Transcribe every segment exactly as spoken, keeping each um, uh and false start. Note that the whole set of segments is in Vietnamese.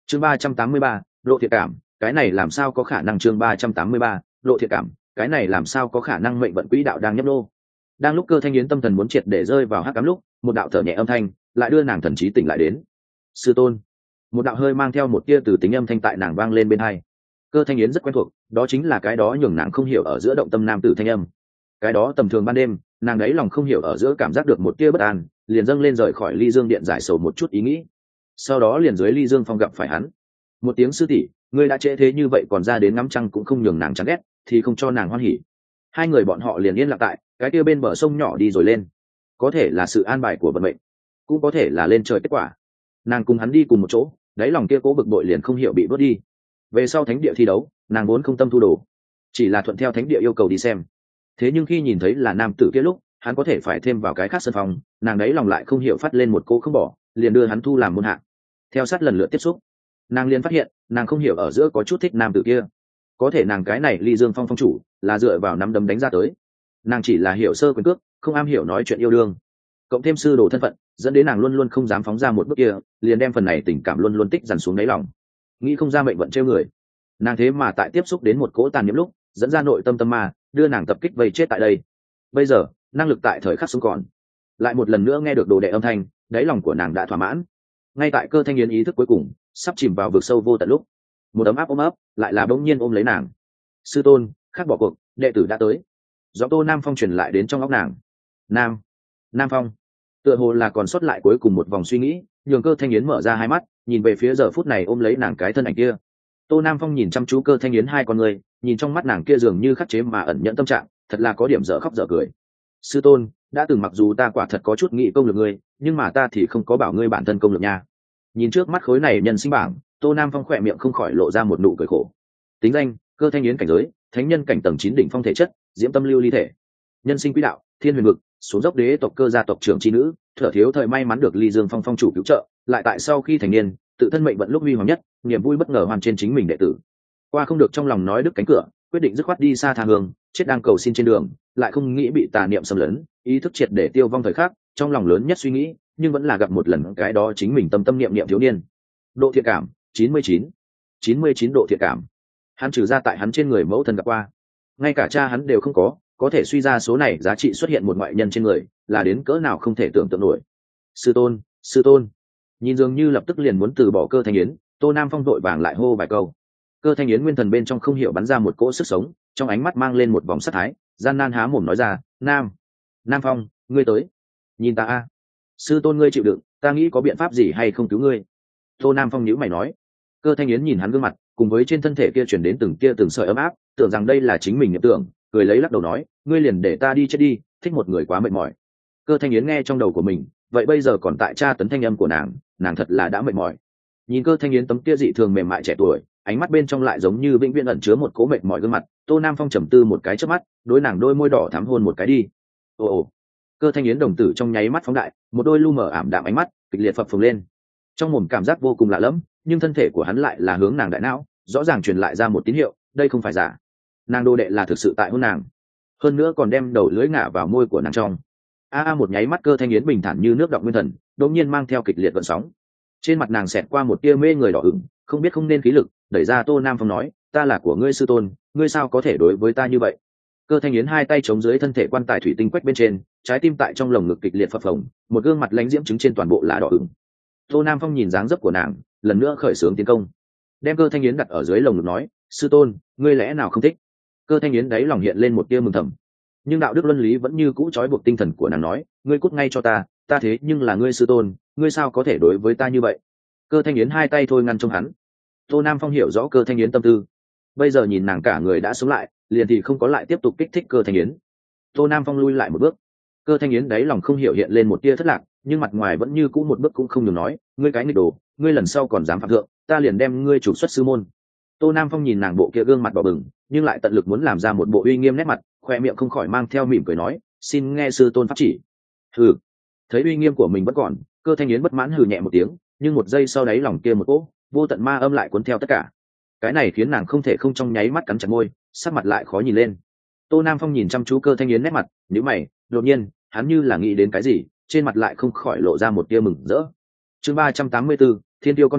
chương ba trăm tám mươi ba độ thiện cảm, cái này làm sao có khả năng. chương ba trăm tám mươi ba độ thiện cảm, cái này làm sao có khả năng. Mệnh vận quỹ đạo đang nhấp nô. Đang lúc Cơ Thanh Yến tâm thần muốn triệt để rơi vào hắc ám lúc, một đạo thở nhẹ âm thanh lại đưa nàng thần trí tỉnh lại đến. Sư tôn. Một đạo hơi mang theo một tia từ tính âm thanh tại nàng vang lên bên hai. Cơ Thanh Yến rất quen thuộc, đó chính là cái đó nhường nàng không hiểu ở giữa động tâm nam tử thanh âm. Cái đó tầm thường ban đêm, nàng đấy lòng không hiểu ở giữa cảm giác được một tia bất an, liền dâng lên rời khỏi ly dương điện giải sầu một chút ý nghĩ. Sau đó liền dưới ly dương phong gặp phải hắn. Một tiếng sư tỷ, ngươi đã trễ thế như vậy còn ra đến ngắm trăng cũng không nhường nàng chán ghét, thì không cho nàng hoan hỉ. Hai người bọn họ liền yên lặng tại cái kia bên bờ sông nhỏ đi rồi lên. Có thể là sự an bài của vận mệnh, cũng có thể là lên trời kết quả. Nàng cùng hắn đi cùng một chỗ, đáy lòng kia cố bực bội liền không hiểu bị bớt đi. Về sau thánh địa thi đấu, nàng vốn không tâm thu đồ, chỉ là thuận theo thánh địa yêu cầu đi xem. Thế nhưng khi nhìn thấy là nam tử kia lúc, hắn có thể phải thêm vào cái khác sân phòng, nàng đấy lòng lại không hiểu phát lên một cô không bỏ, liền đưa hắn thu làm môn hạ. Theo sát lần lượt tiếp xúc, nàng liền phát hiện nàng không hiểu ở giữa có chút thích nam tử kia. Có thể nàng cái này ly dương phong phong chủ là dựa vào nắm đấm đánh ra tới, nàng chỉ là hiểu sơ quyền cước, không am hiểu nói chuyện yêu đương, cộng thêm sư đồ thân phận dẫn đến nàng luôn luôn không dám phóng ra một bước kia, liền đem phần này tình cảm luôn luôn tích dằn xuống đáy lòng. Nghĩ không ra mệnh vận trêu người, nàng thế mà tại tiếp xúc đến một cỗ tàn nhiễm lúc dẫn ra nội tâm tâm ma, đưa nàng tập kích vây chết tại đây. Bây giờ năng lực tại thời khắc sống còn, lại một lần nữa nghe được đồ đệ âm thanh, đáy lòng của nàng đã thỏa mãn. Ngay tại Cơ Thanh Yến ý thức cuối cùng sắp chìm vào vực sâu vô tận lúc, một ấm áp ôm ấp lại là bỗng nhiên ôm lấy nàng. Sư tôn, khác bỏ cuộc, đệ tử đã tới. Gió Tô Nam Phong truyền lại đến trong óc nàng. Nam, Nam Phong, tựa hồ là còn sót lại cuối cùng một vòng suy nghĩ, nhường Cơ Thanh Yến mở ra hai mắt, nhìn về phía giờ phút này ôm lấy nàng cái thân ảnh kia. Tô Nam Phong nhìn chăm chú Cơ Thanh Yến hai con người, nhìn trong mắt nàng kia dường như khắc chế mà ẩn nhẫn tâm trạng, thật là có điểm dở khóc dở cười. Sư tôn, đã từng mặc dù ta quả thật có chút nghị công lực ngươi, nhưng mà ta thì không có bảo ngươi bản thân công lực nha. Nhìn trước mắt khối này nhân sinh bảng, Tô Nam Phong khỏe miệng không khỏi lộ ra một nụ cười khổ. Tính danh: Cơ Thanh Yến, cảnh giới thánh nhân cảnh tầng chín đỉnh phong, thể chất diễm tâm lưu ly thể, nhân sinh quỹ đạo thiên huyền vực, xuống dốc đế tộc Cơ gia tộc trưởng chi nữ, thở thiếu thời may mắn được ly dương phong phong chủ cứu trợ, lại tại sau khi thành niên tự thân mệnh vận lúc huy hoàng nhất, niềm vui bất ngờ hoàn trên chính mình đệ tử. Qua không được trong lòng nói đứt cánh cửa, quyết định dứt khoát đi xa tha hương, chết đang cầu xin trên đường, lại không nghĩ bị tà niệm xâm lấn, ý thức triệt để tiêu vong thời khắc, trong lòng lớn nhất suy nghĩ nhưng vẫn là gặp một lần cái đó chính mình tâm tâm niệm niệm thiếu niên. Độ thiện cảm chín mươi chín, chín mươi chín độ thiện cảm. Hắn trừ ra tại hắn trên người mẫu thân gặp qua, ngay cả cha hắn đều không có, có thể suy ra số này giá trị xuất hiện một ngoại nhân trên người là đến cỡ nào không thể tưởng tượng nổi. Sư tôn, sư tôn. Nhìn dường như lập tức liền muốn từ bỏ Cơ Thanh Yến, Tô Nam Phong vội vàng lại hô vài câu. Cơ Thanh Yến nguyên thần bên trong không hiểu bắn ra một cỗ sức sống, trong ánh mắt mang lên một vòng sát thái, gian nan há mồm nói ra: Nam, Nam Phong, ngươi tới. Nhìn ta a. Sư tôn ngươi chịu đựng, ta nghĩ có biện pháp gì hay không cứu ngươi. Tô Nam Phong nhíu mày nói. Cơ Thanh Yến nhìn hắn gương mặt, cùng với trên thân thể kia chuyển đến từng kia từng sợi ấm áp, tưởng rằng đây là chính mình nhập tưởng, cười lấy lắc đầu nói: ngươi liền để ta đi chết đi, thích một người quá mệt mỏi. Cơ Thanh Yến nghe trong đầu của mình, vậy bây giờ còn tại tra tấn thanh âm của nàng, nàng thật là đã mệt mỏi. Nhìn Cơ Thanh Yến tấm kia dị thường mềm mại trẻ tuổi, ánh mắt bên trong lại giống như vĩnh viễn ẩn chứa một cố mệt mỏi gương mặt. Tô Nam Phong trầm tư một cái chớp mắt, đối nàng đôi môi đỏ thắm hôn một cái đi. Ồ ồ. Cơ Thanh Yến đồng tử trong nháy mắt phóng đại, một đôi lu mờ ảm đạm ánh mắt kịch liệt phập phồng lên. Trong mồm cảm giác vô cùng lạ lẫm, nhưng thân thể của hắn lại là hướng nàng đại não, rõ ràng truyền lại ra một tín hiệu, đây không phải giả. Nàng đô đệ là thực sự tại hôn nàng, hơn nữa còn đem đầu lưỡi ngả vào môi của nàng trong. A a một nháy mắt Cơ Thanh Yến bình thản như nước động nguyên thần, đột nhiên mang theo kịch liệt gợn sóng. Trên mặt nàng xẹt qua một tia mê người đỏ ửng, không biết không nên khí lực, đẩy ra Tô Nam Phong nói: ta là của ngươi sư tôn, ngươi sao có thể đối với ta như vậy. Cơ Thanh Yến hai tay chống dưới thân thể quan tài thủy tinh quách bên trên, trái tim tại trong lồng ngực kịch liệt phập phồng, một gương mặt lãnh diễm chứng trên toàn bộ là đỏ ửng. Tô Nam Phong nhìn dáng dấp của nàng, lần nữa khởi xướng tiến công, đem Cơ Thanh Yến đặt ở dưới lồng ngực nói: sư tôn, ngươi lẽ nào không thích. Cơ Thanh Yến đáy lòng hiện lên một tia mừng thầm, nhưng đạo đức luân lý vẫn như cũ trói buộc tinh thần của nàng, nói: ngươi cút ngay cho ta, ta thế nhưng là ngươi sư tôn, ngươi sao có thể đối với ta như vậy. Cơ Thanh Yến hai tay thôi ngăn trong hắn. Tô Nam Phong hiểu rõ Cơ Thanh Yến tâm tư, bây giờ nhìn nàng cả người đã sống lại, liền thì không có lại tiếp tục kích thích Cơ Thanh Yến. Tô Nam Phong lui lại một bước. Cơ Thanh Yến đáy lòng không hiểu hiện lên một tia thất lạc, nhưng mặt ngoài vẫn như cũ một bước cũng không ngừng nói: ngươi cái nghịch đồ, ngươi lần sau còn dám phạm thượng, ta liền đem ngươi trục xuất sư môn. Tô Nam Phong nhìn nàng bộ kia gương mặt đỏ bừng, nhưng lại tận lực muốn làm ra một bộ uy nghiêm nét mặt, khoe miệng không khỏi mang theo mỉm cười nói: xin nghe sư tôn pháp chỉ. Hừ. Thấy uy nghiêm của mình vẫn còn, Cơ Thanh Yến bất mãn hừ nhẹ một tiếng, nhưng một giây sau đáy lòng kia một cỗ vô tận ma âm lại cuốn theo tất cả. Cái này khiến nàng không thể không trong nháy mắt cắn chặt môi, sắc mặt lại khó nhìn lên. Tô Nam Phong nhìn chăm chú Cơ Thanh Yến nét mặt, nhíu mày, đột nhiên hắn như là nghĩ đến cái gì, trên mặt lại không khỏi lộ ra một tia mừng rỡ. Chương ba trăm tám mươi Thiên tiêu con đường,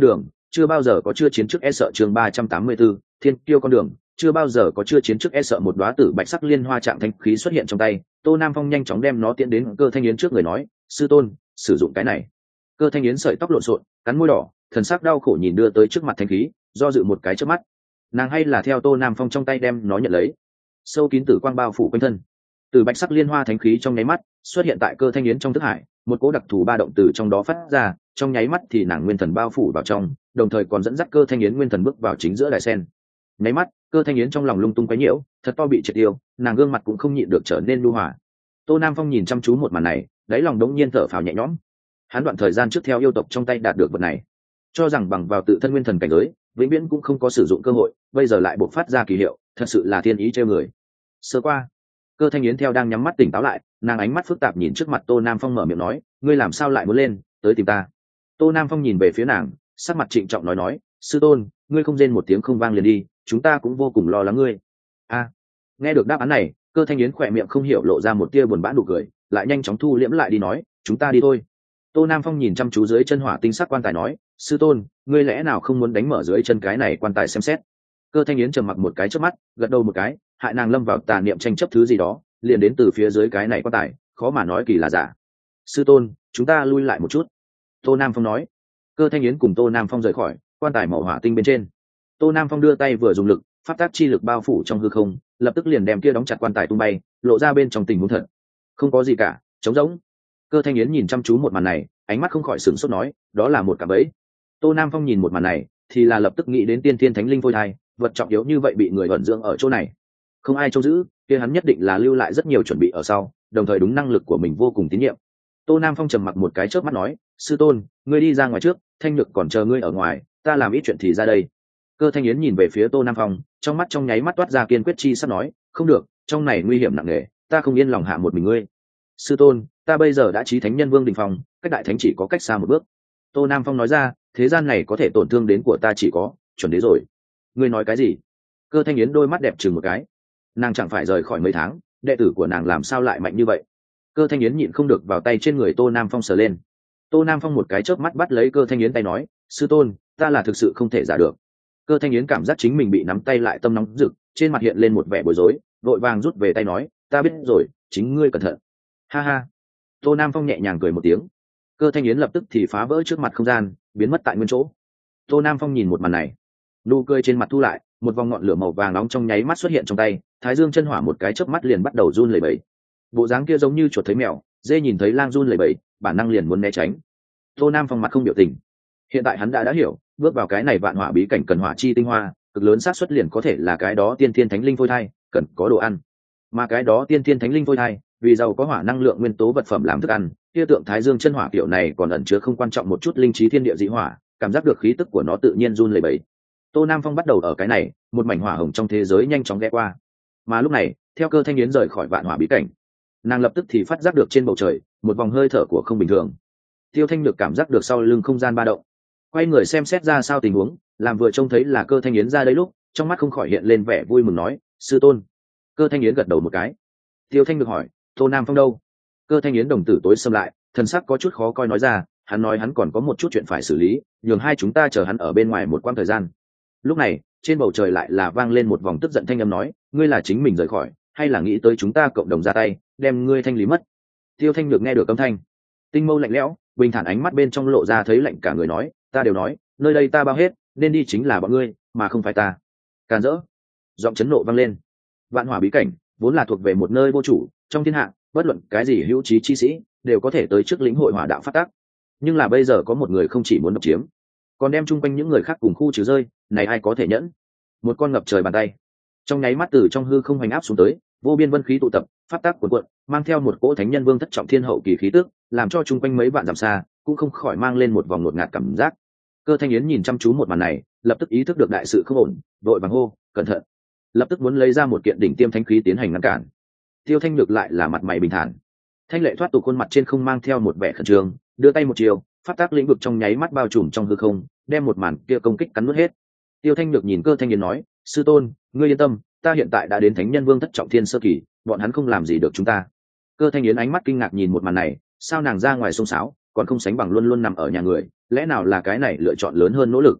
chưa bao giờ có chưa chiến trước e sợ chương ba trăm tám mươi 384, thiên kiêu con đường, chưa bao giờ có chưa chiến trước e sợ một đóa tử bạch sắc liên hoa trạng thanh khí xuất hiện trong tay, Tô Nam Phong nhanh chóng đem nó tiễn đến Cơ Thanh Yến trước người nói, sư tôn, sử dụng cái này. Cơ Thanh Yến sợi tóc lộn xộn, cắn môi đỏ, thần sắc đau khổ nhìn đưa tới trước mặt thanh khí, do dự một cái trước mắt. Nàng hay là theo Tô Nam Phong trong tay đem nó nhận lấy. Sâu kín tử quang bao phủ quanh thân. Từ bạch sắc liên hoa thánh khí trong nháy mắt xuất hiện tại Cơ Thanh Yến trong thức hải, một cỗ đặc thù ba động từ trong đó phát ra, trong nháy mắt thì nàng nguyên thần bao phủ vào trong, đồng thời còn dẫn dắt Cơ Thanh Yến nguyên thần bước vào chính giữa đài sen. Nháy mắt, Cơ Thanh Yến trong lòng lung tung quấy nhiễu, thật to bị triệt tiêu, nàng gương mặt cũng không nhịn được trở nên nhu hòa. Tô Nam Phong nhìn chăm chú một màn này, đáy lòng đống nhiên thở phào nhẹ nhõm. Hắn đoạn thời gian trước theo yêu tộc trong tay đạt được vật này, cho rằng bằng vào tự thân nguyên thần cảnh giới, vĩnh viễn cũng không có sử dụng cơ hội, bây giờ lại bộc phát ra kỳ hiệu, thật sự là thiên ý trêu người. Sơ qua, Cơ Thanh Yến theo đang nhắm mắt tỉnh táo lại, nàng ánh mắt phức tạp nhìn trước mặt Tô Nam Phong mở miệng nói, ngươi làm sao lại muốn lên, tới tìm ta? Tô Nam Phong nhìn về phía nàng, sắc mặt trịnh trọng nói nói, sư tôn, ngươi không rên một tiếng không vang liền đi, chúng ta cũng vô cùng lo lắng ngươi. A, nghe được đáp án này, Cơ Thanh Yến khỏe miệng không hiểu lộ ra một tia buồn bã nụ cười, lại nhanh chóng thu liễm lại đi nói, chúng ta đi thôi. Tô Nam Phong nhìn chăm chú dưới chân hỏa tinh sắc quan tài nói, sư tôn, ngươi lẽ nào không muốn đánh mở dưới chân cái này quan tài xem xét? Cơ Thanh Yến trầm mặc một cái trước mắt, gật đầu một cái, hại nàng lâm vào tà niệm tranh chấp thứ gì đó, liền đến từ phía dưới cái này quan tài, khó mà nói kỳ là giả. Sư tôn, chúng ta lui lại một chút. Tô Nam Phong nói. Cơ Thanh Yến cùng Tô Nam Phong rời khỏi quan tài màu hỏa tinh bên trên. Tô Nam Phong đưa tay vừa dùng lực, pháp tác chi lực bao phủ trong hư không, lập tức liền đem kia đóng chặt quan tài tung bay, lộ ra bên trong tình huống thật. Không có gì cả, trống rỗng. Cơ Thanh Yến nhìn chăm chú một màn này, ánh mắt không khỏi sửng sốt nói, đó là một cạm bẫy. Tô Nam Phong nhìn một màn này, thì là lập tức nghĩ đến tiên thiên thánh linh phôi thai, vật trọng yếu như vậy bị người ẩn dưỡng ở chỗ này, không ai trông giữ, kia hắn nhất định là lưu lại rất nhiều chuẩn bị ở sau, đồng thời đúng năng lực của mình vô cùng tín nhiệm. Tô Nam Phong trầm mặc một cái chớp mắt nói, sư tôn, ngươi đi ra ngoài trước, Thanh Nhược còn chờ ngươi ở ngoài, ta làm ít chuyện thì ra đây. Cơ Thanh Yến nhìn về phía Tô Nam Phong, trong mắt trong nháy mắt toát ra kiên quyết chi sắp nói, không được, trong này nguy hiểm nặng nề, ta không yên lòng hạ một mình ngươi. Sư tôn, ta bây giờ đã chí thánh nhân vương đỉnh phong, cách đại thánh chỉ có cách xa một bước. Tô Nam Phong nói ra, thế gian này có thể tổn thương đến của ta chỉ có chuẩn đế rồi. Ngươi nói cái gì? Cơ Thanh Yến đôi mắt đẹp chừng một cái, nàng chẳng phải rời khỏi mấy tháng, đệ tử của nàng làm sao lại mạnh như vậy? Cơ Thanh Yến nhịn không được vào tay trên người Tô Nam Phong sờ lên. Tô Nam Phong một cái chớp mắt bắt lấy Cơ Thanh Yến tay nói, sư tôn, ta là thực sự không thể giả được. Cơ Thanh Yến cảm giác chính mình bị nắm tay lại, tâm nóng rực, trên mặt hiện lên một vẻ bối rối, vội vàng rút về tay nói, ta biết rồi, chính ngươi cẩn thận. Ha ha. Tô Nam Phong nhẹ nhàng cười một tiếng. Cơ Thanh Yến lập tức thì phá vỡ trước mặt không gian, biến mất tại nguyên chỗ. Tô Nam Phong nhìn một màn này, nụ cười trên mặt thu lại, một vòng ngọn lửa màu vàng nóng trong nháy mắt xuất hiện trong tay, Thái Dương chân hỏa một cái chớp mắt liền bắt đầu run lẩy bẩy. Bộ dáng kia giống như chuột thấy mèo, dê nhìn thấy lang run lẩy bẩy, bản năng liền muốn né tránh. Tô Nam Phong mặt không biểu tình. Hiện tại hắn đã đã hiểu, bước vào cái này vạn hỏa bí cảnh cần hỏa chi tinh hoa, cực lớn xác suất liền có thể là cái đó tiên thiên thánh linh phôi thai, cần có đồ ăn. Mà cái đó tiên thiên thánh linh phôi thai, vì giàu có hỏa năng lượng nguyên tố vật phẩm làm thức ăn, kia tượng Thái Dương chân hỏa kiểu này còn ẩn chứa không quan trọng một chút linh trí thiên địa dị hỏa, cảm giác được khí tức của nó tự nhiên run lẩy bẩy. Tô Nam Phong bắt đầu ở cái này, một mảnh hỏa hồng trong thế giới nhanh chóng ghé qua. Mà lúc này, theo Cơ Thanh Yến rời khỏi vạn hỏa bí cảnh, nàng lập tức thì phát giác được trên bầu trời một vòng hơi thở của không bình thường. Tiêu Thanh được cảm giác được sau lưng không gian ba động, quay người xem xét ra sao tình huống, làm vừa trông thấy là Cơ Thanh Yến ra đây lúc, trong mắt không khỏi hiện lên vẻ vui mừng nói, sư tôn. Cơ Thanh Yến gật đầu một cái. Tiêu Thanh được hỏi, Tô Nam Phong đâu? Cơ Thanh Yến đồng tử tối sầm lại, thần sắc có chút khó coi nói ra, hắn nói hắn còn có một chút chuyện phải xử lý, nhường hai chúng ta chờ hắn ở bên ngoài một quãng thời gian. Lúc này, trên bầu trời lại là vang lên một vòng tức giận thanh âm nói, ngươi là chính mình rời khỏi, hay là nghĩ tới chúng ta cộng đồng ra tay, đem ngươi thanh lý mất? Tiêu Thanh được nghe được âm thanh, tinh mâu lạnh lẽo, bình thản ánh mắt bên trong lộ ra thấy lạnh cả người nói, ta đều nói, nơi đây ta bao hết, nên đi chính là bọn ngươi, mà không phải ta. Càn rỡ. Giọng chấn nộ vang lên. Vạn hỏa bí cảnh vốn là thuộc về một nơi vô chủ, trong thiên hạ, bất luận cái gì hữu trí chi sĩ đều có thể tới trước lĩnh hội hỏa đạo phát tác. Nhưng là bây giờ có một người không chỉ muốn độc chiếm, còn đem chung quanh những người khác cùng khu trừ rơi, này ai có thể nhẫn? Một con ngập trời bàn tay, trong nháy mắt từ trong hư không hoành áp xuống tới, vô biên vân khí tụ tập, phát tác cuộn cuộn, mang theo một cỗ thánh nhân vương thất trọng thiên hậu kỳ khí tức, làm cho chung quanh mấy vạn dặm xa cũng không khỏi mang lên một vòng ngột ngạt cảm giác. Cơ Thanh Yến nhìn chăm chú một màn này, lập tức ý thức được đại sự không ổn, vội vàng hô, cẩn thận, lập tức muốn lấy ra một kiện đỉnh tiêm thánh khí tiến hành ngăn cản. Tiêu Thanh Nhược lại là mặt mày bình thản, thanh lệ thoát tục khuôn mặt trên không mang theo một vẻ khẩn trương, đưa tay một chiều, phát tác lĩnh vực trong nháy mắt bao trùm trong hư không, đem một màn kia công kích cắn nuốt hết. Tiêu Thanh Nhược nhìn Cơ Thanh Yến nói, sư tôn, ngươi yên tâm, ta hiện tại đã đến thánh nhân vương thất trọng thiên sơ kỳ, bọn hắn không làm gì được chúng ta. Cơ Thanh Yến ánh mắt kinh ngạc nhìn một màn này, sao nàng ra ngoài xông xáo, còn không sánh bằng luôn luôn nằm ở nhà người, lẽ nào là cái này lựa chọn lớn hơn nỗ lực?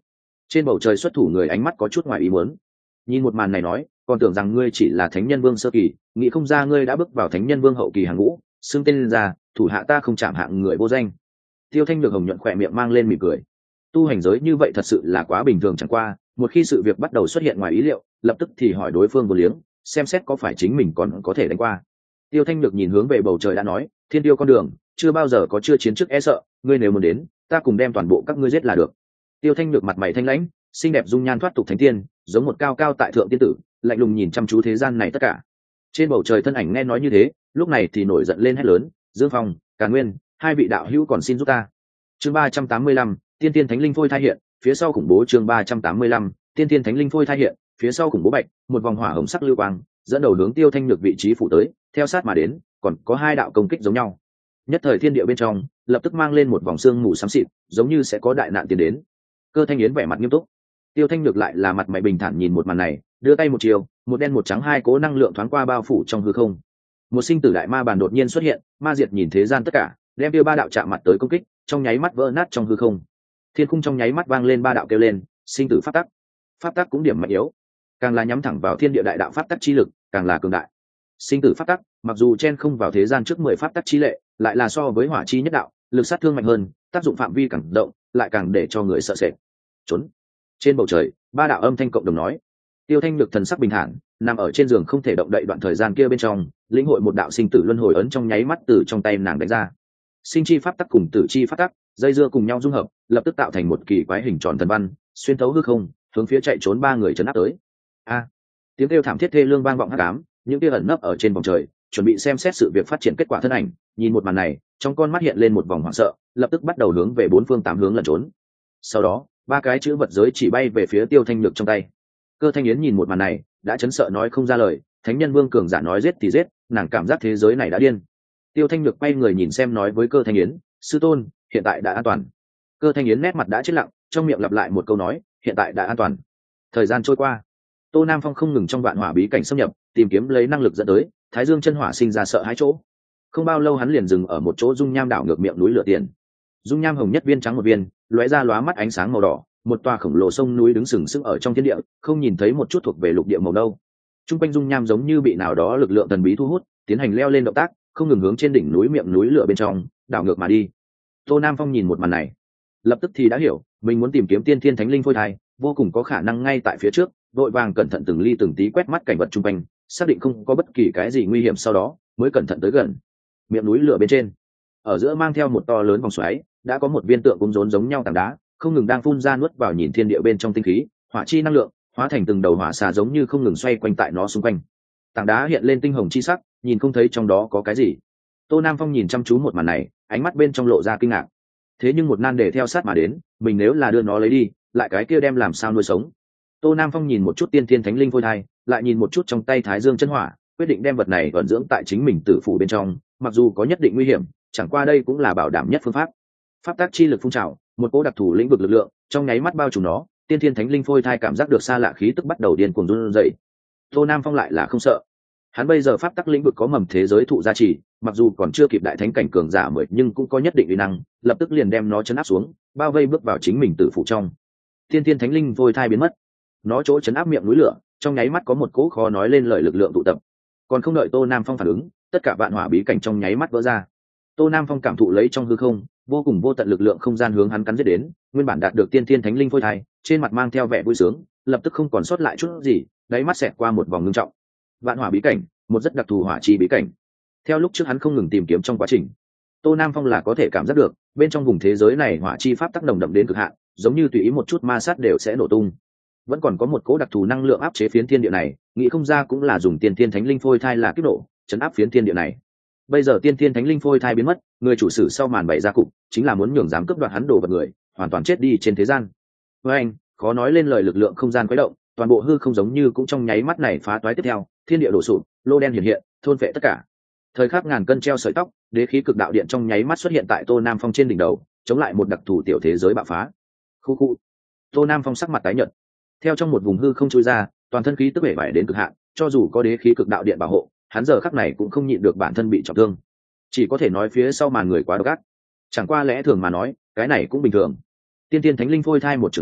Trên bầu trời xuất thủ người ánh mắt có chút ngoài ý muốn, nhìn một màn này nói, còn tưởng rằng ngươi chỉ là thánh nhân vương sơ kỳ, nghĩ không ra ngươi đã bước vào thánh nhân vương hậu kỳ hàng ngũ, xưng tên lên ra, thủ hạ ta không chạm hạng người vô danh. Tiêu Thanh Nhược hồng nhuận khỏe miệng mang lên mỉm cười. Tu hành giới như vậy thật sự là quá bình thường, chẳng qua một khi sự việc bắt đầu xuất hiện ngoài ý liệu, lập tức thì hỏi đối phương vô liếng, xem xét có phải chính mình còn có thể đánh qua. Tiêu Thanh Nhược nhìn hướng về bầu trời đã nói, thiên tiêu con đường chưa bao giờ có chưa chiến trước e sợ, ngươi nếu muốn đến, ta cùng đem toàn bộ các ngươi giết là được. Tiêu Thanh Nhược mặt mày thanh lãnh, xinh đẹp dung nhan thoát tục thánh tiên, giống một cao cao tại thượng tiên tử, lạnh lùng nhìn chăm chú thế gian này tất cả. Trên bầu trời thân ảnh nghe nói như thế, lúc này thì nổi giận lên hét lớn, Dương Phong, Càn Nguyên, hai vị đạo hữu còn xin giúp ta. Chương ba trăm tám mươi lăm, tiên tiên thánh linh phôi thai hiện, phía sau khủng bố. Chương ba trăm tám mươi lăm, tiên tiên thánh linh phôi thai hiện, phía sau khủng bố bạch, một vòng hỏa hồng sắc lưu quang dẫn đầu hướng Tiêu Thanh Nhược vị trí phủ tới, theo sát mà đến, còn có hai đạo công kích giống nhau. Nhất thời thiên địa bên trong lập tức mang lên một vòng sương mù xám xịt, giống như sẽ có đại nạn tiến đến. Cơ Thanh Yến vẻ mặt nghiêm túc, Tiêu Thanh Nhược lại là mặt mày bình thản nhìn một màn này, đưa tay một chiều, một đen một trắng hai cố năng lượng thoáng qua bao phủ trong hư không. Một sinh tử đại ma bàn đột nhiên xuất hiện, ma diệt nhìn thế gian tất cả, đem Tiêu ba đạo chạm mặt tới công kích, trong nháy mắt vỡ nát trong hư không. Thiên khung trong nháy mắt vang lên ba đạo kêu lên, sinh tử pháp tắc. Pháp tắc cũng điểm mạnh yếu, càng là nhắm thẳng vào thiên địa đại đạo pháp tắc chi lực, càng là cường đại. Sinh tử pháp tắc, mặc dù chen không vào thế gian trước mười pháp tắc chi lệ, lại là so với hỏa chi nhất đạo, lực sát thương mạnh hơn, tác dụng phạm vi càng rộng, lại càng để cho người sợ sệt. Trốn. Trên bầu trời, ba đạo âm thanh cộng đồng nói. Tiêu Thanh Nhược thần sắc bình thản, nằm ở trên giường không thể động đậy đoạn thời gian kia bên trong, lĩnh hội một đạo sinh tử luân hồi ấn trong nháy mắt từ trong tay nàng đánh ra. Sinh chi pháp tắc cùng tử chi pháp tắc dây dưa cùng nhau dung hợp, lập tức tạo thành một kỳ quái hình tròn thần văn, xuyên thấu hư không, hướng phía chạy trốn ba người trấn áp tới. A! Tiếng kêu thảm thiết thê lương vang vọng hắc ám, những tia ẩn nấp ở trên vòng trời, chuẩn bị xem xét sự việc phát triển kết quả thân ảnh, nhìn một màn này, trong con mắt hiện lên một vòng hoảng sợ, lập tức bắt đầu hướng về bốn phương tám hướng lẩn trốn. Sau đó, ba cái chữ vật giới chỉ bay về phía Tiêu Thanh Nhược trong tay. Cơ Thanh Yến nhìn một màn này, đã chấn sợ nói không ra lời, thánh nhân vương cường giả nói giết thì giết, nàng cảm giác thế giới này đã điên. Tiêu Thanh Nhược quay người nhìn xem nói với Cơ Thanh Yến, sư tôn, hiện tại đã an toàn. Cơ Thanh Yến nét mặt đã chết lặng, trong miệng lặp lại một câu nói, hiện tại đã an toàn. Thời gian trôi qua, Tô Nam Phong không ngừng trong vạn hỏa bí cảnh xâm nhập, tìm kiếm lấy năng lực dẫn tới, Thái Dương chân hỏa sinh ra sợ hãi chỗ. Không bao lâu hắn liền dừng ở một chỗ dung nham đảo ngược miệng núi lửa tiền. Dung nham hồng nhất viên trắng một viên, lóe ra lóa mắt ánh sáng màu đỏ, một tòa khổng lồ sông núi đứng sừng sững ở trong thiên địa, không nhìn thấy một chút thuộc về lục địa màu đâu. Trung quanh dung nham giống như bị nào đó lực lượng thần bí thu hút, tiến hành leo lên động tác, không ngừng hướng trên đỉnh núi miệng núi lửa bên trong đảo ngược mà đi. Tô Nam Phong nhìn một màn này, lập tức thì đã hiểu, mình muốn tìm kiếm tiên thiên thánh linh phôi thai, vô cùng có khả năng ngay tại phía trước, vội vàng cẩn thận từng ly từng tí quét mắt cảnh vật chung quanh, xác định không có bất kỳ cái gì nguy hiểm sau đó, mới cẩn thận tới gần. Miệng núi lửa bên trên, ở giữa mang theo một to lớn vòng xoáy, đã có một viên tượng cung rốn giống nhau tảng đá, không ngừng đang phun ra nuốt vào nhìn thiên địa bên trong tinh khí, hỏa chi năng lượng, hóa thành từng đầu hỏa xà giống như không ngừng xoay quanh tại nó xung quanh. Tảng đá hiện lên tinh hồng chi sắc, nhìn không thấy trong đó có cái gì. Tô Nam Phong nhìn chăm chú một màn này, ánh mắt bên trong lộ ra kinh ngạc. Thế nhưng một nan đề theo sát mà đến, mình nếu là đưa nó lấy đi, lại cái kia đem làm sao nuôi sống. Tô Nam Phong nhìn một chút tiên thiên thánh linh phôi thai, lại nhìn một chút trong tay Thái Dương chân hỏa, quyết định đem vật này ẩn dưỡng tại chính mình tử phủ bên trong, mặc dù có nhất định nguy hiểm, chẳng qua đây cũng là bảo đảm nhất phương pháp. Pháp tác chi lực phun trào, một cỗ đặc thù lĩnh vực lực lượng, trong nháy mắt bao trùm nó, tiên thiên thánh linh phôi thai cảm giác được xa lạ khí tức bắt đầu điên cuồng run rẩy. Tô Nam Phong lại là không sợ. Hắn bây giờ pháp tắc lĩnh vực có mầm thế giới thụ gia trì, mặc dù còn chưa kịp đại thánh cảnh cường giả mười nhưng cũng có nhất định uy năng, lập tức liền đem nó chấn áp xuống, bao vây bước vào chính mình tử phủ trong. Tiên thiên thánh linh phôi thai biến mất, nó chỗ chấn áp miệng núi lửa, trong nháy mắt có một cỗ khó nói lên lời lực lượng tụ tập. Còn không đợi Tô Nam Phong phản ứng, tất cả vạn hỏa bí cảnh trong nháy mắt vỡ ra. Tô Nam Phong cảm thụ lấy trong hư không, vô cùng vô tận lực lượng không gian hướng hắn cắn giết đến, nguyên bản đạt được tiên thiên thánh linh phôi thai, trên mặt mang theo vẻ vui sướng, lập tức không còn sót lại chút gì, đáy mắt xẹt qua một vòng ngưng trọng. Vạn hỏa bí cảnh, một rất đặc thù hỏa chi bí cảnh. Theo lúc trước hắn không ngừng tìm kiếm trong quá trình, Tô Nam Phong là có thể cảm giác được, bên trong vùng thế giới này hỏa chi pháp tác động đậm đến cực hạn, giống như tùy ý một chút ma sát đều sẽ nổ tung. Vẫn còn có một cỗ đặc thù năng lượng áp chế phiến thiên địa này, nghĩ không ra cũng là dùng tiên thiên thánh linh phôi thai là kích nổ, chấn áp phiến thiên địa này. Bây giờ tiên thiên thánh linh phôi thai biến mất, người chủ sử sau màn bày ra cục, chính là muốn nhường dám cướp đoạt hắn đồ vật người, hoàn toàn chết đi trên thế gian. Với anh, khó nói lên lời lực lượng không gian quấy động, toàn bộ hư không giống như cũng trong nháy mắt này phá toái tiếp theo, thiên địa đổ sụp, lô đen hiện hiện, thôn phệ tất cả. Thời khắc ngàn cân treo sợi tóc, đế khí cực đạo điện trong nháy mắt xuất hiện tại Tô Nam Phong trên đỉnh đầu, chống lại một đặc thù tiểu thế giới bạo phá. Khu khu. Tô Nam Phong sắc mặt tái nhợt, theo trong một vùng hư không trôi ra, toàn thân khí tức bể bại đến cực hạn, cho dù có đế khí cực đạo điện bảo hộ, hắn giờ khắc này cũng không nhịn được bản thân bị trọng thương, chỉ có thể nói phía sau màn người quá độc ác. Chẳng qua lẽ thường mà nói, cái này cũng bình thường. Tiên tiên thánh linh phôi thai một trưởng thành,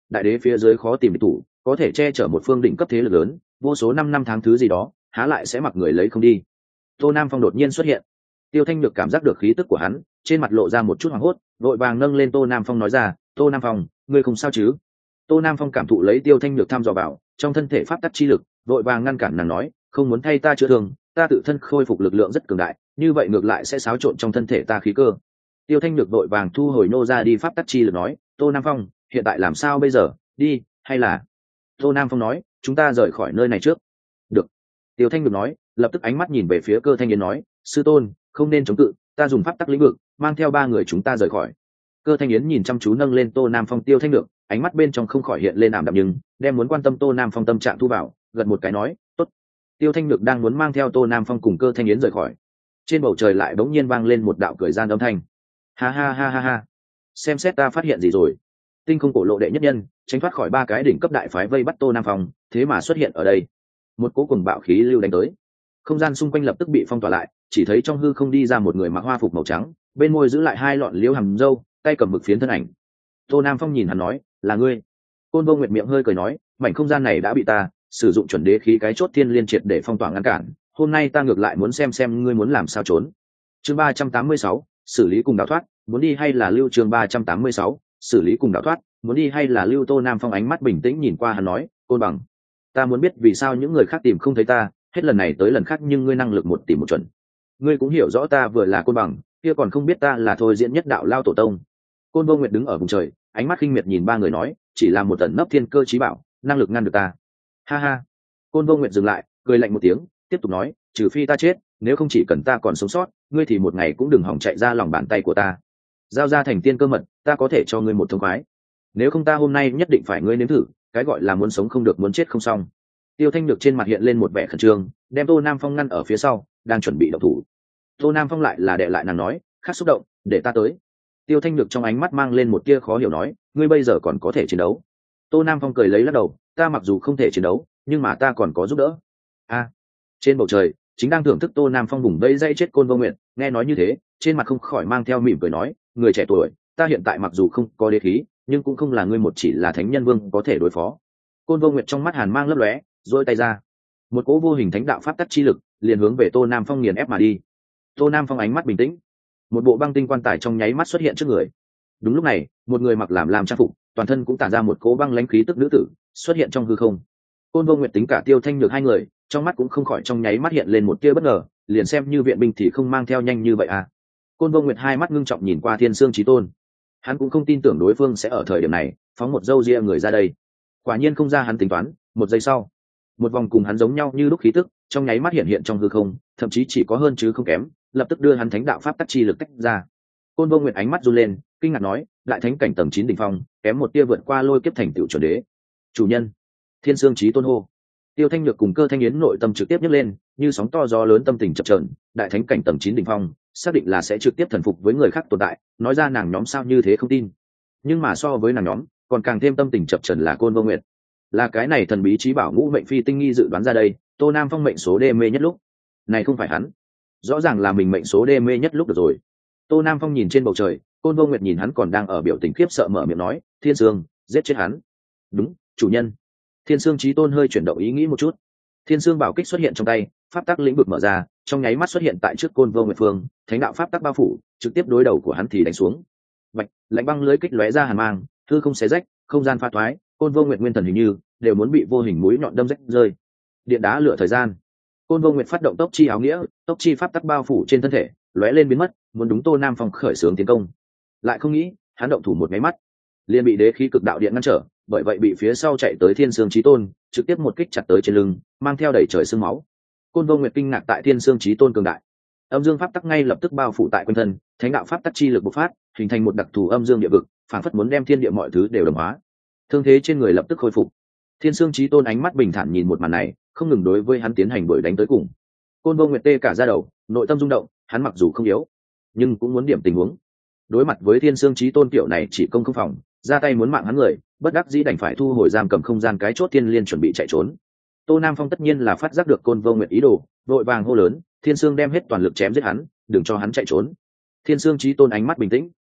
đại đế phía dưới khó tìm địch thủ, có thể che chở một phương đỉnh cấp thế lực lớn, vô số năm năm tháng thứ gì đó, há lại sẽ mặc người lấy không đi. Tô Nam Phong đột nhiên xuất hiện. Tiêu Thanh Nhược cảm giác được khí tức của hắn, trên mặt lộ ra một chút hoảng hốt, vội vàng nâng lên Tô Nam Phong nói ra, Tô Nam Phong, ngươi không sao chứ? Tô Nam Phong cảm thụ lấy Tiêu Thanh Nhược thăm dò vào trong thân thể pháp tắc chi lực, vội vàng ngăn cản nàng nói, không muốn thay ta chữa thương, ta tự thân khôi phục lực lượng rất cường đại, như vậy ngược lại sẽ xáo trộn trong thân thể ta khí cơ. Tiêu Thanh Nhược vội vàng thu hồi nô ra đi pháp tắc chi lực nói, Tô Nam Phong, hiện tại làm sao bây giờ, đi hay là? Tô Nam Phong nói, chúng ta rời khỏi nơi này trước. Được. Tiêu Thanh Nhược nói, lập tức ánh mắt nhìn về phía Cơ Thanh Yến nói, sư tôn, không nên chống cự, ta dùng pháp tắc lĩnh vực mang theo ba người chúng ta rời khỏi. Cơ Thanh Yến nhìn chăm chú nâng lên Tô Nam Phong Tiêu Thanh Nhược, ánh mắt bên trong không khỏi hiện lên ảm đạm, nhưng đem muốn quan tâm Tô Nam Phong tâm trạng thu vào, gật một cái nói, tốt. Tiêu Thanh Nhược đang muốn mang theo Tô Nam Phong cùng Cơ Thanh Yến rời khỏi, trên bầu trời lại bỗng nhiên vang lên một đạo cười gian âm thanh. Ha ha ha ha ha, xem xét ta phát hiện gì rồi. Tinh không cổ lộ đệ nhất nhân tránh thoát khỏi ba cái đỉnh cấp đại phái vây bắt Tô Nam Phong, thế mà xuất hiện ở đây. Một cỗ cùng bạo khí lưu đánh tới, không gian xung quanh lập tức bị phong tỏa lại, chỉ thấy trong hư không đi ra một người mặc hoa phục màu trắng, bên môi giữ lại hai lọn liễu hàm râu, tay cầm mực phiến thân ảnh. Tô Nam Phong nhìn hắn nói, là ngươi. Côn Vô Nguyệt miệng hơi cười nói, mảnh không gian này đã bị ta sử dụng chuẩn đế khí cái chốt thiên liên triệt để phong tỏa ngăn cản, hôm nay ta ngược lại muốn xem xem ngươi muốn làm sao trốn. Chương ba trăm tám mươi sáu, xử lý cùng đào thoát, muốn đi hay là lưu? Chương ba trăm tám mươi sáu, xử lý cùng đào thoát, muốn đi hay là lưu? Tô Nam Phong ánh mắt bình tĩnh nhìn qua hắn nói, Côn Bằng, ta muốn biết vì sao những người khác tìm không thấy ta, hết lần này tới lần khác nhưng ngươi năng lực một tìm một chuẩn. Ngươi cũng hiểu rõ ta vừa là Côn Bằng, kia còn không biết ta là thôi diễn nhất đạo lao tổ tông. Côn Vô Nguyệt đứng ở vùng trời, ánh mắt khinh miệt nhìn ba người nói, chỉ là một tận nấp thiên cơ trí bảo, năng lực ngăn được ta. Ha ha. Côn Vô Nguyệt dừng lại, cười lạnh một tiếng, tiếp tục nói, trừ phi ta chết, nếu không chỉ cần ta còn sống sót, ngươi thì một ngày cũng đừng hòng chạy ra lòng bàn tay của ta. Giao ra thành tiên cơ mật, ta có thể cho ngươi một thông khoái. Nếu không ta hôm nay nhất định phải ngươi nếm thử, cái gọi là muốn sống không được muốn chết không xong. Tiêu Thanh Nhược trên mặt hiện lên một vẻ khẩn trương, đem Tô Nam Phong ngăn ở phía sau, đang chuẩn bị động thủ. Tô Nam Phong lại là đè lại nàng nói, khát xúc động, để ta tới. Tiêu Thanh Nhược trong ánh mắt mang lên một tia khó hiểu nói, ngươi bây giờ còn có thể chiến đấu. Tô Nam Phong cười lấy lắc đầu, ta mặc dù không thể chiến đấu, nhưng mà ta còn có giúp đỡ. A. Trên bầu trời, chính đang thưởng thức Tô Nam Phong vùng vây dây chết Côn Vô Nguyệt, nghe nói như thế, trên mặt không khỏi mang theo mỉm cười nói, người trẻ tuổi, ta hiện tại mặc dù không có đế khí, nhưng cũng không là ngươi một chỉ là thánh nhân vương có thể đối phó. Côn Vô Nguyệt trong mắt hàn mang lấp lóe, giơ tay ra, một cỗ vô hình thánh đạo pháp tắc chi lực liền hướng về Tô Nam Phong nghiền ép mà đi. Tô Nam Phong ánh mắt bình tĩnh, một bộ băng tinh quan tài trong nháy mắt xuất hiện trước người. Đúng lúc này, một người mặc làm làm trang phục, toàn thân cũng tản ra một cỗ băng lãnh khí tức nữ tử xuất hiện trong hư không. Côn Vô Nguyệt tính cả Tiêu Thanh Nhược hai người, trong mắt cũng không khỏi trong nháy mắt hiện lên một tia bất ngờ, liền xem như viện binh thì không mang theo nhanh như vậy à. Côn Vô Nguyệt hai mắt ngưng trọng nhìn qua Thiên Sương Chí Tôn, hắn cũng không tin tưởng đối phương sẽ ở thời điểm này phóng một dâu ria người ra đây. Quả nhiên không ra hắn tính toán, một giây sau, một vòng cùng hắn giống nhau như lúc khí tức trong nháy mắt hiện hiện trong hư không, thậm chí chỉ có hơn chứ không kém, lập tức đưa hắn thánh đạo pháp tắc chi lực tách ra. Côn Vô Nguyệt ánh mắt run lên, kinh ngạc nói, lại thánh cảnh tầng chín đỉnh phong, kém một tia vượt qua lôi kiếp thành tựu chuẩn đế. Chủ nhân, Thiên Sương Chí Tôn hô. Tiêu Thanh Nhược cùng Cơ Thanh Yến nội tâm trực tiếp nhấc lên, như sóng to gió lớn tâm tình chập chờn, đại thánh cảnh tầng chín đỉnh phong, xác định là sẽ trực tiếp thần phục với người khác tồn tại, nói ra nàng nhóm sao như thế không tin. Nhưng mà so với nàng nhóm, còn càng thêm tâm tình chập chờn là Côn Vô Nguyệt. Là cái này thần bí trí bảo ngũ mệnh phi tinh nghi dự đoán ra đây, Tô Nam Phong mệnh số đê mê nhất lúc. Này không phải hắn, rõ ràng là mình mệnh số đê mê nhất lúc được rồi. Tô Nam Phong nhìn trên bầu trời, Côn Vô Nguyệt nhìn hắn còn đang ở biểu tình khiếp sợ mở miệng nói, Thiên Sương, giết chết hắn. Đúng, chủ nhân. Thiên Sương Chí Tôn hơi chuyển động ý nghĩ một chút. Thiên Sương bảo kích xuất hiện trong tay, pháp tắc lĩnh vực mở ra, trong nháy mắt xuất hiện tại trước Côn Vô Nguyệt phương, thánh đạo pháp tắc bao phủ, trực tiếp đối đầu của hắn thì đánh xuống. Bạch, lạnh băng lưới kích lóe ra hàn mang, hư không xé rách, không gian pha thoái, Côn Vô Nguyệt nguyên thần hình như đều muốn bị vô hình mũi nhọn đâm rách rơi. Điện đá lựa thời gian, Côn Vô Nguyệt phát động tốc chi áo nghĩa, tốc chi pháp tắc bao phủ trên thân thể, lóe lên biến mất, muốn đúng Tô Nam Phong khởi xướng tiến công. Lại không nghĩ, hắn động thủ một cái mắt, liền bị đế khí cực đạo điện ngăn trở, bởi vậy bị phía sau chạy tới Thiên Sương Chí Tôn trực tiếp một kích chặt tới trên lưng, mang theo đầy trời sương máu. Côn Vô Nguyệt kinh ngạc tại Thiên Sương Chí Tôn cường đại, âm dương pháp tắc ngay lập tức bao phủ tại quanh thân, thánh đạo pháp tắc chi lực bộc phát, hình thành một đặc thù âm dương địa vực, phản phất muốn đem thiên địa mọi thứ đều đồng hóa. Thương thế trên người lập tức khôi phục. Thiên Sương Chí Tôn ánh mắt bình thản nhìn một màn này, không ngừng đối với hắn tiến hành đuổi đánh tới cùng. Côn Vô Nguyệt tê cả da đầu, nội tâm rung động, hắn mặc dù không yếu, nhưng cũng muốn điểm tình huống. Đối mặt với Thiên Sương Chí Tôn kiểu này chỉ công không phòng, ra tay muốn mạng hắn người, bất đắc dĩ đành phải thu hồi giam cầm không gian cái chốt thiên liên chuẩn bị chạy trốn. Tô Nam Phong tất nhiên là phát giác được Côn Vô Nguyệt ý đồ, vội vàng hô lớn, Thiên Sương đem hết toàn lực chém giết hắn, đừng cho hắn chạy trốn. Thiên Sương Chí Tôn ánh mắt bình tĩnh,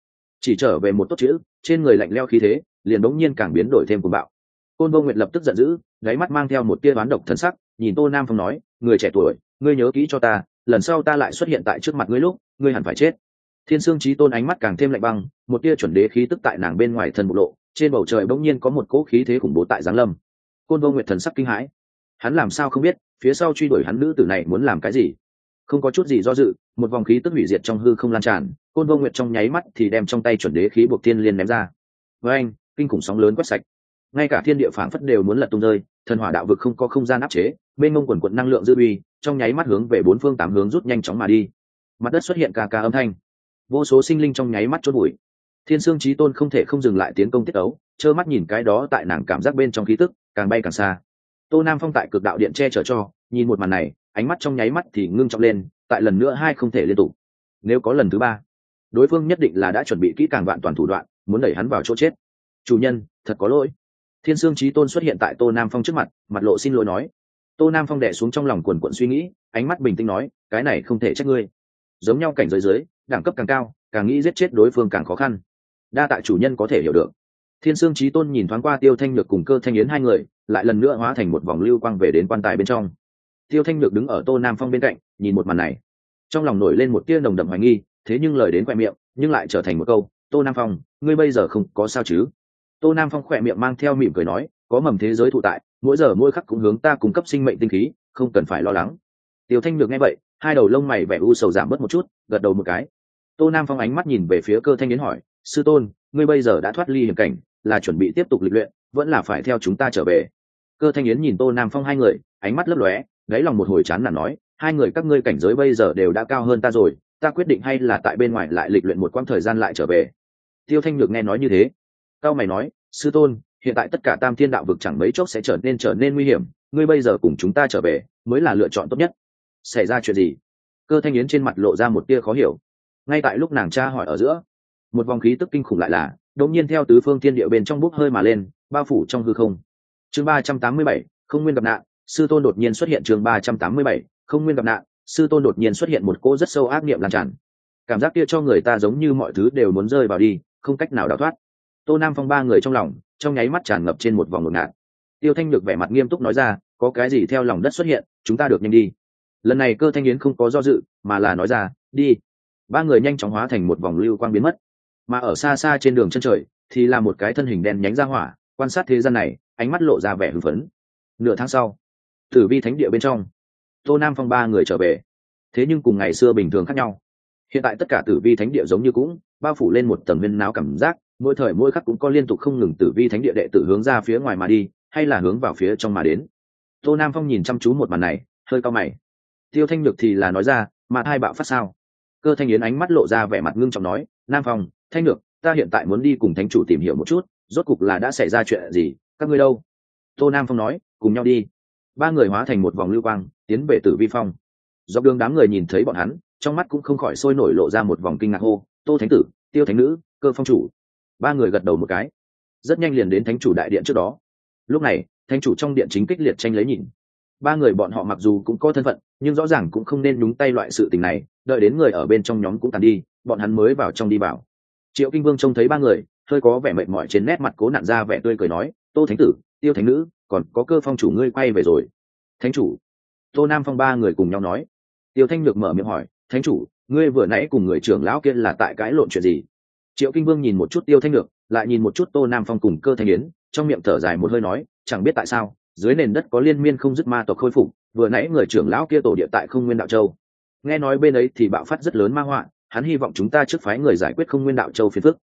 chỉ trở về một tốt chữ, trên người lạnh leo khí thế liền đống nhiên càng biến đổi thêm cuồng bạo. Côn Vô Nguyệt lập tức giận dữ, gáy mắt mang theo một tia oán độc thần sắc, nhìn Tô Nam Phong nói, người trẻ tuổi, ngươi nhớ kỹ cho ta, lần sau ta lại xuất hiện tại trước mặt ngươi lúc, ngươi hẳn phải chết. Thiên Sương Chí Tôn ánh mắt càng thêm lạnh băng, một tia chuẩn đế khí tức tại nàng bên ngoài thân bộc lộ, trên bầu trời bỗng nhiên có một cỗ khí thế khủng bố tại giáng lâm. Côn Vô Nguyệt thần sắc kinh hãi, hắn làm sao không biết, phía sau truy đuổi hắn nữ tử này muốn làm cái gì? Không có chút gì do dự, một vòng khí tức hủy diệt trong hư không lan tràn, Côn Vô Nguyệt trong nháy mắt thì đem trong tay chuẩn đế khí buộc thiên liên ném ra. Với anh, kinh khủng sóng lớn quét sạch, ngay cả thiên địa phảng phất đều muốn lật tung rơi, thần hỏa đạo vực không có không gian áp chế, bên ngông quần quận năng lượng dư uy, trong nháy mắt hướng về bốn phương tám hướng rút nhanh chóng mà đi. Mặt đất xuất hiện ca ca âm thanh, vô số sinh linh trong nháy mắt chôn bụi. Thiên Sương Chí Tôn không thể không dừng lại tiến công tiết ấu, trơ mắt nhìn cái đó tại nàng cảm giác bên trong khí tức càng bay càng xa. Tô Nam Phong tại cực đạo điện che chở cho, nhìn một màn này, ánh mắt trong nháy mắt thì ngưng trọng lên, tại lần nữa hai không thể liên tục. Nếu có lần thứ ba, đối phương nhất định là đã chuẩn bị kỹ càng vạn toàn thủ đoạn, muốn đẩy hắn vào chỗ chết. Chủ nhân, thật có lỗi. Thiên Sương Chí Tôn xuất hiện tại Tô Nam Phong trước mặt, mặt lộ xin lỗi nói. Tô Nam Phong đè xuống trong lòng quần quẫn suy nghĩ, ánh mắt bình tĩnh nói, cái này không thể trách ngươi. Giống nhau cảnh giới dưới, đẳng cấp càng cao, càng nghĩ giết chết đối phương càng khó khăn. Đa tại chủ nhân có thể hiểu được. Thiên Sương Chí Tôn nhìn thoáng qua Tiêu Thanh Nhược cùng Cơ Thanh Yến hai người, lại lần nữa hóa thành một vòng lưu quang về đến quan tài bên trong. Tiêu Thanh Nhược đứng ở Tô Nam Phong bên cạnh, nhìn một màn này, trong lòng nổi lên một tia nồng đậm hoài nghi, thế nhưng lời đến quẹt miệng, nhưng lại trở thành một câu, Tô Nam Phong, ngươi bây giờ không có sao chứ? Tô Nam Phong khỏe miệng mang theo mỉm cười nói, có mầm thế giới thụ tại, mỗi giờ mỗi khắc cũng hướng ta cung cấp sinh mệnh tinh khí, không cần phải lo lắng. Tiêu Thanh Nhược nghe vậy, hai đầu lông mày vẻ u sầu giảm bớt một chút, gật đầu một cái. Tô Nam Phong ánh mắt nhìn về phía Cơ Thanh Yến hỏi, sư tôn, ngươi bây giờ đã thoát ly hiểm cảnh, là chuẩn bị tiếp tục lịch luyện, vẫn là phải theo chúng ta trở về? Cơ Thanh Yến nhìn Tô Nam Phong hai người, ánh mắt lấp lóe, đáy lòng một hồi chán nản nói, hai người các ngươi cảnh giới bây giờ đều đã cao hơn ta rồi, ta quyết định hay là tại bên ngoài lại lịch luyện một quãng thời gian lại trở về. Tiêu Thanh Nhược nghe nói như thế, cao mày nói, sư tôn, hiện tại tất cả Tam Thiên đạo vực chẳng mấy chốc sẽ trở nên trở nên nguy hiểm, ngươi bây giờ cùng chúng ta trở về mới là lựa chọn tốt nhất. Xảy ra chuyện gì? Cơ Thanh Yến trên mặt lộ ra một tia khó hiểu. Ngay tại lúc nàng tra hỏi ở giữa, một vòng khí tức kinh khủng lại là đột nhiên theo tứ phương thiên địa bên trong bốc hơi mà lên, bao phủ trong hư không. Chương ba trăm tám mươi bảy, không nguyên gặp nạn, sư tôn đột nhiên xuất hiện. Chương ba trăm tám mươi bảy, không nguyên gặp nạn, sư tôn đột nhiên xuất hiện, một cỗ rất sâu ác niệm lan tràn. Cảm giác kia cho người ta giống như mọi thứ đều muốn rơi vào đi, không cách nào đào thoát. Tô Nam Phong ba người trong lòng, trong nháy mắt tràn ngập trên một vòng ngột ngạt. Tiêu Thanh Nhược vẻ mặt nghiêm túc nói ra, có cái gì theo lòng đất xuất hiện, chúng ta được nhanh đi. Lần này Cơ Thanh Yến không có do dự, mà là nói ra, đi. Ba người nhanh chóng hóa thành một vòng lưu quang biến mất. Mà ở xa xa trên đường chân trời, thì là một cái thân hình đen nhánh ra hỏa, quan sát thế gian này, ánh mắt lộ ra vẻ hưng phấn. Nửa tháng sau, Tử Vi Thánh địa bên trong, Tô Nam Phong ba người trở về. Thế nhưng cùng ngày xưa bình thường khác nhau. Hiện tại tất cả Tử Vi Thánh địa giống như cũng bao phủ lên một tầng huyên náo cảm giác, mỗi thời mỗi khắc cũng có liên tục không ngừng Tử Vi Thánh địa đệ tử hướng ra phía ngoài mà đi, hay là hướng vào phía trong mà đến. Tô Nam Phong nhìn chăm chú một màn này, hơi cau mày. Tiêu Thanh Nhược thì là nói ra, mà hai bạo phát sao? Cơ Thanh Yến ánh mắt lộ ra vẻ mặt ngưng trọng nói, Nam Phong, Thanh Nhược, ta hiện tại muốn đi cùng thánh chủ tìm hiểu một chút, rốt cục là đã xảy ra chuyện gì, các ngươi đâu? Tô Nam Phong nói, cùng nhau đi. Ba người hóa thành một vòng lưu quang, tiến về Tử Vi Phong. Dọc đường đám người nhìn thấy bọn hắn, trong mắt cũng không khỏi sôi nổi lộ ra một vòng kinh ngạc hô, Tô Thánh tử, Tiêu Thánh nữ, Cơ Phong chủ. Ba người gật đầu một cái, rất nhanh liền đến thánh chủ đại điện trước đó. Lúc này, thánh chủ trong điện chính kích liệt tranh lấy nhìn. Ba người bọn họ mặc dù cũng có thân phận, nhưng rõ ràng cũng không nên nhúng tay loại sự tình này, đợi đến người ở bên trong nhóm cũng tàn đi, bọn hắn mới vào trong đi vào. Triệu Kinh Vương trông thấy ba người, hơi có vẻ mệt mỏi trên nét mặt, cố nặn ra vẻ tươi cười nói, Tô Thánh tử, Tiêu Thánh nữ, còn có Cơ Phong chủ ngươi quay về rồi. Thánh chủ. Tô Nam Phong ba người cùng nhau nói. Tiêu Thanh Nhược mở miệng hỏi, Thánh chủ, ngươi vừa nãy cùng người trưởng lão kia là tại cãi lộn chuyện gì? Triệu Kinh Vương nhìn một chút Tiêu Thanh Nhược, lại nhìn một chút Tô Nam Phong cùng Cơ Thanh Yến, trong miệng thở dài một hơi nói, chẳng biết tại sao, dưới nền đất có liên miên không dứt ma tộc khôi phục, vừa nãy người trưởng lão kia tổ địa tại Không Nguyên Đạo Châu. Nghe nói bên ấy thì bạo phát rất lớn ma họa, hắn hy vọng chúng ta trước phái người giải quyết Không Nguyên Đạo Châu phiền phức.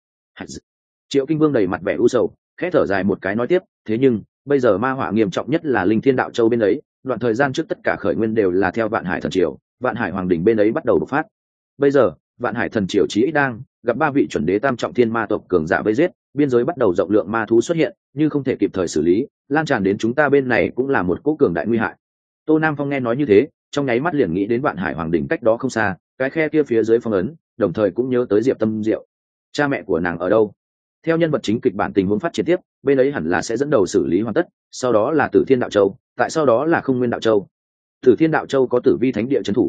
Triệu Kinh Vương đầy mặt vẻ u sầu, khẽ thở dài một cái nói tiếp, thế nhưng bây giờ ma họa nghiêm trọng nhất là Linh Thiên Đạo Châu bên ấy, đoạn thời gian trước tất cả khởi nguyên đều là theo Vạn Hải Thần Triều, Vạn Hải Hoàng đỉnh bên ấy bắt đầu bộc phát. Bây giờ, Vạn Hải Thần Triều chí ít đang gặp ba vị chuẩn đế tam trọng thiên ma tộc cường giả vây giết, biên giới bắt đầu rộng lượng ma thú xuất hiện, như không thể kịp thời xử lý, lan tràn đến chúng ta bên này cũng là một cỗ cường đại nguy hại. Tô Nam Phong nghe nói như thế, trong nháy mắt liền nghĩ đến Vạn Hải Hoàng đỉnh cách đó không xa, cái khe kia phía dưới phong ấn, đồng thời cũng nhớ tới Diệp Tâm Diệu. Cha mẹ của nàng ở đâu? Theo nhân vật chính kịch bản tình huống phát triển tiếp, bên ấy hẳn là sẽ dẫn đầu xử lý hoàn tất, sau đó là Tử Thiên Đạo Châu, tại sau đó là Không Nguyên Đạo Châu. Tử Thiên Đạo Châu có Tử Vi Thánh địa trấn thủ,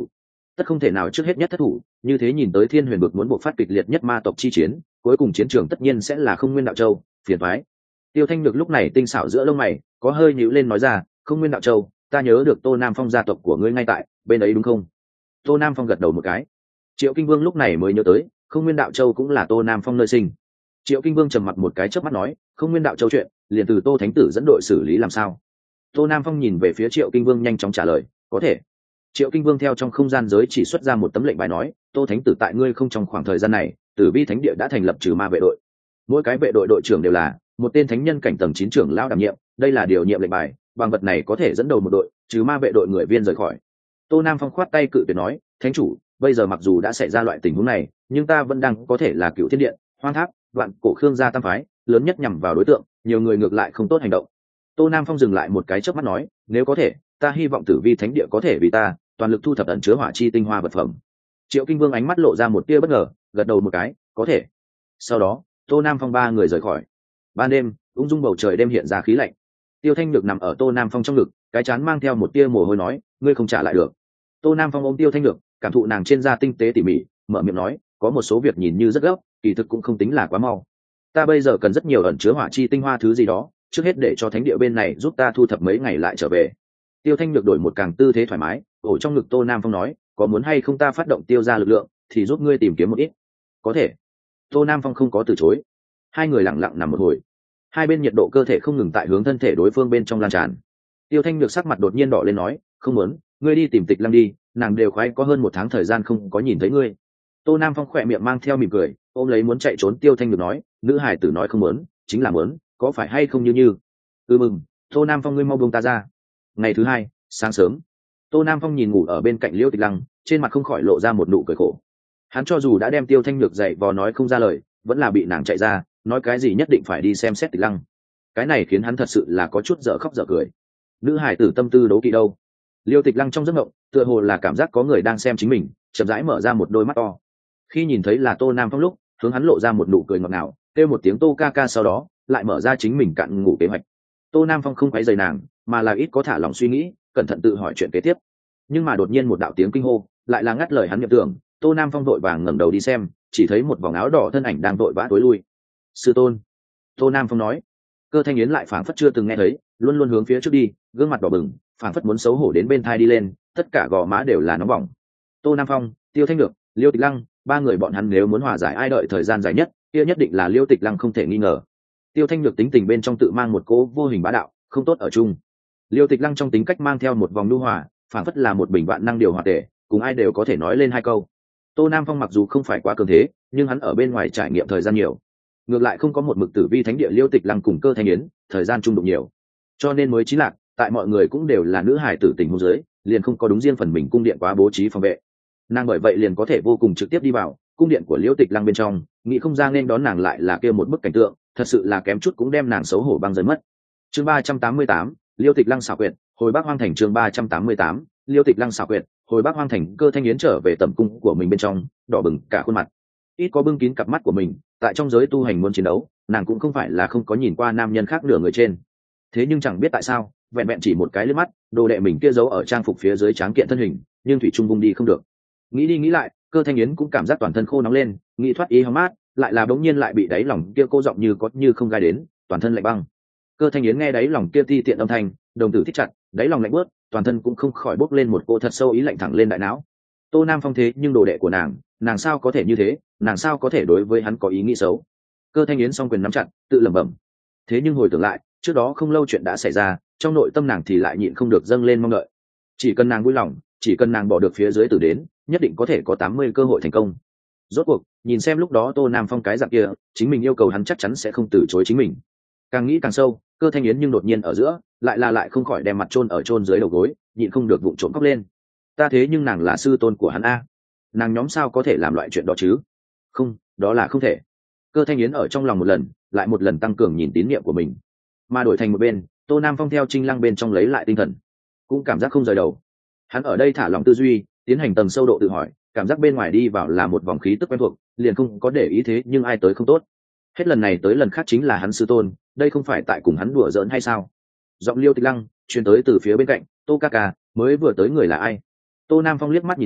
tất không thể nào trước hết nhất thất thủ, như thế nhìn tới Thiên Huyền vực muốn buộc phát kịch liệt nhất ma tộc chi chiến, cuối cùng chiến trường tất nhiên sẽ là Không Nguyên Đạo Châu, phiền toái. Tiêu Thanh Nhược lúc này tinh xảo giữa lông mày, có hơi nhíu lên nói ra, Không Nguyên Đạo Châu, ta nhớ được Tô Nam Phong gia tộc của ngươi ngay tại bên ấy đúng không? Tô Nam Phong gật đầu một cái. Triệu Kinh Vương lúc này mới nhớ tới, Không Nguyên Đạo Châu cũng là Tô Nam Phong nơi sinh. Triệu Kinh Vương trầm mặc một cái chớp mắt nói, Không Nguyên Đạo Châu chuyện, liền từ Tô Thánh Tử dẫn đội xử lý làm sao? Tô Nam Phong nhìn về phía Triệu Kinh Vương nhanh chóng trả lời, có thể. Triệu Kinh Vương theo trong không gian giới chỉ xuất ra một tấm lệnh bài nói, Tô Thánh Tử tại ngươi không trong khoảng thời gian này, Tử Vi Thánh Địa đã thành lập trừ ma vệ đội. Mỗi cái vệ đội đội trưởng đều là một tên thánh nhân cảnh tầng chín trưởng lão đảm nhiệm, đây là điều nhiệm lệnh bài, bằng vật này có thể dẫn đầu một đội, trừ ma vệ đội người viên rời khỏi. Tô Nam Phong khoát tay cự tuyệt nói, Thánh chủ, bây giờ mặc dù đã xảy ra loại tình huống này, nhưng ta vẫn đang có thể là Cựu Thiên Điện, Hoang Tháp, Vạn Cổ Khương gia tam phái, lớn nhất nhằm vào đối tượng, nhiều người ngược lại không tốt hành động. Tô Nam Phong dừng lại một cái chớp mắt nói, nếu có thể, ta hy vọng Tử Vi Thánh Địa có thể vì ta toàn lực thu thập ẩn chứa hỏa chi tinh hoa vật phẩm. Triệu Kinh Vương ánh mắt lộ ra một tia bất ngờ, gật đầu một cái, có thể. Sau đó, Tô Nam Phong ba người rời khỏi. Ban đêm, ung dung bầu trời đêm hiện ra khí lạnh. Tiêu Thanh Nhược nằm ở Tô Nam Phong trong ngực, cái chán mang theo một tia mồ hôi nói, ngươi không trả lại được. Tô Nam Phong ôm Tiêu Thanh Nhược, cảm thụ nàng trên da tinh tế tỉ mỉ, mở miệng nói, có một số việc nhìn như rất gấp, kỳ thực cũng không tính là quá mau. Ta bây giờ cần rất nhiều ẩn chứa hỏa chi tinh hoa thứ gì đó, trước hết để cho thánh địa bên này giúp ta thu thập mấy ngày lại trở về. Tiêu Thanh Nhược đổi một càng tư thế thoải mái, ổ trong ngực Tô Nam Phong nói, có muốn hay không ta phát động tiêu ra lực lượng, thì giúp ngươi tìm kiếm một ít. Có thể. Tô Nam Phong không có từ chối. Hai người lặng lặng nằm một hồi. Hai bên nhiệt độ cơ thể không ngừng tại hướng thân thể đối phương bên trong lan tràn. Tiêu Thanh Nhược sắc mặt đột nhiên đỏ lên nói, không muốn, ngươi đi tìm Tịch Lăng đi, nàng đều khoái có hơn một tháng thời gian không có nhìn thấy ngươi. Tô Nam Phong khỏe miệng mang theo mỉm cười, ôm lấy muốn chạy trốn Tiêu Thanh Nhược nói, nữ hải tử nói không muốn, chính là muốn, có phải hay không như như. Ừ mừng, Tô Nam Phong ngươi mau buông ta ra. Ngày thứ hai, sáng sớm, Tô Nam Phong nhìn ngủ ở bên cạnh Liêu Tịch Lăng, trên mặt không khỏi lộ ra một nụ cười khổ. Hắn cho dù đã đem Tiêu Thanh Nhược dạy vò nói không ra lời, vẫn là bị nàng chạy ra, nói cái gì nhất định phải đi xem xét Tịch Lăng. Cái này khiến hắn thật sự là có chút dở khóc dở cười. Nữ hải tử tâm tư đấu kỵ đâu? Liêu Tịch Lăng trong giấc mộng, tựa hồ là cảm giác có người đang xem chính mình, chậm rãi mở ra một đôi mắt to. Khi nhìn thấy là Tô Nam Phong lúc, hướng hắn lộ ra một nụ cười ngọt ngào, kêu một tiếng Tô ca ca, sau đó lại mở ra chính mình cạn ngủ kế hoạch. Tô Nam Phong không quấy rầy nàng, mà là ít có thả lòng suy nghĩ, cẩn thận tự hỏi chuyện kế tiếp. Nhưng mà đột nhiên một đạo tiếng kinh hô lại là ngắt lời hắn nhập tưởng. Tô Nam Phong vội vàng ngẩng đầu đi xem, chỉ thấy một vòng áo đỏ thân ảnh đang vội vã tối lui. Sư tôn. Tô Nam Phong nói. Cơ Thanh Yến lại phảng phất chưa từng nghe thấy, luôn luôn hướng phía trước đi, gương mặt đỏ bừng, phảng phất muốn xấu hổ đến bên thai đi lên, tất cả gò má đều là nóng bỏng. Tô Nam Phong, Tiêu Thanh Nhược, Liêu Tịch Lăng, ba người bọn hắn nếu muốn hòa giải ai đợi thời gian dài nhất, kia nhất định là Liêu Tịch Lăng không thể nghi ngờ. Tiêu Thanh Nhược tính tình bên trong tự mang một cố vô hình bá đạo, không tốt ở chung. Liêu Tịch Lăng trong tính cách mang theo một vòng nhu hòa, phảng phất là một bình vạn năng điều hòa tể, cùng ai đều có thể nói lên hai câu. Tô Nam Phong mặc dù không phải quá cường thế, nhưng hắn ở bên ngoài trải nghiệm thời gian nhiều, ngược lại không có một mực Tử Vi Thánh Địa Liêu Tịch Lăng cùng Cơ Thanh Yến thời gian chung đụng nhiều, cho nên mới chí lạc. Tại mọi người cũng đều là nữ hài tử tình huống dưới, liền không có đúng riêng phần mình cung điện quá bố trí phòng vệ. Nàng bởi vậy liền có thể vô cùng trực tiếp đi vào cung điện của Liêu Tịch Lăng bên trong, nghĩ không ra nên đón nàng lại là kia một bức cảnh tượng, thật sự là kém chút cũng đem nàng xấu hổ băng rơi mất. Chương ba trăm tám mươi tám, Liêu Tịch Lăng xảo quyệt, hồi Bắc Hoang Thành. Chương ba trăm tám mươi tám, Liêu Tịch Lăng xảo quyệt, hồi Bắc Hoang Thành. Cơ Thanh Yến trở về tẩm cung của mình bên trong, đỏ bừng cả khuôn mặt, ít có bưng kín cặp mắt của mình. Tại trong giới tu hành muốn chiến đấu, nàng cũng không phải là không có nhìn qua nam nhân khác nửa người trên, thế nhưng chẳng biết tại sao, vẹn vẹn chỉ một cái liếc mắt, đồ đệ mình kia giấu ở trang phục phía dưới tráng kiện thân hình, nhưng thủy trung vung đi không được. Nghĩ đi nghĩ lại, Cơ Thanh Yến cũng cảm giác toàn thân khô nóng lên, nghĩ thoát ý hóng mát, lại là bỗng nhiên lại bị đáy lòng kia cô giọng như có như không gai đến, toàn thân lạnh băng. Cơ Thanh Yến nghe đáy lòng kia ti tiện âm thanh, đồng tử thích chặt, đáy lòng lạnh bớt, toàn thân cũng không khỏi bốc lên một cô thật sâu ý lạnh thẳng lên đại não. Tô Nam Phong thế nhưng đồ đệ của nàng, nàng sao có thể như thế, nàng sao có thể đối với hắn có ý nghĩ xấu. Cơ Thanh Yến song quyền nắm chặt, tự lẩm bẩm. Thế nhưng hồi tưởng lại, trước đó không lâu chuyện đã xảy ra, trong nội tâm nàng thì lại nhịn không được dâng lên mong đợi. Chỉ cần nàng vui lòng, chỉ cần nàng bỏ được phía dưới tử đến, nhất định có thể có tám mươi cơ hội thành công. Rốt cuộc, nhìn xem lúc đó Tô Nam Phong cái dạng kia, chính mình yêu cầu hắn chắc chắn sẽ không từ chối chính mình. Càng nghĩ càng sâu, Cơ Thanh Yến nhưng đột nhiên ở giữa, lại là lại không khỏi đem mặt chôn ở chôn dưới đầu gối, nhịn không được vụng trộm khóc lên. Ta thế nhưng nàng là sư tôn của hắn a, nàng nhóm sao có thể làm loại chuyện đó chứ? Không, đó là không thể. Cơ Thanh Yến ở trong lòng một lần, lại một lần tăng cường nhìn tín niệm của mình. Mà đổi thành một bên, Tô Nam Phong theo Trinh Lăng bên trong lấy lại tinh thần, cũng cảm giác không rời đầu. Hắn ở đây thả lòng tư duy, tiến hành tầng sâu độ tự hỏi, cảm giác bên ngoài đi vào là một vòng khí tức quen thuộc, liền không có để ý thế nhưng ai tới không tốt. Hết lần này tới lần khác chính là hắn sư tôn, đây không phải tại cùng hắn đùa giỡn hay sao? Giọng Liêu Tịch Lăng truyền tới từ phía bên cạnh, Tô ca ca, mới vừa tới người là ai? Tô Nam Phong liếc mắt nhìn hắn,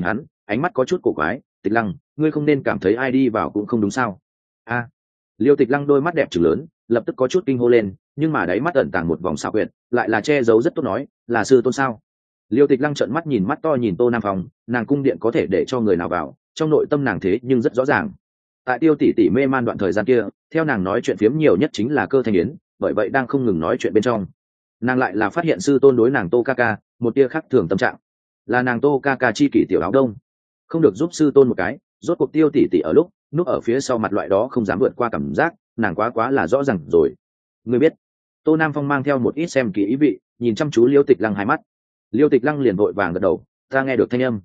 ánh mắt có chút cổ quái. Tịch Lăng, ngươi không nên cảm thấy ai đi vào cũng không đúng sao? A. Liêu Tịch Lăng đôi mắt đẹp trừng lớn, lập tức có chút kinh hô lên, nhưng mà đáy mắt ẩn tàng một vòng xảo quyệt, lại là che giấu rất tốt, nói là sư tôn sao? Liêu Tịch Lăng trợn mắt nhìn mắt to nhìn Tô Nam Phong, nàng cung điện có thể để cho người nào vào, trong nội tâm nàng thế nhưng rất rõ ràng. Tại Tiêu tỷ tỷ mê man đoạn thời gian kia, theo nàng nói chuyện phiếm nhiều nhất chính là Cơ Thanh Yến, bởi vậy đang không ngừng nói chuyện bên trong, nàng lại là phát hiện sư tôn đối nàng Tô ca ca một tia khác thường tâm trạng, là nàng Tô ca ca chi kỷ tiểu áo đông, không được giúp sư tôn một cái. Rốt cuộc Tiêu tỷ tỷ ở lúc núp ở phía sau mặt loại đó không dám vượt qua cảm giác, nàng quá quá là rõ ràng rồi. Ngươi biết? Tô Nam Phong mang theo một ít xem kỹ ý vị, nhìn chăm chú Liêu Tịch Lăng hai mắt. Liêu Tịch Lăng liền vội vàng gật đầu, ta nghe được thanh âm.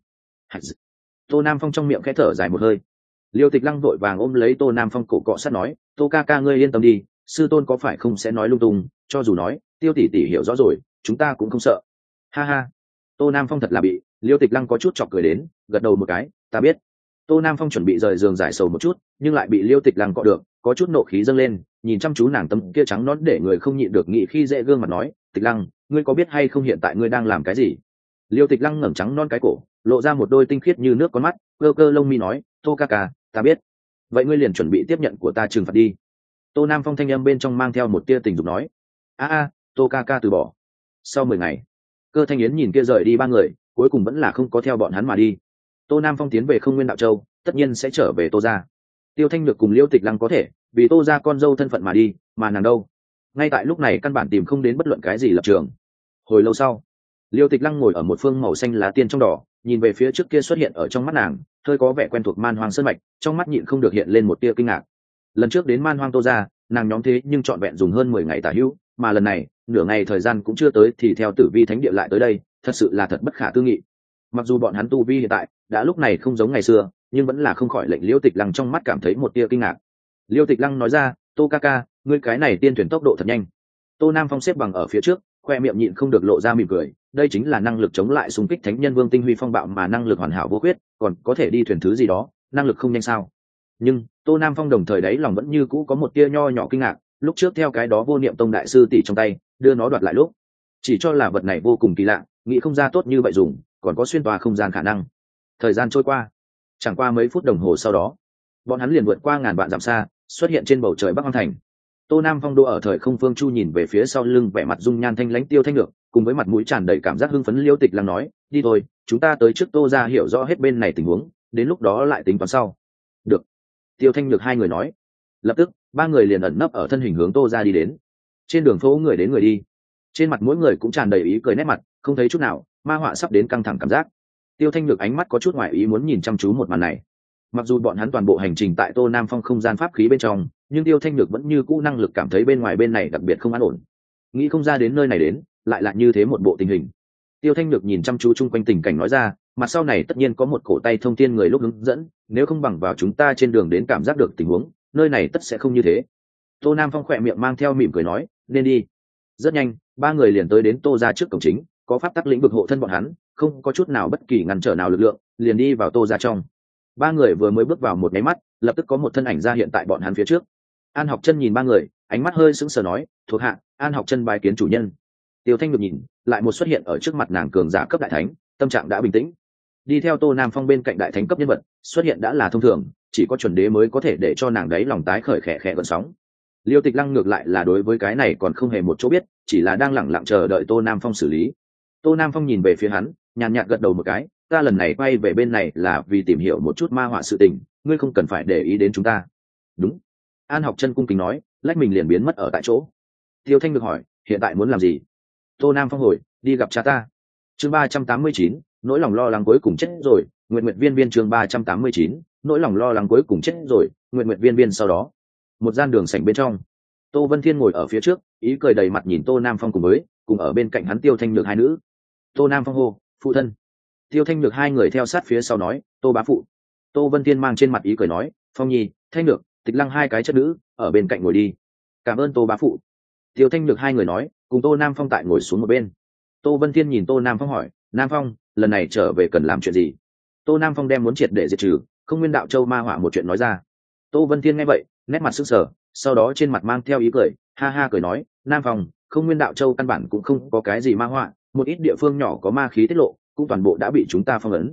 Tô Nam Phong trong miệng khẽ thở dài một hơi. Liêu Tịch Lăng vội vàng ôm lấy Tô Nam Phong cổ cọ sát nói, Tô ca ca ngươi yên tâm đi, sư tôn có phải không sẽ nói lung tung, cho dù nói Tiêu tỷ tỷ hiểu rõ rồi, chúng ta cũng không sợ. Ha ha. Tô Nam Phong thật là bị Liêu Tịch Lăng có chút chọc cười đến, gật đầu một cái, ta biết. Tô Nam Phong chuẩn bị rời giường giải sầu một chút, nhưng lại bị Liêu Tịch Lăng cọ được, có chút nộ khí dâng lên, nhìn chăm chú nàng tấm kia trắng nõn để người không nhịn được nghĩ khi dễ gương mặt nói, Tịch Lăng, ngươi có biết hay không hiện tại ngươi đang làm cái gì? Liêu Tịch Lăng ngẩng trắng non cái cổ, lộ ra một đôi tinh khiết như nước con mắt, cơ cơ lông mi nói, Tô ca ca, ta biết. Vậy ngươi liền chuẩn bị tiếp nhận của ta trừng phạt đi. Tô Nam Phong thanh âm bên trong mang theo một tia tình dục nói, a a, Tô ca ca từ bỏ. Sau mười ngày, Cơ Thanh Yến nhìn kia rời đi ba người, cuối cùng vẫn là không có theo bọn hắn mà đi. Tô Nam Phong tiến về Không Nguyên Đạo Châu, tất nhiên sẽ trở về Tô gia. Tiêu Thanh Nhược cùng Liêu Tịch Lăng có thể vì Tô gia con dâu thân phận mà đi, mà nàng đâu? Ngay tại lúc này căn bản tìm không đến bất luận cái gì lập trường. Hồi lâu sau, Liêu Tịch Lăng ngồi ở một phương màu xanh lá tiên trong đỏ, nhìn về phía trước kia xuất hiện ở trong mắt nàng, hơi có vẻ quen thuộc Man Hoang sơn mạch, trong mắt nhịn không được hiện lên một tia kinh ngạc. Lần trước đến Man Hoang Tô gia, nàng nhóm thế nhưng trọn vẹn dùng hơn mười ngày tả hữu, mà lần này, nửa ngày thời gian cũng chưa tới thì theo Tử Vi Thánh địa lại tới đây, thật sự là thật bất khả tư nghị. Mặc dù bọn hắn tu vi hiện tại đã lúc này không giống ngày xưa, nhưng vẫn là không khỏi lệnh Liêu Tịch Lăng trong mắt cảm thấy một tia kinh ngạc. Liêu Tịch Lăng nói ra, Tô ca ca, ngươi cái này tiên thuyền tốc độ thật nhanh. Tô Nam Phong xếp bằng ở phía trước, khoe miệng nhịn không được lộ ra mỉm cười, đây chính là năng lực chống lại xung kích thánh nhân vương tinh huy phong bạo mà năng lực hoàn hảo vô khuyết, còn có thể đi thuyền thứ gì đó, năng lực không nhanh sao? Nhưng Tô Nam Phong đồng thời đấy lòng vẫn như cũ có một tia nho nhỏ kinh ngạc, lúc trước theo cái đó Vô Niệm Tông đại sư tỷ trong tay đưa nó đoạt lại lúc, chỉ cho là vật này vô cùng kỳ lạ, nghĩ không ra tốt như vậy dùng, còn có xuyên tòa không gian khả năng. Thời gian trôi qua, chẳng qua mấy phút đồng hồ sau đó, bọn hắn liền vượt qua ngàn vạn dặm xa, xuất hiện trên bầu trời Bắc Hoang thành. Tô Nam Phong đô ở thời không phương chu nhìn về phía sau lưng vẻ mặt dung nhan thanh lãnh Tiêu Thanh Nhược, cùng với mặt mũi tràn đầy cảm giác hưng phấn Liêu Tịch Lăng nói, đi thôi, chúng ta tới trước Tô gia hiểu rõ hết bên này tình huống, đến lúc đó lại tính toán sau. Được. Tiêu Thanh Nhược hai người nói. Lập tức, ba người liền ẩn nấp ở thân hình hướng Tô gia đi đến. Trên đường phố người đến người đi, trên mặt mỗi người cũng tràn đầy ý cười nét mặt, không thấy chút nào ma họa sắp đến căng thẳng cảm giác. Tiêu Thanh Nhược ánh mắt có chút ngoài ý muốn nhìn chăm chú một màn này. Mặc dù bọn hắn toàn bộ hành trình tại Tô Nam Phong không gian pháp khí bên trong, nhưng Tiêu Thanh Nhược vẫn như cũ năng lực cảm thấy bên ngoài bên này đặc biệt không an ổn, nghĩ không ra đến nơi này đến lại là như thế một bộ tình hình. Tiêu Thanh Nhược nhìn chăm chú chung quanh tình cảnh nói ra, mặt sau này tất nhiên có một cổ tay thông thiên người lúc hướng dẫn, nếu không bằng vào chúng ta trên đường đến cảm giác được tình huống, nơi này tất sẽ không như thế. Tô Nam Phong khỏe miệng mang theo mỉm cười nói, nên đi. Rất nhanh, ba người liền tới đến Tô gia trước cổng chính, có pháp tắc lĩnh vực hộ thân bọn hắn, không có chút nào bất kỳ ngăn trở nào lực lượng, liền đi vào Tô gia trong. Ba người vừa mới bước vào một máy mắt, lập tức có một thân ảnh ra hiện tại bọn hắn phía trước. An Học Chân nhìn ba người, ánh mắt hơi sững sờ nói, thuộc hạ An Học Chân bái kiến chủ nhân. Tiêu Thanh Nhược nhìn lại một xuất hiện ở trước mặt nàng cường giả cấp đại thánh, tâm trạng đã bình tĩnh. Đi theo Tô Nam Phong bên cạnh đại thánh cấp nhân vật xuất hiện đã là thông thường, chỉ có chuẩn đế mới có thể để cho nàng đấy lòng tái khởi khẽ khẽ gợn sóng. Liêu Tịch Lăng ngược lại là đối với cái này còn không hề một chỗ biết, chỉ là đang lẳng lặng chờ đợi Tô Nam Phong xử lý. Tô Nam Phong nhìn về phía hắn, nhàn nhạt gật đầu một cái, ta lần này quay về bên này là vì tìm hiểu một chút ma họa sự tình, ngươi không cần phải để ý đến chúng ta. Đúng. An Học Chân cung kính nói, lách mình liền biến mất ở tại chỗ. Tiêu Thanh được hỏi, hiện tại muốn làm gì? Tô Nam Phong hồi, đi gặp cha ta. Chương ba trăm tám mươi chín, nỗi lòng lo lắng cuối cùng chết rồi. Nguyện Nguyệt Viên Viên chương ba trăm tám mươi chín, nỗi lòng lo lắng cuối cùng chết rồi. Nguyện Nguyệt Viên Viên sau đó, một gian đường sảnh bên trong, Tô Vân Thiên ngồi ở phía trước, ý cười đầy mặt nhìn Tô Nam Phong cùng với cùng ở bên cạnh hắn Tiêu Thanh Nhược hai nữ. Tô Nam Phong hô, phụ thân. Tiêu Thanh Nhược hai người theo sát phía sau nói, Tô bá phụ. Tô Vân Thiên mang trên mặt ý cười nói, Phong Nhi, Thanh Nhược, Tịch Lăng hai cái chất nữ ở bên cạnh ngồi đi. Cảm ơn Tô bá phụ. Tiêu Thanh Nhược hai người nói, cùng Tô Nam Phong tại ngồi xuống một bên. Tô Vân Thiên nhìn Tô Nam Phong hỏi, Nam Phong, lần này trở về cần làm chuyện gì? Tô Nam Phong đem muốn triệt để diệt trừ Không Nguyên Đạo Châu ma họa một chuyện nói ra. Tô Vân Thiên nghe vậy, nét mặt sững sờ, sau đó trên mặt mang theo ý cười, ha ha cười nói, Nam Phong, Không Nguyên Đạo Châu căn bản cũng không có cái gì ma họa, một ít địa phương nhỏ có ma khí tiết lộ, cũng toàn bộ đã bị chúng ta phong ấn.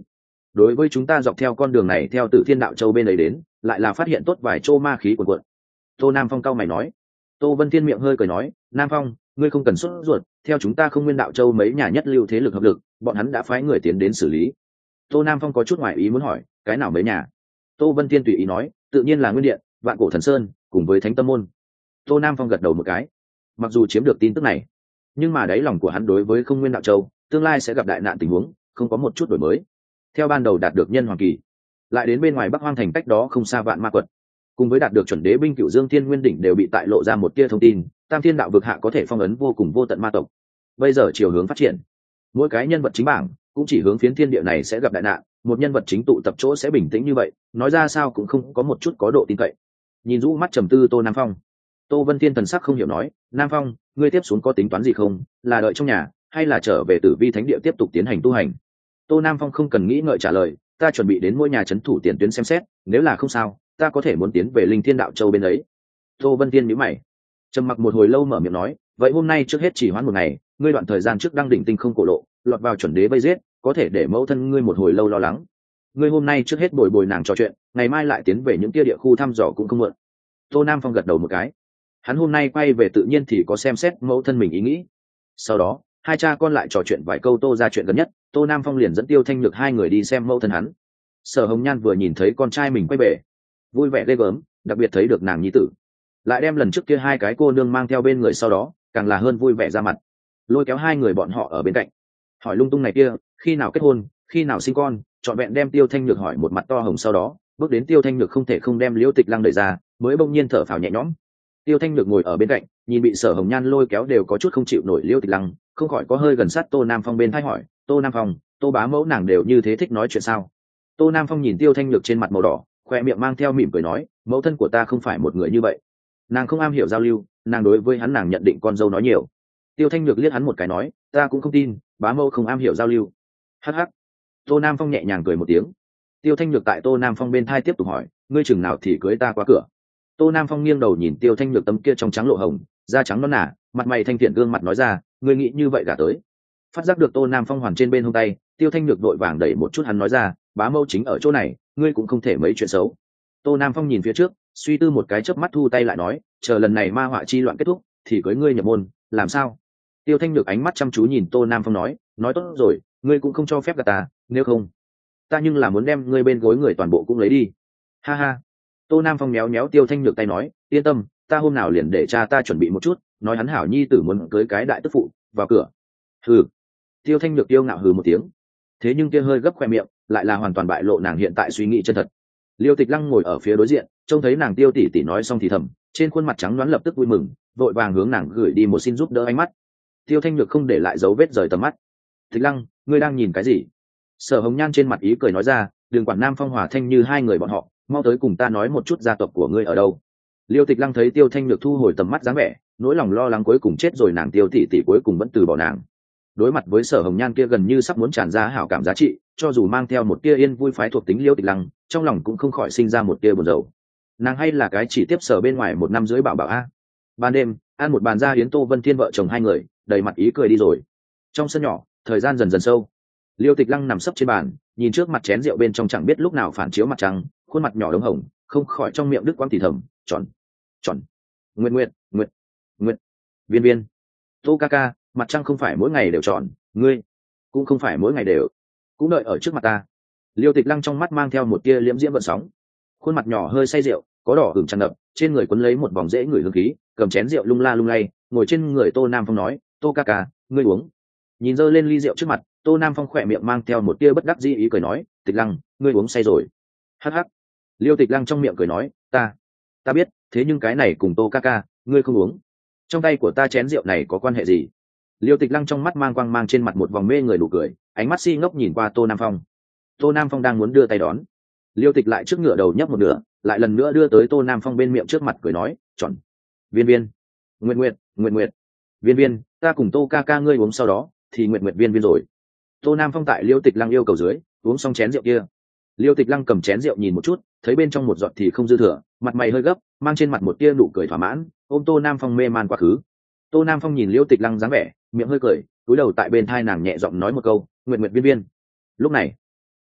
đối với chúng ta dọc theo con đường này theo Tử Thiên Đạo Châu bên ấy đến, lại là phát hiện tốt vài chỗ ma khí cuồn cuộn. Tô Nam Phong cau mày nói. Tô Vân Thiên miệng hơi cười nói, Nam Phong, ngươi không cần sốt ruột, theo chúng ta Không Nguyên Đạo Châu mấy nhà nhất lưu thế lực hợp lực, bọn hắn đã phái người tiến đến xử lý. Tô Nam Phong có chút ngoài ý muốn hỏi, cái nào mấy nhà? Tô Vân Thiên tùy ý nói, tự nhiên là Nguyên Điện, Vạn Cổ Thần Sơn, cùng với Thánh Tâm Môn. Tô Nam Phong gật đầu một cái. Mặc dù chiếm được tin tức này, nhưng mà đáy lòng của hắn đối với Không Nguyên Đạo Châu tương lai sẽ gặp đại nạn tình huống không có một chút đổi mới. Theo ban đầu đạt được nhân hoàng kỳ, lại đến bên ngoài Bắc Hoang thành cách đó không xa Vạn Ma Quật, cùng với đạt được chuẩn đế binh Cửu Dương Thiên Nguyên đỉnh đều bị tại lộ ra một tia thông tin, Tam Thiên Đạo vực hạ có thể phong ấn vô cùng vô tận ma tộc. Bây giờ chiều hướng phát triển, mỗi cái nhân vật chính bảng cũng chỉ hướng phiến thiên địa này sẽ gặp đại nạn, một nhân vật chính tụ tập chỗ sẽ bình tĩnh như vậy, nói ra sao cũng không có một chút có độ tin cậy. Nhìn rũ mắt trầm tư Tô Nam Phong, Tô Vân Thiên thần sắc không hiểu nói, Nam Phong, ngươi tiếp xuống có tính toán gì không, là đợi trong nhà hay là trở về Tử Vi Thánh Địa tiếp tục tiến hành tu hành? Tô Nam Phong không cần nghĩ ngợi trả lời, ta chuẩn bị đến mỗi nhà trấn thủ tiền tuyến xem xét, nếu là không sao ta có thể muốn tiến về Linh Thiên Đạo Châu bên ấy. Tô Vân Thiên nhíu mày, trầm mặc một hồi lâu mở miệng nói, vậy hôm nay trước hết chỉ hoãn một ngày, ngươi đoạn thời gian trước đăng đỉnh tinh không cổ lộ, lọt vào chuẩn đế vây giết, có thể để mẫu thân ngươi một hồi lâu lo lắng. Ngươi hôm nay trước hết bồi bồi nàng trò chuyện, ngày mai lại tiến về những kia địa khu thăm dò cũng không muộn. Tô Nam Phong gật đầu một cái. Hắn hôm nay quay về tự nhiên thì có xem xét mẫu thân mình ý nghĩ. Sau đó hai cha con lại trò chuyện vài câu Tô ra chuyện gần nhất, Tô Nam Phong liền dẫn Tiêu Thanh Nhược hai người đi xem mẫu thân hắn. Sở Hồng Nhan vừa nhìn thấy con trai mình quay về, vui vẻ ghê gớm, đặc biệt thấy được nàng nhi tử, lại đem lần trước kia hai cái cô nương mang theo bên người, sau đó càng là hơn vui vẻ ra mặt, lôi kéo hai người bọn họ ở bên cạnh, hỏi lung tung này kia, khi nào kết hôn, khi nào sinh con, trọn vẹn đem Tiêu Thanh Nhược hỏi một mặt to hồng. Sau đó bước đến Tiêu Thanh Nhược không thể không đem Liễu Tịch Lăng đẩy ra, mới bỗng nhiên thở phào nhẹ nhõm. Tiêu Thanh Nhược ngồi ở bên cạnh, nhìn bị Sở Hồng Nhan lôi kéo đều có chút không chịu nổi Liễu Tịch Lăng, không khỏi có hơi gần sát Tô Nam Phong bên thay hỏi, Tô Nam Phong, Tô bá mẫu nàng đều như thế thích nói chuyện sao? Tô Nam Phong nhìn Tiêu Thanh Nhược trên mặt màu đỏ, khoe miệng mang theo mỉm cười nói, mẫu thân của ta không phải một người như vậy, nàng không am hiểu giao lưu, nàng đối với hắn nàng nhận định con dâu nói nhiều. Tiêu Thanh Nhược liếc hắn một cái nói, ta cũng không tin bá mẫu không am hiểu giao lưu. Hắc hắc. Tô Nam Phong nhẹ nhàng cười một tiếng. Tiêu Thanh Nhược tại Tô Nam Phong bên thai tiếp tục hỏi, ngươi chừng nào thì cưới ta qua cửa? Tô Nam Phong nghiêng đầu nhìn Tiêu Thanh Nhược tấm kia trong trắng lộ hồng, da trắng nõn nà, mặt mày thanh thiện gương mặt nói ra, ngươi nghĩ như vậy gả tới? Phát giác được Tô Nam Phong hoàn trên bên hông tay, Tiêu Thanh Nhược vội vàng đẩy một chút hắn nói ra, bá mẫu chính ở chỗ này, ngươi cũng không thể mấy chuyện xấu. Tô Nam Phong nhìn phía trước, suy tư một cái chớp mắt thu tay lại nói, chờ lần này ma họa chi loạn kết thúc thì cưới ngươi nhập môn, làm sao? Tiêu Thanh Nhược ánh mắt chăm chú nhìn Tô Nam Phong nói, nói tốt rồi, ngươi cũng không cho phép gạt ta, nếu không ta nhưng là muốn đem ngươi bên gối người toàn bộ cũng lấy đi. Ha ha. Tô Nam Phong méo méo Tiêu Thanh Nhược tay nói, yên tâm, ta hôm nào liền để cha ta chuẩn bị một chút, nói hắn hảo nhi tử muốn cưới cái đại tức phụ, vào cửa. Hừ. Tiêu Thanh Nhược tiêu ngạo hừ một tiếng, thế nhưng kia hơi gấp khoe miệng lại là hoàn toàn bại lộ nàng hiện tại suy nghĩ chân thật. Liêu Tịch Lăng ngồi ở phía đối diện, trông thấy nàng Tiêu tỷ tỷ nói xong thì thầm, trên khuôn mặt trắng đoán lập tức vui mừng, vội vàng hướng nàng gửi đi một xin giúp đỡ ánh mắt. Tiêu Thanh Nhược không để lại dấu vết rời tầm mắt. Tịch Lăng, ngươi đang nhìn cái gì? Sở Hồng Nhan trên mặt ý cười nói ra, đừng quản Nam Phong Hòa Thanh như hai người bọn họ, mau tới cùng ta nói một chút gia tộc của ngươi ở đâu. Liêu Tịch Lăng thấy Tiêu Thanh Nhược thu hồi tầm mắt dáng vẻ, nỗi lòng lo lắng cuối cùng chết rồi, nàng Tiêu tỷ tỷ cuối cùng vẫn từ bỏ nàng. Đối mặt với Sở Hồng Nhan kia gần như sắp muốn tràn ra hảo cảm giá trị, cho dù mang theo một tia yên vui phái thuộc tính Liêu Tịch Lăng, trong lòng cũng không khỏi sinh ra một tia buồn rầu. Nàng hay là cái chỉ tiếp Sở bên ngoài một năm dưới bảo bảo a. Ban đêm, ăn một bàn gia hiến, Tô Vân Thiên vợ chồng hai người đầy mặt ý cười đi rồi. Trong sân nhỏ, thời gian dần dần sâu. Liêu Tịch Lăng nằm sấp trên bàn, nhìn trước mặt chén rượu bên trong chẳng biết lúc nào phản chiếu mặt trăng, khuôn mặt nhỏ đống hồng, không khỏi trong miệng đứt quãng thì thầm, tròn, tròn, nguyệt nguyệt, nguyệt, nguyệt, viên viên. Tô ca ca, mặt trăng không phải mỗi ngày đều tròn, ngươi cũng không phải mỗi ngày đều, cũng đợi ở trước mặt ta. Liêu Tịch Lăng trong mắt mang theo một tia liễm diễm gợn sóng, khuôn mặt nhỏ hơi say rượu, có đỏ hửng tràn ngập, trên người quấn lấy một vòng rễ người hương khí, cầm chén rượu lung la lung lay, ngồi trên người Tô Nam Phong nói, Tô ca ca, ngươi uống. Nhìn dơ lên ly rượu trước mặt, Tô Nam Phong khỏe miệng mang theo một tia bất đắc dĩ ý cười nói, Tịch Lăng, ngươi uống say rồi. Hắc hắc. Liêu Tịch Lăng trong miệng cười nói, ta ta biết, thế nhưng cái này cùng Tô ca ca ngươi không uống, trong tay của ta chén rượu này có quan hệ gì? Liêu Tịch Lăng trong mắt mang quang mang trên mặt một vòng mê người đủ cười, ánh mắt si ngốc nhìn qua Tô Nam Phong. Tô Nam Phong đang muốn đưa tay đón, Liêu Tịch lại trước ngựa đầu nhấp một nửa, lại lần nữa đưa tới Tô Nam Phong bên miệng trước mặt cười nói, chọn. Viên viên, nguyệt nguyệt, nguyệt nguyệt, viên viên, ta cùng Tô ca ca ngươi uống sau đó thì nguyệt nguyệt viên viên rồi. Tô Nam Phong tại Liêu Tịch Lăng yêu cầu dưới uống xong chén rượu kia. Liêu Tịch Lăng cầm chén rượu nhìn một chút, thấy bên trong một giọt thì không dư thừa, mặt mày hơi gấp, mang trên mặt một tia nụ cười thỏa mãn, ôm Tô Nam Phong mê man quá khứ. Tô Nam Phong nhìn Liêu Tịch Lăng dáng vẻ, miệng hơi cười, cúi đầu tại bên thai nàng nhẹ giọng nói một câu, nguyệt nguyệt viên viên. Lúc này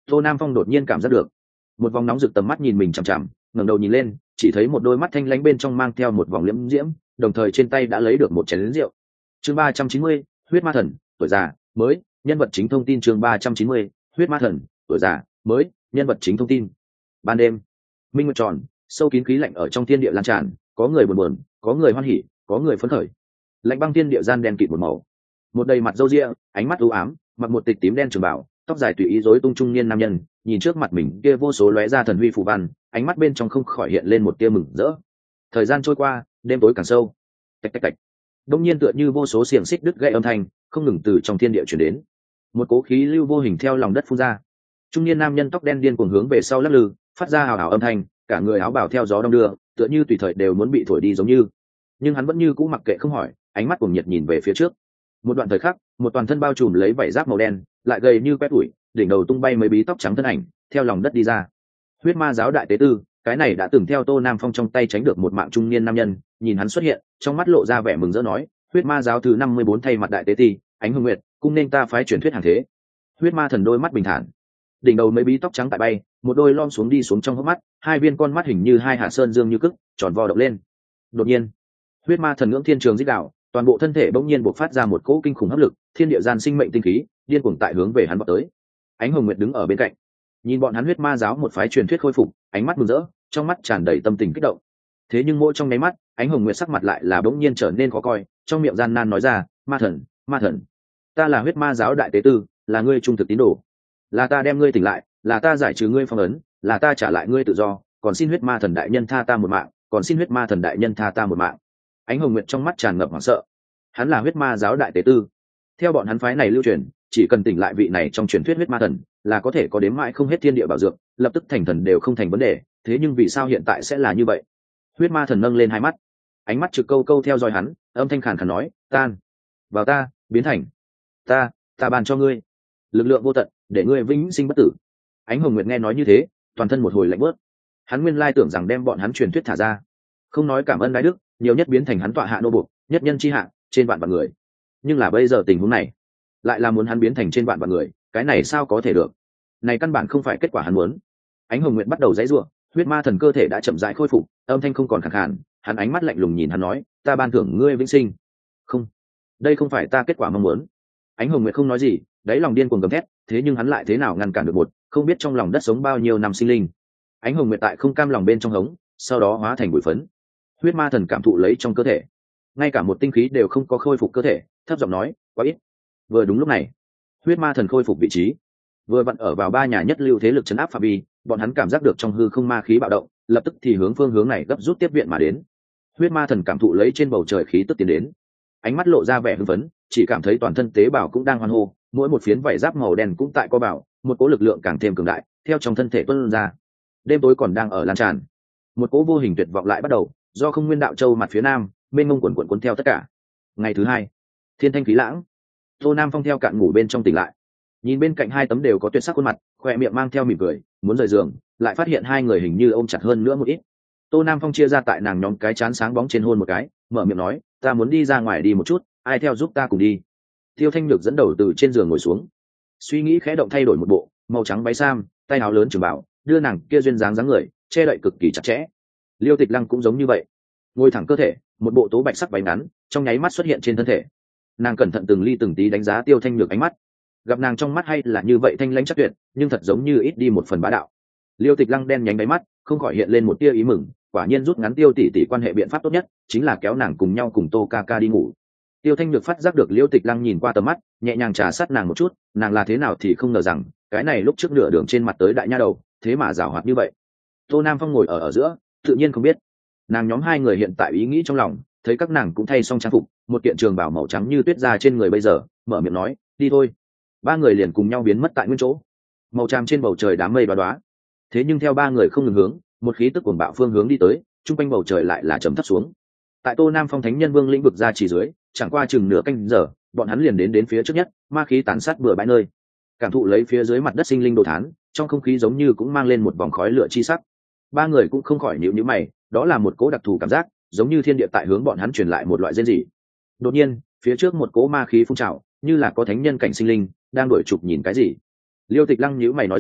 Tô Nam Phong đột nhiên cảm giác được một vòng nóng rực tầm mắt nhìn mình chằm chằm, ngẩng đầu nhìn lên, chỉ thấy một đôi mắt thanh lãnh bên trong mang theo một vòng liễm diễm, đồng thời trên tay đã lấy được một chén rượu. Chương ba trăm chín mươi, huyết ma thần, tuổi già, mới, nhân vật chính thông tin. Chương ba trăm chín mươi, huyết ma thần, tuổi già, mới, nhân vật chính thông tin. Ban đêm, minh nguyệt tròn, sâu kín khí lạnh ở trong thiên địa lan tràn, có người buồn buồn, có người hoan hỉ, có người phấn khởi. Lạnh băng thiên địa gian đen kịt một màu. Một đầy mặt râu ria, ánh mắt u ám, mặc một tịch tím đen trường bào, tóc dài tùy ý rối tung trung niên nam nhân, nhìn trước mặt mình kia vô số lóe ra thần huy phù văn, ánh mắt bên trong không khỏi hiện lên một tia mừng rỡ. Thời gian trôi qua, đêm tối càng sâu. Tạch tạch tạch. Đông nhiên tựa như vô số xiềng xích đứt gãy âm thanh, không ngừng từ trong thiên địa truyền đến. Một cố khí lưu vô hình theo lòng đất phun ra. Trung niên nam nhân tóc đen điên cuồng hướng về sau lắc lư, phát ra hào hào âm thanh, cả người áo bào theo gió đông đưa, tựa như tùy thời đều muốn bị thổi đi giống như. Nhưng hắn vẫn như cũ mặc kệ không hỏi, ánh mắt cuồng nhiệt nhìn về phía trước. Một đoạn thời khắc, một toàn thân bao trùm lấy vảy giáp màu đen, lại gầy như quét ủi, đỉnh đầu tung bay mấy bí tóc trắng thân ảnh, theo lòng đất đi ra. Huyết ma giáo đại tế tư, cái này đã từng theo Tô Nam Phong trong tay tránh được một mạng trung niên nam nhân, nhìn hắn xuất hiện, trong mắt lộ ra vẻ mừng rỡ nói, huyết ma giáo thứ năm mươi bốn thay mặt đại tế ti, ánh hương nguyệt, cung nên ta phái truyền thuyết hàng thế. Huyết ma thần đôi mắt bình thản, đỉnh đầu mấy bí tóc trắng tại bay, một đôi lom xuống đi xuống trong hốc mắt, hai viên con mắt hình như hai hạ sơn dương như cức, tròn vo động lên. Đột nhiên, huyết ma thần ngưỡng thiên trường dích đạo, toàn bộ thân thể bỗng nhiên bộc phát ra một cỗ kinh khủng hấp lực, thiên địa gian sinh mệnh tinh khí điên cuồng tại hướng về hắn vọt tới. Ánh hồng nguyệt đứng ở bên cạnh, nhìn bọn hắn huyết ma giáo một phái truyền thuyết khôi phục, ánh mắt mừng rỡ, trong mắt tràn đầy tâm tình kích động. Thế nhưng mỗi trong nháy mắt, ánh hồng nguyệt sắc mặt lại là bỗng nhiên trở nên khó coi, trong miệng gian nan nói ra, ma thần, ma thần, ta là huyết ma giáo đại tế tư, là ngươi trung thực tín đồ, là ta đem ngươi tỉnh lại, là ta giải trừ ngươi phong ấn, là ta trả lại ngươi tự do, còn xin huyết ma thần đại nhân tha ta một mạng, còn xin huyết ma thần đại nhân tha ta một mạng. Ánh hồng nguyệt trong mắt tràn ngập hoảng sợ. Hắn là huyết ma giáo đại tế tư, theo bọn hắn phái này lưu truyền, chỉ cần tỉnh lại vị này trong truyền thuyết huyết ma thần, là có thể có đếm mãi không hết thiên địa bảo dược, lập tức thành thần đều không thành vấn đề. Thế nhưng vì sao hiện tại sẽ là như vậy? Huyết ma thần nâng lên hai mắt, ánh mắt trực câu câu theo dõi hắn, âm thanh khàn khàn nói, tan vào ta, biến thành ta, ta ban cho ngươi lực lượng vô tận, để ngươi vĩnh sinh bất tử. Ánh hồng nguyệt nghe nói như thế, toàn thân một hồi lạnh bớt. Hắn nguyên lai tưởng rằng đem bọn hắn truyền thuyết thả ra, không nói cảm ơn đại đức, nhiều nhất biến thành hắn tọa hạ nô buộc, nhất nhân chi hạ, trên vạn vạn người. Nhưng là bây giờ tình huống này, lại là muốn hắn biến thành trên vạn vạn người, cái này sao có thể được? Này căn bản không phải kết quả hắn muốn. Ánh hồng nguyệt bắt đầu giãy giụa, huyết ma thần cơ thể đã chậm rãi khôi phục, âm thanh không còn khàn khàn, hắn ánh mắt lạnh lùng nhìn hắn nói, ta ban thưởng ngươi vĩnh sinh. Không, đây không phải ta kết quả mong muốn. Ánh hồng nguyệt không nói gì, đáy lòng điên cuồng gầm thét, thế nhưng hắn lại thế nào ngăn cản được một, không biết trong lòng đất sống bao nhiêu năm sinh linh. Ánh hồng nguyệt tại không cam lòng bên trong hống, sau đó hóa thành bụi phấn. Huyết ma thần cảm thụ lấy trong cơ thể, ngay cả một tinh khí đều không có khôi phục cơ thể, thấp giọng nói, quá ít. Vừa đúng lúc này, huyết ma thần khôi phục vị trí, vừa vặn ở vào ba nhà nhất lưu thế lực chấn áp phạm vi, bọn hắn cảm giác được trong hư không ma khí bạo động, lập tức thì hướng phương hướng này gấp rút tiếp viện mà đến. Huyết ma thần cảm thụ lấy trên bầu trời khí tức tiến đến, ánh mắt lộ ra vẻ hưng phấn, chỉ cảm thấy toàn thân tế bào cũng đang hoan hô, mỗi một phiến vảy giáp màu đen cũng tại co bảo, một cỗ lực lượng càng thêm cường đại theo trong thân thể tuôn ra. Đêm tối còn đang ở lan tràn, một cỗ vô hình tuyệt vọng lại bắt đầu, do không nguyên đạo châu mặt phía nam bên ngông quần quần cuốn theo tất cả. Ngày thứ hai, thiên thanh khí lãng, Tô Nam Phong theo cạn ngủ bên trong tỉnh lại, nhìn bên cạnh hai tấm đều có tuyệt sắc khuôn mặt, khoe miệng mang theo mỉm cười, muốn rời giường, lại phát hiện hai người hình như ôm chặt hơn nữa một ít. Tô Nam Phong chia ra tại nàng nhóm cái chán sáng bóng trên hôn một cái, mở miệng nói, ta muốn đi ra ngoài đi một chút, ai theo giúp ta cùng đi. Tiêu Thanh Nhược dẫn đầu từ trên giường ngồi xuống, suy nghĩ khẽ động thay đổi một bộ màu trắng váy sam, tay áo lớn trường bảo, đưa nàng kia duyên dáng dáng người che đậy cực kỳ chặt chẽ. Liêu Tịch Lăng cũng giống như vậy, ngồi thẳng cơ thể, một bộ tố bạch sắc váy ngắn trong nháy mắt xuất hiện trên thân thể. Nàng cẩn thận từng ly từng tí đánh giá Tiêu Thanh Nhược ánh mắt, gặp nàng trong mắt hay là như vậy thanh lãnh chắc tuyệt, nhưng thật giống như ít đi một phần bá đạo. Liêu Tịch Lăng đen nhánh đáy mắt không khỏi hiện lên một tia ý mừng, quả nhiên rút ngắn Tiêu tỷ tỷ quan hệ biện pháp tốt nhất chính là kéo nàng cùng nhau cùng Tô ca ca đi ngủ. Tiêu Thanh Nhược phát giác được Liêu Tịch Lăng nhìn qua tầm mắt, nhẹ nhàng trà sát nàng một chút, nàng là thế nào thì không ngờ rằng cái này lúc trước nửa đường trên mặt tới đại nha đầu, thế mà giảo hoạt như vậy. Tô Nam Phong ngồi ở ở giữa, tự nhiên không biết nàng nhóm hai người hiện tại ý nghĩ trong lòng, thấy các nàng cũng thay xong trang phục, một kiện trường bào màu trắng như tuyết ra trên người bây giờ, mở miệng nói, đi thôi. Ba người liền cùng nhau biến mất tại nguyên chỗ. Màu tràm trên bầu trời đám mây đoá đoá, thế nhưng theo ba người không ngừng hướng một khí tức cuồng bạo phương hướng đi tới, trung quanh bầu trời lại là trầm thấp xuống. Tại Tô Nam Phong thánh nhân vương lĩnh vực ra chỉ dưới, chẳng qua chừng nửa canh giờ, bọn hắn liền đến đến phía trước nhất, ma khí tàn sát bừa bãi nơi. Cảm thụ lấy phía dưới mặt đất sinh linh đồ thán, trong không khí giống như cũng mang lên một vòng khói lửa chi sắc. Ba người cũng không khỏi nhíu nhíu mày, đó là một cỗ đặc thù cảm giác, giống như thiên địa tại hướng bọn hắn truyền lại một loại rên rỉ. Đột nhiên, phía trước một cỗ ma khí phun trào, như là có thánh nhân cảnh sinh linh đang đuổi chụp nhìn cái gì. Liêu Tịch Lăng nhíu mày nói ra,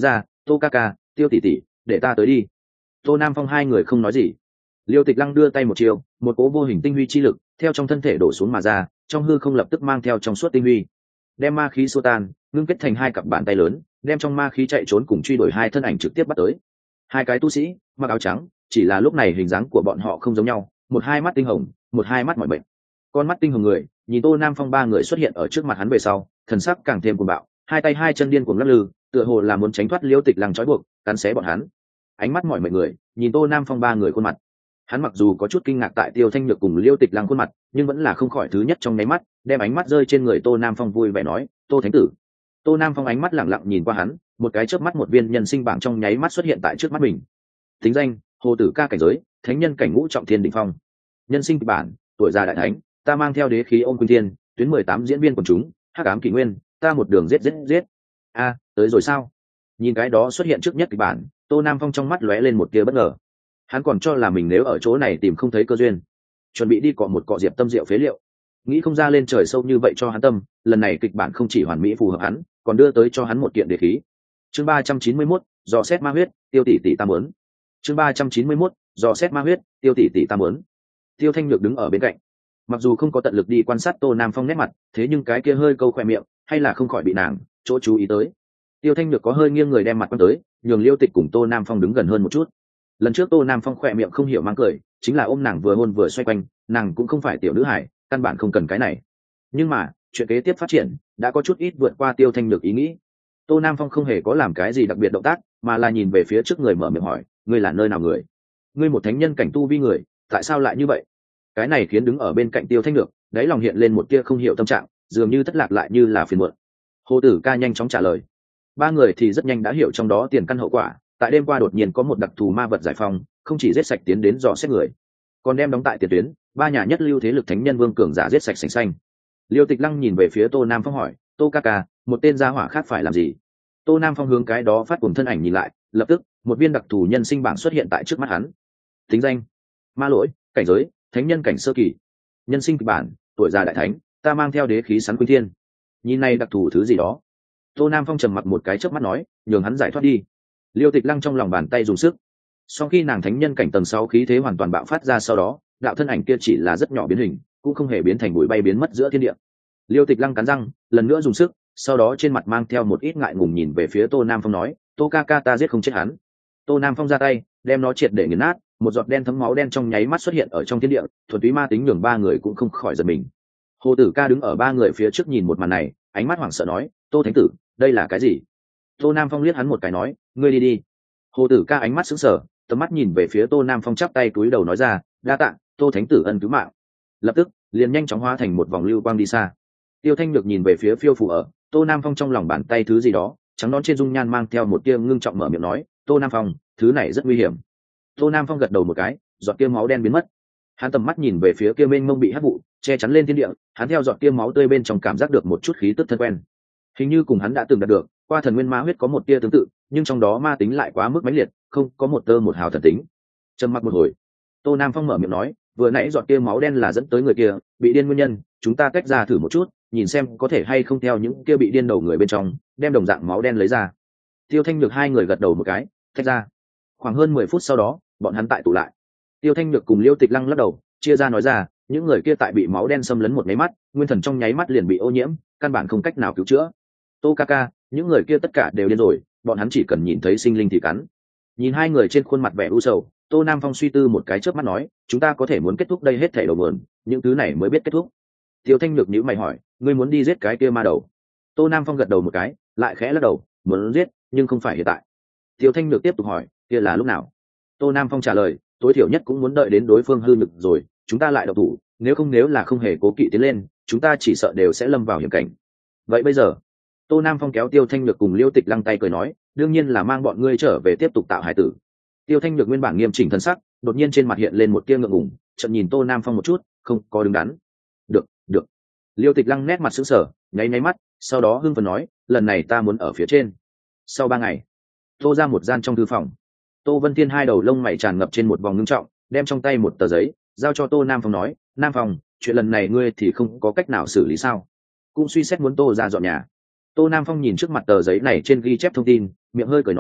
tô ca ca, tiêu tỷ tỷ, để ta tới đi. Tô Nam Phong hai người không nói gì. Liêu Tịch Lăng đưa tay một chiều, một cỗ vô hình tinh huy chi lực theo trong thân thể đổ xuống mà ra, trong hư không lập tức mang theo trong suốt tinh huy, đem ma khí xua tan, ngưng kết thành hai cặp bàn tay lớn, đem trong ma khí chạy trốn cùng truy đuổi hai thân ảnh trực tiếp bắt tới. Hai cái tu sĩ mặc áo trắng, chỉ là lúc này hình dáng của bọn họ không giống nhau, một hai mắt tinh hồng, một hai mắt mỏi bệnh. Con mắt tinh hồng người nhìn Tô Nam Phong ba người xuất hiện ở trước mặt hắn về sau, thần sắc càng thêm cuồng bạo, hai tay hai chân điên cuồng lắc lư, tựa hồ là muốn tránh thoát Liêu Tịch Lăng trói buộc, cắn xé bọn hắn. Ánh mắt mỏi mệt người nhìn Tô Nam Phong ba người khuôn mặt, hắn mặc dù có chút kinh ngạc tại Tiêu Thanh Nhược cùng Liêu Tịch Lăng khuôn mặt, nhưng vẫn là không khỏi thứ nhất trong nháy mắt, đem ánh mắt rơi trên người Tô Nam Phong vui vẻ nói, Tô Thánh Tử. Tô Nam Phong ánh mắt lẳng lặng nhìn qua hắn, một cái chớp mắt một viên nhân sinh bảng trong nháy mắt xuất hiện tại trước mắt mình. Tính danh: Hồ Tử Ca cảnh giới, thánh nhân cảnh ngũ trọng thiên đỉnh phong. Nhân sinh kịch bản: tuổi già đại thánh, ta mang theo đế khí ôm quyên thiên, tuyến mười tám diễn viên quần chúng, hắc ám kỷ nguyên, ta một đường giết giết giết. A, tới rồi sao? Nhìn cái đó xuất hiện trước nhất kịch bản, Tô Nam Phong trong mắt lóe lên một tia bất ngờ. Hắn còn cho là mình nếu ở chỗ này tìm không thấy cơ duyên, chuẩn bị đi cọ một cọ diệp tâm diệu phế liệu, nghĩ không ra lên trời sâu như vậy cho hắn tâm. Lần này kịch bản không chỉ hoàn mỹ phù hợp hắn, còn đưa tới cho hắn một kiện đế khí. Chương ba trăm chín mươi mốt, dò xét ma huyết, tiêu tỷ tỷ tam muốn. Chương ba trăm chín mươi mốt, dò xét ma huyết, tiêu tỷ tỷ tam muốn. Tiêu Thanh Nhược đứng ở bên cạnh, mặc dù không có tận lực đi quan sát Tô Nam Phong nét mặt, thế nhưng cái kia hơi câu khoe miệng hay là không khỏi bị nàng chỗ chú ý tới. Tiêu Thanh Nhược có hơi nghiêng người đem mặt quan tới, nhường Liêu Tịch cùng Tô Nam Phong đứng gần hơn một chút. Lần trước Tô Nam Phong khoe miệng không hiểu mang cười, chính là ôm nàng vừa hôn vừa xoay quanh, nàng cũng không phải tiểu nữ hải, căn bản không cần cái này. Nhưng mà chuyện kế tiếp phát triển đã có chút ít vượt qua Tiêu Thanh Nhược ý nghĩ. Tô Nam Phong không hề có làm cái gì đặc biệt động tác, mà là nhìn về phía trước người mở miệng hỏi, ngươi là nơi nào người? Ngươi một thánh nhân cảnh tu vi người, tại sao lại như vậy? Cái này khiến đứng ở bên cạnh Tiêu Thanh Nhược đáy lòng hiện lên một tia không hiểu tâm trạng, dường như thất lạc lại như là phiền muộn. Hồ Tử Ca nhanh chóng trả lời. Ba người thì rất nhanh đã hiểu trong đó tiền căn hậu quả. Tại đêm qua đột nhiên có một đặc thù ma vật giải phóng, không chỉ giết sạch tiến đến dò xét người, còn đem đóng tại tiền tuyến ba nhà nhất lưu thế lực thánh nhân vương cường giả giết sạch sành xanh. Liêu Tịch Lăng nhìn về phía Tô Nam Phong hỏi, Tô ca ca, một tên gia hỏa khác phải làm gì? Tô Nam Phong hướng cái đó phát cùng thân ảnh nhìn lại, lập tức một viên đặc thù nhân sinh bảng xuất hiện tại trước mắt hắn. Tính danh: ma lỗi, cảnh giới thánh nhân cảnh sơ kỳ. Nhân sinh kịch bản: tuổi già đại thánh, ta mang theo đế khí sắn quyên thiên. Nhìn này đặc thù thứ gì đó. Tô Nam Phong trầm mặc một cái chớp mắt nói, nhường hắn giải thoát đi. Liêu Tịch Lăng trong lòng bàn tay dùng sức. Sau khi nàng thánh nhân cảnh tầng sáu khí thế hoàn toàn bạo phát ra sau đó, đạo thân ảnh kia chỉ là rất nhỏ biến hình, cũng không hề biến thành bụi bay biến mất giữa thiên địa. Liêu Tịch Lăng cắn răng, lần nữa dùng sức, sau đó trên mặt mang theo một ít ngại ngùng nhìn về phía Tô Nam Phong nói, Tô ca ca, ta giết không chết hắn. Tô Nam Phong ra tay, đem nó triệt để nghiền nát, một giọt đen thấm máu đen trong nháy mắt xuất hiện ở trong thiên địa, thuần túy ma tính nhường ba người cũng không khỏi giật mình. Hồ Tử Ca đứng ở ba người phía trước nhìn một màn này, ánh mắt hoảng sợ nói, Tô Thánh Tử, đây là cái gì? Tô Nam Phong liếc hắn một cái nói, ngươi đi đi. Hồ Tử Ca ánh mắt sững sờ, tầm mắt nhìn về phía Tô Nam Phong chắp tay cúi đầu nói ra, đa tạ Tô Thánh Tử ân cứu mạng. Lập tức liền nhanh chóng hóa thành một vòng lưu quang đi xa. Tiêu Thanh Nhược nhìn về phía phiêu phù ở Tô Nam Phong trong lòng bàn tay thứ gì đó, trắng nón trên dung nhan mang theo một tia ngưng trọng mở miệng nói, Tô Nam Phong, thứ này rất nguy hiểm. Tô Nam Phong gật đầu một cái, giọt kia máu đen biến mất. Hắn tầm mắt nhìn về phía kia mênh mông bị hắc vụ che chắn lên thiên địa, hắn theo giọt kia máu tươi bên trong cảm giác được một chút khí tức thân quen, hình như cùng hắn đã từng đạt được qua thần nguyên ma huyết có một tia tương tự, nhưng trong đó ma tính lại quá mức mãnh liệt, không có một tơ một hào thần tính. Trầm mặc một hồi, Tô Nam Phong mở miệng nói, vừa nãy giọt kia máu đen là dẫn tới người kia bị điên nguyên nhân, chúng ta tách ra thử một chút, nhìn xem có thể hay không theo những kia bị điên đầu người bên trong đem đồng dạng máu đen lấy ra. Tiêu Thanh Nhược hai người gật đầu một cái, tách ra. Khoảng hơn mười phút sau đó, bọn hắn tại tụ lại. Tiêu Thanh Nhược cùng Liêu Tịch Lăng lắc đầu, chia ra nói ra, những người kia tại bị máu đen xâm lấn một nháy mắt, nguyên thần trong nháy mắt liền bị ô nhiễm, căn bản không cách nào cứu chữa. Tô ca ca, những người kia tất cả đều điên rồi, bọn hắn chỉ cần nhìn thấy sinh linh thì cắn. Nhìn hai người trên khuôn mặt vẻ u sầu, Tô Nam Phong suy tư một cái chớp mắt nói, chúng ta có thể muốn kết thúc đây hết thảy đầu nguồn, những thứ này mới biết kết thúc. Tiêu Thanh Nhược nhíu mày hỏi, ngươi muốn đi giết cái kia ma đầu? Tô Nam Phong gật đầu một cái, lại khẽ lắc đầu, muốn giết, nhưng không phải hiện tại. Tiêu Thanh Nhược tiếp tục hỏi, kia là lúc nào? Tô Nam Phong trả lời, tối thiểu nhất cũng muốn đợi đến đối phương hư lực rồi, chúng ta lại độc thủ, nếu không nếu là không hề cố kỵ tiến lên, chúng ta chỉ sợ đều sẽ lâm vào hiểm cảnh. Vậy bây giờ? Tô Nam Phong kéo Tiêu Thanh Nhược cùng Liêu Tịch Lăng tay cười nói, đương nhiên là mang bọn ngươi trở về tiếp tục tạo hải tử. Tiêu Thanh Nhược nguyên bản nghiêm chỉnh thân sắc, đột nhiên trên mặt hiện lên một tia ngượng ngùng, chợt nhìn Tô Nam Phong một chút, không có đứng đắn. Được, được. Liêu Tịch Lăng nét mặt sững sờ, nháy nháy mắt, sau đó hưng phấn nói, lần này ta muốn ở phía trên. Sau ba ngày, Tô ra một gian trong thư phòng, Tô Vân Thiên hai đầu lông mày tràn ngập trên một vòng ngưng trọng, đem trong tay một tờ giấy giao cho Tô Nam Phong nói, Nam Phong, chuyện lần này ngươi thì không có cách nào xử lý sao? Cũng suy xét muốn Tô ra dọn nhà. Tô Nam Phong nhìn trước mặt tờ giấy này trên ghi chép thông tin, miệng hơi cười nói,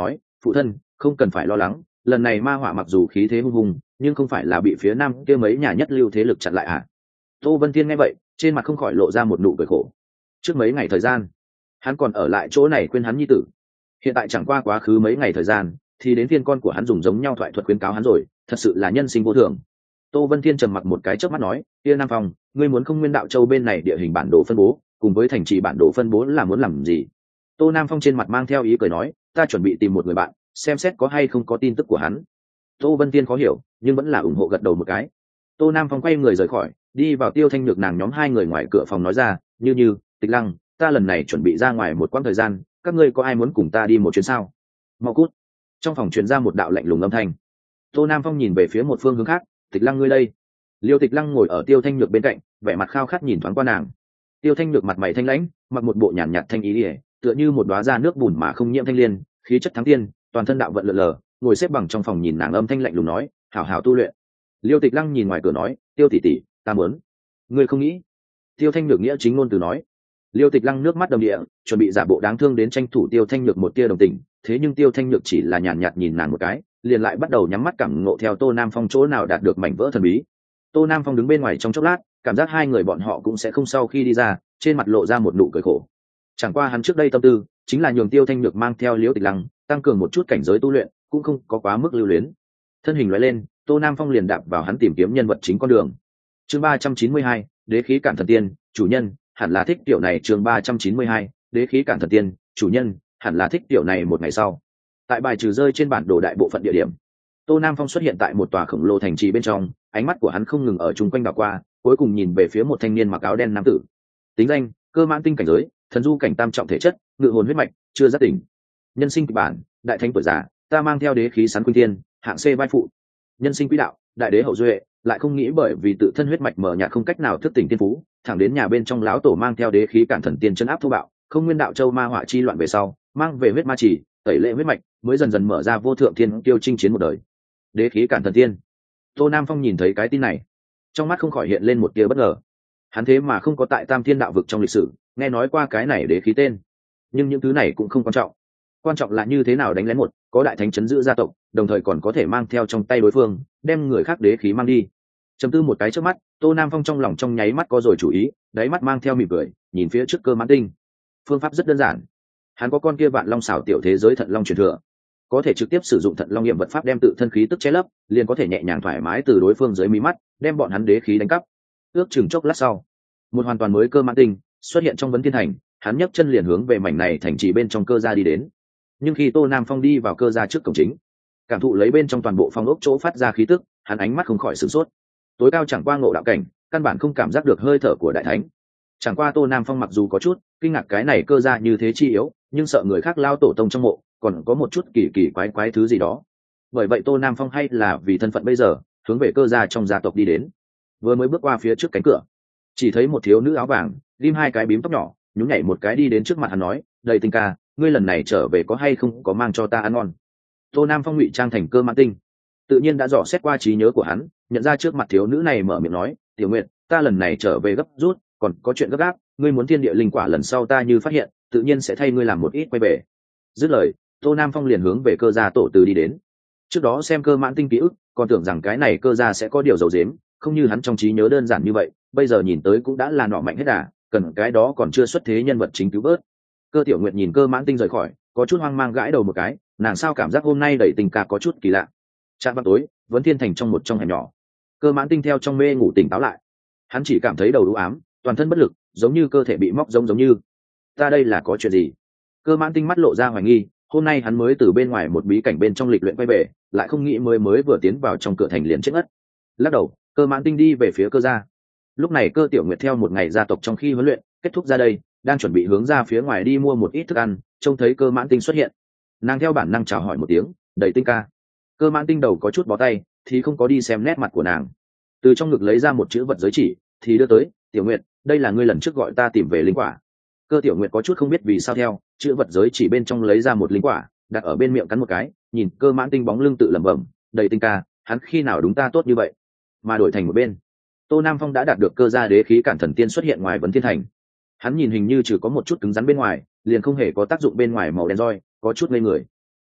phụ thân không cần phải lo lắng, lần này ma hỏa mặc dù khí thế hung hùng nhưng không phải là bị phía nam kia mấy nhà nhất lưu thế lực chặn lại à. Tô Vân Thiên nghe vậy trên mặt không khỏi lộ ra một nụ cười khổ. Trước mấy ngày thời gian hắn còn ở lại chỗ này khuyên hắn nhi tử, hiện tại chẳng qua quá khứ mấy ngày thời gian thì đến phiên con của hắn dùng giống nhau thoại thuật khuyến cáo hắn rồi, thật sự là nhân sinh vô thường. Tô Vân Thiên trầm mặc một cái chớp mắt nói, kia Nam Phong, ngươi muốn không Nguyên Đạo Châu bên này địa hình bản đồ phân bố cùng với thành trì bản đồ phân bố là muốn làm gì? Tô Nam Phong trên mặt mang theo ý cười nói, ta chuẩn bị tìm một người bạn xem xét có hay không có tin tức của hắn. Tô Vân Thiên khó hiểu nhưng vẫn là ủng hộ gật đầu một cái. Tô Nam Phong quay người rời khỏi, đi vào Tiêu Thanh Nhược nàng nhóm hai người ngoài cửa phòng nói ra, như như Tịch Lăng, ta lần này chuẩn bị ra ngoài một quãng thời gian, các ngươi có ai muốn cùng ta đi một chuyến sao? Mau cút. Trong phòng truyền ra một đạo lạnh lùng âm thanh. Tô Nam Phong nhìn về phía một phương hướng khác, Tịch Lăng ngươi đây. Liêu Tịch Lăng ngồi ở Tiêu Thanh Nhược bên cạnh, vẻ mặt khao khát nhìn thoáng qua nàng. Tiêu Thanh Nhược mặt mày thanh lãnh, mặc một bộ nhàn nhạt thanh ý ỉa, tựa như một đóa ra nước bùn mà không nhiễm thanh liên, khí chất thắng tiên, toàn thân đạo vận lượn lờ, ngồi xếp bằng trong phòng nhìn nàng âm thanh lạnh lùng nói, hảo hảo tu luyện. Liêu Tịch Lăng nhìn ngoài cửa nói, Tiêu tỷ tỷ, ta muốn. Ngươi không nghĩ? Tiêu Thanh Nhược nghĩa chính ngôn từ nói. Liêu Tịch Lăng nước mắt đầm địa, chuẩn bị giả bộ đáng thương đến tranh thủ Tiêu Thanh Nhược một tia đồng tình, thế nhưng Tiêu Thanh Nhược chỉ là nhàn nhạt nhìn nàng một cái, liền lại bắt đầu nhắm mắt cảm ngộ theo Tô Nam Phong chỗ nào đạt được mảnh vỡ thần bí. Tô Nam Phong đứng bên ngoài trong chốc lát, cảm giác hai người bọn họ cũng sẽ không sau khi đi ra, trên mặt lộ ra một nụ cười khổ. Chẳng qua hắn trước đây tâm tư chính là nhường Tiêu Thanh Nhược mang theo Liêu Tịch Lăng, tăng cường một chút cảnh giới tu luyện, cũng không có quá mức lưu luyến. Thân hình lóe lên, Tô Nam Phong liền đạp vào hắn tìm kiếm nhân vật chính con đường. Chương ba trăm chín mươi hai, Đế khí cản thần tiên, chủ nhân, hẳn là thích tiểu này. Chương ba trăm chín mươi hai, Đế khí cản thần tiên, chủ nhân, hẳn là thích tiểu này. Một ngày sau, tại bài trừ rơi trên bản đồ đại bộ phận địa điểm, Tô Nam Phong xuất hiện tại một tòa khổng lồ thành trì bên trong, ánh mắt của hắn không ngừng ở chung quanh đảo qua, cuối cùng nhìn về phía một thanh niên mặc áo đen nam tử. Tính danh: Cơ mãn tinh cảnh giới, thần du cảnh tam trọng thể chất, ngự hồn huyết mạch, chưa giác tỉnh. Nhân sinh kịch bản: đại thánh tuổi già, ta mang theo đế khí sán khuynh thiên, hạng C vai phụ. Nhân sinh quỹ đạo: đại đế hậu duệ, lại không nghĩ bởi vì tự thân huyết mạch mở nhạt không cách nào thức tỉnh tiên phú, thẳng đến nhà bên trong lão tổ mang theo đế khí cản thần tiên chân áp thô bạo, không Nguyên Đạo Châu ma hỏa chi loạn về sau, mang về huyết ma chỉ, tẩy lệ huyết mạch, mới dần dần mở ra vô thượng thiên kiêu chinh chiến một đời. Đế khí cản thần tiên. Tô Nam Phong nhìn thấy cái tin này, trong mắt không khỏi hiện lên một tia bất ngờ. Hắn thế mà không có tại Tam Thiên đạo vực trong lịch sử nghe nói qua cái này đế khí tên, nhưng những thứ này cũng không quan trọng. Quan trọng là như thế nào đánh lén một có đại thánh chấn giữ gia tộc, đồng thời còn có thể mang theo trong tay đối phương, đem người khác đế khí mang đi. Chấm tư một cái trước mắt, Tô Nam Phong trong lòng trong nháy mắt có rồi chủ ý, đáy mắt mang theo mỉm cười, nhìn phía trước Cơ Mãn Tinh. Phương pháp rất đơn giản, hắn có con kia vạn long xảo tiểu thế giới thận long truyền thừa, có thể trực tiếp sử dụng thận long nghiệm vật pháp đem tự thân khí tức che lấp, liền có thể nhẹ nhàng thoải mái từ đối phương dưới mí mắt đem bọn hắn đế khí đánh cắp. Ước chừng chốc lát sau, một hoàn toàn mới Cơ Mãn Tinh xuất hiện trong vấn thiên thành, hắn nhấc chân liền hướng về mảnh này thành trì bên trong cơ gia đi đến. Nhưng khi Tô Nam Phong đi vào cơ gia trước cổng chính, cảm thụ lấy bên trong toàn bộ phong ốc chỗ phát ra khí tức, hắn ánh mắt không khỏi sửng sốt. Tối cao chẳng qua ngộ đạo cảnh, căn bản không cảm giác được hơi thở của đại thánh. Chẳng qua Tô Nam Phong mặc dù có chút kinh ngạc cái này cơ gia như thế chi yếu, nhưng sợ người khác lao tổ tông trong mộ còn có một chút kỳ kỳ quái quái thứ gì đó. Bởi vậy Tô Nam Phong hay là vì thân phận bây giờ, hướng về cơ gia trong gia tộc đi đến. Vừa mới bước qua phía trước cánh cửa, chỉ thấy một thiếu nữ áo vàng, ghim hai cái bím tóc nhỏ, nhún nhảy một cái đi đến trước mặt hắn nói, "Đầy Tinh ca, ngươi lần này trở về có hay không có mang cho ta ăn ngon?" Tô Nam Phong ngụy trang thành Cơ Mãn Tinh, tự nhiên đã dò xét qua trí nhớ của hắn, nhận ra trước mặt thiếu nữ này mở miệng nói, "Tiểu Nguyệt, ta lần này trở về gấp rút, còn có chuyện gấp gáp, ngươi muốn thiên địa linh quả lần sau ta như phát hiện, tự nhiên sẽ thay ngươi làm một ít quay về." Dứt lời, Tô Nam Phong liền hướng về cơ gia tổ từ đi đến. Trước đó xem Cơ Mãn Tinh ký ức, còn tưởng rằng cái này cơ gia sẽ có điều giấu giếm, không như hắn trong trí nhớ đơn giản như vậy, bây giờ nhìn tới cũng đã là nọ mạnh hết đà, cần cái đó còn chưa xuất thế nhân vật chính cứu vớt. Cơ Tiểu Nguyệt nhìn Cơ Mãn Tinh rời khỏi, có chút hoang mang gãi đầu một cái, nàng sao cảm giác hôm nay Đẩy Tình ca có chút kỳ lạ. Trạm vào tối, Vấn Thiên Thành trong một trong hẻm nhỏ, Cơ Mãn Tinh theo trong mê ngủ tỉnh táo lại. Hắn chỉ cảm thấy đầu u ám, toàn thân bất lực, giống như cơ thể bị móc giống giống như. Ta đây là có chuyện gì? Cơ Mãn Tinh mắt lộ ra hoài nghi, hôm nay hắn mới từ bên ngoài một bí cảnh bên trong lịch luyện quay về, lại không nghĩ mới mới vừa tiến vào trong cửa thành liền chết ngất. Lắc đầu, Cơ Mãn Tinh đi về phía cơ gia. Lúc này Cơ Tiểu Nguyệt theo một ngày gia tộc trong khi huấn luyện kết thúc ra đây, đang chuẩn bị hướng ra phía ngoài đi mua một ít thức ăn, trông thấy Cơ Mãn Tinh xuất hiện, nàng theo bản năng chào hỏi một tiếng, "Đầy Tinh ca." Cơ Mãn Tinh đầu có chút bó tay, thì không có đi xem nét mặt của nàng, từ trong ngực lấy ra một chữ vật giới chỉ, thì đưa tới, "Tiểu Nguyệt, đây là ngươi lần trước gọi ta tìm về linh quả." Cơ Tiểu Nguyệt có chút không biết vì sao theo chữ vật giới chỉ bên trong lấy ra một linh quả, đặt ở bên miệng cắn một cái, nhìn Cơ Mãn Tinh bóng lưng tự lẩm bẩm, "Đầy Tinh ca, hắn khi nào đúng ta tốt như vậy?" Mà đổi thành một bên, Tô Nam Phong đã đạt được cơ gia đế khí cản thần tiên xuất hiện ngoài Vấn Thiên Thành. Hắn nhìn hình như chỉ có một chút cứng rắn bên ngoài, liền không hề có tác dụng bên ngoài màu đen roi, có chút ngây người.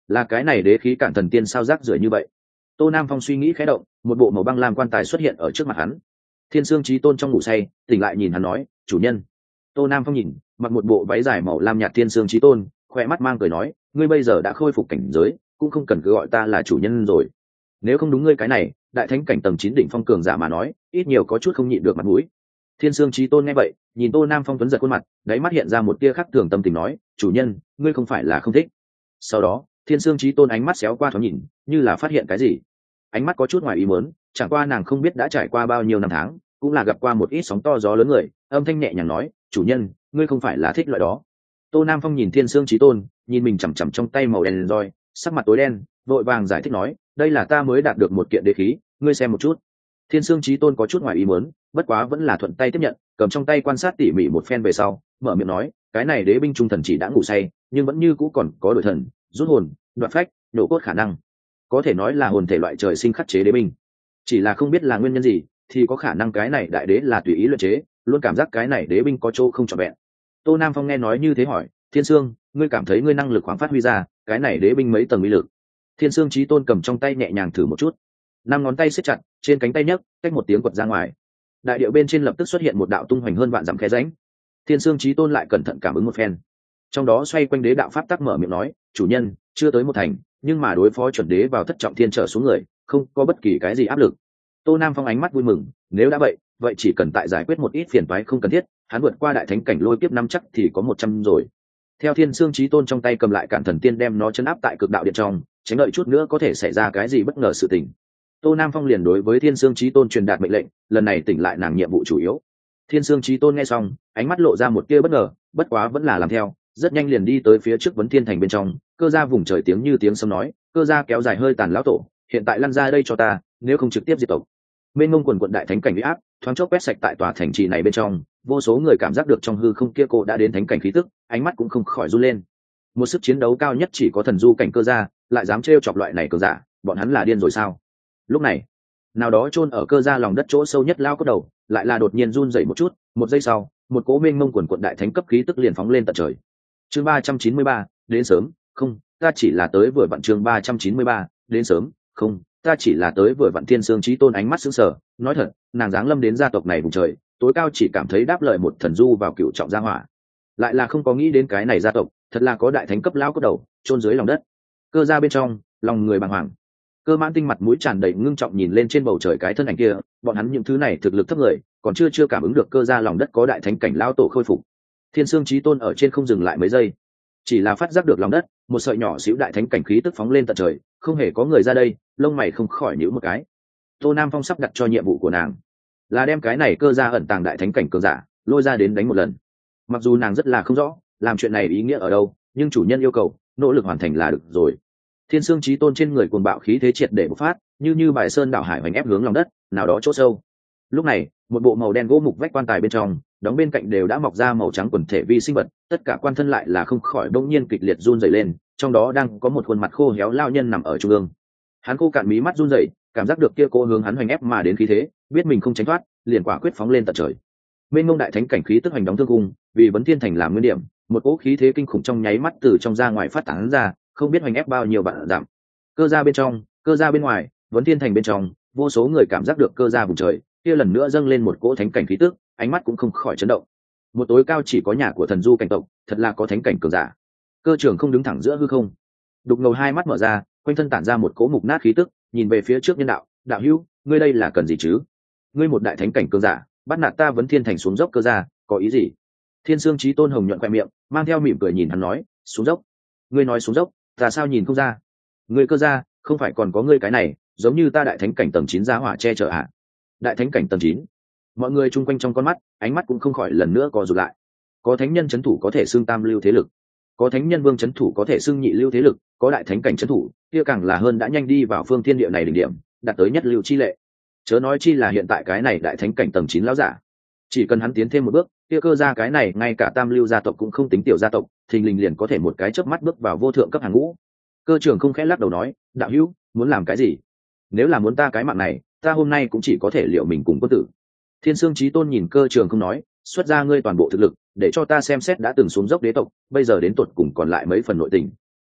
là cái này đế khí cản thần tiên sao rác rưởi như vậy. Tô Nam Phong suy nghĩ khẽ động, một bộ màu băng lam quan tài xuất hiện ở trước mặt hắn. Thiên Sương Chí Tôn trong ngủ say tỉnh lại nhìn hắn nói, chủ nhân. Tô Nam Phong nhìn mặc một bộ váy dài màu lam nhạt Thiên Sương Chí Tôn, khoe mắt mang cười nói, ngươi bây giờ đã khôi phục cảnh giới, cũng không cần cứ gọi ta là chủ nhân rồi. Nếu không đúng ngươi cái này đại thánh cảnh tầng chín đỉnh phong cường giả mà nói, ít nhiều có chút không nhịn được mặt mũi. Thiên Sương Chí Tôn nghe vậy, nhìn Tô Nam Phong tuấn giật khuôn mặt, đáy mắt hiện ra một tia khác thường tâm tình nói, chủ nhân, ngươi không phải là không thích. Sau đó, Thiên Sương Chí Tôn ánh mắt xéo qua thoáng nhìn, như là phát hiện cái gì. Ánh mắt có chút ngoài ý muốn, chẳng qua nàng không biết đã trải qua bao nhiêu năm tháng, cũng là gặp qua một ít sóng to gió lớn người, âm thanh nhẹ nhàng nói, chủ nhân, ngươi không phải là thích loại đó. Tô Nam Phong nhìn Thiên Sương Chí Tôn, nhìn mình chằm chằm trong tay màu đen roi, sắc mặt tối đen, vội vàng giải thích nói, đây là ta mới đạt được một kiện đế khí, ngươi xem một chút. Thiên Sương Chí Tôn có chút ngoài ý muốn, bất quá vẫn là thuận tay tiếp nhận, cầm trong tay quan sát tỉ mỉ một phen về sau, mở miệng nói, cái này đế binh trung thần chỉ đã ngủ say, nhưng vẫn như cũ còn có đổi thần, rút hồn, đoạt phách, nổ cốt khả năng, có thể nói là hồn thể loại trời sinh khắc chế đế binh. Chỉ là không biết là nguyên nhân gì, thì có khả năng cái này đại đế là tùy ý luyện chế, luôn cảm giác cái này đế binh có chỗ không trọn vẹn. Tô Nam Phong nghe nói như thế hỏi, Thiên Sương, ngươi cảm thấy ngươi năng lực khoáng phát huy ra, cái này đế binh mấy tầng uy lực? Thiên Sương Chí Tôn cầm trong tay nhẹ nhàng thử một chút, năm ngón tay siết chặt, trên cánh tay nhấc, cách một tiếng quật ra ngoài. Đại điệu bên trên lập tức xuất hiện một đạo tung hoành hơn vạn dặm khe rãnh. Thiên Sương Chí Tôn lại cẩn thận cảm ứng một phen, trong đó xoay quanh đế đạo pháp tắc mở miệng nói, chủ nhân, chưa tới một thành, nhưng mà đối phó chuẩn đế vào thất trọng thiên trở xuống người, không có bất kỳ cái gì áp lực. Tô Nam Phong ánh mắt vui mừng, nếu đã vậy, vậy chỉ cần tại giải quyết một ít phiền toái không cần thiết, hắn vượt qua đại thánh cảnh lôi kiếp năm chắc thì có một trăm rồi. Theo Thiên Sương Chí Tôn trong tay cầm lại cản thần tiên đem nó chấn áp tại cực đạo điện trong, tránh đợi chút nữa có thể xảy ra cái gì bất ngờ sự tình. Tô Nam Phong liền đối với Thiên Sương Chí Tôn truyền đạt mệnh lệnh, lần này tỉnh lại nàng nhiệm vụ chủ yếu. Thiên Sương Chí Tôn nghe xong, ánh mắt lộ ra một tia bất ngờ, bất quá vẫn là làm theo, rất nhanh liền đi tới phía trước Vấn Thiên Thành bên trong, cơ gia vùng trời tiếng như tiếng sấm nói, cơ gia kéo dài hơi tàn lão tổ, hiện tại lăn ra đây cho ta, nếu không trực tiếp diệt tộc. Mênh mông quần quận đại thánh cảnh uy áp, thoáng chốc quét sạch tại tòa thành trì này bên trong, vô số người cảm giác được trong hư không kia cô đã đến thánh cảnh khí tức, ánh mắt cũng không khỏi run lên. Một sức chiến đấu cao nhất chỉ có thần du cảnh cơ gia, lại dám trêu chọc loại này cường giả, bọn hắn là điên rồi sao? Lúc này, nào đó chôn ở cơ gia lòng đất chỗ sâu nhất lao cốt đầu, lại là đột nhiên run rẩy một chút, một giây sau, một cỗ mênh mông quần quận đại thánh cấp khí tức liền phóng lên tận trời. Chương ba trăm chín mươi ba, đến sớm, không, ta chỉ là tới vừa vặn. Chương ba trăm chín mươi ba, đến sớm, không, ta chỉ là tới vừa vặn. Thiên Sương Chí Tôn ánh mắt sững sờ, nói thật, nàng giáng lâm đến gia tộc này vùng trời, tối cao chỉ cảm thấy đáp lời một thần du vào cựu trọng gia hỏa, lại là không có nghĩ đến cái này gia tộc, thật là có đại thánh cấp lão cốt đầu, chôn dưới lòng đất. Cơ gia bên trong, lòng người bàng hoàng. Cơ Mãn Tinh mặt mũi tràn đầy ngưng trọng nhìn lên trên bầu trời cái thân ảnh kia, bọn hắn những thứ này thực lực thấp người, còn chưa chưa cảm ứng được cơ gia lòng đất có đại thánh cảnh lão tổ khôi phục. Thiên Sương Chí Tôn ở trên không dừng lại mấy giây, chỉ là phát giác được lòng đất một sợi nhỏ xíu đại thánh cảnh khí tức phóng lên tận trời, không hề có người ra đây, lông mày không khỏi nhíu một cái. Tô Nam Phong sắp đặt cho nhiệm vụ của nàng là đem cái này cơ gia ẩn tàng đại thánh cảnh cường giả lôi ra đến đánh một lần. Mặc dù nàng rất là không rõ làm chuyện này ý nghĩa ở đâu, nhưng chủ nhân yêu cầu, nỗ lực hoàn thành là được rồi. Thiên Sương Chí Tôn trên người cuồng bạo khí thế triệt để bộc phát, như như bài sơn đảo hải hoành ép hướng lòng đất nào đó chỗ sâu. Lúc này, một bộ màu đen gỗ mục vách quan tài bên trong, đóng bên cạnh đều đã mọc ra màu trắng quần thể vi sinh vật, tất cả quan thân lại là không khỏi bỗng nhiên kịch liệt run rẩy lên, trong đó đang có một khuôn mặt khô héo lao nhân nằm ở trung ương. Hắn khô cạn mí mắt run rẩy, cảm giác được kia cô hướng hắn hoành ép mà đến khí thế, biết mình không tránh thoát, liền quả quyết phóng lên tận trời. Mênh mông đại thánh cảnh khí tức hành đóng thương cung, vì Vấn Thiên Thành làm nguyên điểm, một cỗ khí thế kinh khủng trong nháy mắt từ trong ra ngoài phát tán ra, không biết hoành ép bao nhiêu vạn dặm. Cơ gia bên trong, cơ gia bên ngoài, Vấn Thiên Thành bên trong, vô số người cảm giác được cơ gia vùng trời kia lần nữa dâng lên một cỗ thánh cảnh khí tức, ánh mắt cũng không khỏi chấn động. Một tối cao chỉ có nhà của thần du cảnh tộc, thật là có thánh cảnh cường giả. Cơ trưởng không đứng thẳng giữa hư không, đục ngầu hai mắt mở ra, quanh thân tản ra một cỗ mục nát khí tức, nhìn về phía trước nhân đạo, đạo hữu, ngươi đây là cần gì chứ? Ngươi một đại thánh cảnh cường giả, bắt nạt ta Vấn Thiên Thành xuống dốc cơ gia, có ý gì? Thiên Sương Chí Tôn hồng nhuận khoe miệng, mang theo mỉm cười nhìn hắn nói, xuống dốc? Ngươi nói xuống dốc, ta sao nhìn không ra? Ngươi cơ gia, không phải còn có ngươi cái này, giống như ta đại thánh cảnh tầng chín gia hỏa che chở à? Đại thánh cảnh tầng chín. Mọi người chung quanh trong con mắt, ánh mắt cũng không khỏi lần nữa co rụt lại. Có thánh nhân chấn thủ có thể xưng tam lưu thế lực, có thánh nhân vương chấn thủ có thể xưng nhị lưu thế lực, có đại thánh cảnh chấn thủ, kia càng là hơn đã nhanh đi vào phương thiên địa này đỉnh điểm, đạt tới nhất lưu chi lệ. Chớ nói chi là hiện tại cái này đại thánh cảnh tầng chín lão giả, chỉ cần hắn tiến thêm một bước, kia cơ gia cái này ngay cả tam lưu gia tộc cũng không tính tiểu gia tộc, thình lình liền có thể một cái chớp mắt bước vào vô thượng cấp hàng ngũ. Cơ trưởng không khẽ lắc đầu nói, đạo hữu, muốn làm cái gì? Nếu là muốn ta cái mạng này, ta hôm nay cũng chỉ có thể liệu mình cùng quân tử. Thiên Sương Chí Tôn nhìn cơ trường không nói, xuất ra ngươi toàn bộ thực lực, để cho ta xem xét đã từng xuống dốc đế tộc, bây giờ đến tột cùng còn lại mấy phần nội tình.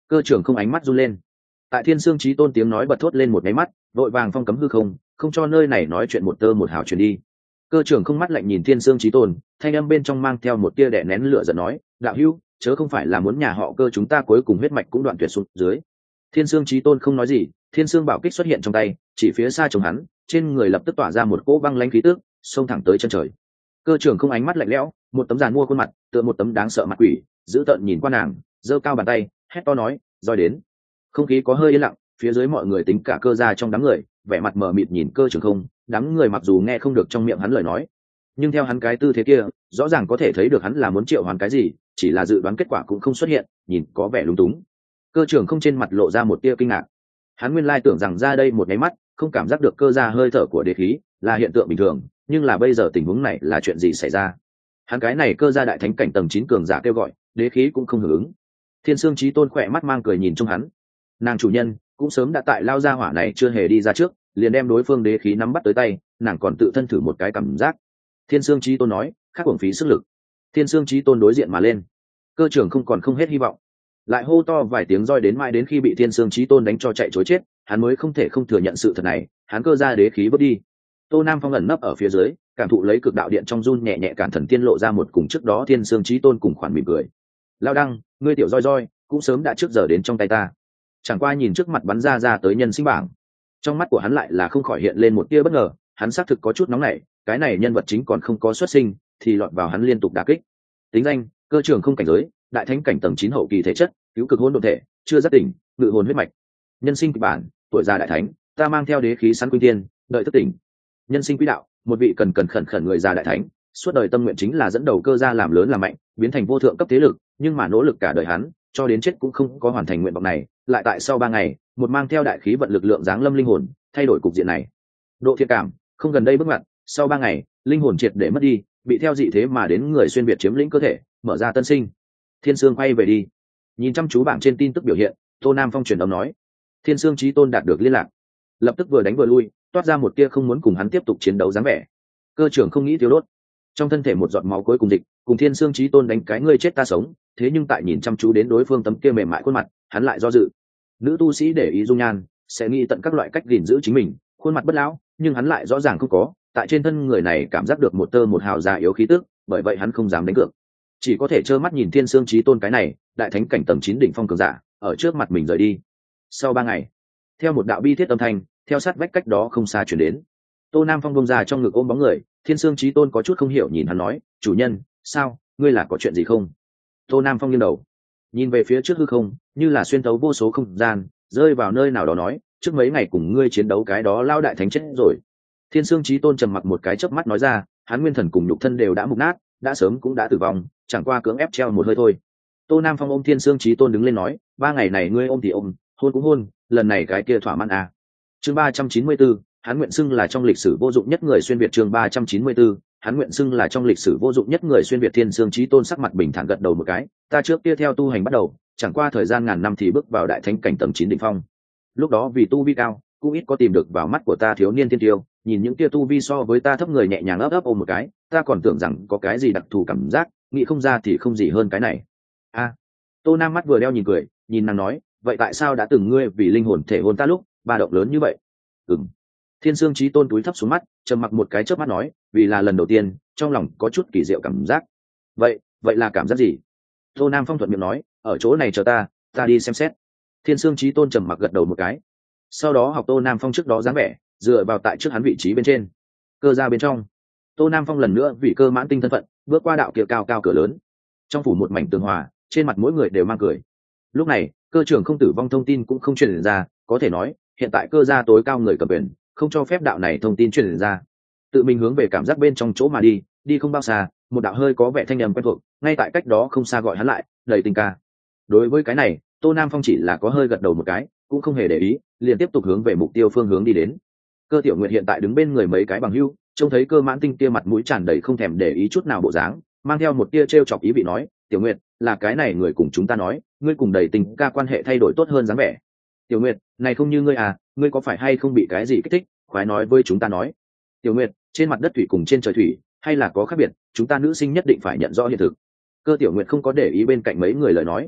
Cơ trưởng không ánh mắt run lên. Tại Thiên Sương Chí Tôn tiếng nói bật thốt lên một cái mắt, vội vàng phong cấm hư không, không cho nơi này nói chuyện một tơ một hào truyền đi. Cơ trưởng không mắt lạnh nhìn Thiên Sương Chí Tôn, thanh âm bên trong mang theo một tia đè nén lửa giận nói, đạo hữu, chớ không phải là muốn nhà họ Cơ chúng ta cuối cùng huyết mạch cũng đoạn tuyệt xuống dưới. Thiên Sương Chí Tôn không nói gì, Thiên Sương bảo kích xuất hiện trong tay, chỉ phía xa chồng hắn, trên người lập tức tỏa ra một cỗ băng lãnh khí tức, xông thẳng tới chân trời. Cơ trưởng không ánh mắt lạnh lẽo, một tấm giàn mua khuôn mặt, tựa một tấm đáng sợ mặt quỷ, giữ tợn nhìn qua nàng, giơ cao bàn tay, hét to nói, roi đến. Không khí có hơi yên lặng, phía dưới mọi người tính cả Cơ gia trong đám người, vẻ mặt mờ mịt nhìn Cơ trưởng không, đám người mặc dù nghe không được trong miệng hắn lời nói, nhưng theo hắn cái tư thế kia, rõ ràng có thể thấy được hắn là muốn triệu hoán cái gì, chỉ là dự đoán kết quả cũng không xuất hiện, nhìn có vẻ lúng túng. Cơ trưởng không trên mặt lộ ra một tia kinh ngạc. Hắn nguyên lai tưởng rằng ra đây một cái mắt, không cảm giác được Cơ gia hơi thở của đế khí là hiện tượng bình thường, nhưng là bây giờ tình huống này là chuyện gì xảy ra? Hắn cái này Cơ gia đại thánh cảnh tầng chín cường giả kêu gọi, đế khí cũng không hưởng ứng. Thiên Sương Chí Tôn khỏe mắt mang cười nhìn trong hắn. Nàng chủ nhân cũng sớm đã tại lao gia hỏa này chưa hề đi ra trước, liền đem đối phương đế khí nắm bắt tới tay, nàng còn tự thân thử một cái cảm giác. Thiên Sương Chí Tôn nói, khác uổng phí sức lực. Thiên Sương Chí Tôn đối diện mà lên. Cơ trưởng không còn không hết hy vọng, lại hô to vài tiếng roi đến mãi đến khi bị Thiên Sương Chí Tôn đánh cho chạy trối chết, hắn mới không thể không thừa nhận sự thật này, hắn Cơ gia đế khí vứt đi. Tô Nam Phong ẩn nấp ở phía dưới, cảm thụ lấy cực đạo điện trong run nhẹ nhẹ cản thần tiên lộ ra một cùng trước đó Thiên Sương Chí Tôn cùng khoản mỉm cười. Lao đăng, ngươi tiểu roi roi, cũng sớm đã trước giờ đến trong tay ta. Chẳng qua nhìn trước mặt bắn ra ra tới nhân sinh bảng, trong mắt của hắn lại là không khỏi hiện lên một tia bất ngờ, hắn xác thực có chút nóng nảy, cái này nhân vật chính còn không có xuất sinh thì lọt vào hắn liên tục đả kích. Tính danh, Cơ trưởng không cảnh giới, đại thánh cảnh tầng chín hậu kỳ thể chất, cứu cực hồn độn thể, chưa giác tỉnh, ngự hồn huyết mạch. Nhân sinh kịch bản, tuổi già đại thánh, ta mang theo đế khí săn quy tiên, đợi thức tỉnh. Nhân sinh quỹ đạo, một vị cần cần khẩn khẩn người già đại thánh, suốt đời tâm nguyện chính là dẫn đầu Cơ gia làm lớn làm mạnh, biến thành vô thượng cấp thế lực, nhưng mà nỗ lực cả đời hắn, cho đến chết cũng không có hoàn thành nguyện vọng này, lại tại sau ba ngày, một mang theo đại khí vận lực lượng giáng lâm linh hồn, thay đổi cục diện này. Độ thiện cảm, không gần đây bước ngoặt, sau ba ngày, linh hồn triệt để mất đi, bị theo dị thế mà đến người xuyên việt chiếm lĩnh cơ thể, mở ra tân sinh. Thiên Sương quay về đi. Nhìn chăm chú bảng trên tin tức biểu hiện, Tô Nam Phong truyền âm nói, Thiên Sương Chí Tôn đạt được liên lạc, lập tức vừa đánh vừa lui, toát ra một tia không muốn cùng hắn tiếp tục chiến đấu dáng vẻ. Cơ trưởng không nghĩ thiếu đốt, trong thân thể một giọt máu cuối cùng dịch, cùng Thiên Sương Chí Tôn đánh cái ngươi chết ta sống, thế nhưng tại nhìn chăm chú đến đối phương tấm kia mềm mại khuôn mặt, hắn lại do dự. Nữ tu sĩ để ý dung nhan, sẽ nghĩ tận các loại cách gìn giữ chính mình, khuôn mặt bất lão, nhưng hắn lại rõ ràng không có, tại trên thân người này cảm giác được một tơ một hào già yếu khí tức, bởi vậy hắn không dám đánh cược, chỉ có thể trơ mắt nhìn Thiên Sương Chí Tôn cái này đại thánh cảnh tầng chín đỉnh phong cường giả ở trước mặt mình rời đi. Sau ba ngày, theo một đạo bi thiết âm thanh theo sát vách cách đó không xa chuyển đến, Tô Nam Phong bông ra trong ngực ôm bóng người. Thiên Sương Chí Tôn có chút không hiểu nhìn hắn nói, chủ nhân, sao, ngươi là có chuyện gì không? Tô Nam Phong nghiêng đầu nhìn về phía trước hư không, như là xuyên thấu vô số không gian, rơi vào nơi nào đó nói, trước mấy ngày cùng ngươi chiến đấu cái đó lao đại thánh chết rồi. Thiên Sương Chí Tôn trầm mặc một cái chớp mắt nói ra, hắn nguyên thần cùng nhục thân đều đã mục nát, đã sớm cũng đã tử vong, chẳng qua cưỡng ép treo một hơi thôi. Tô Nam Phong ôm Thiên Sương Chí Tôn đứng lên nói, ba ngày này ngươi ôm thì ôm, hôn cũng hôn, lần này cái kia thỏa mãn à. Chương ba trăm chín mươi bốn, hắn nguyện xưng là trong lịch sử vô dụng nhất người xuyên việt. Chương ba trăm chín mươi bốn, hắn nguyện xưng là trong lịch sử vô dụng nhất người xuyên việt. Thiên Sương Chí Tôn sắc mặt bình thản gật đầu một cái, ta trước kia theo tu hành bắt đầu, chẳng qua thời gian ngàn năm thì bước vào đại thánh cảnh tầng chín đỉnh phong. Lúc đó vì tu vi cao, cũng ít có tìm được vào mắt của ta thiếu niên thiên tiêu, nhìn những kia tu vi so với ta thấp người nhẹ nhàng ấp ấp ôm một cái, ta còn tưởng rằng có cái gì đặc thù cảm giác, nghĩ không ra thì không gì hơn cái này. A, à, Tô Nam mắt vừa đeo nhìn cười, nhìn nàng nói, vậy tại sao đã từng ngươi vì linh hồn thể hồn ta lúc ba động lớn như vậy? Ừm. Thiên Sương Chí Tôn túi thấp xuống mắt, trầm mặc một cái chớp mắt nói, vì là lần đầu tiên, trong lòng có chút kỳ diệu cảm giác. Vậy, vậy là cảm giác gì? Tô Nam Phong thuận miệng nói, ở chỗ này chờ ta, ta đi xem xét. Thiên Sương Chí Tôn trầm mặc gật đầu một cái, sau đó học Tô Nam Phong trước đó dáng vẻ, dựa vào tại trước hắn vị trí bên trên. Cơ gia bên trong, Tô Nam Phong lần nữa vì Cơ mãn tinh thân phận, bước qua đạo kia cao cao cửa lớn. Trong phủ một mảnh tường hòa, trên mặt mỗi người đều mang cười. Lúc này, Cơ trưởng không tử vong thông tin cũng không truyền ra, có thể nói, hiện tại Cơ gia tối cao người cầm quyền, không cho phép đạo này thông tin truyền ra. Tự mình hướng về cảm giác bên trong chỗ mà đi, đi không bao xa, một đạo hơi có vẻ thanh âm quen thuộc, ngay tại cách đó không xa gọi hắn lại, đầy tình ca. Đối với cái này, Tô Nam Phong chỉ là có hơi gật đầu một cái, cũng không hề để ý, liền tiếp tục hướng về mục tiêu phương hướng đi đến. Cơ Tiểu Nguyệt hiện tại đứng bên người mấy cái bằng hữu, trông thấy Cơ mãn tinh kia mặt mũi tràn đầy không thèm để ý chút nào bộ dáng, mang theo một tia trêu chọc ý vị nói, Tiểu Nguyệt, là cái này người cùng chúng ta nói, ngươi cùng đầy tình ca quan hệ thay đổi tốt hơn dáng vẻ. Tiểu Nguyệt, này không như ngươi à, ngươi có phải hay không bị cái gì kích thích, khoái nói với chúng ta nói. Tiểu Nguyệt, trên mặt đất thủy cùng trên trời thủy, hay là có khác biệt, chúng ta nữ sinh nhất định phải nhận rõ hiện thực. Cơ Tiểu Nguyệt không có để ý bên cạnh mấy người lời nói,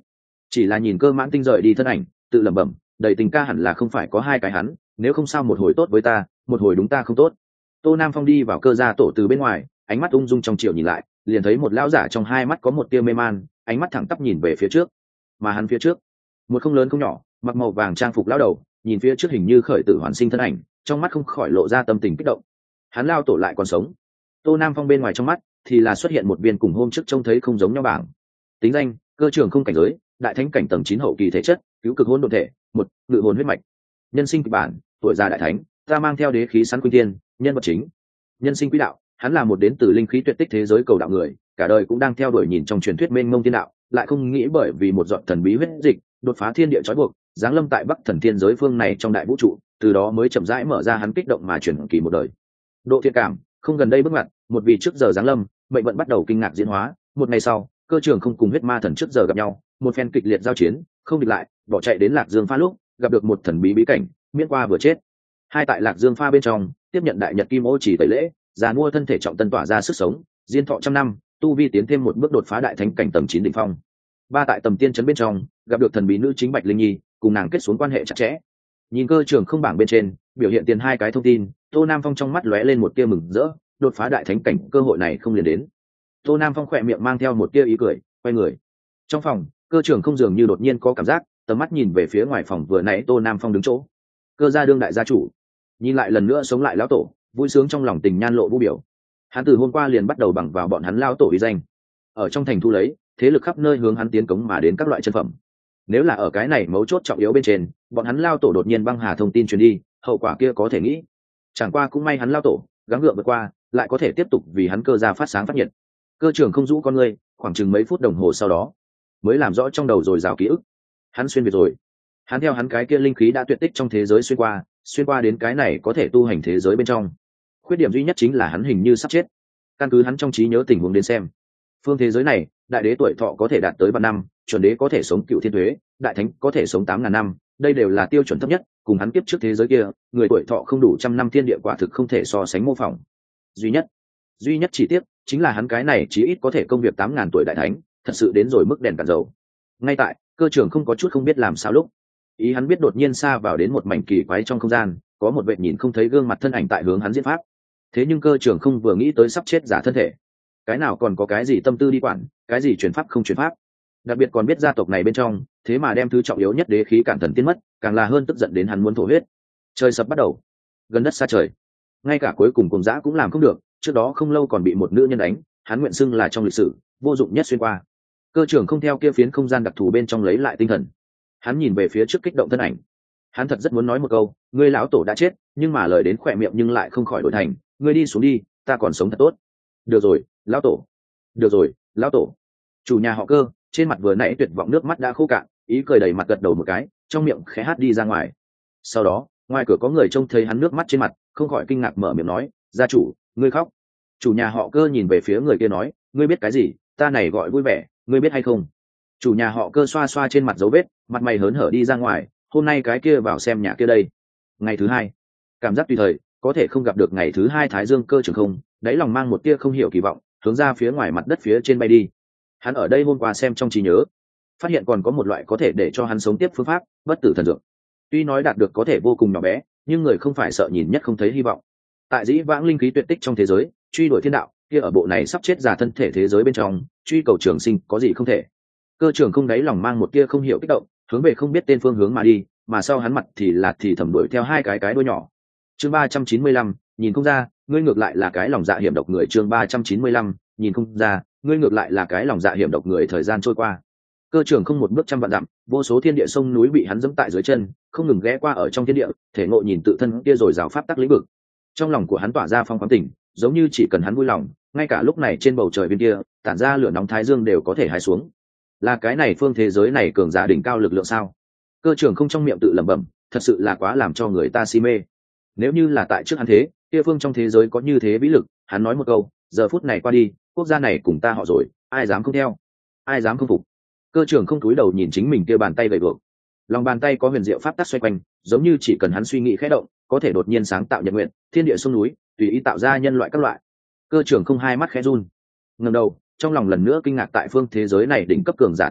chỉ là nhìn Cơ Mãn Tinh rời đi thân ảnh, tự lẩm bẩm, đầy tình ca hẳn là không phải có hai cái hắn, nếu không sao một hồi tốt với ta, một hồi đúng ta không tốt. Tô Nam Phong đi vào Cơ gia tổ từ bên ngoài, ánh mắt ung dung trong chiều nhìn lại, liền thấy một lão giả trong hai mắt có một tia mê man, ánh mắt thẳng tắp nhìn về phía trước. Mà hắn phía trước, một không lớn không nhỏ, mặc màu vàng trang phục lão đầu, nhìn phía trước hình như khởi tử hoàn sinh thân ảnh, trong mắt không khỏi lộ ra tâm tình kích động. Hắn lao tổ lại còn sống. Tô Nam Phong bên ngoài trong mắt thì là xuất hiện một viên cùng hôm trước trông thấy không giống nhau bảng. Tính danh: cơ trường không cảnh giới, đại thánh cảnh tầng chín hậu kỳ thể chất, cứu cực hỗn độn thể, một, ngự hồn huyết mạch. Nhân sinh kịch bản: tuổi già đại thánh, ta mang theo đế khí sắn quy tiên, nhân vật chính. Nhân sinh quỹ đạo: hắn là một đến từ linh khí tuyệt tích thế giới cầu đạo người, cả đời cũng đang theo đuổi nhìn trong truyền thuyết mênh mông thiên đạo, lại không nghĩ bởi vì một giọt thần bí huyết dịch, đột phá thiên địa trói buộc, giáng lâm tại Bắc Thần Thiên giới phương này trong đại vũ trụ, từ đó mới chậm rãi mở ra hắn kích động mà chuyển kỳ một đời. Độ thiện cảm: không gần đây bước ngoặt, một vì trước giờ giáng lâm, mệnh vận bắt đầu kinh ngạc diễn hóa, một ngày sau, cơ trường không cùng huyết ma thần trước giờ gặp nhau, một phen kịch liệt giao chiến, không địch lại, bỏ chạy đến Lạc Dương Pha lúc, gặp được một thần bí bí cảnh, miễn qua vừa chết. Hai tại Lạc Dương Pha bên trong, tiếp nhận đại nhật kim ô chỉ tẩy lễ, già mua thân thể trọng tân tỏa ra sức sống, diên thọ trăm năm, tu vi tiến thêm một bước đột phá đại thánh cảnh tầng chín đỉnh phong. Ba tại tầm tiên trấn bên trong, gặp được thần bí nữ chính Bạch Linh Nhi, cùng nàng kết xuống quan hệ chặt chẽ. Nhìn cơ trường không bảng bên trên biểu hiện tiền hai cái thông tin, Tô Nam Phong trong mắt lóe lên một tia mừng rỡ, đột phá đại thánh cảnh cơ hội này không liền đến. Tô Nam Phong khỏe miệng mang theo một tia ý cười, quay người. Trong phòng, cơ trường không dường như đột nhiên có cảm giác, tầm mắt nhìn về phía ngoài phòng vừa nãy Tô Nam Phong đứng chỗ. Cơ gia đương đại gia chủ, nhìn lại lần nữa sống lại lão tổ, vui sướng trong lòng tình nhan lộ vũ biểu. Hắn từ hôm qua liền bắt đầu bằng vào bọn hắn lão tổ uy danh, ở trong thành thu lấy thế lực khắp nơi hướng hắn tiến cống mà đến các loại chân phẩm. Nếu là ở cái này mấu chốt trọng yếu bên trên, bọn hắn lao tổ đột nhiên băng hà thông tin truyền đi, hậu quả kia có thể nghĩ. Chẳng qua cũng may hắn lao tổ gắng gượng vượt qua, lại có thể tiếp tục vì hắn cơ gia phát sáng phát nhiệt. Cơ trường không rũ con ngươi, khoảng chừng mấy phút đồng hồ sau đó mới làm rõ trong đầu rồi rào ký ức. Hắn xuyên việt rồi. Hắn theo hắn cái kia linh khí đã tuyệt tích trong thế giới xuyên qua, xuyên qua đến cái này có thể tu hành thế giới bên trong. Khuyết điểm duy nhất chính là hắn hình như sắp chết. Căn cứ hắn trong trí nhớ tình huống đến xem, phương thế giới này, đại đế tuổi thọ có thể đạt tới ba năm, chuẩn đế có thể sống cựu thiên thuế, đại thánh có thể sống tám ngàn năm, đây đều là tiêu chuẩn thấp nhất, cùng hắn kiếp trước thế giới kia, người tuổi thọ không đủ trăm năm thiên địa quả thực không thể so sánh mô phỏng. Duy nhất, duy nhất chỉ tiếc chính là hắn cái này chí ít có thể công việc tám ngàn tuổi đại thánh, thật sự đến rồi mức đèn cạn dầu. Ngay tại cơ trưởng không có chút không biết làm sao lúc, ý hắn biết đột nhiên xa vào đến một mảnh kỳ quái trong không gian, có một vệ nhìn không thấy gương mặt thân ảnh tại hướng hắn diễn pháp. Thế nhưng cơ trưởng không vừa nghĩ tới sắp chết giả thân thể, cái nào còn có cái gì tâm tư đi quản, cái gì chuyển pháp không chuyển pháp. Đặc biệt còn biết gia tộc này bên trong thế mà đem thứ trọng yếu nhất đế khí cản thần tiên mất, càng là hơn tức giận đến hắn muốn thổ huyết. Trời sập bắt đầu, gần đất xa trời, ngay cả cuối cùng cùng dã cũng làm không được. Trước đó không lâu còn bị một nữ nhân đánh, hắn nguyện xưng là trong lịch sử vô dụng nhất xuyên qua. Cơ trưởng không theo kia phiến không gian đặc thù bên trong lấy lại tinh thần, hắn nhìn về phía trước kích động thân ảnh. Hắn thật rất muốn nói một câu, ngươi lão tổ đã chết, nhưng mà lời đến khỏe miệng nhưng lại không khỏi đổi thành, ngươi đi xuống đi, ta còn sống thật tốt. Được rồi lão tổ, được rồi lão tổ. Chủ nhà họ Cơ trên mặt vừa nãy tuyệt vọng nước mắt đã khô cạn, ý cười đầy mặt gật đầu một cái, trong miệng khẽ hát đi ra ngoài. Sau đó ngoài cửa có người trông thấy hắn nước mắt trên mặt, không khỏi kinh ngạc mở miệng nói, gia chủ, ngươi khóc. Chủ nhà họ Cơ nhìn về phía người kia nói, ngươi biết cái gì, ta này gọi vui vẻ, ngươi biết hay không. Chủ nhà họ Cơ xoa xoa trên mặt dấu vết, mặt mày hớn hở đi ra ngoài, hôm nay cái kia vào xem nhà kia đây. Ngày thứ hai, cảm giác tùy thời có thể không gặp được ngày thứ hai Thái Dương Cơ trường không, đáy lòng mang một tia không hiểu kỳ vọng, hướng ra phía ngoài mặt đất phía trên bay đi. Hắn ở đây hôm qua xem trong trí nhớ, phát hiện còn có một loại có thể để cho hắn sống tiếp phương pháp, bất tử thần dược. Tuy nói đạt được có thể vô cùng nhỏ bé, nhưng người không phải sợ nhìn nhất không thấy hy vọng. Tại dĩ vãng linh khí tuyệt tích trong thế giới, truy đuổi thiên đạo, kia ở bộ này sắp chết già thân thể thế giới bên trong, truy cầu trường sinh có gì không thể. Cơ trường không đáy lòng mang một tia không hiểu kích động, hướng về không biết tên phương hướng mà đi, mà sau hắn mặt thì là thì thầm đuổi theo hai cái cái đuôi nhỏ. Chương ba trăm chín mươi lăm, nhìn không ra, ngươi ngược lại là cái lòng dạ hiểm độc người. Chương ba trăm chín mươi lăm, nhìn không ra, ngươi ngược lại là cái lòng dạ hiểm độc người. Thời gian trôi qua, cơ trường không một bước trăm vạn dặm, vô số thiên địa sông núi bị hắn dẫm tại dưới chân, không ngừng ghé qua ở trong thiên địa, thể ngộ nhìn tự thân kia rồi rào pháp tắc lĩnh vực. Trong lòng của hắn tỏa ra phong khoáng tỉnh, giống như chỉ cần hắn vui lòng, ngay cả lúc này trên bầu trời bên kia tản ra lửa nóng thái dương đều có thể hái xuống. Là cái này phương thế giới này cường giả đỉnh cao lực lượng sao? Cơ trường không trong miệng tự lẩm bẩm, thật sự là quá làm cho người ta si mê. Nếu như là tại trước hắn thế, kia phương trong thế giới có như thế vĩ lực, hắn nói một câu, giờ phút này qua đi, quốc gia này cùng ta họ rồi, ai dám không theo, ai dám không phục. Cơ trường không cúi đầu nhìn chính mình kia bàn tay gầy guộc, lòng bàn tay có huyền diệu pháp tắc xoay quanh, giống như chỉ cần hắn suy nghĩ khẽ động, có thể đột nhiên sáng tạo nhật nguyện, thiên địa sông núi, tùy ý tạo ra nhân loại các loại. Cơ trường không hai mắt khẽ run, ngẩng đầu, trong lòng lần nữa kinh ngạc tại phương thế giới này đỉnh cấp cường giả thực lực,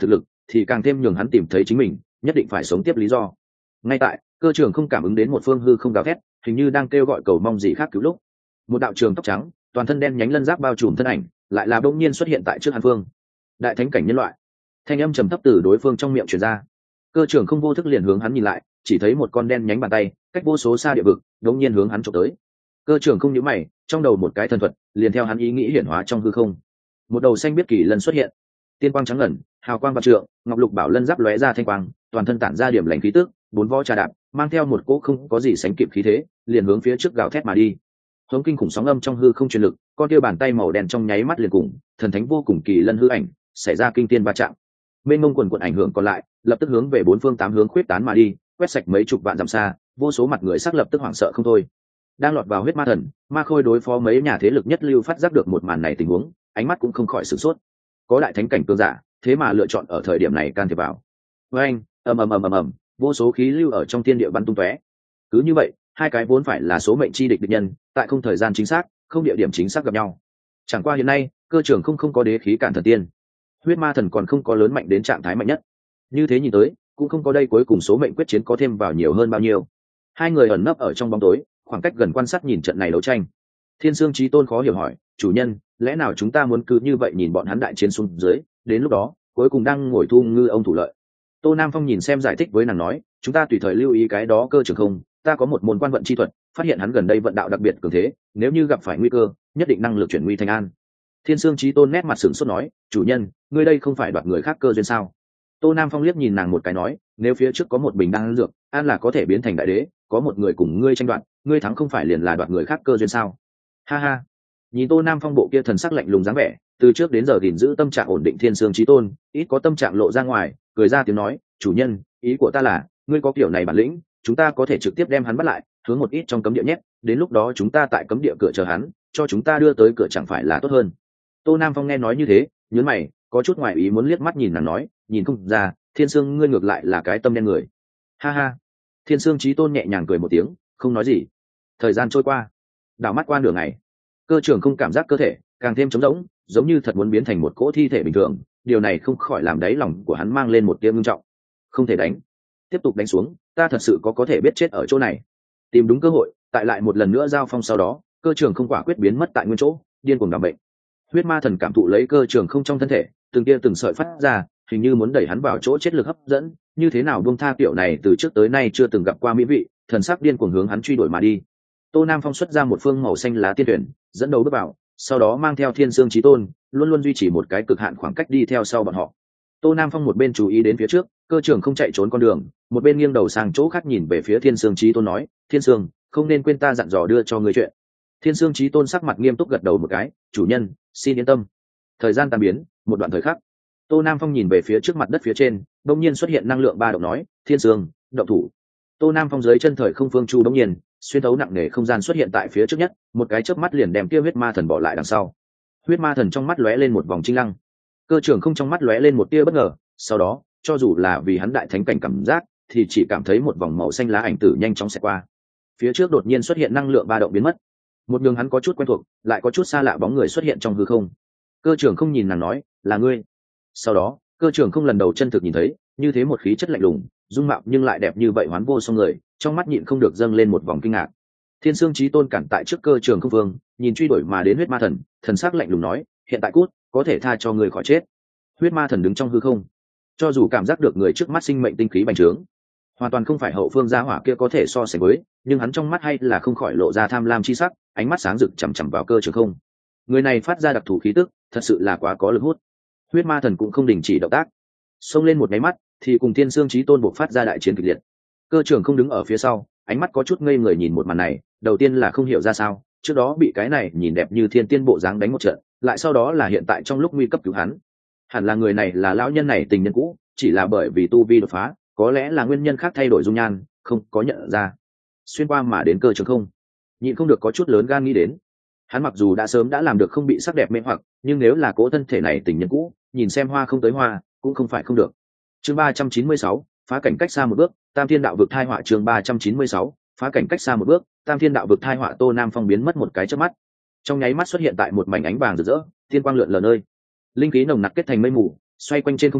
thì càng thêm nhường hắn tìm thấy chính mình nhất định phải sống tiếp lý do. Ngay tại cơ trường không cảm ứng đến một phương hư không gào thét, hình như đang kêu gọi cầu mong gì khác cứu lúc, một đạo trường tóc trắng toàn thân đen nhánh lân giáp bao trùm thân ảnh lại là bỗng nhiên xuất hiện tại trước hàn phương. Đại thánh cảnh nhân loại, thanh âm trầm thấp từ đối phương trong miệng truyền ra. Cơ trường không vô thức liền hướng hắn nhìn lại, chỉ thấy một con đen nhánh bàn tay cách vô số xa địa vực bỗng nhiên hướng hắn trộm tới. Cơ trường không nhíu mày, trong đầu một cái thần thuật liền theo hắn ý nghĩ hiển hóa trong hư không. Một đầu xanh biết kỳ lân xuất hiện, tiên quang trắng ngẩn, hào quang vạn trượng, ngọc lục bảo lân giáp lóe ra thanh quang, toàn thân tản ra điểm lành khí tức, bốn vó trà đạp, mang theo một cỗ không có gì sánh kịp khí thế, liền hướng phía trước gào thét mà đi. Hống kinh khủng sóng âm trong hư không truyền lực, con kia bàn tay màu đen trong nháy mắt liền cùng thần thánh vô cùng kỳ lân hư ảnh xảy ra kinh tiên va chạm. Mênh mông quần quần ảnh hưởng còn lại, lập tức hướng về bốn phương tám hướng khuyết tán mà đi, quét sạch mấy chục vạn dặm xa, vô số mặt người sắc lập tức hoảng sợ không thôi. Đang lọt vào huyết ma thần, ma khôi đối phó mấy nhà thế lực nhất lưu phát giác được một màn này tình huống, ánh mắt cũng không khỏi sửng sốt. Có đại thánh cảnh cường giả, thế mà lựa chọn ở thời điểm này can thiệp vào. Với anh, ầm ầm ầm ầm ầm, vô số khí lưu ở trong thiên địa bắn tung tóe. Cứ như vậy, hai cái vốn phải là số mệnh chi địch địch nhân, tại không thời gian chính xác, không địa điểm chính xác gặp nhau. Chẳng qua hiện nay, cơ trưởng không không có đế khí cản thần tiên, huyết ma thần còn không có lớn mạnh đến trạng thái mạnh nhất. Như thế nhìn tới, cũng không có đây cuối cùng số mệnh quyết chiến có thêm vào nhiều hơn bao nhiêu. Hai người ẩn nấp ở trong bóng tối, khoảng cách gần quan sát nhìn trận này đấu tranh. Thiên Sương Chí Tôn khó hiểu hỏi, chủ nhân, lẽ nào chúng ta muốn cứ như vậy nhìn bọn hắn đại chiến xuống dưới, đến lúc đó cuối cùng đang ngồi thu ngư ông thủ lợi? Tô Nam Phong nhìn xem giải thích với nàng nói, chúng ta tùy thời lưu ý cái đó cơ trưởng không, ta có một môn quan vận chi thuật, phát hiện hắn gần đây vận đạo đặc biệt cường thế, nếu như gặp phải nguy cơ, nhất định năng lực chuyển nguy thành an. Thiên Sương Chí Tôn nét mặt sửng sốt nói, chủ nhân, ngươi đây không phải đoạt người khác cơ duyên sao? Tô Nam Phong liếc nhìn nàng một cái nói, nếu phía trước có một bình đan dược, an là có thể biến thành đại đế, có một người cùng ngươi tranh đoạt, ngươi thắng không phải liền là đoạt người khác cơ duyên sao? Ha ha. Nhìn Tô Nam Phong bộ kia thần sắc lạnh lùng dáng vẻ, từ trước đến giờ gìn giữ tâm trạng ổn định Thiên Sương Chí Tôn, ít có tâm trạng lộ ra ngoài, cười ra tiếng nói, chủ nhân, ý của ta là, ngươi có kiểu này bản lĩnh, chúng ta có thể trực tiếp đem hắn bắt lại, hướng một ít trong cấm địa nhét, đến lúc đó chúng ta tại cấm địa cửa chờ hắn, cho chúng ta đưa tới cửa chẳng phải là tốt hơn? Tô Nam Phong nghe nói như thế, nhướng mày, có chút ngoài ý muốn liếc mắt nhìn nàng nói, nhìn không ra, Thiên Sương ngươi ngược lại là cái tâm đen người. Ha ha. Thiên Sương Chí Tôn nhẹ nhàng cười một tiếng, không nói gì. Thời gian trôi qua, đảo mắt qua nửa ngày, cơ trưởng không cảm giác cơ thể càng thêm trống rỗng, giống như thật muốn biến thành một cỗ thi thể bình thường. Điều này không khỏi làm đáy lòng của hắn mang lên một tia ngưng trọng. Không thể đánh, tiếp tục đánh xuống, ta thật sự có có thể biết chết ở chỗ này. Tìm đúng cơ hội, tại lại một lần nữa giao phong sau đó, cơ trưởng không quả quyết biến mất tại nguyên chỗ, điên cuồng đảm bệnh. Huyết ma thần cảm thụ lấy cơ trưởng không trong thân thể, từng tia từng sợi phát ra, hình như muốn đẩy hắn vào chỗ chết lực hấp dẫn, như thế nào buông tha tiểu này từ trước tới nay chưa từng gặp qua mỹ vị, thần sắc điên cuồng hướng hắn truy đuổi mà đi. Tô Nam Phong xuất ra một phương màu xanh lá tiên tuyển, dẫn đầu bước vào, sau đó mang theo Thiên Sương Chí Tôn, luôn luôn duy trì một cái cực hạn khoảng cách đi theo sau bọn họ. Tô Nam Phong một bên chú ý đến phía trước, cơ trưởng không chạy trốn con đường, một bên nghiêng đầu sang chỗ khác nhìn về phía Thiên Sương Chí Tôn nói, Thiên Sương, không nên quên ta dặn dò đưa cho ngươi chuyện. Thiên Sương Chí Tôn sắc mặt nghiêm túc gật đầu một cái, chủ nhân, xin yên tâm. Thời gian tan biến, một đoạn thời khắc, Tô Nam Phong nhìn về phía trước mặt đất phía trên, đột nhiên xuất hiện năng lượng ba động nói, Thiên Sương, động thủ. Tô Nam Phong dưới chân thời không phương chu đột nhiên xuyên thấu nặng nề không gian xuất hiện tại phía trước nhất, một cái chớp mắt liền đem kia huyết ma thần bỏ lại đằng sau. Huyết ma thần trong mắt lóe lên một vòng trinh lăng, cơ trưởng không trong mắt lóe lên một tia bất ngờ, sau đó, cho dù là vì hắn đại thánh cảnh cảm giác, thì chỉ cảm thấy một vòng màu xanh lá ảnh tử nhanh chóng xẹt qua. Phía trước đột nhiên xuất hiện năng lượng ba động biến mất, một đường hắn có chút quen thuộc, lại có chút xa lạ bóng người xuất hiện trong hư không. Cơ trưởng không nhìn nàng nói, là ngươi. Sau đó, cơ trưởng không lần đầu chân thực nhìn thấy như thế một khí chất lạnh lùng, dung mạo nhưng lại đẹp như vậy hoán vô song người, trong mắt nhịn không được dâng lên một vòng kinh ngạc. Thiên Sương Chí Tôn cản tại trước cơ trưởng không vương, nhìn truy đuổi mà đến huyết ma thần, thần sắc lạnh lùng nói, hiện tại cút, có thể tha cho người khỏi chết. Huyết ma thần đứng trong hư không, cho dù cảm giác được người trước mắt sinh mệnh tinh khí bành trướng, hoàn toàn không phải hậu phương gia hỏa kia có thể so sánh với, nhưng hắn trong mắt hay là không khỏi lộ ra tham lam chi sắc, ánh mắt sáng rực chằm chằm vào cơ trưởng không. Người này phát ra đặc thù khí tức, thật sự là quá có lực hút. Huyết ma thần cũng không đình chỉ động tác, xông lên một máy mắt thì cùng Thiên Sương Chí Tôn buộc phát ra đại chiến kịch liệt. Cơ trưởng không đứng ở phía sau, ánh mắt có chút ngây người nhìn một màn này, đầu tiên là không hiểu ra sao, trước đó bị cái này nhìn đẹp như thiên tiên bộ dáng đánh một trận, lại sau đó là hiện tại trong lúc nguy cấp cứu hắn. Hẳn là người này là lão nhân này tình nhân cũ, chỉ là bởi vì tu vi đột phá, có lẽ là nguyên nhân khác thay đổi dung nhan, không có nhận ra. Xuyên qua mà đến cơ trưởng không, nhịn không được có chút lớn gan nghĩ đến. Hắn mặc dù đã sớm đã làm được không bị sắc đẹp mê hoặc, nhưng nếu là cố thân thể này tình nhân cũ, nhìn xem hoa không tới hoa, cũng không phải không được. Chương ba trăm chín mươi sáu, phá cảnh cách xa một bước, Tam Thiên Đạo vực thai họa. Chương ba trăm chín mươi sáu, phá cảnh cách xa một bước, Tam Thiên Đạo vực thai họa. Tô Nam Phong biến mất một cái chớp mắt, trong nháy mắt xuất hiện tại một mảnh ánh vàng rực rỡ, tiên quang lượn lờ nơi, linh khí nồng nặc kết thành mây mù, xoay quanh trên không trung,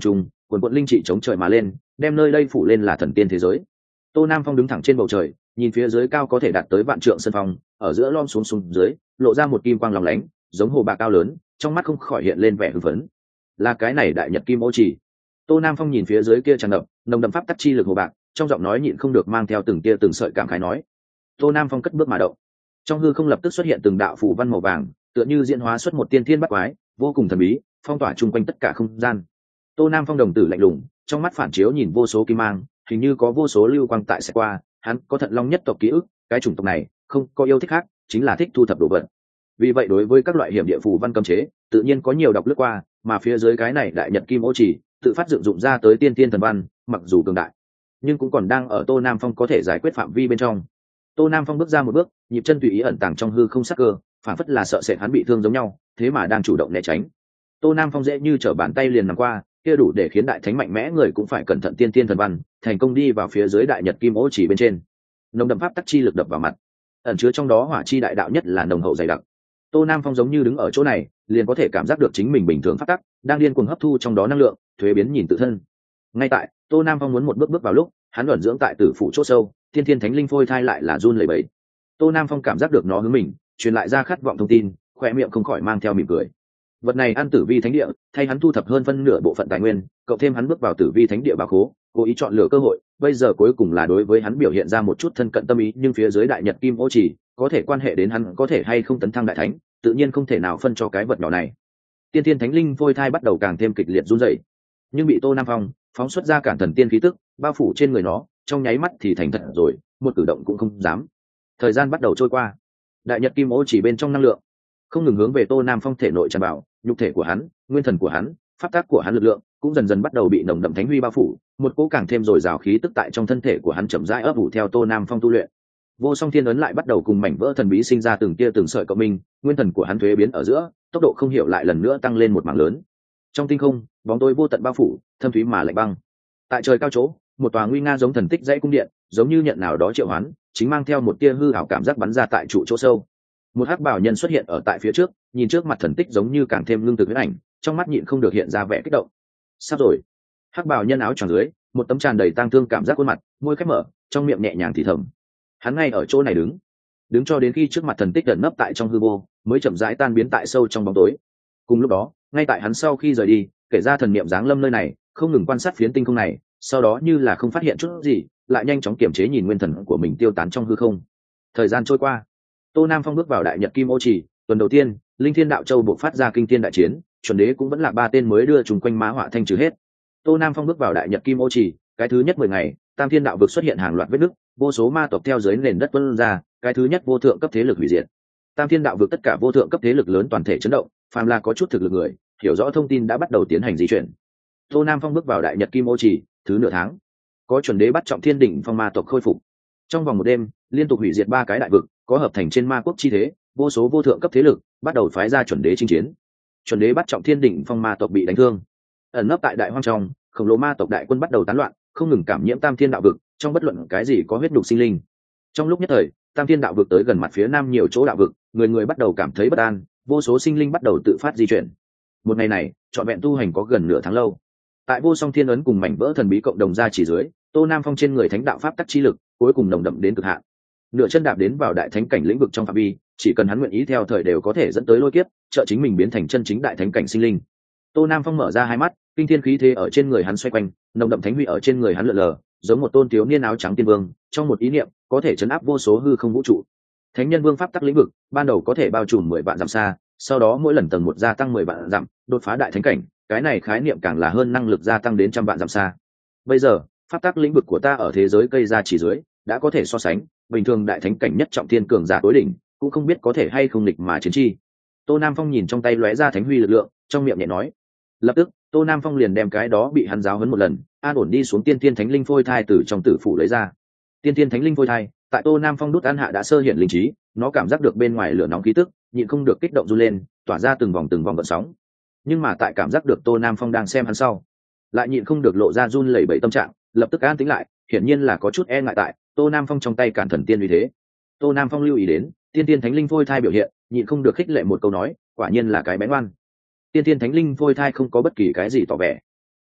quần quận linh trị chống trời mà lên, đem nơi đây phủ lên là thần tiên thế giới. Tô Nam Phong đứng thẳng trên bầu trời, nhìn phía dưới cao có thể đạt tới vạn trượng sân phong, ở giữa lom xuống xuống dưới lộ ra một kim quang lóng lánh, giống hồ bạc cao lớn, trong mắt không khỏi hiện lên vẻ hưng phấn. Là cái này đại nhật kim ô trì. Tô Nam Phong nhìn phía dưới kia tràn ngập nồng đậm pháp tắc chi lực hồ bạc, trong giọng nói nhịn không được mang theo từng tia từng sợi cảm khái nói. Tô Nam Phong cất bước mà động, trong hư không lập tức xuất hiện từng đạo phù văn màu vàng, tựa như diễn hóa xuất một tiên thiên bát quái, vô cùng thần bí, phong tỏa chung quanh tất cả không gian. Tô Nam Phong đồng tử lạnh lùng, trong mắt phản chiếu nhìn vô số kim mang, hình như có vô số lưu quang tại sẽ qua. Hắn có Thận Long nhất tộc ký ức, cái chủng tộc này không có yêu thích khác, chính là thích thu thập đồ vật. Vì vậy đối với các loại hiểm địa phù văn cấm chế, tự nhiên có nhiều đọc lướt qua, mà phía dưới cái này đại nhật kim ô chỉ tự phát dựng dụng ra tới tiên tiên thần văn, mặc dù cường đại, nhưng cũng còn đang ở Tô Nam Phong có thể giải quyết phạm vi bên trong. Tô Nam Phong bước ra một bước, nhịp chân tùy ý ẩn tàng trong hư không sắc cơ, phản phất là sợ sệt hắn bị thương giống nhau, thế mà đang chủ động né tránh. Tô Nam Phong dễ như trở bàn tay liền nằm qua, kia đủ để khiến đại thánh mạnh mẽ người cũng phải cẩn thận tiên tiên thần văn, thành công đi vào phía dưới đại nhật kim ô chỉ bên trên. Nồng đậm pháp tắc chi lực đập vào mặt, ẩn chứa trong đó hỏa chi đại đạo nhất là nồng hậu dày đặc. Tô Nam Phong giống như đứng ở chỗ này, liền có thể cảm giác được chính mình bình thường pháp tắc đang điên cuồng hấp thu trong đó năng lượng, thuế biến nhìn tự thân. Ngay tại Tô Nam Phong muốn một bước bước vào lúc, hắn ẩn dưỡng tại tử phủ chỗ sâu, tiên thiên thánh linh phôi thai lại là run lẩy bẩy. Tô Nam Phong cảm giác được nó hướng mình truyền lại ra khát vọng thông tin, khoe miệng không khỏi mang theo mỉm cười. Vật này ăn tử vi thánh địa, thay hắn thu thập hơn phân nửa bộ phận tài nguyên, cộng thêm hắn bước vào tử vi thánh địa bảo khố, cố ý chọn lựa cơ hội, bây giờ cuối cùng là đối với hắn biểu hiện ra một chút thân cận tâm ý, nhưng phía dưới đại nhật kim ô chỉ có thể quan hệ đến hắn có thể hay không tấn thăng đại thánh, tự nhiên không thể nào phân cho cái vật nhỏ này. Tiên thiên thánh linh phôi thai bắt đầu càng thêm kịch liệt run rẩy, nhưng bị Tô Nam Phong phóng xuất ra cản thần tiên khí tức bao phủ trên người nó, trong nháy mắt thì thành thật rồi, một cử động cũng không dám. Thời gian bắt đầu trôi qua, đại nhật kim ô chỉ bên trong năng lượng không ngừng hướng về Tô Nam Phong thể nội tràn vào, nhục thể của hắn, nguyên thần của hắn, pháp tác của hắn lực lượng cũng dần dần bắt đầu bị nồng đậm thánh huy bao phủ, một cỗ càng thêm dồi dào khí tức tại trong thân thể của hắn chậm rãi ấp ủ theo Tô Nam Phong tu luyện. Vô song thiên ấn lại bắt đầu cùng mảnh vỡ thần bí sinh ra từng tia từng sợi cộng minh, nguyên thần của hắn thuế biến ở giữa, tốc độ không hiểu lại lần nữa tăng lên một mảng lớn. Trong tinh không, bóng tối vô tận bao phủ, thâm thúy mà lạnh băng. Tại trời cao chỗ, một tòa nguy nga giống thần tích dãy cung điện, giống như nhận nào đó triệu hoán, chính mang theo một tia hư ảo cảm giác bắn ra tại trụ chỗ sâu. Một hắc bảo nhân xuất hiện ở tại phía trước, nhìn trước mặt thần tích giống như càng thêm ngưng thực huyễn ảnh, trong mắt nhịn không được hiện ra vẻ kích động. Sắp rồi. Hắc bảo nhân áo choàng dưới, một tấm tràn đầy tang thương cảm giác khuôn mặt, môi khép mở, trong miệng nhẹ nhàng thì thầm. Hắn ngay ở chỗ này đứng, đứng cho đến khi trước mặt thần tích gần nấp tại trong hư vô, mới chậm rãi tan biến tại sâu trong bóng tối. Cùng lúc đó, ngay tại hắn sau khi rời đi, kể ra thần niệm giáng lâm nơi này, không ngừng quan sát phiến tinh không này, sau đó như là không phát hiện chút gì, lại nhanh chóng kiểm chế nhìn nguyên thần của mình tiêu tán trong hư không. Thời gian trôi qua, Tô Nam Phong bước vào đại nhật kim ô trì, tuần đầu tiên, Linh Thiên Đạo Châu buộc phát ra kinh thiên đại chiến, chuẩn đế cũng vẫn là ba tên mới đưa trùng quanh má họa thanh trừ hết. Tô Nam Phong bước vào đại nhật kim ô trì, cái thứ nhất mười ngày, Tam Thiên Đạo vực xuất hiện hàng loạt vết nứt, vô số ma tộc theo dưới nền đất tuôn ra, cái thứ nhất vô thượng cấp thế lực hủy diệt. Tam Thiên Đạo vực tất cả vô thượng cấp thế lực lớn toàn thể chấn động, phàm là có chút thực lực người, hiểu rõ thông tin đã bắt đầu tiến hành di chuyển. Tô Nam Phong bước vào đại nhật kim ô trì, thứ nửa tháng, có chuẩn đế bắt trọng thiên đỉnh phong ma tộc khôi phục. Trong vòng một đêm, liên tục hủy diệt ba cái đại vực, có hợp thành trên ma quốc chi thế, vô số vô thượng cấp thế lực bắt đầu phái ra chuẩn đế chinh chiến. Chuẩn đế bắt trọng thiên đỉnh phong ma tộc bị đánh thương, ẩn nấp tại đại hoang trong, khổng lồ ma tộc đại quân bắt đầu tán loạn, không ngừng cảm nhiễm Tam Thiên Đạo vực, trong bất luận cái gì có huyết nhục sinh linh. Trong lúc nhất thời, Tam Thiên Đạo vực tới gần mặt phía nam nhiều chỗ đạo vực, người người bắt đầu cảm thấy bất an, vô số sinh linh bắt đầu tự phát di chuyển. Một ngày này, trọn vẹn tu hành có gần nửa tháng lâu. Tại vô song thiên ấn cùng mảnh vỡ thần bí cộng đồng ra chỉ dưới, Tô Nam Phong trên người thánh đạo pháp tắc chi lực cuối cùng nồng đậm đến cực hạn. Nửa chân đạp đến vào đại thánh cảnh lĩnh vực trong phạm vi, chỉ cần hắn nguyện ý theo thời đều có thể dẫn tới lôi kiếp, trợ chính mình biến thành chân chính đại thánh cảnh sinh linh. Tô Nam Phong mở ra hai mắt, kinh thiên khí thế ở trên người hắn xoay quanh, nồng đậm thánh huy ở trên người hắn lượn lờ, giống một tôn thiếu niên áo trắng tiên vương, trong một ý niệm có thể chấn áp vô số hư không vũ trụ. Thánh nhân vương pháp tắc lĩnh vực, ban đầu có thể bao trùm mười vạn dặm xa, sau đó mỗi lần tầng một gia tăng mười vạn dặm, đột phá đại thánh cảnh, cái này khái niệm càng là hơn năng lực gia tăng đến trăm vạn dặm xa. Bây giờ, pháp tắc lĩnh vực của ta ở thế giới cây ra chỉ dưới, đã có thể so sánh, bình thường đại thánh cảnh nhất trọng thiên cường giả tối đỉnh, cũng không biết có thể hay không nghịch mà chiến chi. Tô Nam Phong nhìn trong tay lóe ra thánh huy lực lượng, trong miệng nhẹ nói. Lập tức, Tô Nam Phong liền đem cái đó bị hắn giáo huấn một lần, an ổn đi xuống tiên tiên thánh linh phôi thai từ trong tử phủ lấy ra. Tiên tiên thánh linh phôi thai, tại Tô Nam Phong đút ăn hạ đã sơ hiện linh trí, nó cảm giác được bên ngoài lửa nóng khí tức, nhịn không được kích động run lên, tỏa ra từng vòng từng vòng gợn sóng. Nhưng mà tại cảm giác được Tô Nam Phong đang xem hắn sau, lại nhịn không được lộ ra run lẩy bẩy tâm trạng, lập tức an tĩnh lại, hiển nhiên là có chút e ngại tại Tô Nam Phong trong tay cản thần tiên uy thế. Tô Nam Phong lưu ý đến tiên tiên thánh linh phôi thai biểu hiện, nhịn không được khích lệ một câu nói, quả nhiên là cái bé ngoan. Tiên tiên thánh linh phôi thai không có bất kỳ cái gì tỏ vẻ,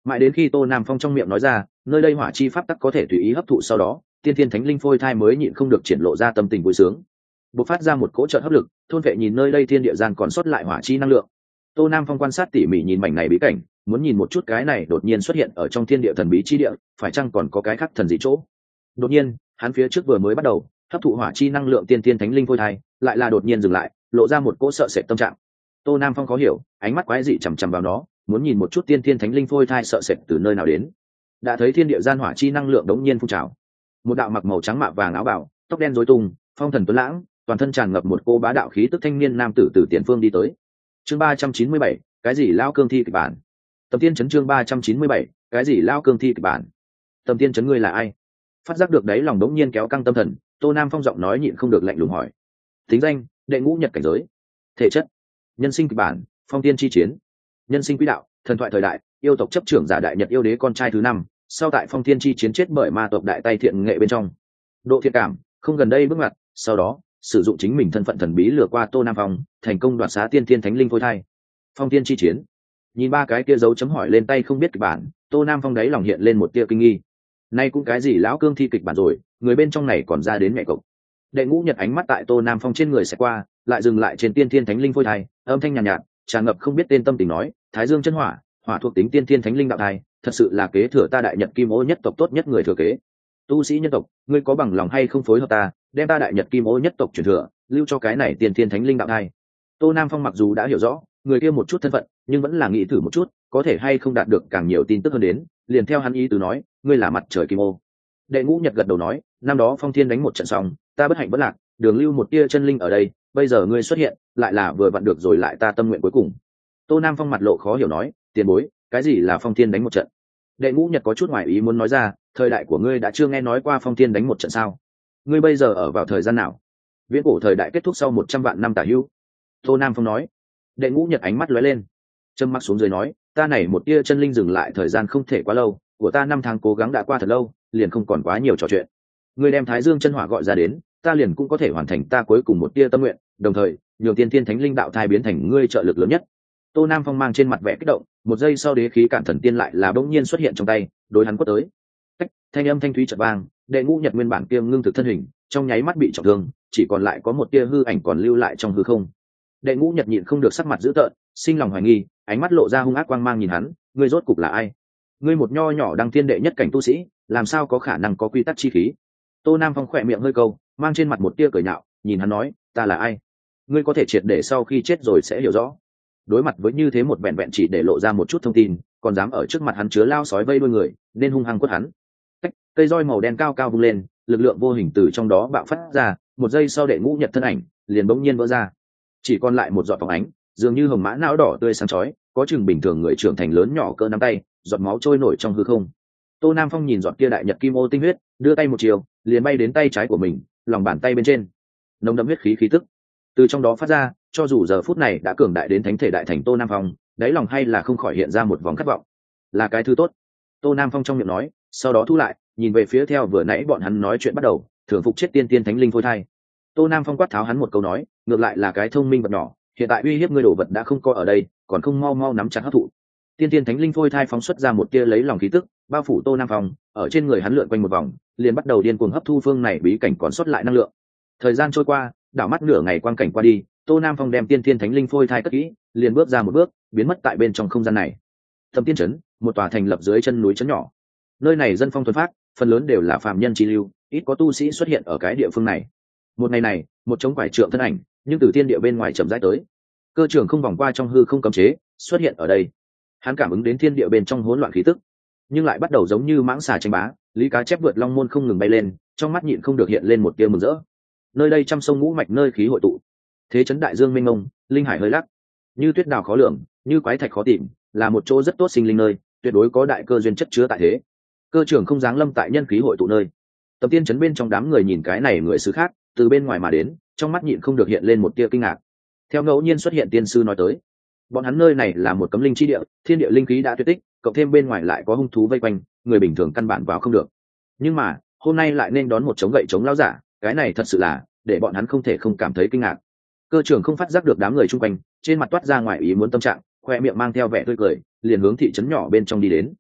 mãi đến khi Tô Nam Phong trong miệng nói ra nơi đây hỏa chi pháp tắc có thể tùy ý hấp thụ, sau đó tiên thiên thánh linh phôi thai mới nhịn không được triển lộ ra tâm tình vui sướng, bộc phát ra một cỗ trợ hấp lực thôn vệ nhìn nơi đây thiên địa gian còn sót lại hỏa chi năng lượng. Tô Nam Phong quan sát tỉ mỉ nhìn mảnh này bí cảnh, muốn nhìn một chút cái này đột nhiên xuất hiện ở trong thiên địa thần bí chi địa phải chăng còn có cái khác thần dị chỗ. Đột nhiên hắn phía trước vừa mới bắt đầu hấp thụ hỏa chi năng lượng tiên thiên thánh linh phôi thai lại là đột nhiên dừng lại, lộ ra một cỗ sợ sệt tâm trạng. Tô Nam Phong khó hiểu, ánh mắt quái dị chằm chằm vào nó, muốn nhìn một chút tiên thiên thánh linh phôi thai sợ sệt từ nơi nào đến. Đã thấy thiên địa gian hỏa chi năng lượng đống nhiên phun trào, một đạo mặc màu trắng mạ vàng áo bào, tóc đen rối tung, phong thần tuấn lãng, toàn thân tràn ngập một cô bá đạo khí tức thanh niên nam tử từ tiền phương đi tới. Chương ba trăm chín mươi bảy, cái gì lao cương thi kịch bản. Tầm Tiên Chấn chương ba trăm chín mươi bảy, cái gì lao cương thi kịch bản. Tầm Tiên Chấn ngươi là ai? Phát giác được đấy lòng đống nhiên kéo căng tâm thần, Tô Nam Phong giọng nói nhịn không được lạnh lùng hỏi. Tính danh, đệ ngũ nhật cảnh giới. Thể chất, nhân sinh kịch bản, phong tiên chi chiến. Nhân sinh quỹ đạo, thần thoại thời đại, yêu tộc chấp trưởng giả đại nhật yêu đế con trai thứ năm, sau tại phong tiên chi chiến chết bởi ma tộc đại tay thiện nghệ bên trong. Độ thiện cảm, không gần đây bước ngoặt, sau đó sử dụng chính mình thân phận thần bí lừa qua Tô Nam Phong, thành công đoạt xá tiên thiên thánh linh phôi thai. Phong tiên chi chiến. Nhìn ba cái kia dấu chấm hỏi lên tay không biết kịch bản, Tô Nam Phong đáy lòng hiện lên một tia kinh nghi. Nay cũng cái gì lão cương thi kịch bản rồi, người bên trong này còn ra đến mẹ cậu. Đệ ngũ nhật ánh mắt tại Tô Nam Phong trên người sẽ qua, lại dừng lại trên tiên thiên thánh linh phôi thai, âm thanh nhàn nhạt, nhạt tràn ngập không biết tên tâm tình nói, Thái Dương chân hỏa, hỏa thuộc tính tiên thiên thánh linh đạo thai, thật sự là kế thừa ta đại nhật kim ô nhất tộc tốt nhất người thừa kế. Tu sĩ nhân tộc, ngươi có bằng lòng hay không phối hợp ta, đem ta đại nhật kim ô nhất tộc truyền thừa, lưu cho cái này tiên thiên thánh linh đạo thai. Tô Nam Phong mặc dù đã hiểu rõ người kia một chút thân phận, nhưng vẫn là nghĩ thử một chút, có thể hay không đạt được càng nhiều tin tức hơn đến, liền theo hắn ý từ nói, ngươi là mặt trời kim ô. Đệ ngũ nhật gật đầu nói, năm đó Phong Thiên đánh một trận xong, ta bất hạnh bất lạc, đường lưu một tia chân linh ở đây, bây giờ ngươi xuất hiện, lại là vừa vặn được rồi lại ta tâm nguyện cuối cùng. Tô Nam Phong mặt lộ khó hiểu nói, tiền bối, cái gì là Phong Thiên đánh một trận? Đệ ngũ nhật có chút ngoài ý muốn nói ra, thời đại của ngươi đã chưa nghe nói qua Phong Thiên đánh một trận sao? Ngươi bây giờ ở vào thời gian nào? Viễn cổ thời đại kết thúc sau một trăm vạn năm tả hữu. Tô Nam Phong nói. Đệ ngũ nhật ánh mắt lóe lên, châm mắt xuống dưới nói, ta này một tia chân linh dừng lại thời gian không thể quá lâu, của ta năm tháng cố gắng đã qua thật lâu, liền không còn quá nhiều trò chuyện. Ngươi đem Thái Dương chân hỏa gọi ra đến, ta liền cũng có thể hoàn thành ta cuối cùng một tia tâm nguyện, đồng thời nhường tiên thiên thánh linh đạo thai biến thành ngươi trợ lực lớn nhất. Tô Nam Phong mang trên mặt vẻ kích động, một giây sau đế khí cản thần tiên lại là bỗng nhiên xuất hiện trong tay, đối hắn quất tới. Cách, thanh âm thanh thúy chợt vang, đệ ngũ nhật nguyên bản kia ngưng thực thân hình, trong nháy mắt bị trọng thương, chỉ còn lại có một tia hư ảnh còn lưu lại trong hư không. Đệ ngũ nhật nhịn không được sắc mặt dữ tợn, sinh lòng hoài nghi, ánh mắt lộ ra hung ác quang mang nhìn hắn, ngươi rốt cục là ai? Ngươi một nho nhỏ đăng thiên đệ nhất cảnh tu sĩ, làm sao có khả năng có quy tắc chi khí? Tô Nam Phong khỏe miệng hơi câu, mang trên mặt một tia cười nhạo, nhìn hắn nói, ta là ai? Ngươi có thể triệt để sau khi chết rồi sẽ hiểu rõ. Đối mặt với như thế một vẹn vẹn chỉ để lộ ra một chút thông tin, còn dám ở trước mặt hắn chứa lao sói vây đuôi người, nên hung hăng quất hắn. Cách, cây roi màu đen cao cao vung lên, lực lượng vô hình từ trong đó bạo phát ra, một giây sau đệ ngũ nhật thân ảnh liền bỗng nhiên vỡ ra, chỉ còn lại một giọt phóng ánh, dường như hồng mã não đỏ tươi sáng chói, có chừng bình thường người trưởng thành lớn nhỏ cỡ nắm tay, giọt máu trôi nổi trong hư không. Tô Nam Phong nhìn giọt kia đại nhật kim ô tinh huyết, đưa tay một chiều, liền bay đến tay trái của mình, lòng bàn tay bên trên, nồng đậm huyết khí khí tức từ trong đó phát ra, cho dù giờ phút này đã cường đại đến thánh thể đại thành Tô Nam Phong, đáy lòng hay là không khỏi hiện ra một vòng khát vọng. Là cái thứ tốt. Tô Nam Phong trong miệng nói, sau đó thu lại, nhìn về phía theo vừa nãy bọn hắn nói chuyện bắt đầu, thưởng phục chết tiên tiên thánh linh phôi thai. Tô Nam Phong quát tháo hắn một câu nói, ngược lại là cái thông minh vật nhỏ, hiện tại uy hiếp ngươi đồ vật đã không có ở đây, còn không mau mau nắm chặt hấp thụ. Tiên tiên thánh linh phôi thai phóng xuất ra một tia lấy lòng khí tức, bao phủ Tô Nam Phong, ở trên người hắn lượn quanh một vòng, liền bắt đầu điên cuồng hấp thu phương này bí cảnh còn sót lại năng lượng. Thời gian trôi qua, đảo mắt nửa ngày quang cảnh qua đi, Tô Nam Phong đem tiên thiên thánh linh phôi thai cất kỹ, liền bước ra một bước, biến mất tại bên trong không gian này. Thâm Tiên Trấn, một tòa thành lập dưới chân núi trấn nhỏ. Nơi này dân phong thuần phát, phần lớn đều là phàm nhân chi lưu, ít có tu sĩ xuất hiện ở cái địa phương này. Một ngày này, một trống quải trượng thân ảnh, nhưng từ thiên địa bên ngoài chậm rãi tới. Cơ trưởng không vòng qua trong hư không cấm chế, xuất hiện ở đây. Hắn cảm ứng đến thiên địa bên trong hỗn loạn khí tức, nhưng lại bắt đầu giống như mãng xà tranh bá, lý cá chép vượt long môn không ngừng bay lên, trong mắt nhịn không được hiện lên một tia mừng rỡ. Nơi đây trăm sông ngũ mạch nơi khí hội tụ, thế chấn đại dương mênh mông, linh hải hơi lắc, như tuyết đào khó lường, như quái thạch khó tìm, là một chỗ rất tốt sinh linh nơi, tuyệt đối có đại cơ duyên chất chứa tại thế. Cơ trưởng không giáng lâm tại nhân khí hội tụ nơi. Tập tiên chấn bên trong đám người nhìn cái này người xứ khác từ bên ngoài mà đến, trong mắt nhịn không được hiện lên một tia kinh ngạc. Theo ngẫu nhiên xuất hiện tiên sư nói tới, bọn hắn nơi này là một cấm linh chi địa, thiên địa linh khí đã tuyệt tích, cộng thêm bên ngoài lại có hung thú vây quanh, người bình thường căn bản vào không được. Nhưng mà hôm nay lại nên đón một chống gậy chống lão giả, cái này thật sự là để bọn hắn không thể không cảm thấy kinh ngạc. Cơ trưởng không phát giác được đám người chung quanh trên mặt toát ra ngoài ý muốn tâm trạng, khoe miệng mang theo vẻ tươi cười, liền hướng thị trấn nhỏ bên trong đi đến.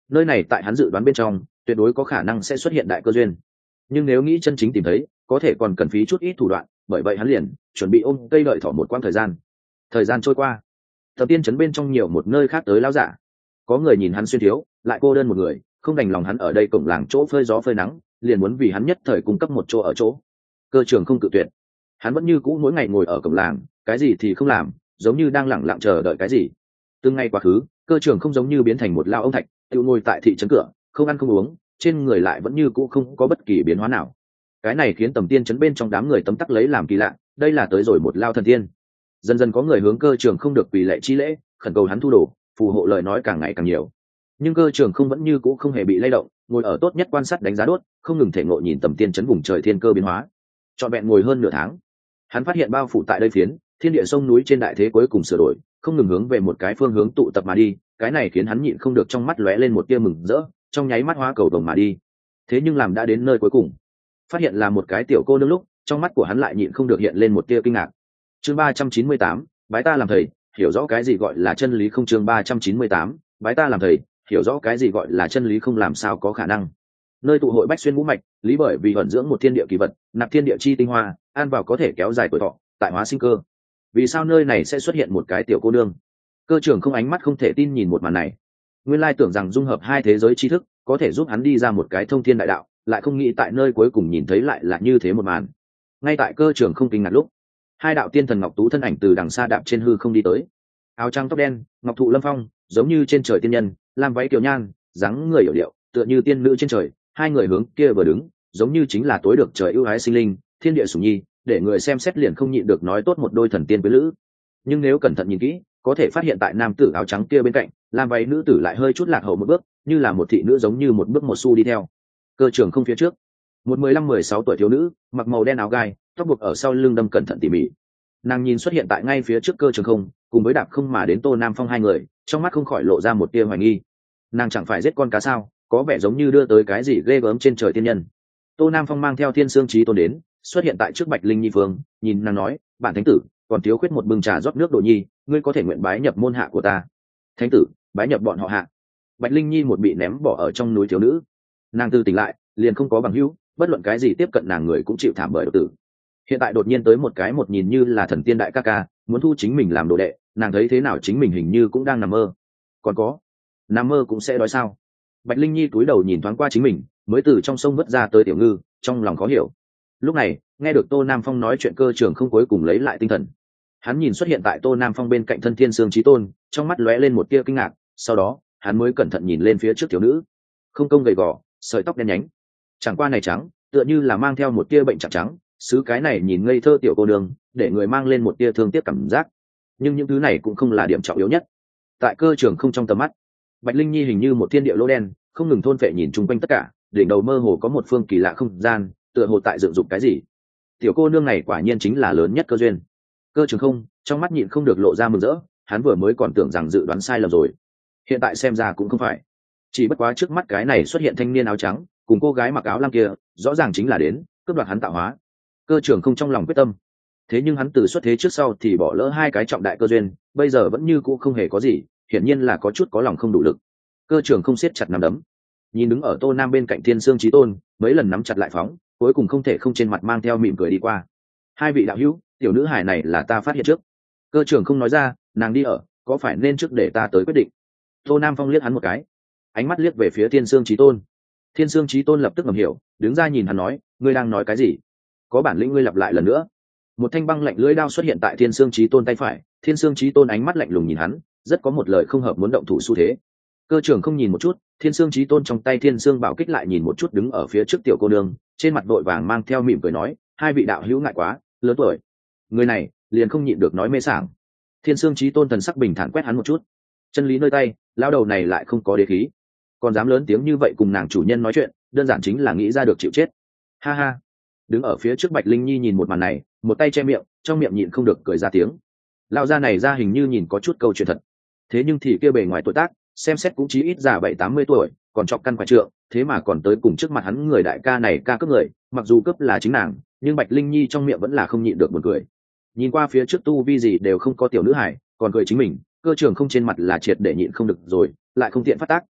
nơi này tại hắn dự đoán bên trong tuyệt đối có khả năng sẽ xuất hiện đại cơ duyên, nhưng nếu nghĩ chân chính tìm thấy có thể còn cần phí chút ít thủ đoạn, bởi vậy hắn liền chuẩn bị ôm cây đợi thỏ một quãng thời gian. Thời gian trôi qua, Thập Tiên trấn bên trong nhiều một nơi khác tới lão giả, có người nhìn hắn xuyên thiếu lại cô đơn một người, không đành lòng hắn ở đây cổng làng chỗ phơi gió phơi nắng, liền muốn vì hắn nhất thời cung cấp một chỗ ở chỗ. Cơ Trường không cự tuyệt, hắn vẫn như cũ mỗi ngày ngồi ở cổng làng, cái gì thì không làm, giống như đang lẳng lặng chờ đợi cái gì. Từng ngày quá khứ, Cơ Trường không giống như biến thành một lao ông thạch, tự ngồi tại thị trấn cửa, không ăn không uống, trên người lại vẫn như cũ không có bất kỳ biến hóa nào. Cái này khiến Tầm Tiên trấn bên trong đám người tấm tắc lấy làm kỳ lạ, đây là tới rồi một lao thần tiên. Dần dần có người hướng Cơ Trường không được quỳ lệ chi lễ, khẩn cầu hắn thu đồ, phù hộ lời nói càng ngày càng nhiều. Nhưng Cơ Trường không vẫn như cũ không hề bị lay động, ngồi ở tốt nhất quan sát đánh giá đốt, không ngừng thể ngộ nhìn Tầm Tiên trấn vùng trời thiên cơ biến hóa. Trọn vẹn ngồi hơn nửa tháng, hắn phát hiện bao phủ tại đây phiến thiên địa sông núi trên đại thế cuối cùng sửa đổi, không ngừng hướng về một cái phương hướng tụ tập mà đi. Cái này khiến hắn nhịn không được trong mắt lóe lên một tia mừng rỡ, trong nháy mắt hóa cầu vồng mà đi. Thế nhưng làm đã đến nơi cuối cùng, phát hiện là một cái tiểu cô nương lúc, trong mắt của hắn lại nhịn không được hiện lên một tia kinh ngạc. Chương ba trăm chín mươi tám, bái ta làm thầy, hiểu rõ cái gì gọi là chân lý không. Chương ba trăm chín mươi tám, bái ta làm thầy, hiểu rõ cái gì gọi là chân lý không. Làm sao có khả năng? Nơi tụ hội bách xuyên ngũ mạch, lý bởi vì vận dưỡng một thiên địa kỳ vật, nạp thiên địa chi tinh hoa, an vào có thể kéo dài tuổi thọ, tại hóa sinh cơ. Vì sao nơi này sẽ xuất hiện một cái tiểu cô nương? Cơ Trường không ánh mắt không thể tin nhìn một màn này. Nguyên lai tưởng rằng dung hợp hai thế giới tri thức có thể giúp hắn đi ra một cái thông thiên đại đạo, lại không nghĩ tại nơi cuối cùng nhìn thấy lại là như thế một màn. Ngay tại Cơ Trường không kinh ngạc lúc, hai đạo tiên thần ngọc tú thân ảnh từ đằng xa đạp trên hư không đi tới. Áo trắng tóc đen, ngọc thụ lâm phong, giống như trên trời tiên nhân, làm váy kiều nhan, dáng người hiểu điệu, tựa như tiên nữ trên trời. Hai người hướng kia vừa đứng, giống như chính là tối được trời ưu ái sinh linh, thiên địa sủng nhi, để người xem xét liền không nhịn được nói tốt một đôi thần tiên với lữ. Nhưng nếu cẩn thận nhìn kỹ, có thể phát hiện tại nam tử áo trắng kia bên cạnh, làm váy nữ tử lại hơi chút lạc hậu một bước, như là một thị nữ, giống như một bước một xu đi theo. Cơ Trường không phía trước, một mười lăm mười sáu tuổi thiếu nữ, mặc màu đen áo gai, tóc buộc ở sau lưng đâm cẩn thận tỉ mỉ. Nàng nhìn xuất hiện tại ngay phía trước Cơ Trường không, cùng với đạp không mà đến Tô Nam Phong hai người, trong mắt không khỏi lộ ra một tia hoài nghi. Nàng chẳng phải giết con cá sao? Có vẻ giống như đưa tới cái gì ghê gớm trên trời tiên nhân. Tô Nam Phong mang theo Thiên Sương Chí Tôn đến, xuất hiện tại trước Bạch Linh Nhi phương, nhìn nàng nói, bản thánh tử còn thiếu khuyết một bưng trà rót nước đồ nhi, ngươi có thể nguyện bái nhập môn hạ của ta. Thánh tử bái nhập bọn họ hạ. Bạch Linh Nhi một bị ném bỏ ở trong núi thiếu nữ, nàng từ tỉnh lại liền không có bằng hữu, bất luận cái gì tiếp cận nàng người cũng chịu thảm bởi độc tử. Hiện tại đột nhiên tới một cái một nhìn như là thần tiên đại ca ca, muốn thu chính mình làm đồ đệ, nàng thấy thế nào chính mình hình như cũng đang nằm mơ. Còn có, nằm mơ cũng sẽ đói sao? Bạch Linh Nhi cúi đầu nhìn thoáng qua chính mình, mới từ trong sông vớt ra tới tiểu ngư, trong lòng khó hiểu. Lúc này nghe được Tô Nam Phong nói chuyện, Cơ Trường không cuối cùng lấy lại tinh thần. Hắn nhìn xuất hiện tại Tô Nam Phong bên cạnh thân Thiên Sương Chí Tôn, trong mắt lóe lên một tia kinh ngạc, sau đó hắn mới cẩn thận nhìn lên phía trước thiếu nữ, không công gầy gò, sợi tóc đen nhánh, chẳng qua này trắng, tựa như là mang theo một tia bệnh trắng trắng, xứ cái này nhìn ngây thơ tiểu cô nương, để người mang lên một tia thương tiếc cảm giác. Nhưng những thứ này cũng không là điểm trọng yếu nhất. Tại Cơ Trường không trong tầm mắt, Bạch Linh Nhi hình như một thiên địa lỗ đen, không ngừng thôn phệ nhìn chung quanh tất cả, đỉnh đầu mơ hồ có một phương kỳ lạ không gian, tựa hồ tại dựng dục cái gì. Tiểu cô nương này quả nhiên chính là lớn nhất cơ duyên. Cơ Trường không trong mắt nhịn không được lộ ra mừng rỡ, hắn vừa mới còn tưởng rằng dự đoán sai lầm rồi, hiện tại xem ra cũng không phải. Chỉ bất quá trước mắt cái này xuất hiện thanh niên áo trắng cùng cô gái mặc áo lam kia, rõ ràng chính là đến cướp đoạt hắn tạo hóa. Cơ Trường không trong lòng quyết tâm, thế nhưng hắn từ xuất thế trước sau thì bỏ lỡ hai cái trọng đại cơ duyên, bây giờ vẫn như cũ không hề có gì, hiển nhiên là có chút có lòng không đủ lực. Cơ Trường không siết chặt nắm đấm, nhìn đứng ở Tô Nam bên cạnh Thiên Sương Chí Tôn, mấy lần nắm chặt lại phóng, cuối cùng không thể không trên mặt mang theo mỉm cười đi qua. Hai vị đạo hữu, tiểu nữ hài này là ta phát hiện trước. Cơ Trường không nói ra, nàng đi ở, có phải nên trước để ta tới quyết định? Tô Nam Phong liếc hắn một cái, ánh mắt liếc về phía Thiên Sương Chí Tôn. Thiên Sương Chí Tôn lập tức ngầm hiểu, đứng ra nhìn hắn nói, ngươi đang nói cái gì? Có bản lĩnh ngươi lặp lại lần nữa. Một thanh băng lạnh lưỡi đao xuất hiện tại Thiên Sương Chí Tôn tay phải, Thiên Sương Chí Tôn ánh mắt lạnh lùng nhìn hắn, rất có một lời không hợp muốn động thủ xu thế. Cơ Trường không nhìn một chút, Thiên Sương Chí Tôn trong tay Thiên Sương Bảo Kích lại nhìn một chút đứng ở phía trước tiểu cô nương, trên mặt vội vàng mang theo mỉm cười nói, hai vị đạo hữu ngại quá, lớn tuổi. Người này liền không nhịn được nói mê sảng. Thiên Sương Chí Tôn thần sắc bình thản quét hắn một chút, chân lý nơi tay, lão đầu này lại không có đế khí, còn dám lớn tiếng như vậy cùng nàng chủ nhân nói chuyện, đơn giản chính là nghĩ ra được chịu chết. Ha ha. Đứng ở phía trước Bạch Linh Nhi nhìn một màn này, một tay che miệng, trong miệng nhịn không được cười ra tiếng. Lão gia này ra hình như nhìn có chút câu chuyện thật, thế nhưng thì kia bề ngoài tuổi tác, xem xét cũng chí ít già bảy tám mươi tuổi, còn chọc căn quả trượng, thế mà còn tới cùng trước mặt hắn người đại ca này ca cướp người, mặc dù cướp là chính nàng, nhưng Bạch Linh Nhi trong miệng vẫn là không nhịn được buồn cười. Nhìn qua phía trước tu vi gì đều không có tiểu nữ hải, còn cười chính mình, Cơ Trường không trên mặt là triệt để nhịn không được rồi, lại không tiện phát tác,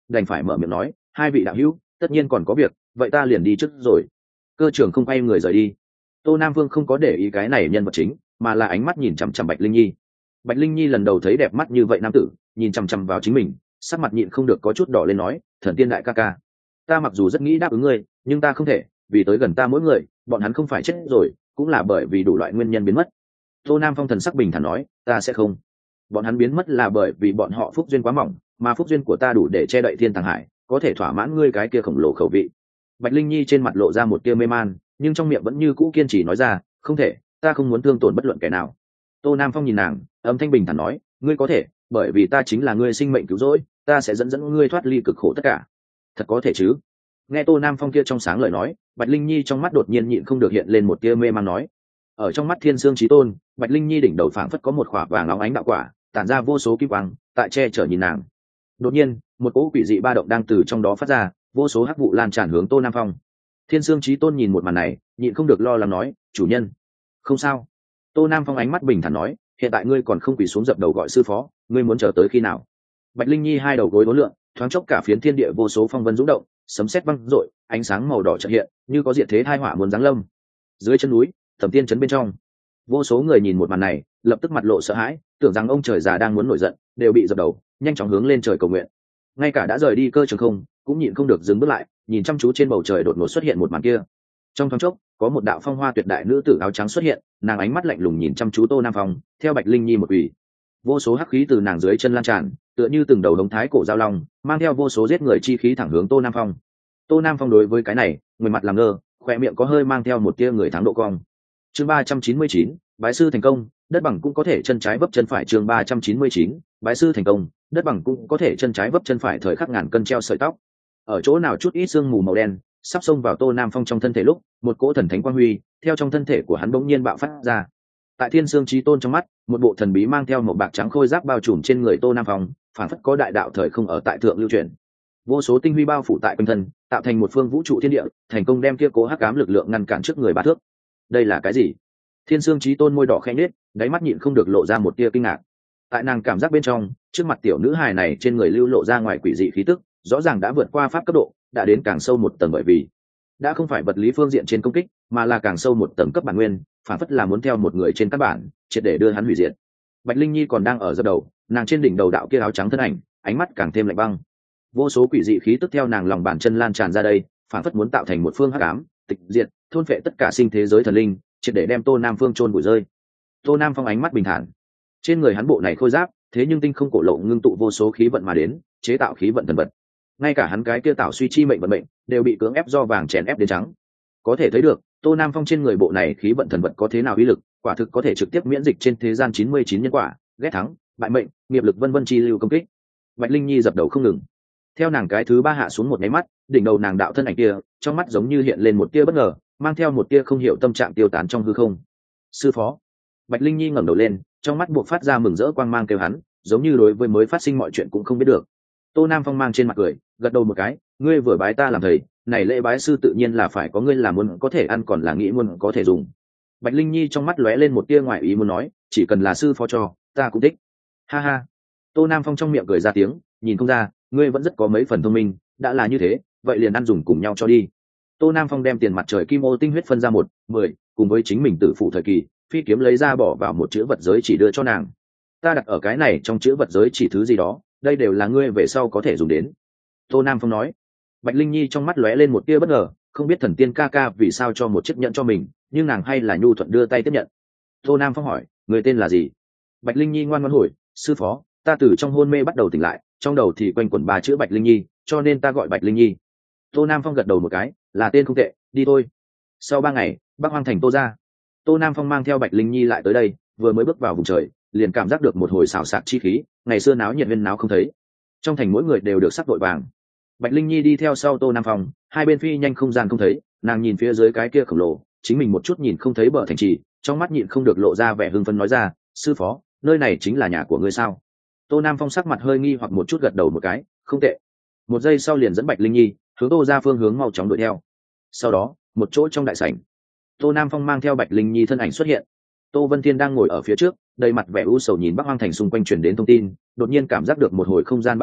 đành phải mở miệng nói, hai vị đạo hữu tất nhiên còn có việc, vậy ta liền đi trước rồi. Cơ trưởng không quay người rời đi. Tô Nam Vương không có để ý cái này nhân vật chính, mà là ánh mắt nhìn chằm chằm Bạch Linh Nhi. Bạch Linh Nhi lần đầu thấy đẹp mắt như vậy nam tử, nhìn chằm chằm vào chính mình, sắc mặt nhịn không được có chút đỏ lên nói, thần tiên đại ca ca, ta mặc dù rất nghĩ đáp ứng ngươi, nhưng ta không thể, vì tới gần ta mỗi người, bọn hắn không phải chết rồi, cũng là bởi vì đủ loại nguyên nhân biến mất. Tô Nam Phong thần sắc bình thản nói, ta sẽ không. Bọn hắn biến mất là bởi vì bọn họ phúc duyên quá mỏng, mà phúc duyên của ta đủ để che đậy thiên tàng hải, có thể thỏa mãn ngươi cái kia khổng lồ khẩu vị. Bạch Linh Nhi trên mặt lộ ra một tia mê man, nhưng trong miệng vẫn như cũ kiên trì nói ra, không thể, ta không muốn thương tổn bất luận kẻ nào. Tô Nam Phong nhìn nàng, âm thanh bình thản nói, ngươi có thể, bởi vì ta chính là ngươi sinh mệnh cứu rỗi, ta sẽ dẫn dẫn ngươi thoát ly cực khổ tất cả. Thật có thể chứ? Nghe Tô Nam Phong kia trong sáng lời nói, Bạch Linh Nhi trong mắt đột nhiên nhịn không được hiện lên một tia mê man nói, ở trong mắt Thiên Sương Chí Tôn, Bạch Linh Nhi đỉnh đầu phảng phất có một khỏa vàng óng ánh đạo quả, tản ra vô số kim quang, tại che chở nhìn nàng. Đột nhiên, một cỗ quỷ dị ba động đang từ trong đó phát ra, vô số hắc vụ lan tràn hướng Tô Nam Phong. Thiên Sương Chí Tôn nhìn một màn này, nhịn không được lo lắng nói, chủ nhân, không sao. Tô Nam Phong ánh mắt bình thản nói, hiện tại ngươi còn không quỳ xuống dập đầu gọi sư phó, ngươi muốn chờ tới khi nào? Bạch Linh Nhi hai đầu gối uốn lượn, thoáng chốc cả phiến thiên địa vô số phong vân rung động, sấm sét vang rội, ánh sáng màu đỏ chợt hiện, như có diệt thế tai họa muốn giáng lâm. Dưới chân núi, Thẩm Tiên trấn bên trong, vô số người nhìn một màn này, lập tức mặt lộ sợ hãi, tưởng rằng ông trời già đang muốn nổi giận, đều bị dập đầu, nhanh chóng hướng lên trời cầu nguyện. Ngay cả đã rời đi Cơ Trường Không, cũng nhịn không được dừng bước lại, nhìn chăm chú trên bầu trời đột ngột xuất hiện một màn kia. Trong thoáng chốc, có một đạo phong hoa tuyệt đại nữ tử áo trắng xuất hiện, nàng ánh mắt lạnh lùng nhìn chăm chú Tô Nam Phong, theo Bạch Linh Nhi một ủy. Vô số hắc khí từ nàng dưới chân lan tràn, tựa như từng đầu đống thái cổ giao long, mang theo vô số giết người chi khí thẳng hướng Tô Nam Phong. Tô Nam Phong đối với cái này, người mặt làm ngơ, khóe miệng có hơi mang theo một tia người thắng độ cong. Chương ba trăm chín mươi chín, bái sư thành công, đất bằng cũng có thể chân trái vấp chân phải. Chương ba trăm chín mươi chín, bái sư thành công, đất bằng cũng có thể chân trái vấp chân phải. Thời khắc ngàn cân treo sợi tóc. Ở chỗ nào chút ít sương mù màu đen sắp xông vào Tô Nam Phong trong thân thể lúc, một cỗ thần thánh quang huy theo trong thân thể của hắn bỗng nhiên bạo phát ra. Tại Thiên Sương Chí Tôn trong mắt, một bộ thần bí mang theo một bạc trắng khôi giáp bao trùm trên người Tô Nam Phong, phản phất có đại đạo thời không ở tại thượng lưu truyền. Vô số tinh huy bao phủ tại quanh thân, tạo thành một phương vũ trụ thiên địa, thành công đem kia cố hắc ám lực lượng ngăn cản trước người ba thước. Đây là cái gì? Thiên Sương Chí Tôn môi đỏ khẽ nhếch, đáy mắt nhịn không được lộ ra một tia kinh ngạc. Tại nàng cảm giác bên trong, trước mặt tiểu nữ hài này trên người lưu lộ ra ngoài quỷ dị khí tức, rõ ràng đã vượt qua pháp cấp độ, đã đến càng sâu một tầng, bởi vì đã không phải vật lý phương diện trên công kích, mà là càng sâu một tầng cấp bản nguyên, phản phất là muốn theo một người trên căn bản, triệt để đưa hắn hủy diệt. Bạch Linh Nhi còn đang ở giơ đầu, nàng trên đỉnh đầu đạo kia áo trắng thân ảnh, ánh mắt càng thêm lạnh băng. Vô số quỷ dị khí tức theo nàng lòng bàn chân lan tràn ra đây, phản phất muốn tạo thành một phương hắc ám, tịch diệt, thôn phệ tất cả sinh thế giới thần linh, triệt để đem Tô Nam Phương chôn bụi rơi. Tô Nam Phong ánh mắt bình thản, trên người hắn bộ này khôi giáp, thế nhưng tinh không cổ lộ ngưng tụ vô số khí vận mà đến, chế tạo khí vận thần vật. Ngay cả hắn cái kia tạo suy chi mệnh vận mệnh, đều bị cưỡng ép do vàng chèn ép đến trắng. Có thể thấy được, Tô Nam Phong trên người bộ này khí vận thần vật có thế nào uy lực, quả thực có thể trực tiếp miễn dịch trên thế gian chín mươi chín nhân quả, ghét thắng, bại mệnh, nghiệp lực vân vân chi lưu công kích. Bạch Linh Nhi dập đầu không ngừng. Theo nàng cái thứ ba hạ xuống một cái mắt, đỉnh đầu nàng đạo thân ảnh kia, trong mắt giống như hiện lên một tia bất ngờ, mang theo một tia không hiểu tâm trạng tiêu tán trong hư không. Sư phó. Bạch Linh Nhi ngẩng đầu lên, trong mắt buộc phát ra mừng rỡ quang mang kêu hắn, giống như đối với mới phát sinh mọi chuyện cũng không biết được. Tô Nam Phong mang trên mặt cười, gật đầu một cái, ngươi vừa bái ta làm thầy, này lễ bái sư tự nhiên là phải có ngươi làm muốn có thể ăn còn là nghĩ muốn có thể dùng. Bạch Linh Nhi trong mắt lóe lên một tia ngoại ý muốn nói, chỉ cần là sư phó cho, ta cũng thích. Ha ha. Tô Nam Phong trong miệng cười ra tiếng, nhìn không ra, ngươi vẫn rất có mấy phần thông minh, đã là như thế, vậy liền ăn dùng cùng nhau cho đi. Tô Nam Phong đem tiền mặt trời kim ô tinh huyết phân ra một, mười, cùng với chính mình tử phụ thời kỳ, phi kiếm lấy ra bỏ vào một chữ vật giới chỉ đưa cho nàng. Ta đặt ở cái này trong chữ vật giới chỉ thứ gì đó, đây đều là ngươi về sau có thể dùng đến. Tô Nam Phong nói. Bạch Linh Nhi trong mắt lóe lên một tia bất ngờ, không biết thần tiên ca ca vì sao cho một chiếc nhẫn cho mình, nhưng nàng hay là nhu thuận đưa tay tiếp nhận. Tô Nam Phong hỏi, người tên là gì? Bạch Linh Nhi ngoan ngoãn hồi, sư phó, ta từ trong hôn mê bắt đầu tỉnh lại, trong đầu thì quanh quẩn ba chữ Bạch Linh Nhi, cho nên ta gọi Bạch Linh Nhi. Tô Nam Phong gật đầu một cái, là tên không tệ, đi thôi. Sau ba ngày, Bắc Hoang thành Tô ra. Tô Nam Phong mang theo Bạch Linh Nhi lại tới đây, vừa mới bước vào vùng trời, liền cảm giác được một hồi xào xạc chi khí, ngày xưa náo nhiệt viên náo không thấy. Trong thành mỗi người đều được sắc vội vàng. Bạch Linh Nhi đi theo sau Tô Nam Phong, hai bên phi nhanh không gian không thấy, nàng nhìn phía dưới cái kia khổng lồ, chính mình một chút nhìn không thấy bờ thành trì, trong mắt nhịn không được lộ ra vẻ hưng phấn nói ra, sư phó, nơi này chính là nhà của ngươi sao? Tô Nam Phong sắc mặt hơi nghi hoặc một chút gật đầu một cái, không tệ. Một giây sau liền dẫn Bạch Linh Nhi hướng Tô ra phương hướng mau chóng đuổi theo. Sau đó, một chỗ trong đại sảnh, Tô Nam Phong mang theo Bạch Linh Nhi thân ảnh xuất hiện. Tô Vân Thiên đang ngồi ở phía trước, đầy mặt vẻ u sầu nhìn Bắc Hoang thành xung quanh truyền đến thông tin, đột nhiên cảm giác được một hồi không gian ba động,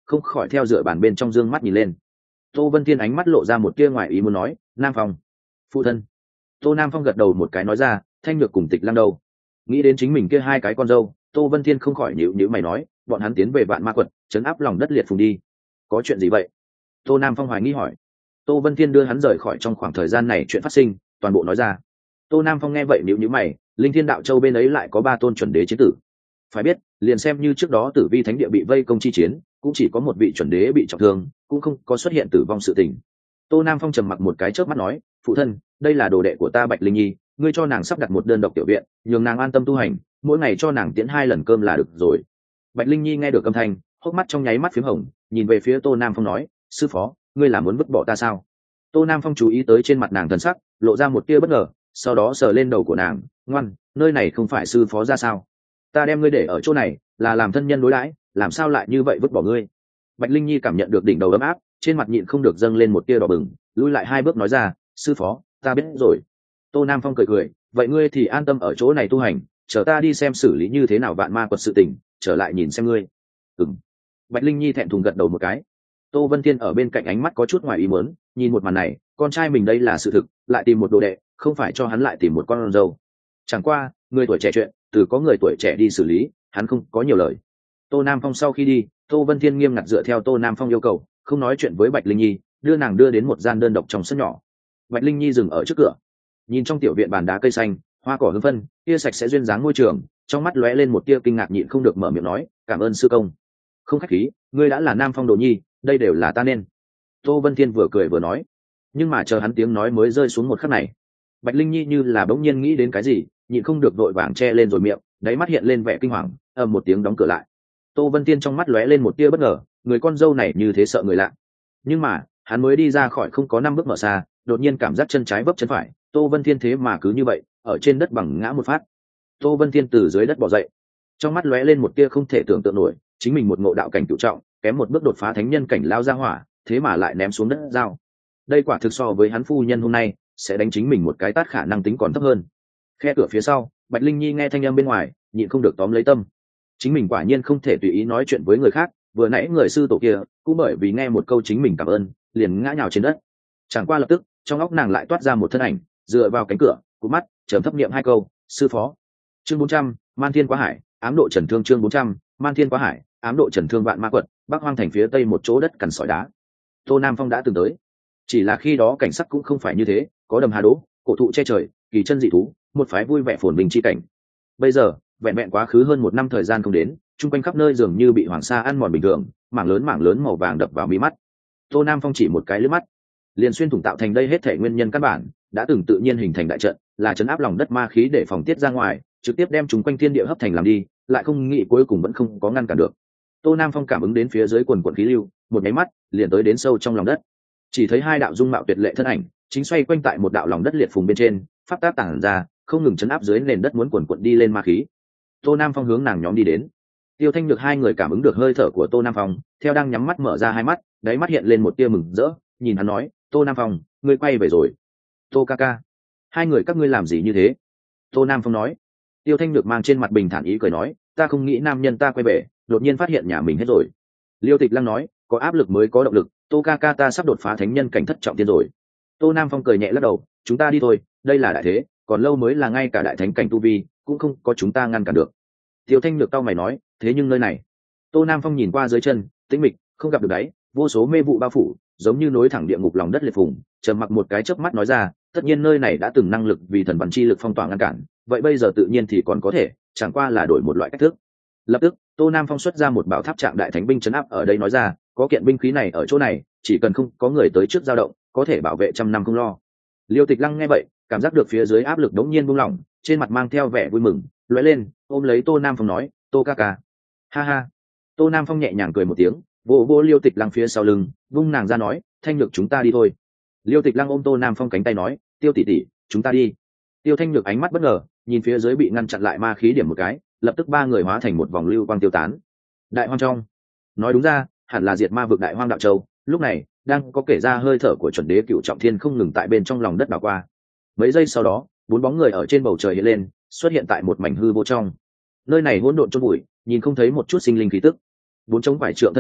không khỏi theo dựa bàn bên trong dương mắt nhìn lên. Tô Vân Thiên ánh mắt lộ ra một tia ngoài ý muốn nói, Nam Phong. Phụ thân. Tô Nam Phong gật đầu một cái nói ra, Thanh Nhược cùng Tịch Lăng đâu? Nghĩ đến chính mình kia hai cái con dâu, Tô Vân Thiên không khỏi nhíu nhíu mày nói, bọn hắn tiến về Vạn Ma Quật, trấn áp lòng đất liệt phùng đi. Có chuyện gì vậy? Tô Nam Phong hoài nghi hỏi. Tô Vân Thiên đưa hắn rời khỏi trong khoảng thời gian này chuyện phát sinh, toàn bộ nói ra. Tô Nam Phong nghe vậy nhíu nhíu mày, Linh Thiên Đạo Châu bên ấy lại có ba tôn chuẩn đế chiến tử. Phải biết, liền xem như trước đó Tử Vi Thánh Địa bị vây công chi chiến, cũng chỉ có một vị chuẩn đế bị trọng thương, cũng không có xuất hiện tử vong sự tình. Tô Nam Phong trầm mặc một cái chớp mắt nói, phụ thân, đây là đồ đệ của ta Bạch Linh Nhi, ngươi cho nàng sắp đặt một đơn độc tiểu viện, nhường nàng an tâm tu hành, mỗi ngày cho nàng tiễn hai lần cơm là được rồi. Bạch Linh Nhi nghe được âm thanh, hốc mắt trong nháy mắt phím hồng, nhìn về phía Tô Nam Phong nói, sư phó, ngươi là muốn vứt bỏ ta sao? Tô Nam Phong chú ý tới trên mặt nàng thần sắc, lộ ra một tia bất ngờ, sau đó sờ lên đầu của nàng, ngoan, nơi này không phải sư phó ra sao? Ta đem ngươi để ở chỗ này, là làm thân nhân đối đãi, làm sao lại như vậy vứt bỏ ngươi? Bạch Linh Nhi cảm nhận được đỉnh đầu ấm áp, trên mặt nhịn không được dâng lên một tia đỏ bừng, lùi lại hai bước nói ra, sư phó, ta biết rồi. Tô Nam Phong cười cười, vậy ngươi thì an tâm ở chỗ này tu hành, chờ ta đi xem xử lý như thế nào Vạn Ma Quật sự tình, trở lại nhìn xem ngươi. Ừm. Bạch Linh Nhi thẹn thùng gật đầu một cái. Tô Vân Thiên ở bên cạnh ánh mắt có chút ngoài ý muốn, nhìn một màn này, con trai mình đây là sự thực, lại tìm một đồ đệ, không phải cho hắn lại tìm một con dâu. Chẳng qua, người tuổi trẻ chuyện, từ có người tuổi trẻ đi xử lý, hắn không có nhiều lời. Tô Nam Phong sau khi đi, Tô Vân Thiên nghiêm ngặt dựa theo Tô Nam Phong yêu cầu, không nói chuyện với Bạch Linh Nhi, đưa nàng đưa đến một gian đơn độc trong sân nhỏ. Bạch Linh Nhi dừng ở trước cửa, nhìn trong tiểu viện bàn đá cây xanh, hoa cỏ hương phân, tia sạch sẽ duyên dáng môi trường, trong mắt lóe lên một tia kinh ngạc nhịn không được mở miệng nói, cảm ơn sư công. Không khách khí, ngươi đã là Nam Phong đồ nhi, đây đều là ta nên. Tô Vân Thiên vừa cười vừa nói, nhưng mà chờ hắn tiếng nói mới rơi xuống một khắc này, Bạch Linh Nhi như là bỗng nhiên nghĩ đến cái gì, nhịn không được vội vàng che lên rồi miệng, đáy mắt hiện lên vẻ kinh hoàng, ầm một tiếng đóng cửa lại. Tô Vân Thiên trong mắt lóe lên một tia bất ngờ, người con dâu này như thế sợ người lạ. Nhưng mà, hắn mới đi ra khỏi không có năm bước mở xa, đột nhiên cảm giác chân trái vấp chân phải, Tô Vân Thiên thế mà cứ như vậy, ở trên đất bằng ngã một phát. Tô Vân Thiên từ dưới đất bò dậy, trong mắt lóe lên một tia không thể tưởng tượng nổi, chính mình một ngộ đạo cảnh cửu trọng, kém một bước đột phá thánh nhân cảnh lao ra hỏa, thế mà lại ném xuống đất dao. Đây quả thực so với hắn phu nhân hôm nay, sẽ đánh chính mình một cái tát khả năng tính còn thấp hơn. Khe cửa phía sau, Bạch Linh Nhi nghe thanh âm bên ngoài, nhịn không được tóm lấy tâm. Chính mình quả nhiên không thể tùy ý nói chuyện với người khác, vừa nãy người sư tổ kia cũng bởi vì nghe một câu chính mình cảm ơn, liền ngã nhào trên đất. Chẳng qua lập tức, trong óc nàng lại toát ra một thân ảnh, dựa vào cánh cửa, cúi mắt, trầm thấp niệm hai câu, sư phó. Chương bốn trăm, Man Thiên Quá Hải, ám độ trần thương chương bốn trăm, Man Thiên Quá Hải, ám độ trần thương Vạn Ma Quật, Bắc Hoang thành phía tây một chỗ đất cằn sỏi đá. Tô Nam Phong đã từng tới, chỉ là khi đó cảnh sắc cũng không phải như thế, có đầm hà đỗ, cổ thụ che trời, kỳ chân dị thú, một phái vui vẻ phồn vinh chi cảnh. Bây giờ, vẹn vẹn quá khứ hơn một năm thời gian không đến, chung quanh khắp nơi dường như bị hoàng sa ăn mòn bình thường, mảng lớn mảng lớn màu vàng đập vào mí mắt. Tô Nam Phong chỉ một cái lướt mắt, liền xuyên thủng tạo thành đây hết thể nguyên nhân căn bản, đã từng tự nhiên hình thành đại trận, là chấn áp lòng đất ma khí để phòng tiết ra ngoài, trực tiếp đem chúng quanh thiên địa hấp thành làm đi, lại không nghĩ cuối cùng vẫn không có ngăn cản được. Tô Nam Phong cảm ứng đến phía dưới quần quần khí lưu, một nháy mắt, liền tới đến sâu trong lòng đất. Chỉ thấy hai đạo dung mạo tuyệt lệ thân ảnh, chính xoay quanh tại một đạo lòng đất liệt phùng bên trên, pháp tác tản ra, không ngừng chấn áp dưới nền đất muốn quần quần đi lên ma khí. Tô Nam Phong hướng nàng nhóm đi đến. Tiêu Thanh Nhược hai người cảm ứng được hơi thở của Tô Nam Phong, theo đang nhắm mắt mở ra hai mắt, đáy mắt hiện lên một tia mừng rỡ, nhìn hắn nói, Tô Nam Phong, ngươi quay về rồi. Tô ca ca, hai người các ngươi làm gì như thế? Tô Nam Phong nói. Tiêu Thanh Nhược mang trên mặt bình thản ý cười nói, ta không nghĩ nam nhân ta quay về, đột nhiên phát hiện nhà mình hết rồi. Liêu Tịch Lăng nói, có áp lực mới có động lực, Tô ca ca ta sắp đột phá thánh nhân cảnh thất trọng tiên rồi. Tô Nam Phong cười nhẹ lắc đầu, chúng ta đi thôi, đây là đại thế, còn lâu mới là ngay cả đại thánh cảnh tu vi, cũng không có chúng ta ngăn cản được. Tiêu Thanh Nhược cau mày nói, thế nhưng nơi này. Tô Nam Phong nhìn qua dưới chân, tĩnh mịch, không gặp được đáy, vô số mê vụ bao phủ, giống như nối thẳng địa ngục lòng đất liệt phùng. Trầm mặc một cái chớp mắt nói ra, tất nhiên nơi này đã từng năng lực vì thần văn chi lực phong tỏa ngăn cản, vậy bây giờ tự nhiên thì còn có thể, chẳng qua là đổi một loại cách thức. Lập tức, Tô Nam Phong xuất ra một bảo tháp trạng đại thánh binh trấn áp ở đây nói ra, có kiện binh khí này ở chỗ này, chỉ cần không có người tới trước dao động, có thể bảo vệ trăm năm không lo. Liêu Tịch Lăng nghe vậy, cảm giác được phía dưới áp lực đống nhiên buông lỏng, trên mặt mang theo vẻ vui mừng, lóe lên, ôm lấy Tô Nam Phong nói, Tô ca ca. Ha ha. Tô Nam Phong nhẹ nhàng cười một tiếng, vỗ vỗ Liêu Tịch Lăng phía sau lưng, vung nàng ra nói, Thanh Nhược chúng ta đi thôi. Liêu Tịch Lăng ôm Tô Nam Phong cánh tay nói, Tiêu tỷ tỷ, chúng ta đi. Tiêu Thanh Nhược ánh mắt bất ngờ, nhìn phía dưới bị ngăn chặn lại ma khí điểm một cái, lập tức ba người hóa thành một vòng lưu quang tiêu tán. Đại hoang trong, nói đúng ra, hẳn là diệt ma vực Đại Hoang Đạo Châu, lúc này đang có kể ra hơi thở của chuẩn đế cựu trọng thiên không ngừng tại bên trong lòng đất đảo qua. Mấy giây sau đó, bốn bóng người ở trên bầu trời hiện lên, xuất hiện tại một mảnh hư vô trong. Nơi này hỗn độn chôn bụi, nhìn không thấy một chút sinh linh khí tức. Bốn trống vải trượng thân ảnh,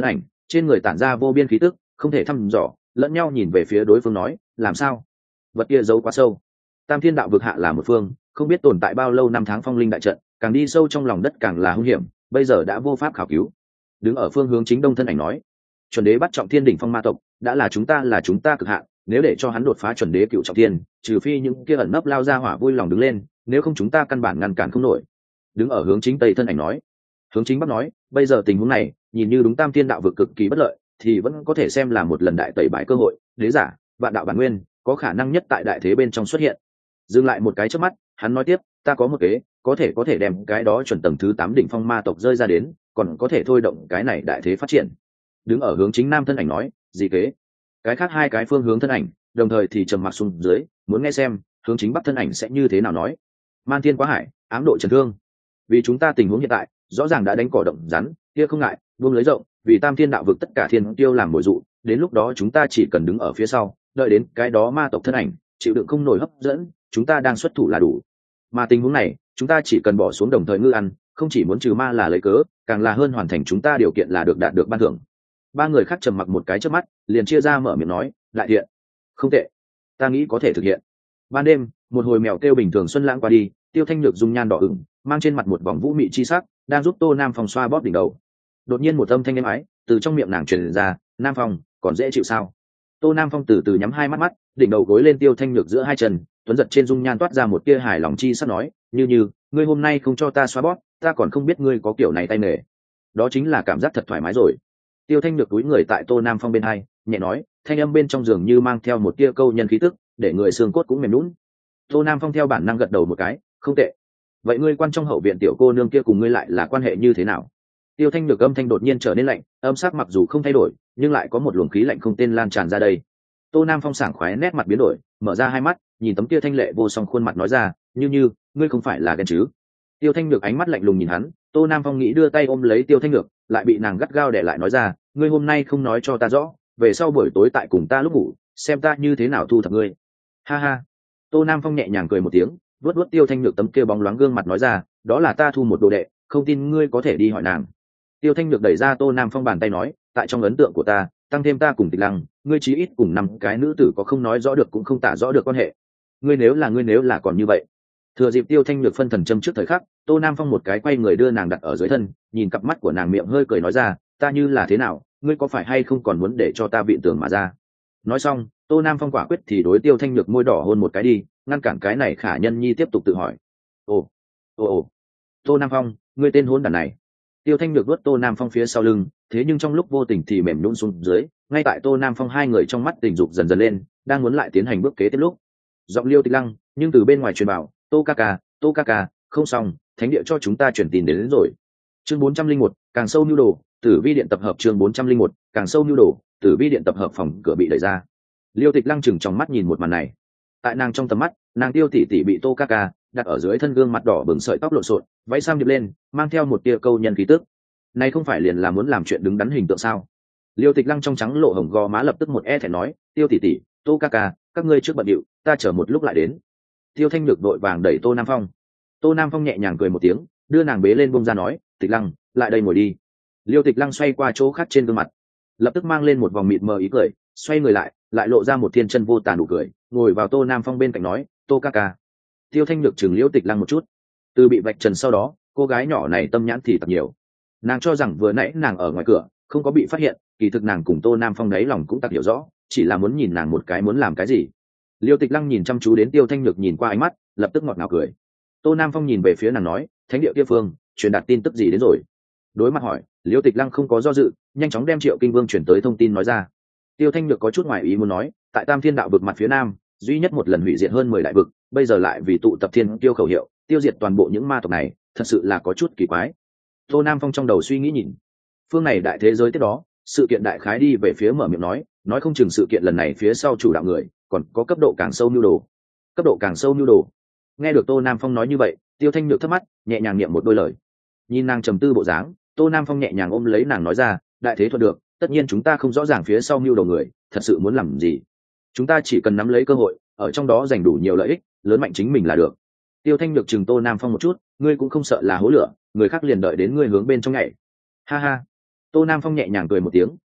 trên người tản ra vô biên khí tức, không thể thăm dò, lẫn nhau nhìn về phía đối phương nói, làm sao? Vật kia giấu quá sâu. Tam thiên đạo vực hạ là một phương, không biết tồn tại bao lâu năm tháng phong linh đại trận, càng đi sâu trong lòng đất càng là hung hiểm, bây giờ đã vô pháp khảo cứu. Đứng ở phương hướng chính đông thân ảnh nói, chuẩn đế bắt trọng thiên đỉnh phong ma tộc, đã là chúng ta là chúng ta cực hạn, nếu để cho hắn đột phá chuẩn đế cựu trọng thiên, trừ phi những kia ẩn nấp lao ra hỏa vui lòng đứng lên, nếu không chúng ta căn bản ngăn cản không nổi. Đứng ở hướng chính tây thân ảnh nói, hướng chính bắc nói, bây giờ tình huống này nhìn như đúng tam thiên đạo vực cực kỳ bất lợi, thì vẫn có thể xem là một lần đại tẩy bại cơ hội, đế giả vạn đạo bản nguyên có khả năng nhất tại đại thế bên trong xuất hiện. Dừng lại một cái trước mắt, hắn nói tiếp, ta có một kế, có thể có thể đem cái đó chuẩn tầng thứ tám đỉnh phong ma tộc rơi ra đến, còn có thể thôi động cái này đại thế phát triển. Đứng ở hướng chính nam thân ảnh nói, gì kế? Cái khác hai cái phương hướng thân ảnh đồng thời thì trầm mặc xuống dưới, muốn nghe xem hướng chính bắc thân ảnh sẽ như thế nào nói. Man thiên quá hải, ám độ trần thương. Vì chúng ta tình huống hiện tại rõ ràng đã đánh cỏ động rắn, kia không ngại buông lưới rộng, vì tam thiên đạo vực tất cả thiên tiêu làm mồi dụ, đến lúc đó chúng ta chỉ cần đứng ở phía sau, đợi đến cái đó ma tộc thân ảnh chịu đựng không nổi hấp dẫn, chúng ta đang xuất thủ là đủ. Mà tình huống này chúng ta chỉ cần bỏ xuống đồng thời ngư ăn, không chỉ muốn trừ ma là lấy cớ, càng là hơn hoàn thành chúng ta điều kiện là được đạt được ban thưởng. Ba người khác trầm mặc một cái trước mắt, liền chia ra mở miệng nói, đại thiện, không tệ, ta nghĩ có thể thực hiện. Ban đêm, một hồi mèo kêu bình thường xuân lãng qua đi, Tiêu Thanh Nhược dung nhan đỏ ửng, mang trên mặt một vòng vũ mị chi sắc, đang giúp Tô Nam Phong xoa bóp đỉnh đầu. Đột nhiên một âm thanh êm ái từ trong miệng nàng truyền ra, Nam Phong, còn dễ chịu sao? Tô Nam Phong từ từ nhắm hai mắt mắt, đỉnh đầu gối lên Tiêu Thanh Nhược giữa hai chân, tuấn giật trên dung nhan toát ra một tia hài lòng chi sắc nói, như như, ngươi hôm nay không cho ta xoa bóp, ta còn không biết ngươi có kiểu này tay nghề. Đó chính là cảm giác thật thoải mái rồi. Tiêu Thanh Nhược túi người tại Tô Nam Phong bên hai, nhẹ nói, thanh âm bên trong giường như mang theo một tia câu nhân khí tức, để người xương cốt cũng mềm nhũn. Tô Nam Phong theo bản năng gật đầu một cái, không tệ. Vậy ngươi quan trong hậu viện tiểu cô nương kia cùng ngươi lại là quan hệ như thế nào? Tiêu Thanh Nhược âm thanh đột nhiên trở nên lạnh, âm sắc mặc dù không thay đổi, nhưng lại có một luồng khí lạnh không tên lan tràn ra đây. Tô Nam Phong sảng khoái nét mặt biến đổi, mở ra hai mắt, nhìn tấm kia thanh lệ vô song khuôn mặt nói ra, như như, ngươi không phải là ghen chứ? Tiêu Thanh Nhược ánh mắt lạnh lùng nhìn hắn, Tô Nam Phong nghĩ đưa tay ôm lấy Tiêu Thanh Nhược, lại bị nàng gắt gao để lại nói ra, ngươi hôm nay không nói cho ta rõ, về sau buổi tối tại cùng ta lúc ngủ, xem ta như thế nào thu thập ngươi. Ha ha. Tô Nam Phong nhẹ nhàng cười một tiếng, vuốt vuốt Tiêu Thanh Nhược tấm kia bóng loáng gương mặt nói ra, đó là ta thu một đồ đệ, không tin ngươi có thể đi hỏi nàng. Tiêu Thanh Nhược đẩy ra Tô Nam Phong bàn tay nói, tại trong ấn tượng của ta, tăng thêm ta cùng Tịch Lăng, ngươi chí ít cùng năm cái nữ tử có không nói rõ được cũng không tả rõ được quan hệ. Ngươi nếu là ngươi nếu là còn như vậy. Thừa dịp Tiêu Thanh Nhược phân thần châm trước thời khắc, Tô Nam Phong một cái quay người đưa nàng đặt ở dưới thân, nhìn cặp mắt của nàng miệng hơi cười nói ra, ta như là thế nào, ngươi có phải hay không còn muốn để cho ta viện tưởng mà ra. Nói xong, Tô Nam Phong quả quyết thì đối Tiêu Thanh Nhược môi đỏ hôn một cái đi, ngăn cản cái này khả nhân nhi tiếp tục tự hỏi. Ồ, ồ ồ, Tô Nam Phong, ngươi tên hôn đàn này. Tiêu Thanh Nhược vuốt Tô Nam Phong phía sau lưng, thế nhưng trong lúc vô tình thì mềm nhũn xuống dưới, ngay tại Tô Nam Phong hai người trong mắt tình dục dần dần lên, đang muốn lại tiến hành bước kế tiếp lúc. Giọng Liêu Tịch Lăng, nhưng từ bên ngoài truyền bảo, Tô ca ca, Tô ca ca, không xong, thánh địa cho chúng ta chuyển tin đến, đến rồi. Chương bốn trăm linh một, càng sâu nhu đồ, Tử Vi điện tập hợp chương bốn trăm linh một, càng sâu nhu đồ, Tử Vi điện tập hợp phòng cửa bị đẩy ra. Liêu Tịch Lăng chừng trong mắt nhìn một màn này. Tại nàng trong tầm mắt, nàng Tiêu tỷ tỷ bị Tô ca ca đặt ở dưới thân gương mặt đỏ bừng sợi tóc lộn xộn, váy sam điệp lên, mang theo một tia câu nhân khí tức. Này không phải liền là muốn làm chuyện đứng đắn hình tượng sao? Liêu Tịch Lăng trong trắng lộ hồng gò má lập tức một e thẹn nói, Tiêu tỷ tỷ, Tô ca ca, các ngươi trước bận điệu, ta chờ một lúc lại đến. Tiêu Thanh Nhược đội vàng đẩy Tô Nam Phong. Tô Nam Phong nhẹ nhàng cười một tiếng, đưa nàng bế lên bông ra nói, Tịch Lăng, lại đây ngồi đi. Liêu Tịch Lăng xoay qua chỗ khác trên gương mặt, lập tức mang lên một vòng mịt mờ ý cười, xoay người lại, lại lộ ra một thiên chân vô tà nụ cười, ngồi vào Tô Nam Phong bên cạnh nói, Tô ca ca. Tiêu Thanh Nhược chừng Liêu Tịch Lăng một chút. Từ bị vạch trần sau đó, cô gái nhỏ này tâm nhãn thì tập nhiều. Nàng cho rằng vừa nãy nàng ở ngoài cửa không có bị phát hiện, kỳ thực nàng cùng Tô Nam Phong đáy lòng cũng tặc hiểu rõ, chỉ là muốn nhìn nàng một cái muốn làm cái gì. Liêu Tịch Lăng nhìn chăm chú đến Tiêu Thanh Nhược nhìn qua ánh mắt, lập tức ngọt ngào cười. Tô Nam Phong nhìn về phía nàng nói, thánh địa kia phương truyền đạt tin tức gì đến rồi? Đối mặt hỏi, Liêu Tịch Lăng không có do dự, nhanh chóng đem Triệu Kinh Vương chuyển tới thông tin nói ra. Tiêu Thanh Nhược có chút ngoài ý muốn nói, tại Tam Thiên đạo vực mặt phía nam, duy nhất một lần hủy diệt hơn mười đại vực, bây giờ lại vì tụ tập thiên tiêu khẩu hiệu, tiêu diệt toàn bộ những ma tộc này, thật sự là có chút kỳ quái. Tô Nam Phong trong đầu suy nghĩ nhìn, phương này đại thế giới tiếp đó, sự kiện đại khái đi về phía mở miệng nói, nói không chừng sự kiện lần này phía sau chủ đạo người, còn có cấp độ càng sâu nhu đồ. Cấp độ càng sâu nhu đồ. Nghe được Tô Nam Phong nói như vậy, Tiêu Thanh Nhược thấp mắt, nhẹ nhàng niệm một đôi lời. Nhìn nàng trầm tư bộ dáng, Tô Nam Phong nhẹ nhàng ôm lấy nàng nói ra, đại thế thuận được, tất nhiên chúng ta không rõ ràng phía sau nhu đồ người, thật sự muốn làm gì. Chúng ta chỉ cần nắm lấy cơ hội, ở trong đó giành đủ nhiều lợi ích, lớn mạnh chính mình là được. Tiêu Thanh Nhược chừng Tô Nam Phong một chút, ngươi cũng không sợ là hố lửa, người khác liền đợi đến ngươi hướng bên trong nhảy. Ha ha. Tô Nam Phong nhẹ nhàng cười một tiếng,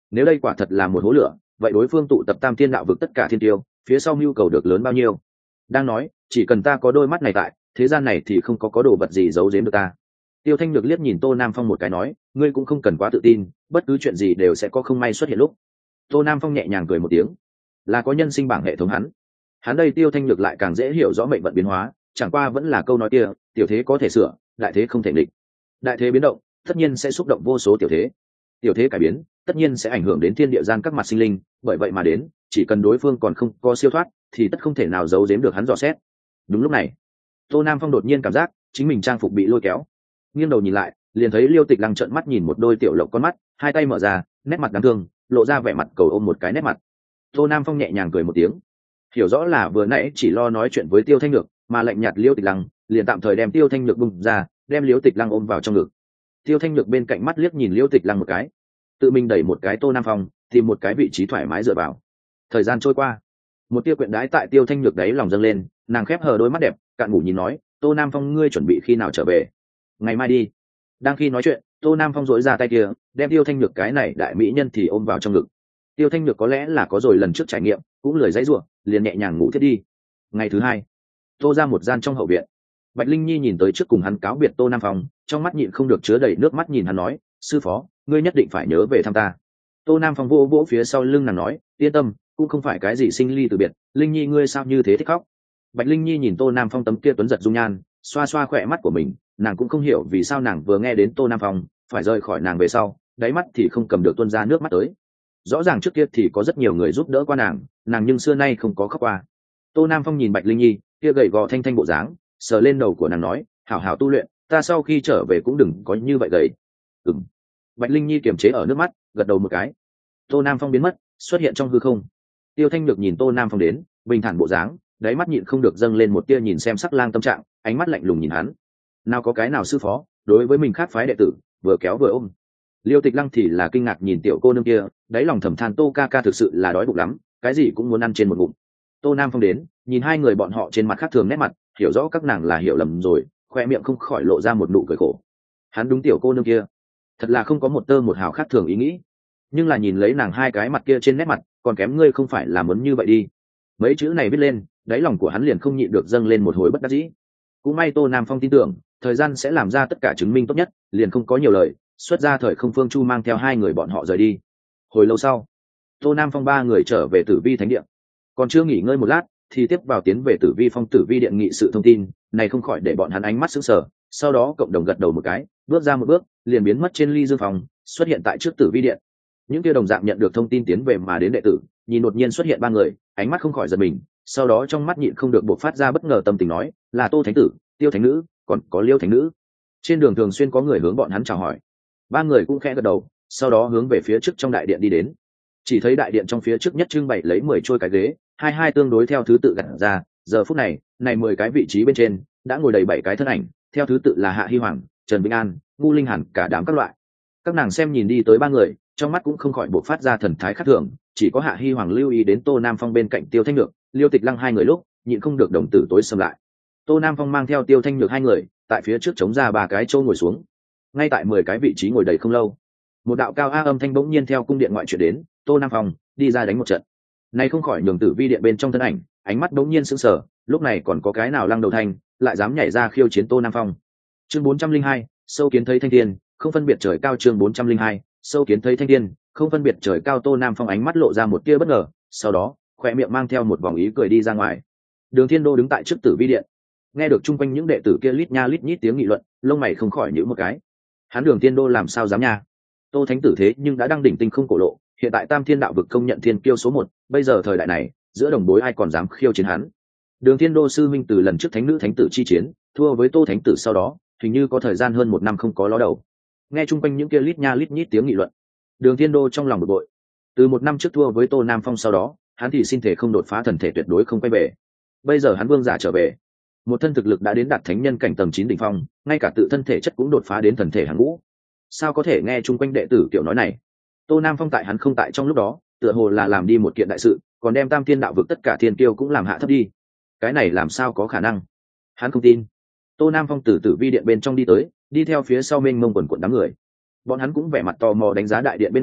nếu đây quả thật là một hố lửa, vậy đối phương tụ tập tam thiên đạo vực tất cả thiên tiêu, phía sau mưu cầu được lớn bao nhiêu. Đang nói, chỉ cần ta có đôi mắt này tại thế gian này thì không có có đồ vật gì giấu giếm được ta. Tiêu Thanh Nhược liếc nhìn Tô Nam Phong một cái nói, ngươi cũng không cần quá tự tin, bất cứ chuyện gì đều sẽ có không may xuất hiện lúc. Tô Nam Phong nhẹ nhàng cười một tiếng, là có nhân sinh bảng hệ thống hắn. Hắn đây Tiêu Thanh Nhược lại càng dễ hiểu rõ mệnh vận biến hóa, chẳng qua vẫn là câu nói kia, tiểu thế có thể sửa, đại thế không thể nghịch. Đại thế biến động, tất nhiên sẽ xúc động vô số tiểu thế. Tiểu thế cải biến, tất nhiên sẽ ảnh hưởng đến thiên địa gian các mặt sinh linh, bởi vậy mà đến, chỉ cần đối phương còn không có siêu thoát, thì tất không thể nào giấu giếm được hắn dò xét. Đúng lúc này, Tô Nam Phong đột nhiên cảm giác chính mình trang phục bị lôi kéo, nghiêng đầu nhìn lại, liền thấy Liêu Tịch Lăng trợn mắt nhìn một đôi tiểu lộc con mắt, hai tay mở ra, nét mặt đáng thương, lộ ra vẻ mặt cầu ôm một cái nét mặt. Tô Nam Phong nhẹ nhàng cười một tiếng, hiểu rõ là vừa nãy chỉ lo nói chuyện với Tiêu Thanh Nhược, mà lạnh nhạt Liêu Tịch Lăng, liền tạm thời đem Tiêu Thanh Nhược bung ra, đem Liêu Tịch Lăng ôm vào trong ngực. Tiêu Thanh Nhược bên cạnh mắt liếc nhìn Liêu Tịch Lăng một cái, tự mình đẩy một cái Tô Nam Phong, tìm một cái vị trí thoải mái dựa vào. Thời gian trôi qua, một tia quyện đái tại Tiêu Thanh Nhược đấy lòng dâng lên, nàng khép hờ đôi mắt đẹp, cạn ngủ nhìn nói, Tô Nam Phong ngươi chuẩn bị khi nào trở về? Ngày mai đi. Đang khi nói chuyện, Tô Nam Phong dỗi ra tay kia, đem Tiêu Thanh Nhược cái này đại mỹ nhân thì ôm vào trong ngực. Tiêu Thanh Nhược có lẽ là có rồi lần trước trải nghiệm, cũng lười dãy ruộng, liền nhẹ nhàng ngủ thiết đi. Ngày thứ hai, Tô ra một gian trong hậu viện, Bạch Linh Nhi nhìn tới trước cùng hắn cáo biệt Tô Nam Phong, trong mắt nhịn không được chứa đầy nước mắt nhìn hắn nói, sư phó, ngươi nhất định phải nhớ về thăm ta. Tô Nam Phong vỗ vỗ phía sau lưng nàng nói, yên tâm, cũng không phải cái gì sinh ly từ biệt. Linh Nhi ngươi sao như thế thích khóc? Bạch Linh Nhi nhìn Tô Nam Phong tấm kia tuấn giật dung nhan, xoa xoa khỏe mắt của mình, nàng cũng không hiểu vì sao nàng vừa nghe đến Tô Nam Phong phải rời khỏi nàng về sau, đáy mắt thì không cầm được tuôn ra nước mắt tới. Rõ ràng trước kia thì có rất nhiều người giúp đỡ qua nàng, nàng nhưng xưa nay không có khóc qua. Tô Nam Phong nhìn Bạch Linh Nhi kia gầy gò thanh thanh bộ dáng, sờ lên đầu của nàng nói, hảo hảo tu luyện, ta sau khi trở về cũng đừng có như vậy gầy. Ừm. Bạch Linh Nhi kiềm chế ở nước mắt, gật đầu một cái. Tô Nam Phong biến mất, xuất hiện trong hư không. Tiêu Thanh Nhược nhìn Tô Nam Phong đến, bình thản bộ dáng, đáy mắt nhịn không được dâng lên một tia nhìn xem sắc lang tâm trạng, ánh mắt lạnh lùng nhìn hắn. Nào có cái nào sư phó đối với mình khác phái đệ tử vừa kéo vừa ôm. Liêu Tịch Lăng thì là kinh ngạc nhìn tiểu cô nương kia, đáy lòng thầm than Tô ca ca thực sự là đói bụng lắm, cái gì cũng muốn ăn trên một bụng. Tô Nam Phong đến, nhìn hai người bọn họ trên mặt khác thường nét mặt, hiểu rõ các nàng là hiểu lầm rồi, khoe miệng không khỏi lộ ra một nụ cười khổ. Hắn đúng tiểu cô nương kia, thật là không có một tơ một hào khác thường ý nghĩ, nhưng là nhìn lấy nàng hai cái mặt kia trên nét mặt, còn kém ngươi không phải là muốn như vậy đi. Mấy chữ này viết lên, đáy lòng của hắn liền không nhịn được dâng lên một hồi bất đắc dĩ. Cũng may Tô Nam Phong tin tưởng thời gian sẽ làm ra tất cả chứng minh tốt nhất, liền không có nhiều lời, xuất ra thời không phương chu mang theo hai người bọn họ rời đi. Hồi lâu sau, Tô Nam Phong ba người trở về Tử Vi Thánh Điện, còn chưa nghỉ ngơi một lát thì tiếp vào tiến về Tử Vi Phong Tử Vi Điện nghị sự thông tin, này không khỏi để bọn hắn ánh mắt sững sờ, sau đó cộng đồng gật đầu một cái, bước ra một bước, liền biến mất trên ly dương phòng, xuất hiện tại trước Tử Vi Điện. Những kia đồng dạng nhận được thông tin tiến về mà đến đệ tử, nhìn đột nhiên xuất hiện ba người, ánh mắt không khỏi giật mình, sau đó trong mắt nhịn không được bộc phát ra bất ngờ tâm tình nói, là Tô Thánh Tử, Tiêu Thánh Nữ, còn có Liêu Thánh Nữ. Trên đường thường xuyên có người hướng bọn hắn chào hỏi, ba người cũng khẽ gật đầu, sau đó hướng về phía trước trong đại điện đi đến. Chỉ thấy đại điện trong phía trước nhất trưng bày lấy mười trôi cái ghế, hai hai tương đối theo thứ tự gặt ra, giờ phút này, này mười cái vị trí bên trên đã ngồi đầy bảy cái thân ảnh, theo thứ tự là Hạ Hi Hoàng, Trần Vĩnh An, Ngu Linh Hàn, cả đám các loại. Các nàng xem nhìn đi tới ba người, trong mắt cũng không khỏi bộc phát ra thần thái khác thường, chỉ có Hạ Hi Hoàng lưu ý đến Tô Nam Phong bên cạnh Tiêu Thanh Nhược, Liêu Tịch Lăng hai người lúc nhịn không được đồng tử tối sầm lại. Tô Nam Phong mang theo Tiêu Thanh Nhược hai người tại phía trước chống ra ba cái chỗ ngồi xuống. Ngay tại mười cái vị trí ngồi đầy không lâu, một đạo cao a âm thanh bỗng nhiên theo cung điện ngoại chuyển đến, Tô Nam Phong đi ra đánh một trận. Này không khỏi nhường Tử Vi Điện bên trong thân ảnh, ánh mắt bỗng nhiên sững sờ, lúc này còn có cái nào lăng đầu thanh lại dám nhảy ra khiêu chiến Tô Nam Phong. Chương bốn trăm linh hai, sâu kiến thấy thanh thiên, không phân biệt trời cao. Chương bốn trăm linh hai, sâu kiến thấy thanh thiên, không phân biệt trời cao. Tô Nam Phong ánh mắt lộ ra một tia bất ngờ, sau đó khoe miệng mang theo một vòng ý cười đi ra ngoài. Đường Thiên Đô đứng tại trước Tử Vi Điện, nghe được chung quanh những đệ tử kia lít nha lít nhít tiếng nghị luận, lông mày không khỏi nhíu một cái. Hắn Đường Thiên Đô làm sao dám nha? Tô Thánh Tử thế nhưng đã đăng đỉnh tinh không cổ lộ, hiện tại Tam Thiên đạo vực công nhận thiên kiêu số một, bây giờ thời đại này, giữa đồng bối ai còn dám khiêu chiến hắn? Đường Thiên Đô sư minh từ lần trước Thánh Nữ Thánh Tử chi chiến, thua với Tô Thánh Tử sau đó, hình như có thời gian hơn một năm không có ló đầu. Nghe chung quanh những kia lít nha lít nhít tiếng nghị luận, Đường Thiên Đô trong lòng bực bội. Từ một năm trước thua với Tô Nam Phong sau đó, hắn thì xin thể không đột phá thần thể tuyệt đối không quay về. Bây giờ hắn vương giả trở về, một thân thực lực đã đến đạt thánh nhân cảnh tầng chín đỉnh phong, ngay cả tự thân thể chất cũng đột phá đến thần thể hàng ngũ. Sao có thể nghe chung quanh đệ tử kiểu nói này? Tô Nam Phong tại hắn không tại trong lúc đó, tựa hồ là làm đi một kiện đại sự, còn đem Tam Thiên đạo vực tất cả thiên kiêu cũng làm hạ thấp đi. Cái này làm sao có khả năng? Hắn không tin. Tô Nam Phong từ Tử Vi Điện bên trong đi tới, đi theo phía sau mênh mông quần quần đám người. Bọn hắn cũng vẻ mặt tò mò đánh giá đại điện bên ngoài,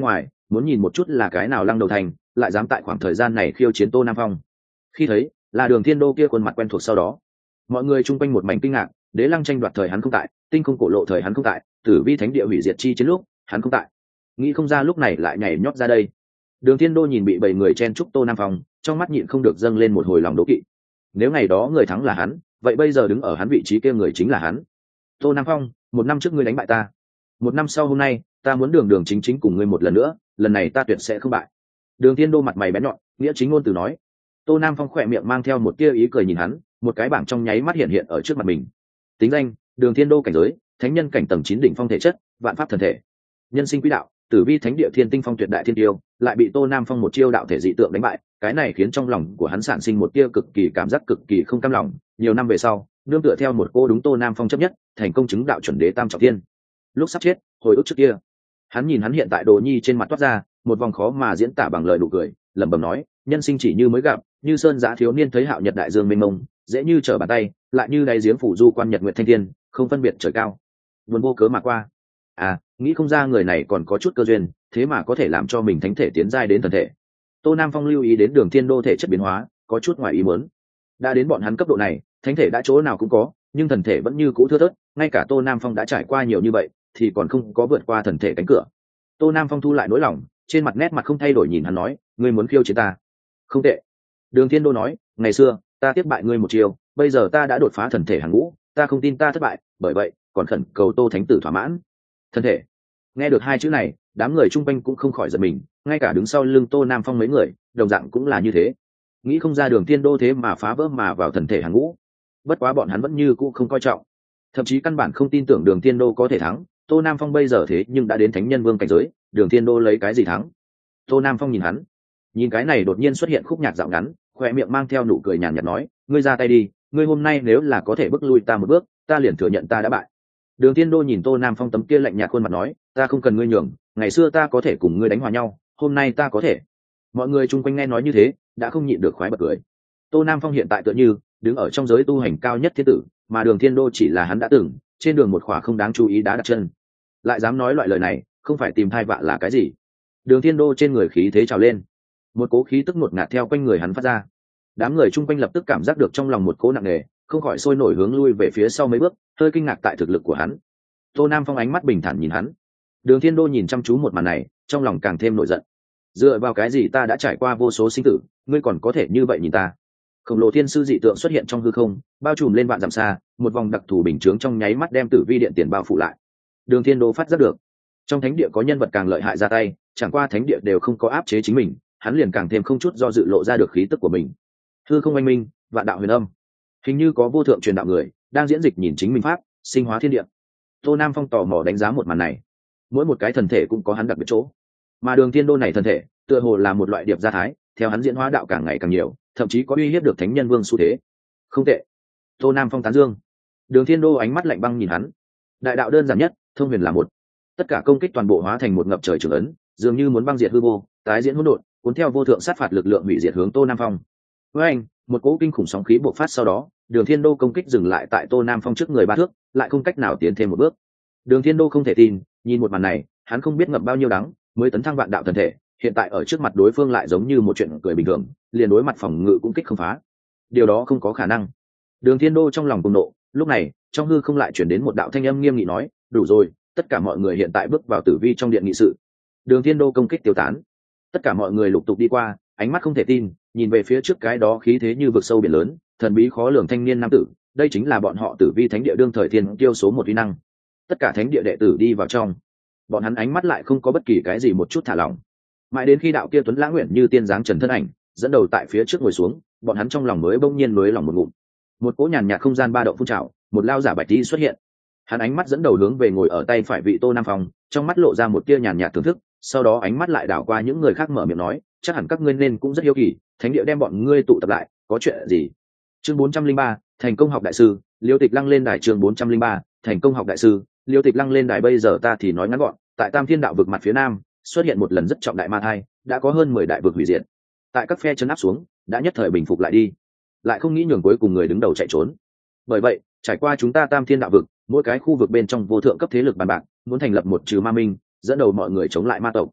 muốn nhìn một chút là cái nào lăng đầu thành lại dám tại khoảng thời gian này khiêu chiến Tô Nam Phong. Khi thấy là Đường Thiên Đô kia khuôn mặt quen thuộc, sau đó mọi người chung quanh một mảnh kinh ngạc. Đế Lăng tranh đoạt thời hắn không tại, tinh không cổ lộ thời hắn không tại, tử vi thánh địa hủy diệt chi chiến lúc hắn không tại, nghĩ không ra lúc này lại nhảy nhót ra đây. Đường Thiên Đô nhìn bị bảy người chen chúc Tô Nam Phong, trong mắt nhịn không được dâng lên một hồi lòng đố kỵ. Nếu ngày đó người thắng là hắn, vậy bây giờ đứng ở hắn vị trí kia người chính là hắn. Tô Nam Phong, một năm trước ngươi đánh bại ta, một năm sau hôm nay ta muốn đường đường chính chính cùng ngươi một lần nữa, lần này ta tuyệt sẽ không bại. Đường Thiên Đô mặt mày bén nhọn, nghĩa chính ngôn từ nói. Tô Nam Phong khỏe miệng mang theo một tia ý cười nhìn hắn, một cái bảng trong nháy mắt hiện hiện ở trước mặt mình. Tính danh: Đường Thiên Đô, cảnh giới thánh nhân cảnh tầng chín đỉnh phong thể chất, vạn pháp thần thể. Nhân sinh quỹ đạo: tử vi thánh địa thiên tinh phong tuyệt đại thiên tiêu, lại bị Tô Nam Phong một chiêu đạo thể dị tượng đánh bại, cái này khiến trong lòng của hắn sản sinh một tia cực kỳ cảm giác cực kỳ không cam lòng. Nhiều năm về sau, nương tựa theo một cô đúng Tô Nam Phong chấp nhất, thành công chứng đạo chuẩn đế tam trọng thiên. Lúc sắp chết, hồi ức trước kia, hắn nhìn hắn hiện tại Đồ Nhi trên mặt toát ra một vòng khó mà diễn tả bằng lời nụ cười, lẩm bẩm nói: nhân sinh chỉ như mới gặp, như sơn giã thiếu niên thấy hạo nhật đại dương mênh mông, dễ như trở bàn tay, lại như đáy giếng phủ du quan nhật nguyệt thanh thiên, không phân biệt trời cao. Vốn vô cớ mà qua. À, nghĩ không ra người này còn có chút cơ duyên, thế mà có thể làm cho mình thánh thể tiến giai đến thần thể. Tô Nam Phong lưu ý đến Đường Thiên Đô thể chất biến hóa, có chút ngoài ý muốn. Đã đến bọn hắn cấp độ này, thánh thể đã chỗ nào cũng có, nhưng thần thể vẫn như cũ thưa thớt, ngay cả Tô Nam Phong đã trải qua nhiều như vậy, thì còn không có vượt qua thần thể cánh cửa. Tô Nam Phong thu lại nỗi lòng, trên mặt nét mặt không thay đổi nhìn hắn nói: ngươi muốn khiêu chiến ta? Không tệ. Đường Thiên Đô nói: ngày xưa ta tiếp bại ngươi một chiều, bây giờ ta đã đột phá thần thể hàng ngũ, ta không tin ta thất bại, bởi vậy còn khẩn cầu Tô thánh tử thỏa mãn. Thần thể. Nghe được hai chữ này, đám người chung quanh cũng không khỏi giật mình, ngay cả đứng sau lưng Tô Nam Phong mấy người đồng dạng cũng là như thế. Nghĩ không ra Đường Thiên Đô thế mà phá vỡ mà vào thần thể hàng ngũ. Bất quá bọn hắn vẫn như cũ không coi trọng, thậm chí căn bản không tin tưởng Đường Thiên Đô có thể thắng. Tô Nam Phong bây giờ thế nhưng đã đến thánh nhân vương cảnh giới, Đường Thiên Đô lấy cái gì thắng? Tô Nam Phong nhìn hắn, nhìn cái này đột nhiên xuất hiện khúc nhạc dạo ngắn, khoe miệng mang theo nụ cười nhàn nhạt nói: ngươi ra tay đi, ngươi hôm nay nếu là có thể bước lui ta một bước, ta liền thừa nhận ta đã bại. Đường Thiên Đô nhìn Tô Nam Phong tấm kia lạnh nhạt khuôn mặt nói: ta không cần ngươi nhường, ngày xưa ta có thể cùng ngươi đánh hòa nhau, hôm nay ta có thể. Mọi người chung quanh nghe nói như thế, đã không nhịn được khoái bật cười. Tô Nam Phong hiện tại tựa như đứng ở trong giới tu hành cao nhất thiên tử, mà Đường Thiên Đô chỉ là hắn đã từng trên đường một khỏa không đáng chú ý đá đặt chân. Lại dám nói loại lời này, không phải tìm thai vạ là cái gì? Đường Thiên Đô trên người khí thế trào lên, một cố khí tức ngột ngạt theo quanh người hắn phát ra. Đám người chung quanh lập tức cảm giác được trong lòng một cố nặng nề, không khỏi sôi nổi hướng lui về phía sau mấy bước, hơi kinh ngạc tại thực lực của hắn. Tô Nam Phong ánh mắt bình thản nhìn hắn. Đường Thiên Đô nhìn chăm chú một màn này, trong lòng càng thêm nổi giận. Dựa vào cái gì ta đã trải qua vô số sinh tử, ngươi còn có thể như vậy nhìn ta? Khổng lồ thiên sư dị tượng xuất hiện trong hư không, bao trùm lên vạn dặm xa, một vòng đặc thù bình chướng trong nháy mắt đem tử vi điện tiền bao phủ lại. Đường Thiên Đô phát giác được, trong thánh địa có nhân vật càng lợi hại ra tay, chẳng qua thánh địa đều không có áp chế chính mình, hắn liền càng thêm không chút do dự lộ ra được khí tức của mình. Hư không oanh minh, vạn đạo huyền âm, hình như có vô thượng truyền đạo người đang diễn dịch nhìn chính mình pháp, sinh hóa thiên địa. Tô Nam Phong tò mò đánh giá một màn này. Mỗi một cái thần thể cũng có hắn đặc biệt chỗ, mà Đường Thiên Đô này thần thể tựa hồ là một loại điệp gia thái, theo hắn diễn hóa đạo càng ngày càng nhiều, thậm chí có uy hiếp được thánh nhân vương xu thế. Không tệ. Tô Nam Phong tán dương. Đường Thiên Đô ánh mắt lạnh băng nhìn hắn. Đại đạo đơn giản nhất, thông huyền là một. Tất cả công kích toàn bộ hóa thành một ngập trời trường ấn, dường như muốn băng diệt hư vô, tái diễn hỗn độn, cuốn theo vô thượng sát phạt lực lượng hủy diệt hướng Tô Nam Phong. Với anh, một cỗ kinh khủng sóng khí bộc phát sau đó, Đường Thiên Đô công kích dừng lại tại Tô Nam Phong trước người ba thước, lại không cách nào tiến thêm một bước. Đường Thiên Đô không thể tin, nhìn một màn này, hắn không biết ngậm bao nhiêu đắng, mới tấn thăng vạn đạo thần thể, hiện tại ở trước mặt đối phương lại giống như một chuyện cười bình thường, liền đối mặt phòng ngự cũng kích không phá. Điều đó không có khả năng. Đường Thiên Đô trong lòng cuồng nộ, lúc này, trong hư không lại chuyển đến một đạo thanh âm nghiêm nghị nói: đủ rồi, tất cả mọi người hiện tại bước vào tử vi trong điện nghị sự. Đường Thiên Đô công kích tiêu tán, tất cả mọi người lục tục đi qua, ánh mắt không thể tin, nhìn về phía trước cái đó khí thế như vực sâu biển lớn, thần bí khó lường thanh niên nam tử, đây chính là bọn họ tử vi thánh địa đương thời thiên tiêu số một uy năng. Tất cả thánh địa đệ tử đi vào trong, bọn hắn ánh mắt lại không có bất kỳ cái gì một chút thả lỏng, mãi đến khi đạo kia tuấn lãng nguyện như tiên dáng trần thân ảnh dẫn đầu tại phía trước ngồi xuống, bọn hắn trong lòng mới bỗng nhiên nới lòng một ngụm. Một cỗ nhàn nhạt không gian ba động phun trào, một lao giả bạch tí xuất hiện, hắn ánh mắt dẫn đầu hướng về ngồi ở tay phải vị Tô Nam Phong, trong mắt lộ ra một tia nhàn nhạt thưởng thức, sau đó ánh mắt lại đảo qua những người khác mở miệng nói: chắc hẳn các ngươi nên cũng rất hiếu kỳ, thánh địa đem bọn ngươi tụ tập lại, có chuyện gì? Chương bốn trăm linh ba, thành công học đại sư, Liêu Tịch Lăng lên đài. Chương bốn trăm linh ba, thành công học đại sư, Liêu Tịch Lăng lên đài. Bây giờ ta thì nói ngắn gọn, tại Tam Thiên đạo vực mặt phía nam, xuất hiện một lần rất trọng đại ma thai, đã có hơn mười đại vực hủy diệt. Tại các phe chấn áp xuống, đã nhất thời bình phục lại đi, lại không nghĩ nhường cuối cùng người đứng đầu chạy trốn. Bởi vậy, trải qua chúng ta Tam Thiên đạo vực, mỗi cái khu vực bên trong vô thượng cấp thế lực bàn bạc, muốn thành lập một trừ ma minh, dẫn đầu mọi người chống lại ma tộc.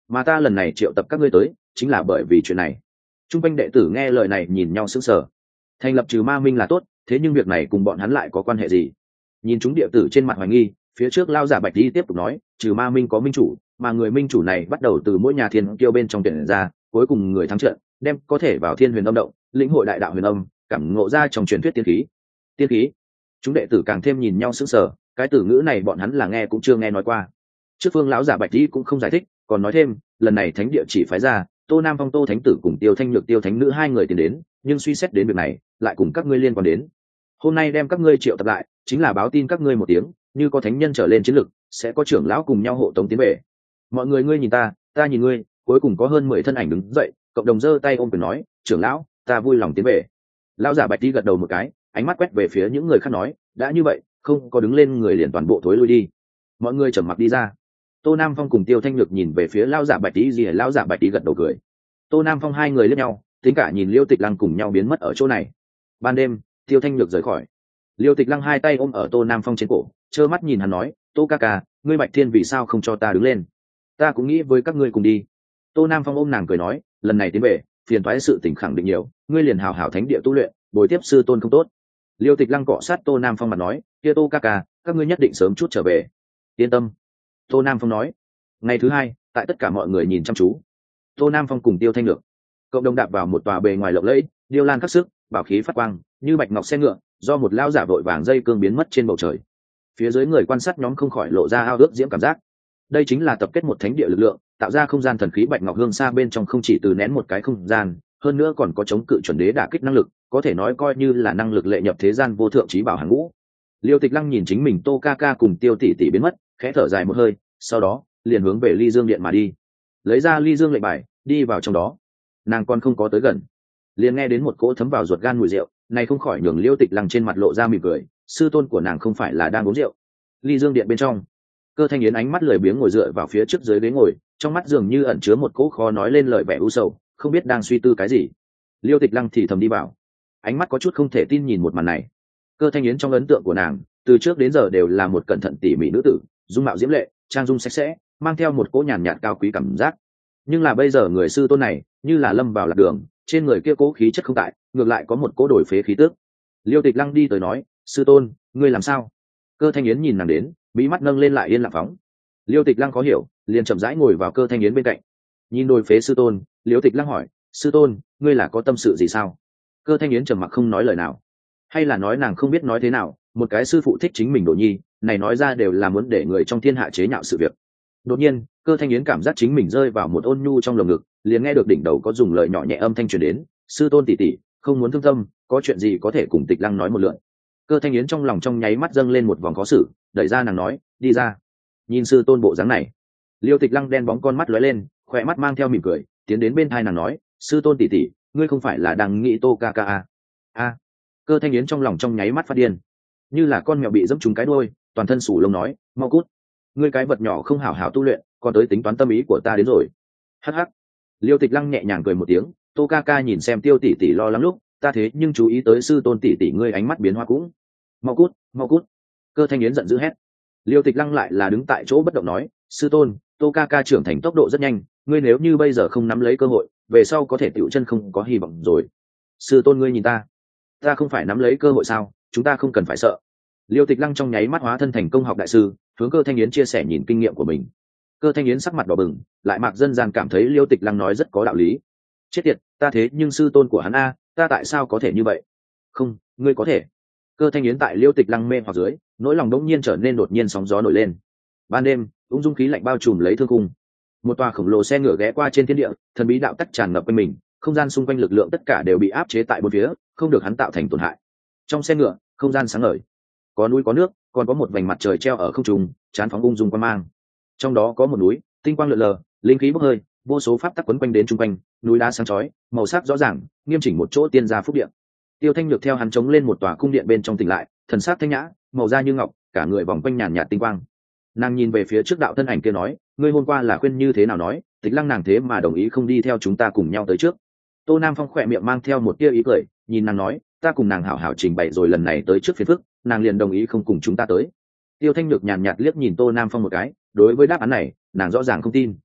mà ta lần này triệu tập các ngươi tới chính là bởi vì chuyện này. Trung quanh đệ tử nghe lời này nhìn nhau sững sờ. Thành lập trừ ma minh là tốt, thế nhưng việc này cùng bọn hắn lại có quan hệ gì? Nhìn chúng đệ tử trên mặt hoài nghi, phía trước lao giả Bạch đi tiếp tục nói, trừ ma minh có minh chủ, mà người minh chủ này bắt đầu từ mỗi nhà thiên kiêu bên trong tuyển ra, cuối cùng người thắng trận đem có thể vào thiên huyền âm động, lĩnh hội đại đạo huyền âm, cảm ngộ ra trong truyền thuyết tiên khí. Tiên khí? Chúng đệ tử càng thêm nhìn nhau sững sờ, cái từ ngữ này bọn hắn là nghe cũng chưa nghe nói qua. Trước phương lão giả Bạch đi cũng không giải thích, còn nói thêm, lần này thánh địa chỉ phái ra Tô Nam Phong Tô Thánh Tử cùng Tiêu Thanh Nhược Tiêu Thánh Nữ hai người tiến đến, nhưng suy xét đến việc này, lại cùng các ngươi liên quan đến. Hôm nay đem các ngươi triệu tập lại, chính là báo tin các ngươi một tiếng, như có thánh nhân trở lên chiến lực, sẽ có trưởng lão cùng nhau hộ tống tiến về. Mọi người ngươi nhìn ta, ta nhìn ngươi, cuối cùng có hơn mười thân ảnh đứng dậy, cộng đồng giơ tay ôm quyền nói, trưởng lão, ta vui lòng tiến về. Lão giả Bạch đi gật đầu một cái, ánh mắt quét về phía những người khác nói, đã như vậy, không có đứng lên người liền toàn bộ thối lui đi. Mọi người trầm mặc đi ra. Tô Nam Phong cùng Tiêu Thanh Nhược nhìn về phía lão giả Bạch Tý gì, lão giả Bạch Tý gật đầu cười. Tô Nam Phong hai người liếc nhau, tính cả nhìn Liêu Tịch Lăng cùng nhau biến mất ở chỗ này. Ban đêm, Tiêu Thanh Nhược rời khỏi. Liêu Tịch Lăng hai tay ôm ở Tô Nam Phong trên cổ, trơ mắt nhìn hắn nói, Tô ca ca, ngươi Bạch Thiên vì sao không cho ta đứng lên? Ta cũng nghĩ với các ngươi cùng đi. Tô Nam Phong ôm nàng cười nói, lần này tiến về, phiền toái sự tình khẳng định nhiều, ngươi liền hào hảo thánh địa tu luyện, bồi tiếp sư tôn không tốt. Liêu Tịch Lăng cọ sát Tô Nam Phong mặt nói, kia Tô ca ca, các ngươi nhất định sớm chút trở về. Yên tâm. Tô Nam Phong nói. Ngày thứ hai, tại tất cả mọi người nhìn chăm chú, Tô Nam Phong cùng Tiêu Thanh Nhược cộng đồng đạp vào một tòa bề ngoài lộng lẫy, điêu lan khắc sức, bảo khí phát quang, như bạch ngọc xe ngựa, do một lao giả vội vàng dây cương biến mất trên bầu trời. Phía dưới người quan sát nhóm không khỏi lộ ra ao ước diễm cảm giác. Đây chính là tập kết một thánh địa lực lượng, tạo ra không gian thần khí bạch ngọc hương xa bên trong không chỉ từ nén một cái không gian, hơn nữa còn có chống cự chuẩn đế đả kích năng lực, có thể nói coi như là năng lực lệ nhập thế gian vô thượng trí bảo hàng ngũ. Liêu Tịch Lăng nhìn chính mình Tô ca ca cùng Tiêu tỷ tỷ biến mất, khẽ thở dài một hơi, sau đó liền hướng về Ly Dương điện mà đi. Lấy ra Ly Dương lệnh bài, đi vào trong đó. Nàng còn không có tới gần, liền nghe đến một cỗ thấm vào ruột gan mùi rượu, này không khỏi nhường Liêu Tịch Lăng trên mặt lộ ra mỉm cười, sư tôn của nàng không phải là đang uống rượu. Ly Dương điện bên trong, Cơ Thanh Yến ánh mắt lười biếng ngồi dựa vào phía trước dưới ghế ngồi, trong mắt dường như ẩn chứa một cỗ khó nói lên lời vẻ u sầu, không biết đang suy tư cái gì. Liêu Tịch Lăng thì thầm đi vào, ánh mắt có chút không thể tin nhìn một màn này. Cơ Thanh Yến trong ấn tượng của nàng, từ trước đến giờ đều là một cẩn thận tỉ mỉ nữ tử, dung mạo diễm lệ, trang dung sạch sẽ, mang theo một cỗ nhàn nhạt cao quý cảm giác. Nhưng là bây giờ người sư tôn này, như là lâm vào lạc đường, trên người kia cố khí chất không tại, ngược lại có một cỗ đổi phế khí tước. Liêu Tịch Lăng đi tới nói, sư tôn, ngươi làm sao? Cơ Thanh Yến nhìn nàng đến, mí mắt nâng lên lại yên lặng phóng. Liêu Tịch Lăng khó hiểu, liền chậm rãi ngồi vào Cơ Thanh Yến bên cạnh. Nhìn đôi phế sư tôn, Liêu Tịch Lăng hỏi, sư tôn, ngươi là có tâm sự gì sao? Cơ Thanh Yến trầm mặc không nói lời nào, hay là nói nàng không biết nói thế nào, một cái sư phụ thích chính mình Đỗ Nhi, này nói ra đều là muốn để người trong thiên hạ chế nhạo sự việc. Đột nhiên, Cơ Thanh Yến cảm giác chính mình rơi vào một ôn nhu trong lồng ngực, liền nghe được đỉnh đầu có dùng lời nhỏ nhẹ âm thanh truyền đến, sư tôn tỷ tỷ, không muốn thương tâm, có chuyện gì có thể cùng Tịch Lăng nói một lượt. Cơ Thanh Yến trong lòng trong nháy mắt dâng lên một vòng khó xử, đẩy ra nàng nói, đi ra. Nhìn sư tôn bộ dáng này, Liêu Tịch Lăng đen bóng con mắt lóe lên, khỏe mắt mang theo mỉm cười, tiến đến bên tai nàng nói, sư tôn tỷ tỷ, ngươi không phải là đang nghĩ Tô ca ca à? A. Cơ Thanh Yến trong lòng trong nháy mắt phát điên, như là con mèo bị dẫm trúng cái đuôi, toàn thân sủ lông nói, mau cút, ngươi cái vật nhỏ không hảo hảo tu luyện, còn tới tính toán tâm ý của ta đến rồi. Hắc hắc. Liêu Tịch Lăng nhẹ nhàng cười một tiếng, Tô ca ca nhìn xem Tiêu tỷ tỷ lo lắng lúc, ta thế nhưng chú ý tới sư tôn tỷ tỷ ngươi ánh mắt biến hóa cũng. Mau cút, mau cút. Cơ Thanh Yến giận dữ hét. Liêu Tịch Lăng lại là đứng tại chỗ bất động nói, sư tôn, Tô ca ca trưởng thành tốc độ rất nhanh, ngươi nếu như bây giờ không nắm lấy cơ hội, về sau có thể tiểu chân không có hy vọng rồi. Sư tôn ngươi nhìn ta, ta không phải nắm lấy cơ hội sao? Chúng ta không cần phải sợ. Liêu Tịch Lăng trong nháy mắt hóa thân thành công học đại sư, hướng Cơ Thanh Yến chia sẻ nhìn kinh nghiệm của mình. Cơ Thanh Yến sắc mặt đỏ bừng, lại mặc dân gian cảm thấy Liêu Tịch Lăng nói rất có đạo lý. Chết tiệt, ta thế nhưng sư tôn của hắn a, ta tại sao có thể như vậy? Không, ngươi có thể. Cơ Thanh Yến tại Liêu Tịch Lăng mê hoặc dưới, nỗi lòng đống nhiên trở nên đột nhiên sóng gió nổi lên. Ban đêm, ung dung khí lạnh bao trùm lấy thương cung. Một tòa khổng lồ xe ngựa ghé qua trên thiên địa, thần bí đạo tắc tràn ngập quanh mình, không gian xung quanh lực lượng tất cả đều bị áp chế tại bốn phía, không được hắn tạo thành tổn hại. Trong xe ngựa, không gian sáng ngời, có núi có nước, còn có một vành mặt trời treo ở không trung, chán phóng ung dung quang mang. Trong đó có một núi, tinh quang lượn lờ, linh khí bốc hơi, vô số pháp tắc quấn quanh đến trung quanh, núi đá sáng chói, màu sắc rõ ràng, nghiêm chỉnh một chỗ tiên gia phúc điện. Tiêu Thanh Nhược theo hắn chống lên một tòa cung điện bên trong tỉnh lại, thần sắc thanh nhã, màu da như ngọc, cả người vòng quanh nhàn nhạt tinh quang. Nàng nhìn về phía trước đạo thân ảnh kia nói, ngươi hôm qua là khuyên như thế nào nói, Tịch Lăng nàng thế mà đồng ý không đi theo chúng ta cùng nhau tới trước. Tô Nam Phong khỏe miệng mang theo một tia ý cười, nhìn nàng nói, ta cùng nàng hảo hảo trình bày rồi lần này tới trước phiền phức, nàng liền đồng ý không cùng chúng ta tới. Tiêu Thanh Nhược nhàn nhạt liếc nhìn Tô Nam Phong một cái, đối với đáp án này, nàng rõ ràng không tin.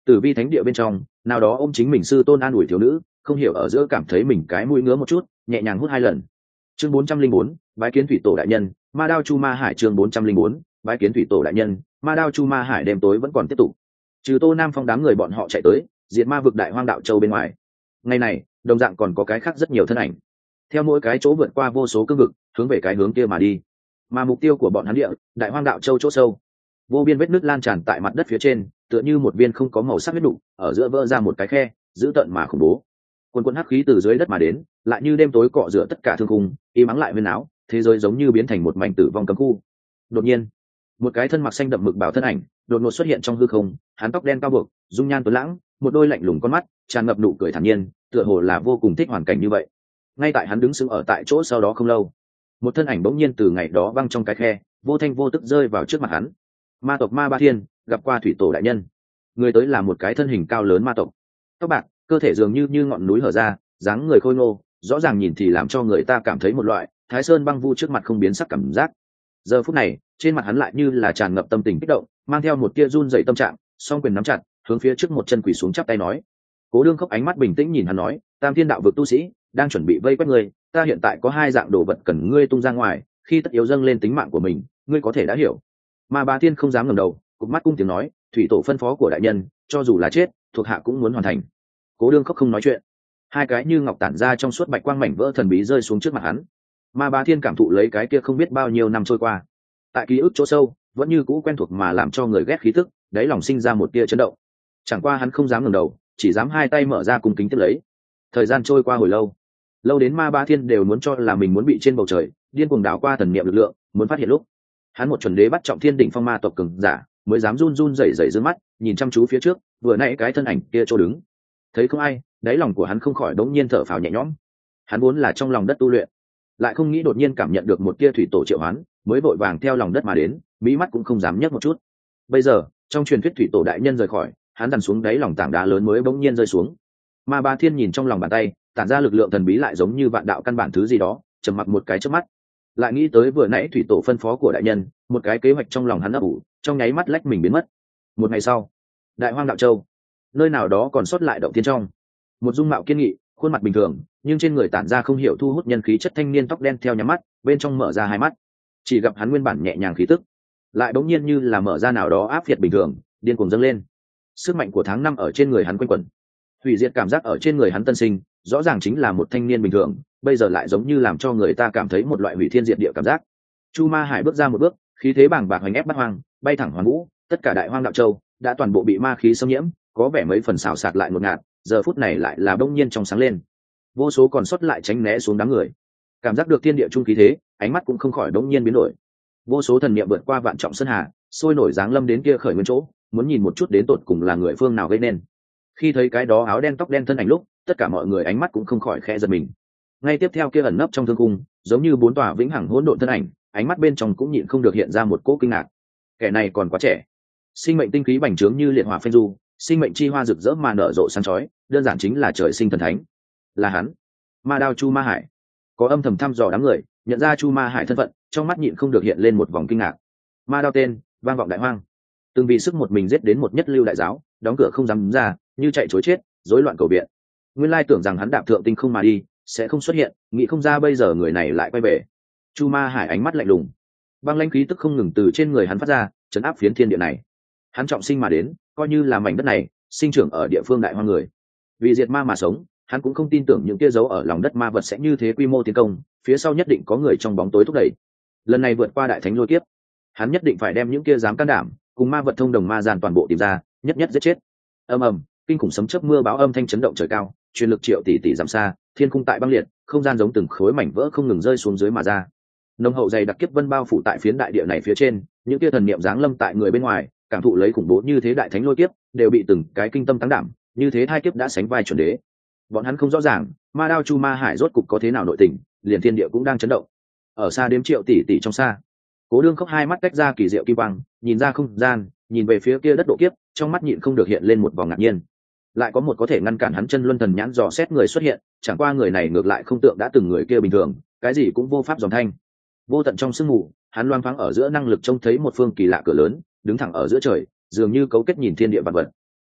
Tử vi thánh địa bên trong, nào đó ôm chính mình sư tôn an ủi thiếu nữ, không hiểu ở giữa cảm thấy mình cái mũi ngứa một chút, nhẹ nhàng hút hai lần. Chương bốn trăm linh bốn, bái kiến thủy tổ đại nhân, Ma Đao Chu Ma Hải. Chương bốn trăm linh bốn, bái kiến thủy tổ đại nhân, Ma Đao Chu Ma Hải. Đêm tối vẫn còn tiếp tục. Trừ Tô Nam Phong đám người bọn họ chạy tới, diệt ma vực đại hoang đạo châu bên ngoài. Ngày này, đồng dạng còn có cái khác rất nhiều thân ảnh. Theo mỗi cái chỗ vượt qua vô số cương vực, hướng về cái hướng kia mà đi. Mà mục tiêu của bọn hắn địa, đại hoang đạo châu chỗ sâu. Vô biên vết nứt lan tràn tại mặt đất phía trên, tựa như một viên không có màu sắc huyết đục, ở giữa vỡ ra một cái khe, dữ tợn mà khủng bố. Quần quần hắc khí từ dưới đất mà đến, lại như đêm tối cọ rửa tất cả thương khung, im ắng lại huyên áo, thế giới giống như biến thành một mảnh tử vong cấm khu. Đột nhiên, một cái thân mặc xanh đậm mực bảo thân ảnh đột ngột xuất hiện trong hư không, hắn tóc đen cao buộc, dung nhan tuấn lãng, một đôi lạnh lùng con mắt tràn ngập nụ cười thản nhiên, tựa hồ là vô cùng thích hoàn cảnh như vậy. Ngay tại hắn đứng sững ở tại chỗ sau đó không lâu, một thân ảnh bỗng nhiên từ ngày đó văng trong cái khe, vô thanh vô tức rơi vào trước mặt hắn. Ma tộc Ma Ba Thiên gặp qua thủy tổ đại nhân. Người tới là một cái thân hình cao lớn ma tộc, tóc bạc, cơ thể dường như như ngọn núi hở ra, dáng người khôi ngô, rõ ràng nhìn thì làm cho người ta cảm thấy một loại thái sơn băng vu trước mặt không biến sắc cảm giác. Giờ phút này, trên mặt hắn lại như là tràn ngập tâm tình kích động, mang theo một tia run dậy tâm trạng, song quyền nắm chặt, hướng phía trước một chân quỳ xuống chắp tay nói. Cố Đương Khốc ánh mắt bình tĩnh nhìn hắn nói, Tam Thiên đạo vực tu sĩ đang chuẩn bị vây quét ngươi, ta hiện tại có hai dạng đồ vật cần ngươi tung ra ngoài, khi tất yếu dâng lên tính mạng của mình, ngươi có thể đã hiểu. Ma Ba Thiên không dám ngẩng đầu, cụp mắt cung tiếng nói, thủy tổ phân phó của đại nhân, cho dù là chết, thuộc hạ cũng muốn hoàn thành. Cố Đương Khốc không nói chuyện, hai cái như ngọc tản ra trong suốt bạch quang mảnh vỡ thần bí rơi xuống trước mặt hắn. Ma Ba Thiên cảm thụ lấy cái kia không biết bao nhiêu năm trôi qua, tại ký ức chỗ sâu vẫn như cũ quen thuộc mà làm cho người ghét khí tức, đáy lòng sinh ra một tia chấn động. Chẳng qua hắn không dám ngẩng đầu, chỉ dám hai tay mở ra cung kính tiếp lấy. Thời gian trôi qua hồi lâu, lâu đến Ma Ba Thiên đều muốn cho là mình muốn bị trên bầu trời điên cuồng đảo qua thần niệm lực lượng, muốn phát hiện lúc hắn một chuẩn đế bắt trọng thiên đỉnh phong ma tộc cường giả mới dám run run rẩy rẩy dương mắt nhìn chăm chú phía trước, vừa nãy cái thân ảnh kia chỗ đứng, thấy không ai, đáy lòng của hắn không khỏi đống nhiên thở phào nhẹ nhõm. Hắn vốn là trong lòng đất tu luyện, lại không nghĩ đột nhiên cảm nhận được một tia thủy tổ triệu hoán, mới vội vàng theo lòng đất mà đến, mí mắt cũng không dám nhấc một chút. Bây giờ trong truyền thuyết thủy tổ đại nhân rời khỏi, hắn dằn xuống đáy lòng tảng đá lớn mới bỗng nhiên rơi xuống. Ma Ba Thiên nhìn trong lòng bàn tay tản ra lực lượng thần bí, lại giống như vạn đạo căn bản thứ gì đó, trầm mặc một cái chớp mắt, lại nghĩ tới vừa nãy thủy tổ phân phó của đại nhân, một cái kế hoạch trong lòng hắn ấp ủ, trong nháy mắt lách mình biến mất. Một ngày sau, đại hoang đạo châu, nơi nào đó còn sót lại động thiên trong, một dung mạo kiên nghị, khuôn mặt bình thường nhưng trên người tản ra không hiểu thu hút nhân khí chất thanh niên tóc đen theo nhắm mắt, bên trong mở ra hai mắt, chỉ gặp hắn nguyên bản nhẹ nhàng khí tức lại bỗng nhiên như là mở ra nào đó áp phiệt bình thường, điên cuồng dâng lên. Sức mạnh của tháng năm ở trên người hắn quanh quẩn, hủy diệt cảm giác ở trên người hắn tân sinh, rõ ràng chính là một thanh niên bình thường, bây giờ lại giống như làm cho người ta cảm thấy một loại hủy thiên diệt địa cảm giác. Chu Ma Hải bước ra một bước, khí thế bàng bạc hoành ép bắt hoang, bay thẳng hoàn vũ, tất cả đại hoang đạo châu đã toàn bộ bị ma khí xâm nhiễm, có vẻ mấy phần xào xạc lại ngột ngạt, giờ phút này lại là bỗng nhiên trong sáng lên. Vô số còn sót lại tránh né xuống đám người, cảm giác được thiên địa trung khí thế, ánh mắt cũng không khỏi bỗng nhiên biến đổi. Vô số thần niệm vượt qua vạn trọng sơn hà, sôi nổi dáng lâm đến kia khởi nguyên chỗ, muốn nhìn một chút đến tột cùng là người phương nào gây nên. Khi thấy cái đó áo đen tóc đen thân ảnh lúc, tất cả mọi người ánh mắt cũng không khỏi khẽ giật mình. Ngay tiếp theo kia ẩn nấp trong thương cung, giống như bốn tòa vĩnh hằng hỗn độn thân ảnh, ánh mắt bên trong cũng nhịn không được hiện ra một cỗ kinh ngạc. Kẻ này còn quá trẻ, sinh mệnh tinh khí bành trướng như liệt hỏa phanh du, sinh mệnh chi hoa rực rỡ mà nở rộ sáng chói, đơn giản chính là trời sinh thần thánh. Là hắn, Ma Đao Chu Ma Hải. Có âm thầm thăm dò đám người, nhận ra Chu Ma Hải thân phận, trong mắt nhịn không được hiện lên một vòng kinh ngạc. Ma Đao tên vang vọng đại hoang, từng vì sức một mình giết đến một nhất lưu đại giáo, đóng cửa không dám đứng ra, như chạy chối chết, rối loạn cầu viện. Nguyên lai tưởng rằng hắn đạp thượng tinh không mà đi, sẽ không xuất hiện, nghĩ không ra bây giờ người này lại quay về. Chu Ma Hải ánh mắt lạnh lùng, băng lãnh khí tức không ngừng từ trên người hắn phát ra, chấn áp phiến thiên địa này. Hắn trọng sinh mà đến, coi như là mảnh đất này sinh trưởng ở địa phương đại hoang người, vì diệt ma mà sống, hắn cũng không tin tưởng những kia giấu ở lòng đất ma vật sẽ như thế quy mô tiến công, phía sau nhất định có người trong bóng tối thúc đẩy. Lần này vượt qua đại thánh lôi kiếp, hắn nhất định phải đem những kia dám can đảm cùng ma vật thông đồng ma gian toàn bộ tìm ra, nhất nhất giết chết. Ầm ầm, kinh khủng sấm chớp mưa bão âm thanh chấn động trời cao, truyền lực triệu tỷ tỷ giảm xa, thiên khung tại băng liệt, không gian giống từng khối mảnh vỡ không ngừng rơi xuống dưới mà ra. Nồng hậu dày đặc kiếp vân bao phủ tại phiến đại địa này phía trên, những kia thần niệm giáng lâm tại người bên ngoài, cảm thụ lấy khủng bố như thế đại thánh lôi kiếp, đều bị từng cái kinh tâm tăng đảm, như thế thai kiếp đã sánh vai chuẩn đế. Bọn hắn không rõ ràng, Ma Đao Chu Ma Hải rốt cục có thế nào nội tình, liền thiên địa cũng đang chấn động. Ở xa đếm triệu tỷ tỷ trong xa, Cố Đương Khốc hai mắt tách ra kỳ diệu kim quang, nhìn ra không gian, nhìn về phía kia đất độ kiếp, trong mắt nhịn không được hiện lên một vòng ngạc nhiên. Lại có một có thể ngăn cản hắn chân luân thần nhãn dò xét người xuất hiện, chẳng qua người này ngược lại không tượng đã từng người kia bình thường, cái gì cũng vô pháp dòm thanh. Vô tận trong sương mù, hắn loang thoáng ở giữa năng lực trông thấy một phương kỳ lạ cửa lớn, đứng thẳng ở giữa trời, dường như cấu kết nhìn thiên địa vạn vật.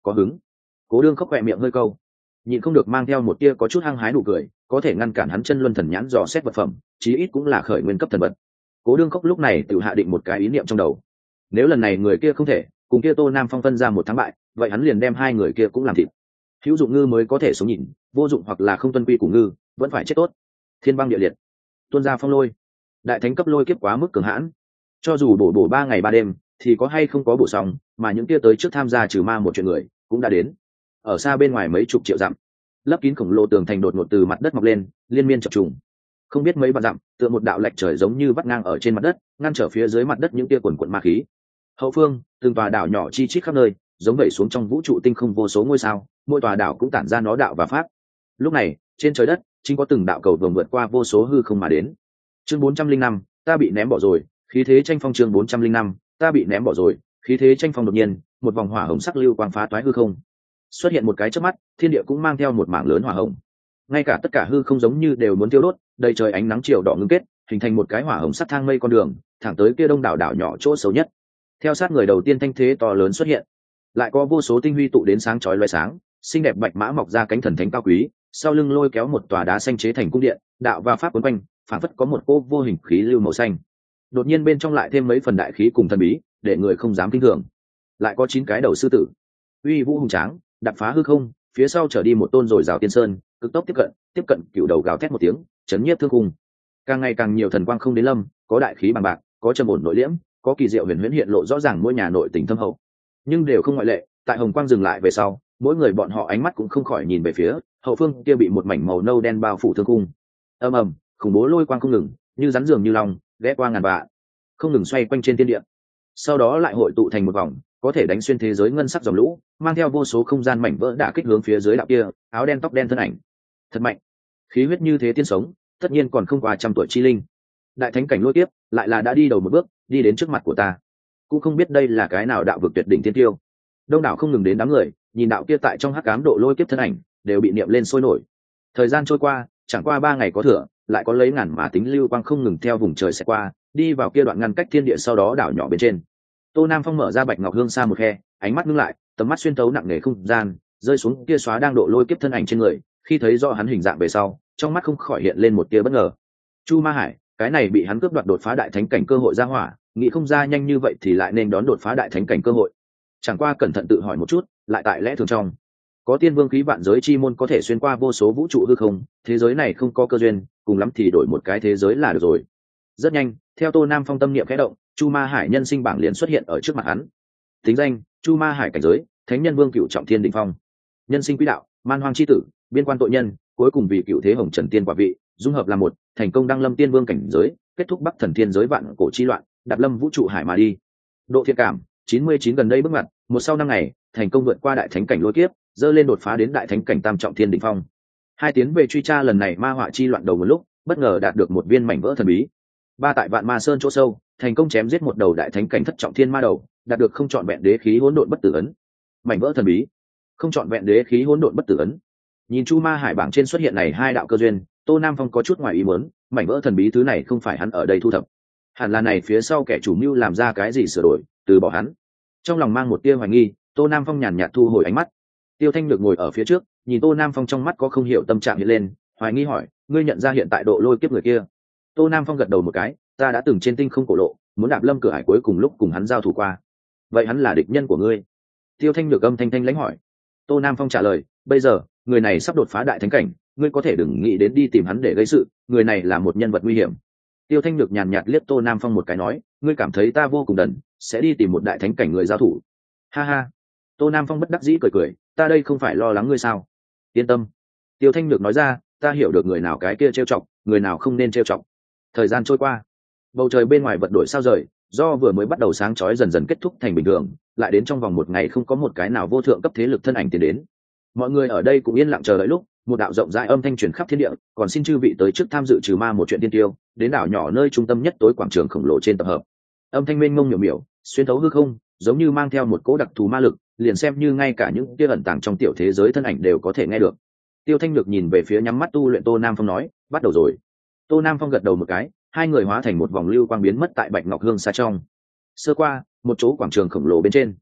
có hứng. Cố Đương Khốc khỏe miệng hơi câu, nhịn không được mang theo một tia có chút hăng hái nụ cười, có thể ngăn cản hắn chân luân thần nhãn dò xét vật phẩm, chí ít cũng là khởi nguyên cấp thần vật. Cố Đương Khốc lúc này tự hạ định một cái ý niệm trong đầu, nếu lần này người kia không thể cùng kia Tô Nam Phong phân ra một thắng bại, vậy hắn liền đem hai người kia cũng làm thịt. Hữu dụng ngư mới có thể sống nhìn, vô dụng hoặc là không tuân quy của ngư vẫn phải chết tốt. Thiên băng địa liệt, tuôn ra phong lôi, đại thánh cấp lôi kiếp quá mức cường hãn, cho dù bổ bổ ba ngày ba đêm thì có hay không có bổ xong, mà những kia tới trước tham gia trừ ma một chuyện người cũng đã đến. Ở xa bên ngoài mấy chục triệu dặm, lấp kín khổng lồ tường thành đột ngột từ mặt đất mọc lên, liên miên chập trùng, không biết mấy vạn dặm, tựa một đạo lệch trời giống như vắt ngang ở trên mặt đất, ngăn trở phía dưới mặt đất những tia quần quần ma khí. Hậu phương, từng tòa đảo nhỏ chi chít khắp nơi, giống vậy xuống trong vũ trụ tinh không vô số ngôi sao, mỗi tòa đảo cũng tản ra nó đạo và pháp. Lúc này, trên trời đất, chính có từng đạo cầu vồng vượt qua vô số hư không mà đến. Chương bốn trăm linh năm, ta bị ném bỏ rồi, khí thế tranh phong. Chương bốn trăm linh năm, ta bị ném bỏ rồi, khí thế tranh phong. Đột nhiên, một vòng hỏa hồng sắc lưu quang phá toái hư không, xuất hiện một cái chớp mắt, thiên địa cũng mang theo một mảng lớn hỏa hồng, ngay cả tất cả hư không giống như đều muốn tiêu đốt, đầy trời ánh nắng chiều đỏ ngưng kết, hình thành một cái hỏa hồng sắc thang mây con đường, thẳng tới kia đông đảo đảo nhỏ chỗ xấu nhất. Theo sát người đầu tiên thanh thế to lớn xuất hiện, lại có vô số tinh huy tụ đến sáng chói loé sáng, xinh đẹp bạch mã mọc ra cánh thần thánh cao quý, sau lưng lôi kéo một tòa đá xanh chế thành cung điện, đạo và pháp quấn quanh, phản phất có một cô vô hình khí lưu màu xanh. Đột nhiên bên trong lại thêm mấy phần đại khí cùng thần bí, để người không dám kinh thường. Lại có chín cái đầu sư tử, uy vũ hùng tráng, đạp phá hư không, phía sau trở đi một tôn rồi rào tiên sơn, cực tốc tiếp cận, tiếp cận cựu đầu gào thét một tiếng, chấn nhiếp thương khung. Càng ngày càng nhiều thần quang không đến lâm, có đại khí bằng bạc, có trầm ổn nội liễm, có kỳ diệu huyền huyễn hiện lộ rõ ràng mỗi nhà nội tình thâm hậu, nhưng đều không ngoại lệ. Tại hồng quang dừng lại về sau, mỗi người bọn họ ánh mắt cũng không khỏi nhìn về phía hậu phương kia bị một mảnh màu nâu đen bao phủ thương khung. Ầm ầm, khủng bố lôi quang không ngừng, như rắn giường như long, ghé qua ngàn vạn, không ngừng xoay quanh trên thiên địa, sau đó lại hội tụ thành một vòng, có thể đánh xuyên thế giới ngân sắc dòng lũ, mang theo vô số không gian mảnh vỡ đả kích hướng phía dưới đạo kia áo đen tóc đen thân ảnh. Thật mạnh, khí huyết như thế tiên sống, tất nhiên còn không qua trăm tuổi chi linh. Đại thánh cảnh lôi tiếp lại là đã đi đầu một bước, đi đến trước mặt của ta, cũng không biết đây là cái nào đạo vực tuyệt đỉnh tiên tiêu. Đông đảo không ngừng đến đám người, nhìn đạo kia tại trong hắc ám độ lôi kiếp thân ảnh, đều bị niệm lên sôi nổi. Thời gian trôi qua, chẳng qua ba ngày có thừa, lại có lấy ngàn mà tính lưu quang không ngừng theo vùng trời sẽ qua, đi vào kia đoạn ngăn cách thiên địa, sau đó đảo nhỏ bên trên. Tô Nam Phong mở ra bạch ngọc hương xa một khe, ánh mắt ngưng lại, tầm mắt xuyên tấu nặng nề không gian, rơi xuống kia xóa đang độ lôi kiếp thân ảnh trên người. Khi thấy rõ hắn hình dạng về sau, trong mắt không khỏi hiện lên một tia bất ngờ. Chu Ma Hải, cái này bị hắn cướp đoạt đột phá đại thánh cảnh cơ hội ra hỏa, nghĩ không ra nhanh như vậy thì lại nên đón đột phá đại thánh cảnh cơ hội. Chẳng qua cẩn thận tự hỏi một chút, lại tại lẽ thường trong có tiên vương khí vạn giới chi môn có thể xuyên qua vô số vũ trụ hư không, thế giới này không có cơ duyên, cùng lắm thì đổi một cái thế giới là được rồi. Rất nhanh, theo Tô Nam Phong tâm niệm khẽ động, Chu Ma Hải nhân sinh bảng liền xuất hiện ở trước mặt hắn. Tính danh: Chu Ma Hải cảnh giới: Thánh nhân vương cựu trọng thiên đỉnh phong. Nhân sinh quỹ đạo: man hoang chi tử, biên quan tội nhân, cuối cùng vì cựu thế hồng trần tiên quả vị, dung hợp là một, thành công đăng lâm tiên vương cảnh giới, kết thúc bắc thần thiên giới vạn cổ chi loạn, đạp lâm vũ trụ hải mà đi. Độ thiện cảm: chín mươi chín. Gần đây bước ngoặt, một sau năm ngày, thành công vượt qua đại thánh cảnh lôi kiếp, dơ lên đột phá đến đại thánh cảnh tam trọng thiên đỉnh phong. Hai tiến về truy tra lần này ma họa chi loạn đầu một lúc, bất ngờ đạt được một viên mảnh vỡ thần bí. Ba tại vạn ma sơn chỗ sâu, thành công chém giết một đầu đại thánh cảnh thất trọng thiên ma đầu, đạt được không trọn vẹn đế khí hỗn độn bất tử ấn. Mảnh vỡ thần bí, không trọn vẹn đế khí hỗn độn bất tử ấn. Nhìn Chu Ma Hải bảng trên xuất hiện này hai đạo cơ duyên, Tô Nam Phong có chút ngoài ý muốn, mảnh vỡ thần bí thứ này không phải hắn ở đây thu thập, hẳn là này phía sau kẻ chủ mưu làm ra cái gì sửa đổi, từ bỏ hắn. Trong lòng mang một tia hoài nghi, Tô Nam Phong nhàn nhạt thu hồi ánh mắt. Tiêu Thanh được ngồi ở phía trước, nhìn Tô Nam Phong trong mắt có không hiểu tâm trạng hiện lên, hoài nghi hỏi: ngươi nhận ra hiện tại độ lôi kiếp người kia? Tô Nam Phong gật đầu một cái: ta đã từng trên tinh không cổ lộ, muốn đạp lâm cửa hải cuối cùng lúc cùng hắn giao thủ qua. Vậy hắn là địch nhân của ngươi? Tiêu Thanh được âm thanh thanh lãnh hỏi. Tô Nam Phong trả lời: bây giờ người này sắp đột phá đại thánh cảnh, ngươi có thể đừng nghĩ đến đi tìm hắn để gây sự, người này là một nhân vật nguy hiểm. Tiêu Thanh được nhàn nhạt liếc Tô Nam Phong một cái nói: ngươi cảm thấy ta vô cùng đần, sẽ đi tìm một đại thánh cảnh người giao thủ? Ha ha. Tô Nam Phong bất đắc dĩ cười cười: ta đây không phải lo lắng ngươi sao? Yên tâm. Tiêu Thanh được nói ra: ta hiểu được người nào cái kia trêu chọc, người nào không nên trêu chọc. Thời gian trôi qua, bầu trời bên ngoài vật đổi sao rời, do vừa mới bắt đầu sáng chói dần dần kết thúc thành bình thường, lại đến trong vòng một ngày không có một cái nào vô thượng cấp thế lực thân ảnh tiến đến. Mọi người ở đây cũng yên lặng chờ đợi lúc một đạo rộng rãi âm thanh truyền khắp thiên địa, còn xin chư vị tới trước tham dự trừ ma một chuyện tiên tiêu, đến đảo nhỏ nơi trung tâm nhất tối quảng trường khổng lồ trên tập hợp. Âm thanh mênh mông miểu miểu, xuyên thấu hư không, giống như mang theo một cỗ đặc thù ma lực, liền xem như ngay cả những kia ẩn tàng trong tiểu thế giới thân ảnh đều có thể nghe được. Tiêu Thanh được nhìn về phía nhắm mắt tu luyện Tô Nam Phong nói: bắt đầu rồi. Tô Nam Phong gật đầu một cái, hai người hóa thành một vòng lưu quang biến mất tại bạch ngọc hương xa trong. Sơ qua một chỗ quảng trường khổng lồ bên trên,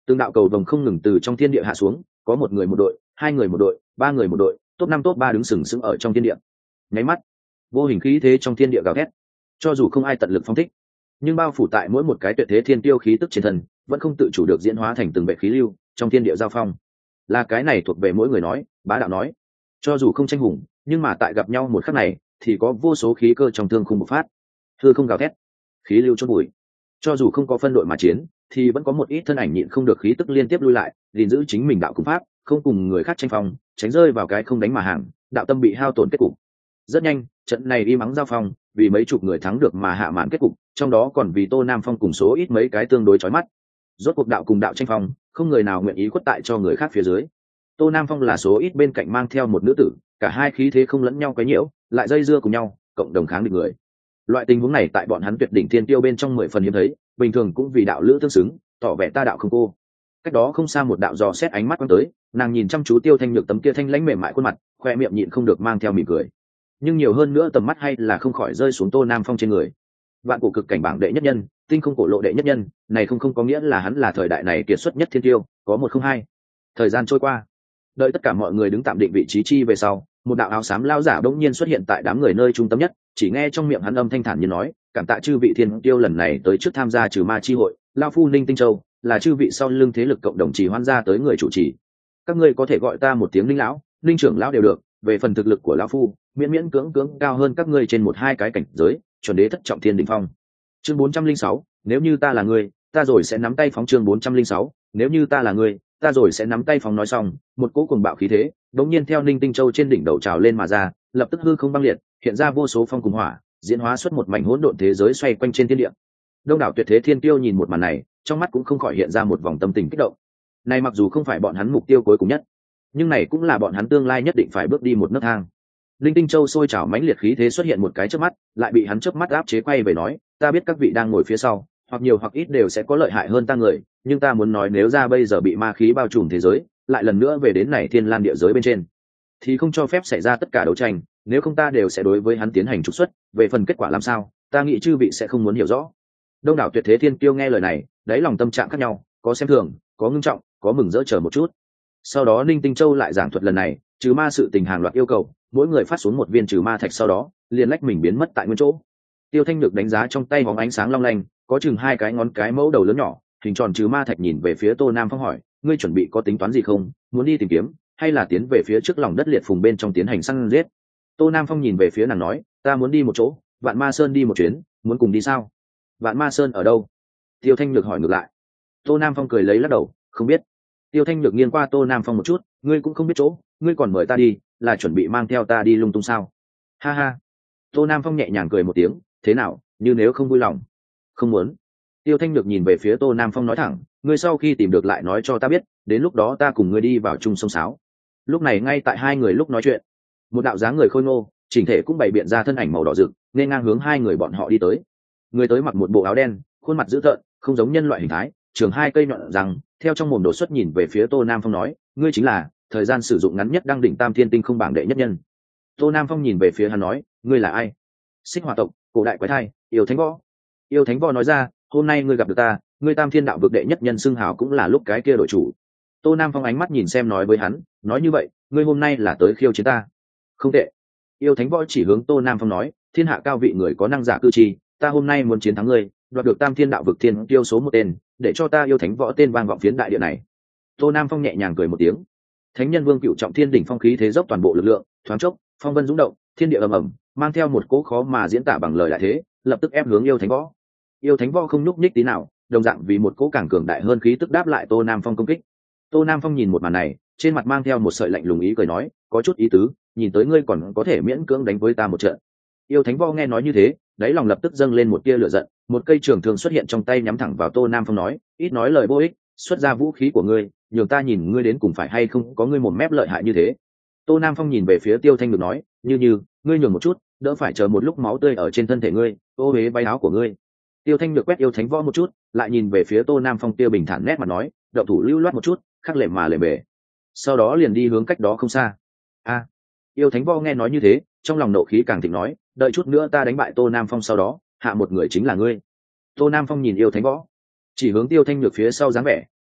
Từng đạo cầu vồng không ngừng từ trong thiên địa hạ xuống, có một người một đội, hai người một đội, ba người một đội, top năm top ba đứng sừng sững ở trong thiên địa. Nháy mắt, vô hình khí thế trong thiên địa gào thét. Cho dù không ai tận lực phong thích, nhưng bao phủ tại mỗi một cái tuyệt thế thiên tiêu khí tức trên thân, vẫn không tự chủ được diễn hóa thành từng vệ khí lưu trong thiên địa giao phong. Là cái này thuộc về mỗi người nói, bá đạo nói. Cho dù không tranh hùng, nhưng mà tại gặp nhau một khắc này, thì có vô số khí cơ trong thương khung bộc phát. Hư không gào thét, khí lưu chôn bụi. Cho dù không có phân đội mà chiến, thì vẫn có một ít thân ảnh nhịn không được khí tức liên tiếp lui lại, gìn giữ chính mình đạo cung pháp, không cùng người khác tranh phong, tránh rơi vào cái không đánh mà hàng, đạo tâm bị hao tổn kết cục. Rất nhanh, trận này y mắng giao phong, vì mấy chục người thắng được mà hạ màn kết cục, trong đó còn vì Tô Nam Phong cùng số ít mấy cái tương đối chói mắt. Rốt cuộc đạo cùng đạo tranh phong, không người nào nguyện ý khuất tại cho người khác phía dưới. Tô Nam Phong là số ít bên cạnh mang theo một nữ tử, cả hai khí thế không lẫn nhau quấy nhiễu, lại dây dưa cùng nhau, cộng đồng kháng địch người. Loại tình huống này tại bọn hắn tuyệt đỉnh thiên tiêu bên trong mười phần hiếm thấy, bình thường cũng vì đạo lữ tương xứng, tỏ vẻ ta đạo không cô. Cách đó không xa một đạo dò xét ánh mắt quăng tới, nàng nhìn chăm chú Tiêu Thanh Nhược tấm kia thanh lãnh mềm mại khuôn mặt, khoe miệng nhịn không được mang theo mỉm cười. Nhưng nhiều hơn nữa tầm mắt hay là không khỏi rơi xuống Tô Nam Phong trên người. Vạn cổ cực cảnh bảng đệ nhất nhân, tinh không cổ lộ đệ nhất nhân, này không không có nghĩa là hắn là thời đại này kiệt xuất nhất thiên tiêu, có một không hai. Thời gian trôi qua, đợi tất cả mọi người đứng tạm định vị trí chi về sau, một đạo áo xám lao giả bỗng nhiên xuất hiện tại đám người nơi trung tâm nhất, chỉ nghe trong miệng hắn âm thanh thản như nói, cảm tạ chư vị thiên tiêu lần này tới trước tham gia trừ ma chi hội, lao phu Ninh Tinh Châu là chư vị sau lưng thế lực cộng đồng chỉ hoan ra tới người chủ trì. Các ngươi có thể gọi ta một tiếng Ninh lão, Ninh trưởng lão đều được, về phần thực lực của lão phu, miễn miễn cưỡng cưỡng cao hơn các ngươi trên một hai cái cảnh giới, chuẩn đế thất trọng thiên đỉnh phong. Chương bốn trăm linh sáu, nếu như ta là ngươi, ta rồi sẽ nắm tay phóng. Chương bốn trăm linh sáu, nếu như ta là ngươi, ta rồi sẽ nắm tay phóng. Nói xong, một cỗ cuồng bạo khí thế, đột nhiên theo Ninh Tinh Châu trên đỉnh đầu trào lên mà ra, lập tức hư không băng liệt, hiện ra vô số phong cùng hỏa, diễn hóa xuất một mảnh hỗn độn thế giới xoay quanh trên thiên địa. Đông đảo tuyệt thế thiên tiêu nhìn một màn này, trong mắt cũng không khỏi hiện ra một vòng tâm tình kích động. Này mặc dù không phải bọn hắn mục tiêu cuối cùng nhất, nhưng này cũng là bọn hắn tương lai nhất định phải bước đi một nấc thang. Linh Tinh Châu sôi trào mãnh liệt khí thế xuất hiện một cái chớp mắt, lại bị hắn chớp mắt áp chế quay về nói, ta biết các vị đang ngồi phía sau, hoặc nhiều hoặc ít đều sẽ có lợi hại hơn ta người, nhưng ta muốn nói nếu ra bây giờ bị ma khí bao trùm thế giới, lại lần nữa về đến này thiên lan địa giới bên trên, thì không cho phép xảy ra tất cả đấu tranh, nếu không ta đều sẽ đối với hắn tiến hành trục xuất, về phần kết quả làm sao, ta nghĩ chư vị sẽ không muốn hiểu rõ. Đông đảo tuyệt thế thiên kiêu nghe lời này, đáy lòng tâm trạng khác nhau, có xem thường, có ngưng trọng, có mừng rỡ chờ một chút. Sau đó Ninh Tinh Châu lại giảng thuật lần này, trừ ma sự tình hàng loạt yêu cầu, mỗi người phát xuống một viên trừ ma thạch, sau đó liền lách mình biến mất tại nguyên chỗ. Tiêu Thanh được đánh giá trong tay bóng ánh sáng long lanh, có chừng hai cái ngón cái mẫu đầu lớn nhỏ, hình tròn trừ ma thạch, nhìn về phía Tô Nam Phong hỏi, ngươi chuẩn bị có tính toán gì không, muốn đi tìm kiếm, hay là tiến về phía trước lòng đất liệt phùng bên trong tiến hành săn giết? Tô Nam Phong nhìn về phía nàng nói, ta muốn đi một chỗ, Vạn Ma Sơn đi một chuyến, muốn cùng đi sao? Vạn Ma Sơn ở đâu? Tiêu Thanh Nhược hỏi ngược lại. Tô Nam Phong cười lấy lắc đầu, không biết. Tiêu Thanh Nhược nghiêng qua Tô Nam Phong một chút, ngươi cũng không biết chỗ, ngươi còn mời ta đi, là chuẩn bị mang theo ta đi lung tung sao? Ha ha. Tô Nam Phong nhẹ nhàng cười một tiếng, thế nào, như nếu không vui lòng? Không muốn. Tiêu Thanh Nhược nhìn về phía Tô Nam Phong nói thẳng, ngươi sau khi tìm được lại nói cho ta biết, đến lúc đó ta cùng ngươi đi vào chung sông sáo. Lúc này ngay tại hai người lúc nói chuyện, một đạo dáng người khôi ngô, chỉnh thể cũng bày biện ra thân ảnh màu đỏ rực, nên ngang hướng hai người bọn họ đi tới. Người tới mặc một bộ áo đen, khuôn mặt dữ tợn, không giống nhân loại hình thái, trường hai cây nhọn răng, theo trong mồm đổ xuất nhìn về phía Tô Nam Phong nói, ngươi chính là thời gian sử dụng ngắn nhất đăng đỉnh tam thiên tinh không bảng đệ nhất nhân. Tô Nam Phong nhìn về phía hắn nói, ngươi là ai? Xích Hỏa tộc, cổ đại quái thai, yêu thánh võ. Yêu thánh võ nói ra, hôm nay ngươi gặp được ta, ngươi tam thiên đạo vực đệ nhất nhân xưng hào cũng là lúc cái kia đổi chủ. Tô Nam Phong ánh mắt nhìn xem nói với hắn, nói như vậy, ngươi hôm nay là tới khiêu chiến ta? Không tệ. Yêu thánh võ chỉ hướng Tô Nam Phong nói, thiên hạ cao vị người có năng giả cư chi, ta hôm nay muốn chiến thắng ngươi, đoạt được tam thiên đạo vực thiên tiêu số một tên, để cho ta yêu thánh võ tên vang vọng phiến đại địa này. Tô Nam Phong nhẹ nhàng cười một tiếng. Thánh nhân vương cựu trọng thiên đỉnh phong khí thế dốc toàn bộ lực lượng, thoáng chốc, phong vân rung động, thiên địa ầm ầm, mang theo một cỗ khó mà diễn tả bằng lời đại thế, lập tức ép hướng yêu thánh võ. Yêu thánh võ không nhúc nhích tí nào, đồng dạng vì một cỗ càng cường đại hơn khí tức đáp lại Tô Nam Phong công kích. Tô Nam Phong nhìn một màn này, trên mặt mang theo một sợi lạnh lùng ý cười nói, có chút ý tứ, nhìn tới ngươi còn có thể miễn cưỡng đánh với ta một trận. Yêu thánh võ nghe nói như thế, đáy lòng lập tức dâng lên một tia lửa giận, một cây trường thương xuất hiện trong tay nhắm thẳng vào Tô Nam Phong nói, ít nói lời vô ích, xuất ra vũ khí của ngươi, nhường ta nhìn ngươi đến cùng phải hay không có ngươi một mép lợi hại như thế. Tô Nam Phong nhìn về phía Tiêu Thanh Nhược nói, như như, ngươi nhường một chút, đỡ phải chờ một lúc máu tươi ở trên thân thể ngươi, ô huế váy áo của ngươi. Tiêu Thanh Nhược quét yêu thánh võ một chút, lại nhìn về phía Tô Nam Phong, tiêu bình thản nét mặt nói, động thủ lưu loát một chút, khắc lệ mà lệ bể. Sau đó liền đi hướng cách đó không xa. A. Yêu thánh võ nghe nói như thế, trong lòng nộ khí càng thịnh nói, đợi chút nữa ta đánh bại Tô Nam Phong, sau đó hạ một người chính là ngươi. Tô Nam Phong nhìn yêu thánh võ, chỉ hướng Tiêu Thanh Nhược phía sau dáng vẻ,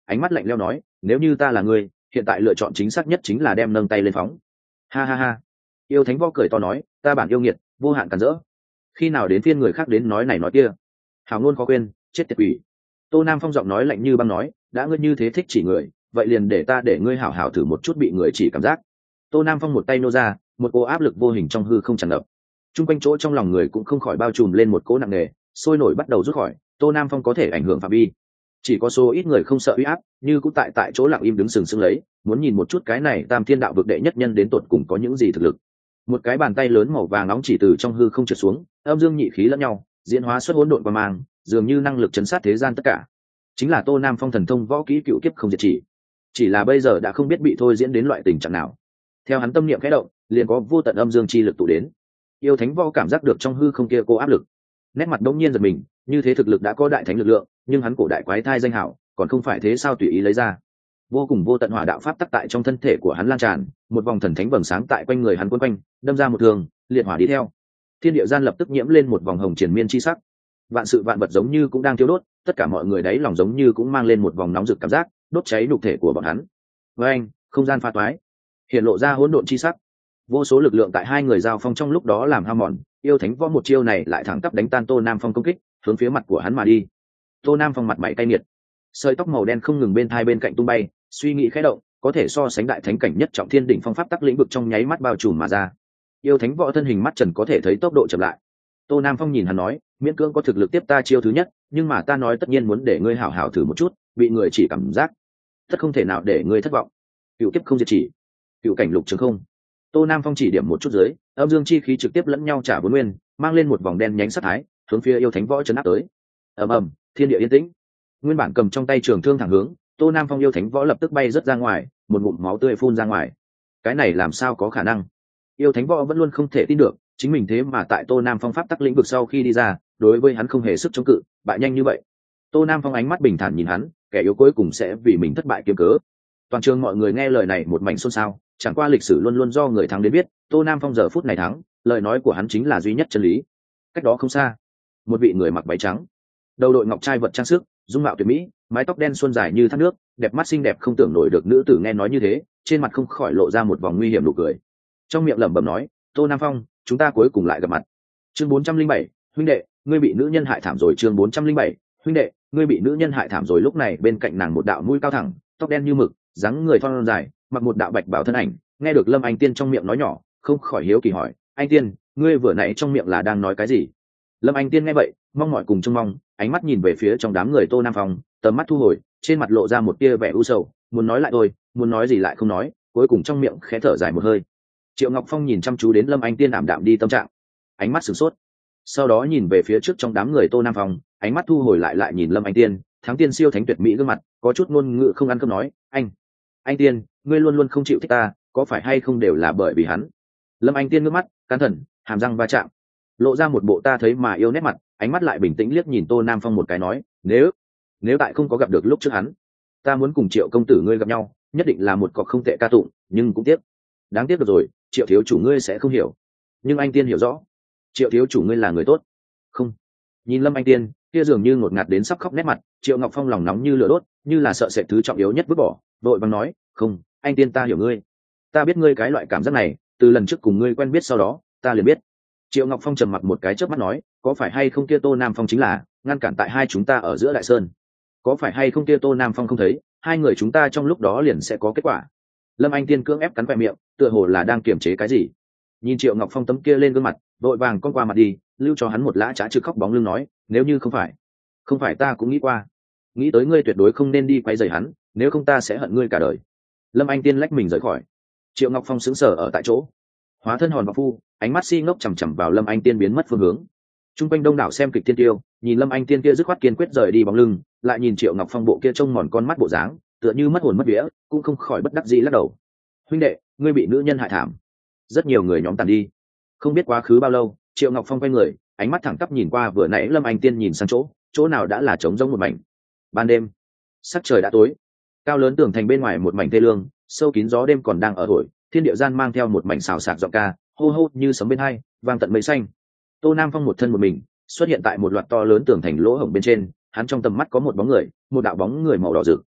ánh mắt lạnh lẽo nói, nếu như ta là ngươi, hiện tại lựa chọn chính xác nhất chính là đem nâng tay lên phóng. Ha ha ha. Yêu thánh võ cười to nói, ta bản yêu nghiệt, vô hạn cản rỡ, khi nào đến phiên người khác đến nói này nói kia. Hảo ngôn khó quên, chết tiệt quỷ. Tô Nam Phong giọng nói lạnh như băng nói, đã ngươi như thế thích chỉ người, vậy liền để ta để ngươi hảo hảo thử một chút bị người chỉ cảm giác. Tô Nam Phong một tay nô ra, một cỗ áp lực vô hình trong hư không tràn ngập. Trung quanh chỗ trong lòng người cũng không khỏi bao trùm lên một cỗ nặng nề, sôi nổi bắt đầu rút khỏi. Tô Nam Phong có thể ảnh hưởng phạm vi, chỉ có số ít người không sợ uy áp, như cũng tại tại chỗ lặng im đứng sừng sững lấy, muốn nhìn một chút cái này Tam Thiên Đạo vực đệ nhất nhân đến tột cùng có những gì thực lực. Một cái bàn tay lớn màu vàng nóng chỉ từ trong hư không trượt xuống, âm dương nhị khí lẫn nhau, diễn hóa xuất hỗn độn qua mang, dường như năng lực chấn sát thế gian tất cả. Chính là Tô Nam Phong thần thông võ kỹ cựu kiếp không diệt chỉ, chỉ là bây giờ đã không biết bị thôi diễn đến loại tình trạng nào. Theo hắn tâm niệm khẽ động, liền có vô tận âm dương chi lực tụ đến. Yêu thánh võ cảm giác được trong hư không kia cô áp lực, nét mặt đông nhiên giật mình, như thế thực lực đã có đại thánh lực lượng, nhưng hắn cổ đại quái thai danh hảo, còn không phải thế sao tùy ý lấy ra. Vô cùng vô tận hỏa đạo pháp tắc tại trong thân thể của hắn lan tràn, một vòng thần thánh vầng sáng tại quanh người hắn quấn quanh, đâm ra một thường, liệt hỏa đi theo. Thiên địa gian lập tức nhiễm lên một vòng hồng triền miên chi sắc. Vạn sự vạn vật giống như cũng đang thiêu đốt, tất cả mọi người đáy lòng giống như cũng mang lên một vòng nóng rực cảm giác, đốt cháy nhục thể của bọn hắn. Với anh, không gian pha toái, hiện lộ ra hỗn độn chi sắc. Vô số lực lượng tại hai người giao phong trong lúc đó làm hao mòn, yêu thánh võ một chiêu này lại thẳng tắp đánh tan Tô Nam Phong công kích, hướng phía mặt của hắn mà đi. Tô Nam Phong mặt mày cay nghiệt, sợi tóc màu đen không ngừng bên thai bên cạnh tung bay, suy nghĩ khẽ động, có thể so sánh đại thánh cảnh nhất trọng thiên đỉnh phong pháp tắc lĩnh vực trong nháy mắt bao trùm mà ra. Yêu thánh võ thân hình mắt trần có thể thấy tốc độ chậm lại. Tô Nam Phong nhìn hắn nói, miễn cưỡng có thực lực tiếp ta chiêu thứ nhất, nhưng mà ta nói tất nhiên muốn để ngươi hảo hảo thử một chút, bị người chỉ cảm giác, tất không thể nào để ngươi thất vọng. Cựu kiếp không diệt chỉ, cựu cảnh lục trường không. Tô Nam Phong chỉ điểm một chút dưới, âm dương chi khí trực tiếp lẫn nhau trả bốn nguyên, mang lên một vòng đen nhánh sát thái, hướng phía yêu thánh võ chấn áp tới. Ầm ầm, thiên địa yên tĩnh. Nguyên bản cầm trong tay trường thương thẳng hướng, Tô Nam Phong yêu thánh võ lập tức bay rất ra ngoài, một ngụm máu tươi phun ra ngoài. Cái này làm sao có khả năng? Yêu thánh võ vẫn luôn không thể tin được, chính mình thế mà tại Tô Nam Phong pháp tắc lĩnh vực sau khi đi ra, đối với hắn không hề sức chống cự, bại nhanh như vậy. Tô Nam Phong ánh mắt bình thản nhìn hắn, kẻ yếu cuối cùng sẽ vì mình thất bại kiếm cớ. Toàn trường mọi người nghe lời này một mảnh xôn xao, chẳng qua lịch sử luôn luôn do người thắng đến biết, Tô Nam Phong giờ phút này thắng, lời nói của hắn chính là duy nhất chân lý. Cách đó không xa, một vị người mặc váy trắng, đầu đội ngọc trai vật trang sức, dung mạo tuyệt mỹ, mái tóc đen suôn dài như thác nước, đẹp mắt xinh đẹp không tưởng nổi được nữ tử nghe nói như thế, trên mặt không khỏi lộ ra một vòng nguy hiểm nụ cười. Trong miệng lẩm bẩm nói, Tô Nam Phong, chúng ta cuối cùng lại gặp mặt. Chương bốn trăm linh bảy, huynh đệ, ngươi bị nữ nhân hại thảm rồi. Chương bốn trăm linh bảy, huynh đệ, ngươi bị nữ nhân hại thảm rồi. Lúc này bên cạnh nàng một đạo mũi cao thẳng, tóc đen như mực, dáng người thon dài, mặc một đạo bạch bảo thân ảnh, nghe được Lâm Anh Tiên trong miệng nói nhỏ, không khỏi hiếu kỳ hỏi, anh Tiên, ngươi vừa nãy trong miệng là đang nói cái gì? Lâm Anh Tiên nghe vậy, mong mỏi cùng trông mong, ánh mắt nhìn về phía trong đám người Tô Nam Phong, tầm mắt thu hồi, trên mặt lộ ra một tia vẻ u sầu, muốn nói lại thôi, muốn nói gì lại không nói, cuối cùng trong miệng khẽ thở dài một hơi. Triệu Ngọc Phong nhìn chăm chú đến Lâm Anh Tiên ảm đạm đi tâm trạng, ánh mắt sửng sốt, sau đó nhìn về phía trước trong đám người Tô Nam Phong, ánh mắt thu hồi lại lại nhìn Lâm Anh Tiên, thắng tiên siêu thánh tuyệt mỹ gương mặt, có chút ngôn ngữ không ăn cơm nói, anh, anh Tiên, ngươi luôn luôn không chịu thích ta, có phải hay không đều là bởi vì hắn? Lâm Anh Tiên ngước mắt, cắn thần, hàm răng va chạm, lộ ra một bộ ta thấy mà yêu nét mặt, ánh mắt lại bình tĩnh liếc nhìn Tô Nam Phong một cái nói, nếu nếu tại không có gặp được lúc trước hắn, ta muốn cùng Triệu công tử ngươi gặp nhau, nhất định là một cọc không tệ ca tụng, nhưng cũng tiếc, đáng tiếc được rồi, Triệu thiếu chủ ngươi sẽ không hiểu, nhưng anh Tiên hiểu rõ, Triệu thiếu chủ ngươi là người tốt. Không. Nhìn Lâm Anh Tiên kia dường như ngột ngạt đến sắp khóc nét mặt, Triệu Ngọc Phong lòng nóng như lửa đốt, như là sợ sệt thứ trọng yếu nhất vứt bỏ, đội vàng nói, không, anh Tiên ta hiểu ngươi, ta biết ngươi cái loại cảm giác này, từ lần trước cùng ngươi quen biết sau đó, ta liền biết. Triệu Ngọc Phong trầm mặt một cái chớp mắt nói, có phải hay không kia Tô Nam Phong chính là ngăn cản tại hai chúng ta ở giữa Đại Sơn? Có phải hay không kia Tô Nam Phong không thấy, hai người chúng ta trong lúc đó liền sẽ có kết quả? Lâm Anh Tiên cưỡng ép cắn vẹt miệng, tựa hồ là đang kiềm chế cái gì. Nhìn Triệu Ngọc Phong tấm kia lên gương mặt, vội vàng con qua mặt đi, lưu cho hắn một lã trá trực khóc bóng lưng nói, nếu như không phải, không phải ta cũng nghĩ qua, nghĩ tới ngươi tuyệt đối không nên đi quay rầy hắn, nếu không ta sẽ hận ngươi cả đời. Lâm Anh Tiên lách mình rời khỏi. Triệu Ngọc Phong sững sờ ở tại chỗ, hóa thân hòn bạc phu, ánh mắt si ngốc chằm chằm vào Lâm Anh Tiên biến mất phương hướng. Trung quanh đông đảo xem kịch thiên tiêu, nhìn Lâm Anh Tiên kia dứt khoát kiên quyết rời đi bóng lưng, lại nhìn Triệu Ngọc Phong bộ kia trông mòn con mắt bộ dáng, tựa như mất hồn mất vía, cũng không khỏi bất đắc dĩ lắc đầu. Huynh đệ, ngươi bị nữ nhân hại thảm. Rất nhiều người nhóm tàn đi. Không biết quá khứ bao lâu, Triệu Ngọc Phong quay người, ánh mắt thẳng tắp nhìn qua vừa nãy Lâm Anh Tiên nhìn sang chỗ, chỗ nào đã là trống rỗng một mảnh. Ban đêm, sắc trời đã tối, cao lớn tường thành bên ngoài một mảnh thê lương, sâu kín gió đêm còn đang ở thổi, thiên địa gian mang theo một mảnh xào xạc giọng ca, hô hô như sấm bên hai, vang tận mây xanh. Tô Nam Phong một thân một mình xuất hiện tại một loạt to lớn tường thành lỗ hổng bên trên, hắn trong tầm mắt có một bóng người, một đạo bóng người màu đỏ rực,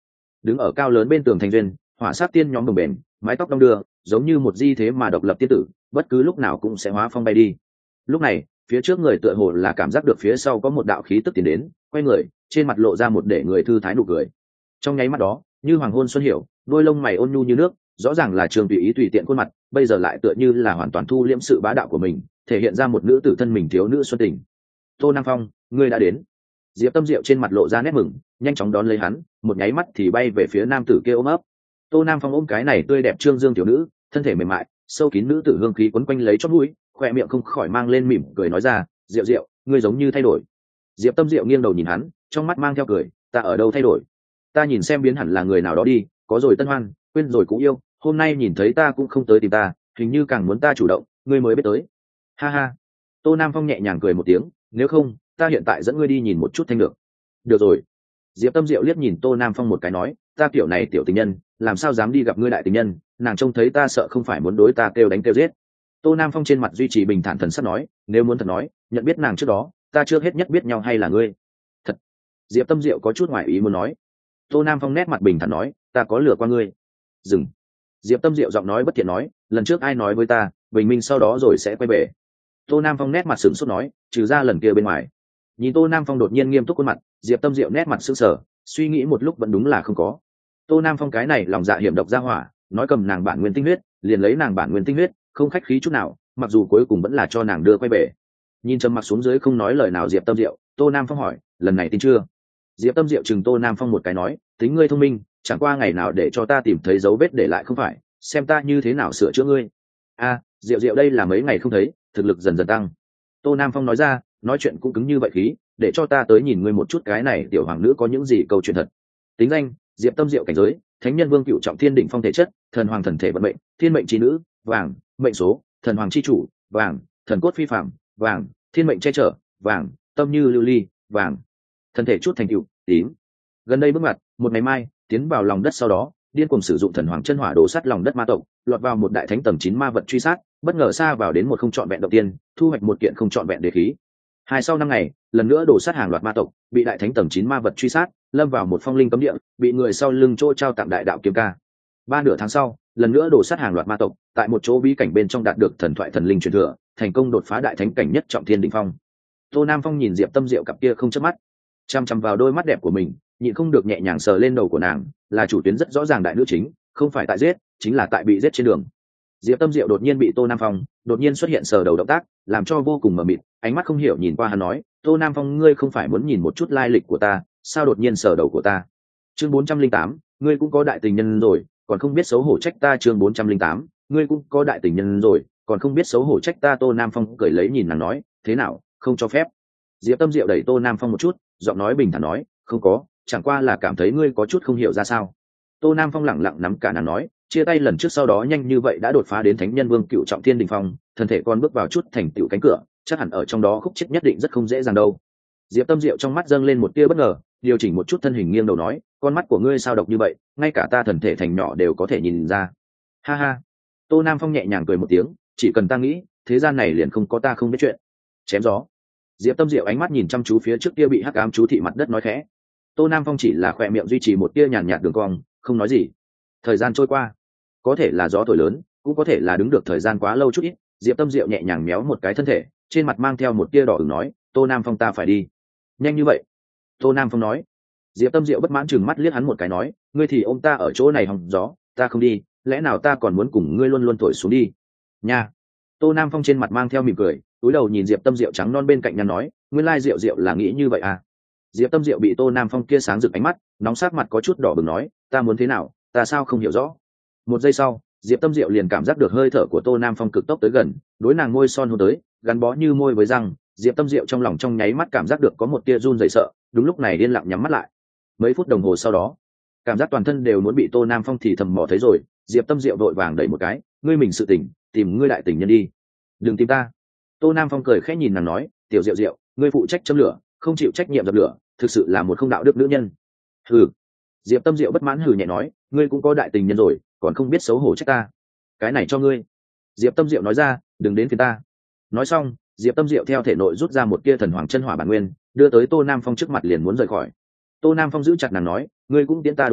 đứng ở cao lớn bên tường thành duyên, hỏa sát tiên nhóm đồng bền, mái tóc đong đưa, giống như một di thế mà độc lập tiên tử, bất cứ lúc nào cũng sẽ hóa phong bay đi. Lúc này, phía trước người tựa hồ là cảm giác được phía sau có một đạo khí tức tiến đến, quay người, trên mặt lộ ra một để người thư thái nụ cười. Trong nháy mắt đó, như hoàng hôn xuân hiểu, đôi lông mày ôn nhu như nước, rõ ràng là trường tùy ý tùy tiện khuôn mặt, bây giờ lại tựa như là hoàn toàn thu liễm sự bá đạo của mình, thể hiện ra một nữ tử thân mình thiếu nữ xuân tình. Tô Nam Phong, ngươi đã đến. Diệp Tâm Diệu trên mặt lộ ra nét mừng, nhanh chóng đón lấy hắn, một nháy mắt thì bay về phía nam tử kia ôm ấp. Tô Nam Phong ôm cái này tươi đẹp trương dương thiếu nữ, thân thể mềm mại, sâu kín nữ tử hương khí quấn quanh lấy chót mũi, khoe miệng không khỏi mang lên mỉm cười nói ra, "Diệu Diệu, ngươi giống như thay đổi." Diệp Tâm Diệu nghiêng đầu nhìn hắn, trong mắt mang theo cười, "Ta ở đâu thay đổi? Ta nhìn xem biến hẳn là người nào đó đi, có rồi tân hoan, quên rồi cũ yêu, hôm nay nhìn thấy ta cũng không tới tìm ta, hình như càng muốn ta chủ động, ngươi mới biết tới." Ha ha. Tô Nam Phong nhẹ nhàng cười một tiếng, "Nếu không, ta hiện tại dẫn ngươi đi nhìn một chút thanh được." "Được rồi." Diệp Tâm Diệu liếc nhìn Tô Nam Phong một cái nói, "Ta kiểu này tiểu tình nhân, làm sao dám đi gặp ngươi đại tình nhân, nàng trông thấy ta sợ không phải muốn đối ta kêu đánh kêu giết." Tô Nam Phong trên mặt duy trì bình thản thần sắc nói, "Nếu muốn thật nói, nhận biết nàng trước đó, ta chưa hết nhất biết nhau hay là ngươi?" "Thật." Diệp Tâm Diệu có chút ngoài ý muốn nói. Tô Nam Phong nét mặt bình thản nói, "Ta có lừa qua ngươi." "Dừng." Diệp Tâm Diệu giọng nói bất thiện nói, "Lần trước ai nói với ta, bình minh sau đó rồi sẽ quay về." Tô Nam Phong nét mặt sửng sốt nói, "Trừ ra lần kia bên ngoài." Nhìn Tô Nam Phong đột nhiên nghiêm túc khuôn mặt, Diệp Tâm Diệu nét mặt sững sờ, suy nghĩ một lúc vẫn đúng là không có. Tô Nam Phong cái này lòng dạ hiểm độc ra hỏa, nói cầm nàng bản nguyên tinh huyết, liền lấy nàng bản nguyên tinh huyết, không khách khí chút nào, mặc dù cuối cùng vẫn là cho nàng đưa quay về. Nhìn trầm mặc xuống dưới không nói lời nào Diệp Tâm Diệu, Tô Nam Phong hỏi, "Lần này tin chưa?" Diệp Tâm Diệu chừng Tô Nam Phong một cái nói, "Tính ngươi thông minh, chẳng qua ngày nào để cho ta tìm thấy dấu vết để lại không phải, xem ta như thế nào sửa chữa ngươi." "A, Diệu Diệu đây là mấy ngày không thấy, thực lực dần dần tăng." Tô Nam Phong nói ra, nói chuyện cũng cứng như vậy khí, "Để cho ta tới nhìn ngươi một chút cái này tiểu hoàng nữ có những gì câu chuyện thật." Tính danh: Diệp Tâm Diệu, cảnh giới: Thánh nhân vương cựu trọng thiên đỉnh phong thể chất, thần hoàng thần thể vận mệnh, thiên mệnh trí nữ, vàng, mệnh số, thần hoàng chi chủ, vàng, thần cốt phi phạm, vàng, thiên mệnh che chở, vàng, tâm như lưu ly, vàng, thân thể chút thành cựu, tím. Gần đây bước ngoặt, một ngày mai, tiến vào lòng đất sau đó, điên cuồng sử dụng thần hoàng chân hỏa đổ sát lòng đất ma tộc, lọt vào một đại thánh tầng chín ma vật truy sát, bất ngờ xa vào đến một không trọn vẹn đầu tiên, thu hoạch một kiện không trọn vẹn đế khí. Hai sau năm ngày, lần nữa đổ sát hàng loạt ma tộc, bị đại thánh tầng chín ma vật truy sát, lâm vào một phong linh cấm địa, bị người sau lưng chỗ trao tặng đại đạo kiếm ca. Ba nửa tháng sau, lần nữa đổ sát hàng loạt ma tộc, tại một chỗ bí cảnh bên trong đạt được thần thoại thần linh truyền thừa, thành công đột phá đại thánh cảnh nhất trọng thiên đỉnh phong. Tô Nam Phong nhìn Diệp Tâm Diệu cặp kia không chớp mắt, chăm chăm vào đôi mắt đẹp của mình, nhịn không được nhẹ nhàng sờ lên đầu của nàng, là chủ tuyến rất rõ ràng đại nữ chính, không phải tại giết, chính là tại bị giết trên đường. Diệp Tâm Diệu đột nhiên bị Tô Nam Phong đột nhiên xuất hiện sờ đầu động tác, làm cho vô cùng mờ mịt, ánh mắt không hiểu nhìn qua hắn nói, "Tô Nam Phong, ngươi không phải muốn nhìn một chút lai lịch của ta, sao đột nhiên sờ đầu của ta?" Chương bốn trăm linh tám, ngươi cũng có đại tình nhân rồi, còn không biết xấu hổ trách ta. Chương bốn trăm linh tám, ngươi cũng có đại tình nhân rồi, còn không biết xấu hổ trách ta. Tô Nam Phong cười lấy nhìn nàng nói, "Thế nào, không cho phép?" Diệp Tâm Diệu đẩy Tô Nam Phong một chút, giọng nói bình thản nói, "Không có, chẳng qua là cảm thấy ngươi có chút không hiểu ra sao." Tô Nam Phong lẳng lặng nắm cả nàng nói, chia tay lần trước sau đó nhanh như vậy đã đột phá đến thánh nhân vương cựu trọng thiên đỉnh phong, thân thể con bước vào chút thành tựu cánh cửa, chắc hẳn ở trong đó khúc chết nhất định rất không dễ dàng đâu. Diệp Tâm Diệu trong mắt dâng lên một tia bất ngờ, điều chỉnh một chút thân hình nghiêng đầu nói, "Con mắt của ngươi sao độc như vậy, ngay cả ta thần thể thành nhỏ đều có thể nhìn ra." Ha ha. Tô Nam Phong nhẹ nhàng cười một tiếng, "Chỉ cần ta nghĩ, thế gian này liền không có ta không biết chuyện." Chém gió. Diệp Tâm Diệu ánh mắt nhìn chăm chú phía trước kia bị hắc ám chú thị mặt đất nói khẽ. Tô Nam Phong chỉ là khỏe miệng duy trì một tia nhàn nhạt đường cong, không nói gì. Thời gian trôi qua, có thể là gió thổi lớn, cũng có thể là đứng được thời gian quá lâu chút ít. Diệp Tâm Diệu nhẹ nhàng méo một cái thân thể, trên mặt mang theo một tia đỏ ửng nói, "Tô Nam Phong, ta phải đi." "Nhanh như vậy?" Tô Nam Phong nói. Diệp Tâm Diệu bất mãn chừng mắt liếc hắn một cái nói, "Ngươi thì ôm ta ở chỗ này hòng gió, ta không đi, lẽ nào ta còn muốn cùng ngươi luôn luôn thổi xuống đi nha?" Tô Nam Phong trên mặt mang theo mỉm cười, túi đầu nhìn Diệp Tâm Diệu trắng non bên cạnh nhăn nói, "Nguyên lai Diệu Diệu là nghĩ như vậy à?" Diệp Tâm Diệu bị Tô Nam Phong kia sáng rực ánh mắt, nóng sát mặt có chút đỏ bừng nói, "Ta muốn thế nào, ta sao không hiểu rõ." Một giây sau, Diệp Tâm Diệu liền cảm giác được hơi thở của Tô Nam Phong cực tốc tới gần, đối nàng môi son hôn tới, gắn bó như môi với răng. Diệp Tâm Diệu trong lòng trong nháy mắt cảm giác được có một tia run rẩy sợ, đúng lúc này điên lặng nhắm mắt lại. Mấy phút đồng hồ sau đó, cảm giác toàn thân đều muốn bị Tô Nam Phong thì thầm mò thấy rồi. Diệp Tâm Diệu vội vàng đẩy một cái, "Ngươi mình sự tình, tìm ngươi đại tình nhân đi, đừng tìm ta." Tô Nam Phong cười khẽ nhìn nàng nói, "Tiểu Diệu Diệu, ngươi phụ trách châm lửa, không chịu trách nhiệm dập lửa, thực sự là một không đạo đức nữ nhân." Hừ. Diệp Tâm Diệu bất mãn hừ nhẹ nói, "Ngươi cũng có đại tình nhân rồi, còn không biết xấu hổ trách ta. Cái này cho ngươi." Diệp Tâm Diệu nói ra, "Đừng đến phiền ta." Nói xong, Diệp Tâm Diệu theo thể nội rút ra một tia thần hoàng chân hỏa bản nguyên, đưa tới Tô Nam Phong trước mặt liền muốn rời khỏi. Tô Nam Phong giữ chặt nàng nói, "Ngươi cũng tiến ta đồ vật,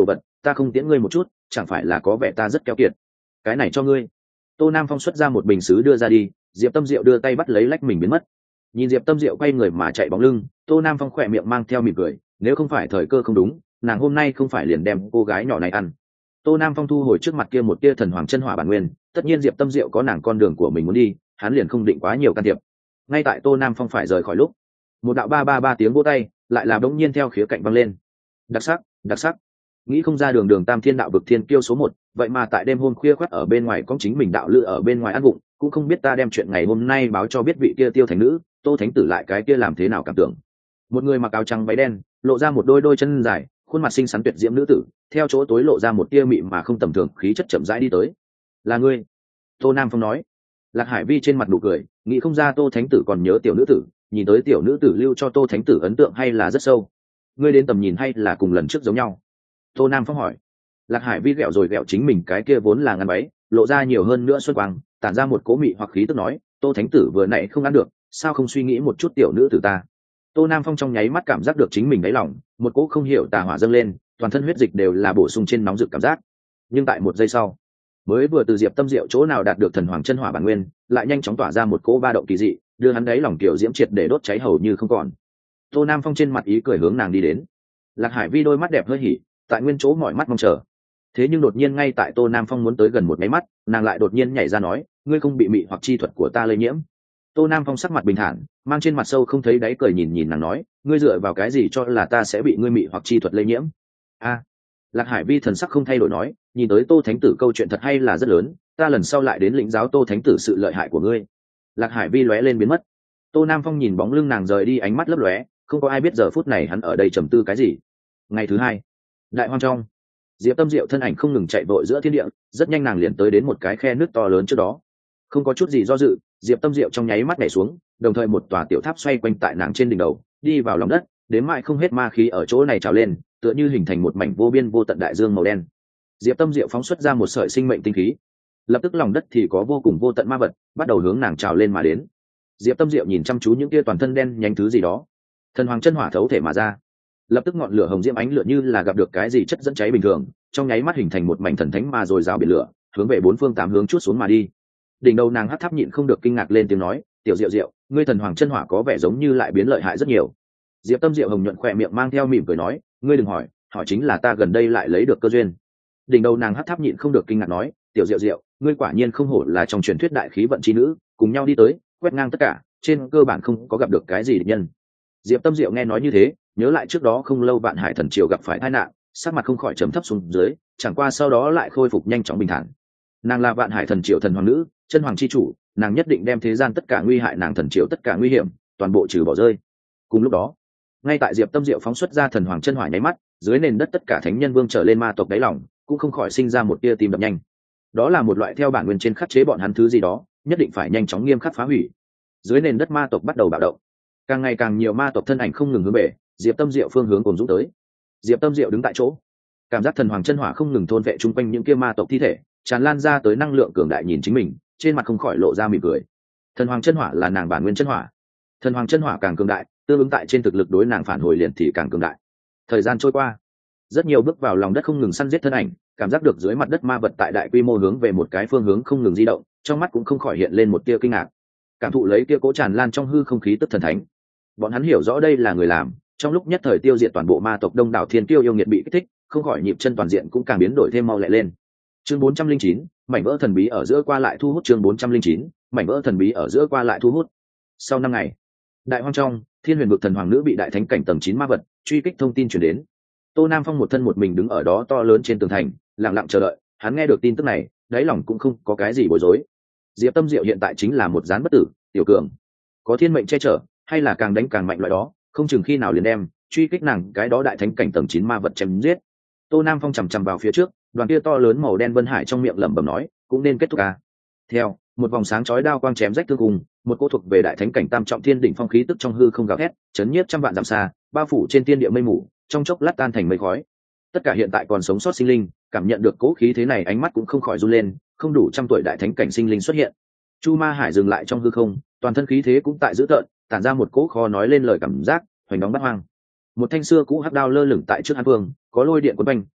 ta không tiễn ngươi một chút chẳng phải là có vẻ ta rất keo kiệt. Cái này cho ngươi. Tô Nam Phong xuất ra một bình sứ đưa ra đi, Diệp Tâm Diệu đưa tay bắt lấy lách mình biến mất. Nhìn Diệp Tâm Diệu quay người mà chạy bóng lưng, Tô Nam Phong khỏe miệng mang theo mỉm cười, nếu không phải thời cơ không đúng, nàng hôm nay không phải liền đem cô gái nhỏ này ăn. Tô Nam Phong thu hồi trước mặt kia một tia thần hoàng chân hỏa bản nguyên, tất nhiên Diệp Tâm Diệu có nàng con đường của mình muốn đi, hắn liền không định quá nhiều can thiệp. Ngay tại Tô Nam Phong phải rời khỏi lúc, một đạo ba ba ba tiếng vỗ tay lại là đống nhiên theo khía cạnh vang lên. Đặc sắc, đặc sắc. Nghĩ không ra đường đường tam thiên đạo vực thiên kiêu số một, vậy mà tại đêm hôm khuya khoắt ở bên ngoài có chính mình đạo lữ ở bên ngoài ăn vụng, cũng không biết ta đem chuyện ngày hôm nay báo cho biết vị kia Tiêu Thành nữ, Tô Thánh tử lại cái kia làm thế nào cảm tưởng. Một người mặc áo trắng váy đen, lộ ra một đôi đôi chân dài, khuôn mặt xinh xắn tuyệt diễm nữ tử, theo chỗ tối lộ ra một tia mị mà không tầm thường khí chất chậm rãi đi tới. Là ngươi? Tô Nam Phong nói. Lạc Hải Vi trên mặt nụ cười, nghĩ không ra Tô Thánh tử còn nhớ tiểu nữ tử, nhìn tới tiểu nữ tử lưu cho Tô Thánh tử ấn tượng hay là rất sâu. Ngươi đến tầm nhìn hay là cùng lần trước giống nhau? Tô Nam Phong hỏi. Lạc Hải Vi ghẹo rồi ghẹo chính mình cái kia vốn là ngăn váy, lộ ra nhiều hơn nữa xuân quang, tản ra một cố mị hoặc khí tức nói, Tô Thánh tử vừa nãy không ăn được, sao không suy nghĩ một chút tiểu nữ tử ta? Tô Nam Phong trong nháy mắt cảm giác được chính mình đáy lòng một cỗ không hiểu tà hỏa dâng lên, toàn thân huyết dịch đều là bổ sung trên nóng rực cảm giác. Nhưng tại một giây sau, mới vừa từ Diệp Tâm Diệu chỗ nào đạt được thần hoàng chân hỏa bản nguyên, lại nhanh chóng tỏa ra một cỗ ba động kỳ dị, đưa hắn đáy lòng tiểu diễm triệt để đốt cháy hầu như không còn. Tô Nam Phong trên mặt ý cười hướng nàng đi đến. Lạc Hải Vi đôi mắt đẹp hơi hỉ, tại nguyên chỗ mỏi mắt mong chờ. Thế nhưng đột nhiên ngay tại Tô Nam Phong muốn tới gần một máy mắt, nàng lại đột nhiên nhảy ra nói, ngươi không bị mị hoặc chi thuật của ta lây nhiễm. Tô Nam Phong sắc mặt bình thản, mang trên mặt sâu không thấy đáy cười nhìn nhìn nàng nói, ngươi dựa vào cái gì cho là ta sẽ bị ngươi mị hoặc chi thuật lây nhiễm? A. Lạc Hải Vi thần sắc không thay đổi nói, nhìn tới Tô Thánh tử câu chuyện thật hay là rất lớn, ta lần sau lại đến lĩnh giáo Tô Thánh tử sự lợi hại của ngươi. Lạc Hải Vi lóe lên biến mất. Tô Nam Phong nhìn bóng lưng nàng rời đi, ánh mắt lấp lóe, không có ai biết giờ phút này hắn ở đây trầm tư cái gì. Ngày thứ hai, đại hoang trong, Diệp Tâm Diệu thân ảnh không ngừng chạy vội giữa thiên địa, rất nhanh nàng liền tới đến một cái khe nước to lớn trước đó. Không có chút gì do dự, Diệp Tâm Diệu trong nháy mắt nhảy xuống, đồng thời một tòa tiểu tháp xoay quanh tại nàng trên đỉnh đầu, đi vào lòng đất, đến mãi không hết ma khí ở chỗ này trào lên, tựa như hình thành một mảnh vô biên vô tận đại dương màu đen. Diệp Tâm Diệu phóng xuất ra một sợi sinh mệnh tinh khí, lập tức lòng đất thì có vô cùng vô tận ma vật bắt đầu hướng nàng trào lên mà đến. Diệp Tâm Diệu nhìn chăm chú những kia toàn thân đen nhánh thứ gì đó, thần hoàng chân hỏa thấu thể mà ra, lập tức ngọn lửa hồng diễm ánh lửa như là gặp được cái gì chất dẫn cháy bình thường, trong nháy mắt hình thành một mảnh thần thánh ma rồi rào biển lửa, hướng về bốn phương tám hướng chuốt xuống mà đi. Đỉnh đầu nàng hắt tháp nhịn không được kinh ngạc lên tiếng nói, tiểu Diệu Diệu, ngươi thần hoàng chân hỏa có vẻ giống như lại biến lợi hại rất nhiều. Diệp Tâm Diệu hồng nhuận khỏe miệng mang theo mỉm cười nói, ngươi đừng hỏi, hỏi chính là ta gần đây lại lấy được cơ duyên. Đỉnh đầu nàng hắt tháp nhịn không được kinh ngạc nói, tiểu Diệu Diệu, ngươi quả nhiên không hổ là trong truyền thuyết đại khí vận chi nữ, cùng nhau đi tới, quét ngang tất cả, trên cơ bản không có gặp được cái gì địch nhân. Diệp Tâm Diệu nghe nói như thế, nhớ lại trước đó không lâu Vạn Hải thần triều gặp phải tai nạn, sắc mặt không khỏi trầm thấp xuống dưới, chẳng qua sau đó lại khôi phục nhanh chóng bình thản. Nàng là Vạn Hải thần triều thần hoàng nữ, chân hoàng chi chủ, nàng nhất định đem thế gian tất cả nguy hại nàng thần triều tất cả nguy hiểm toàn bộ trừ bỏ rơi. Cùng lúc đó, ngay tại Diệp Tâm Diệu phóng xuất ra thần hoàng chân hỏa nháy mắt, dưới nền đất tất cả thánh nhân vương trở lên ma tộc đáy lòng cũng không khỏi sinh ra một tia tim đập nhanh. Đó là một loại theo bản nguyên trên khắc chế bọn hắn thứ gì đó, nhất định phải nhanh chóng nghiêm khắc phá hủy. Dưới nền đất ma tộc bắt đầu bạo động, càng ngày càng nhiều ma tộc thân ảnh không ngừng hướng về Diệp Tâm Diệu phương hướng cùng dũng tới. Diệp Tâm Diệu đứng tại chỗ, cảm giác thần hoàng chân hỏa không ngừng thôn vệ chung quanh những kia ma tộc thi thể, tràn lan ra tới năng lượng cường đại, nhìn chính mình, trên mặt không khỏi lộ ra mỉm cười. Thần hoàng chân hỏa là nàng bản nguyên chân hỏa, thần hoàng chân hỏa càng cường đại, tương ứng tại trên thực lực đối nàng phản hồi liền thì càng cường đại. Thời gian trôi qua, rất nhiều bước vào lòng đất không ngừng săn giết thân ảnh, cảm giác được dưới mặt đất ma vật tại đại quy mô hướng về một cái phương hướng không ngừng di động, trong mắt cũng không khỏi hiện lên một tia kinh ngạc. Cảm thụ lấy kia cố tràn lan trong hư không khí tức thần thánh, bọn hắn hiểu rõ đây là người làm, trong lúc nhất thời tiêu diệt toàn bộ ma tộc đông đảo thiên kiêu yêu nghiệt bị kích thích, không khỏi nhịp chân toàn diện cũng càng biến đổi thêm mau lẹ lên. Chương bốn trăm linh chín, mảnh vỡ thần bí ở giữa qua lại thu hút. Chương bốn trăm linh chín, mảnh vỡ thần bí ở giữa qua lại thu hút. Sau năm ngày, đại hoang trong, Thiên Huyền vực thần hoàng nữ bị đại thánh cảnh tầng chín ma vật truy kích thông tin truyền đến. Tô Nam Phong một thân một mình đứng ở đó to lớn trên tường thành, lặng lặng chờ đợi. Hắn nghe được tin tức này, đáy lòng cũng không có cái gì bối rối. Diệp Tâm Diệu hiện tại chính là một gián bất tử tiểu cường, có thiên mệnh che chở, hay là càng đánh càng mạnh loại đó, không chừng khi nào liền đem truy kích nàng cái đó đại thánh cảnh tầng chín ma vật chém giết. Tô Nam Phong chằm chằm vào phía trước, đoàn kia to lớn màu đen vân hải trong miệng lẩm bẩm nói, cũng nên kết thúc à. Theo một vòng sáng chói đao quang chém rách thương cùng, một cô thuộc về đại thánh cảnh tam trọng thiên đỉnh phong khí tức trong hư không gào thét, chấn nhiếp trăm vạn dặm xa, bao phủ trên thiên địa mây mù, trong chốc lát tan thành mây khói. Tất cả hiện tại còn sống sót sinh linh, cảm nhận được cố khí thế này, ánh mắt cũng không khỏi run lên, không đủ trăm tuổi đại thánh cảnh sinh linh xuất hiện. Chu Ma Hải dừng lại trong hư không, toàn thân khí thế cũng tại dữ tợn, tản ra một cỗ khó nói lên lời cảm giác hoành đóng bát hoang. Một thanh xưa cũ hắc đao lơ lửng tại trước hắn vương, có lôi điện quấn quanh,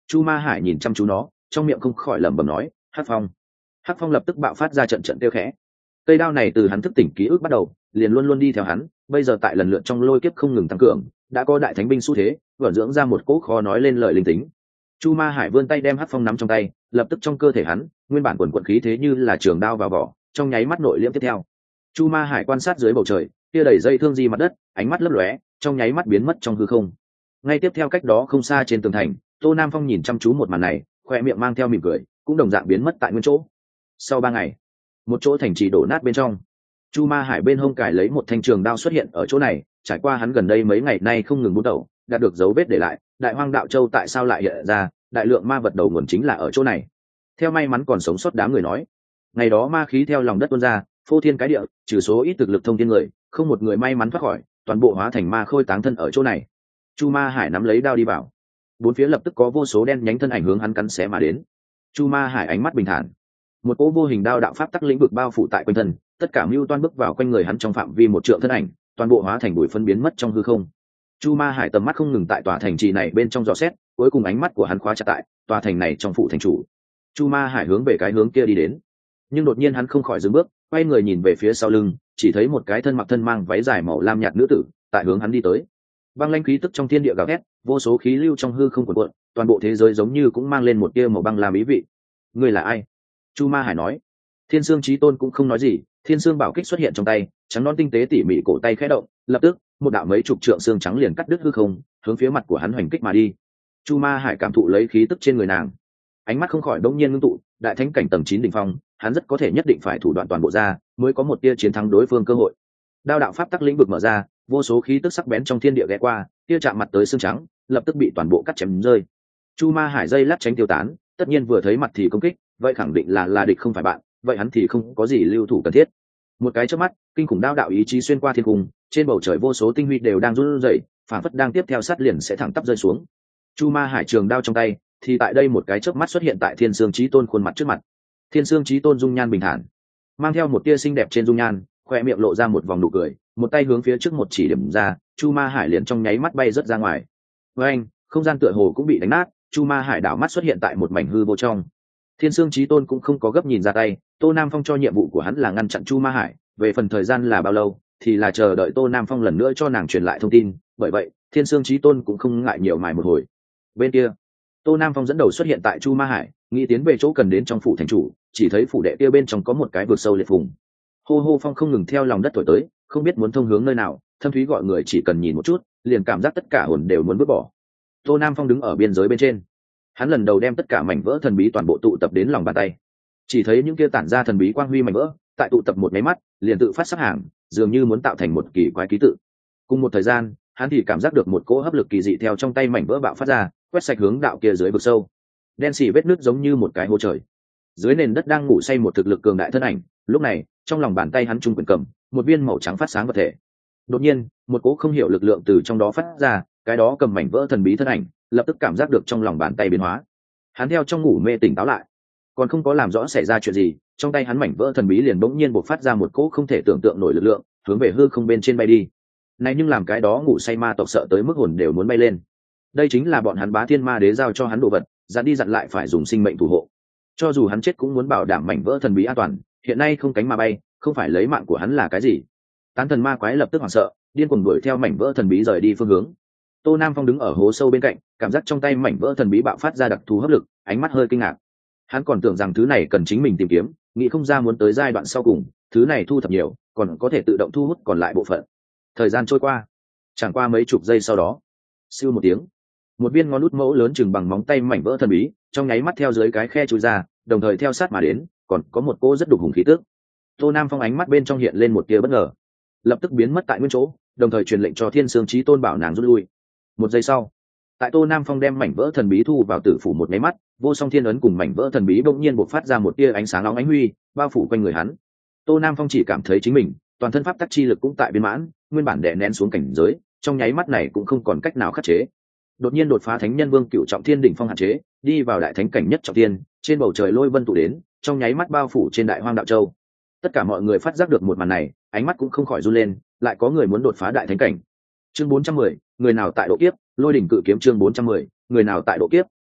Chu Ma Hải nhìn chăm chú nó, trong miệng không khỏi lẩm bẩm nói, Hắc Phong. Hắc Phong lập tức bạo phát ra trận trận kêu khẽ. Cây đao này từ hắn thức tỉnh ký ức bắt đầu, liền luôn luôn đi theo hắn, bây giờ tại lần lượt trong lôi kiếp không ngừng tăng cường, đã có đại thánh binh xu thế, vẩn dưỡng ra một cỗ khó nói lên lời linh tính. Chu Ma Hải vươn tay đem Hắc Phong nắm trong tay, lập tức trong cơ thể hắn, nguyên bản quần quần khí thế như là trường đao vào vỏ, trong nháy mắt nội liễm tiếp theo. Chu Ma Hải quan sát dưới bầu trời, kia đầy dây thương di mặt đất, ánh mắt lấp lóe, trong nháy mắt biến mất trong hư không. Ngay tiếp theo cách đó không xa trên tường thành, Tô Nam Phong nhìn chăm chú một màn này, khoe miệng mang theo mỉm cười, cũng đồng dạng biến mất tại nguyên chỗ. Sau ba ngày, một chỗ thành trì đổ nát bên trong, Chu Ma Hải bên hông cài lấy một thanh trường đao xuất hiện ở chỗ này, trải qua hắn gần đây mấy ngày nay không ngừng bút đầu, đạt được dấu vết để lại, Đại Hoang Đạo Châu tại sao lại hiện ra, đại lượng ma vật đầu nguồn chính là ở chỗ này. Theo may mắn còn sống sót đám người nói, ngày đó ma khí theo lòng đất tuôn ra, phô thiên cái địa, trừ số ít thực lực thông thiên người, không một người may mắn thoát khỏi, toàn bộ hóa thành ma khôi táng thân ở chỗ này. Chu Ma Hải nắm lấy đao đi vào, bốn phía lập tức có vô số đen nhánh thân ảnh hướng hắn cắn xé mà đến. Chu Ma Hải ánh mắt bình thản, một cỗ vô hình đao đạo pháp tắc lĩnh vực bao phủ tại quanh thân, tất cả mưu toan bước vào quanh người hắn trong phạm vi một trượng thân ảnh, toàn bộ hóa thành bụi phân biến mất trong hư không. Chu Ma Hải tầm mắt không ngừng tại tòa thành trì này bên trong dò xét, cuối cùng ánh mắt của hắn khóa chặt tại tòa thành này trong phủ thành chủ. Chu Ma Hải hướng về cái hướng kia đi đến, nhưng đột nhiên hắn không khỏi dừng bước, quay người nhìn về phía sau lưng, chỉ thấy một cái thân mặc thân mang váy dài màu lam nhạt nữ tử tại hướng hắn đi tới. Băng lãnh khí tức trong thiên địa gào thét, vô số khí lưu trong hư không cuộn cuộn, toàn bộ thế giới giống như cũng mang lên một tia màu băng lam ý vị. Ngươi là ai? Chu Ma Hải nói. Thiên Sương Chí Tôn cũng không nói gì, Thiên Sương bảo kích xuất hiện trong tay, trắng non tinh tế tỉ mỉ cổ tay khẽ động, lập tức một đạo mấy chục trượng xương trắng liền cắt đứt hư không, hướng phía mặt của hắn hoành kích mà đi. Chu Ma Hải cảm thụ lấy khí tức trên người nàng, ánh mắt không khỏi đống nhiên ngưng tụ, đại thánh cảnh tầng chín đỉnh phong, hắn rất có thể nhất định phải thủ đoạn toàn bộ ra, mới có một tia chiến thắng đối phương cơ hội. Đao đạo pháp tắc lĩnh vực mở ra, vô số khí tức sắc bén trong thiên địa ghé qua, tia chạm mặt tới xương trắng, lập tức bị toàn bộ cắt chém rơi. Chu Ma Hải dây lát tránh tiêu tán, tất nhiên vừa thấy mặt thì công kích, vậy khẳng định là là địch không phải bạn, vậy hắn thì không có gì lưu thủ cần thiết. Một cái chớp mắt, kinh khủng đao đạo ý chí xuyên qua thiên cung, trên bầu trời vô số tinh huy đều đang run rẩy, phản phất đang tiếp theo sát liền sẽ thẳng tắp rơi xuống. Chu Ma Hải trường đao trong tay, thì tại đây một cái chớp mắt xuất hiện tại Thiên Sương Chí Tôn khuôn mặt trước mặt. Thiên Sương Chí Tôn dung nhan bình thản, mang theo một tia xinh đẹp trên dung nhan, khoe miệng lộ ra một vòng nụ cười, một tay hướng phía trước một chỉ điểm ra, Chu Ma Hải liền trong nháy mắt bay rất ra ngoài. Với anh, không gian tựa hồ cũng bị đánh nát, Chu Ma Hải đảo mắt xuất hiện tại một mảnh hư vô trong. Thiên Sương Chí Tôn cũng không có gấp nhìn ra tay, Tô Nam Phong cho nhiệm vụ của hắn là ngăn chặn Chu Ma Hải, về phần thời gian là bao lâu, thì là chờ đợi Tô Nam Phong lần nữa cho nàng truyền lại thông tin, bởi vậy, Thiên Sương Chí Tôn cũng không ngại nhiều mài một hồi. Bên kia, Tô Nam Phong dẫn đầu xuất hiện tại Chu Ma Hải, nghĩ tiến về chỗ cần đến trong phủ thành chủ, chỉ thấy phủ đệ kia bên trong có một cái vực sâu liệt phùng. Hô hô phong không ngừng theo lòng đất thổi tới, không biết muốn thông hướng nơi nào, Thâm Thúy gọi người chỉ cần nhìn một chút, liền cảm giác tất cả hồn đều muốn vứt bỏ. Tô Nam Phong đứng ở biên giới bên trên, hắn lần đầu đem tất cả mảnh vỡ thần bí toàn bộ tụ tập đến lòng bàn tay, chỉ thấy những kia tản ra thần bí quang huy mảnh vỡ, tại tụ tập một máy mắt, liền tự phát sắp hàng, dường như muốn tạo thành một kỳ quái ký tự. Cùng một thời gian, hắn thì cảm giác được một cỗ hấp lực kỳ dị theo trong tay mảnh vỡ bạo phát ra, quét sạch hướng đạo kia dưới vực sâu. Đen xì vết nứt giống như một cái hố trời. Dưới nền đất đang ngủ say một thực lực cường đại thân ảnh, lúc này, trong lòng bàn tay hắn trung quyền cầm, một viên màu trắng phát sáng vật thể. Đột nhiên, một cỗ không hiểu lực lượng từ trong đó phát ra, cái đó cầm mảnh vỡ thần bí thân ảnh, lập tức cảm giác được trong lòng bàn tay biến hóa. Hắn theo trong ngủ mê tỉnh táo lại, còn không có làm rõ xảy ra chuyện gì, trong tay hắn mảnh vỡ thần bí liền bỗng nhiên bộc phát ra một cỗ không thể tưởng tượng nổi lực lượng, hướng về hư không bên trên bay đi. Này nhưng làm cái đó ngủ say ma tộc sợ tới mức hồn đều muốn bay lên. Đây chính là bọn hắn Bá Thiên Ma Đế giao cho hắn đồ vật, dặn đi dặn lại phải dùng sinh mệnh thủ hộ. Cho dù hắn chết cũng muốn bảo đảm mảnh vỡ thần bí an toàn, hiện nay không cánh mà bay, không phải lấy mạng của hắn là cái gì. Tán thần ma quái lập tức hoảng sợ, điên cuồng đuổi theo mảnh vỡ thần bí rời đi phương hướng. Tô Nam Phong đứng ở hố sâu bên cạnh, cảm giác trong tay mảnh vỡ thần bí bạo phát ra đặc thù hấp lực, ánh mắt hơi kinh ngạc. Hắn còn tưởng rằng thứ này cần chính mình tìm kiếm, nghĩ không ra muốn tới giai đoạn sau cùng, thứ này thu thập nhiều, còn có thể tự động thu hút còn lại bộ phận. Thời gian trôi qua, chẳng qua mấy chục giây sau đó, siêu một tiếng, một viên ngón út mẫu lớn chừng bằng móng tay mảnh vỡ thần bí, trong nháy mắt theo dưới cái khe chui ra, đồng thời theo sát mà đến, còn có một cô rất đục hùng khí tức. Tô Nam Phong ánh mắt bên trong hiện lên một tia bất ngờ, lập tức biến mất tại nguyên chỗ, đồng thời truyền lệnh cho Thiên Sương Chí Tôn bảo nàng rút lui. Một giây sau, tại Tô Nam Phong đem mảnh vỡ thần bí thu vào tử phủ một máy mắt, vô song thiên ấn cùng mảnh vỡ thần bí bỗng nhiên bộc phát ra một tia ánh sáng nóng ánh huy, bao phủ quanh người hắn. Tô Nam Phong chỉ cảm thấy chính mình, toàn thân pháp tắc chi lực cũng tại biến mãn, nguyên bản đè nén xuống cảnh giới, trong nháy mắt này cũng không còn cách nào khắc chế. Đột nhiên đột phá thánh nhân vương cựu trọng thiên đỉnh phong hạn chế, đi vào đại thánh cảnh nhất trọng thiên, trên bầu trời lôi vân tụ đến, trong nháy mắt bao phủ trên đại hoang đạo châu. Tất cả mọi người phát giác được một màn này, ánh mắt cũng không khỏi run lên, lại có người muốn đột phá đại thánh cảnh. Chương bốn trăm mười, người nào tại độ kiếp, lôi đỉnh cự kiếm chương bốn trăm mười, người nào tại độ kiếp,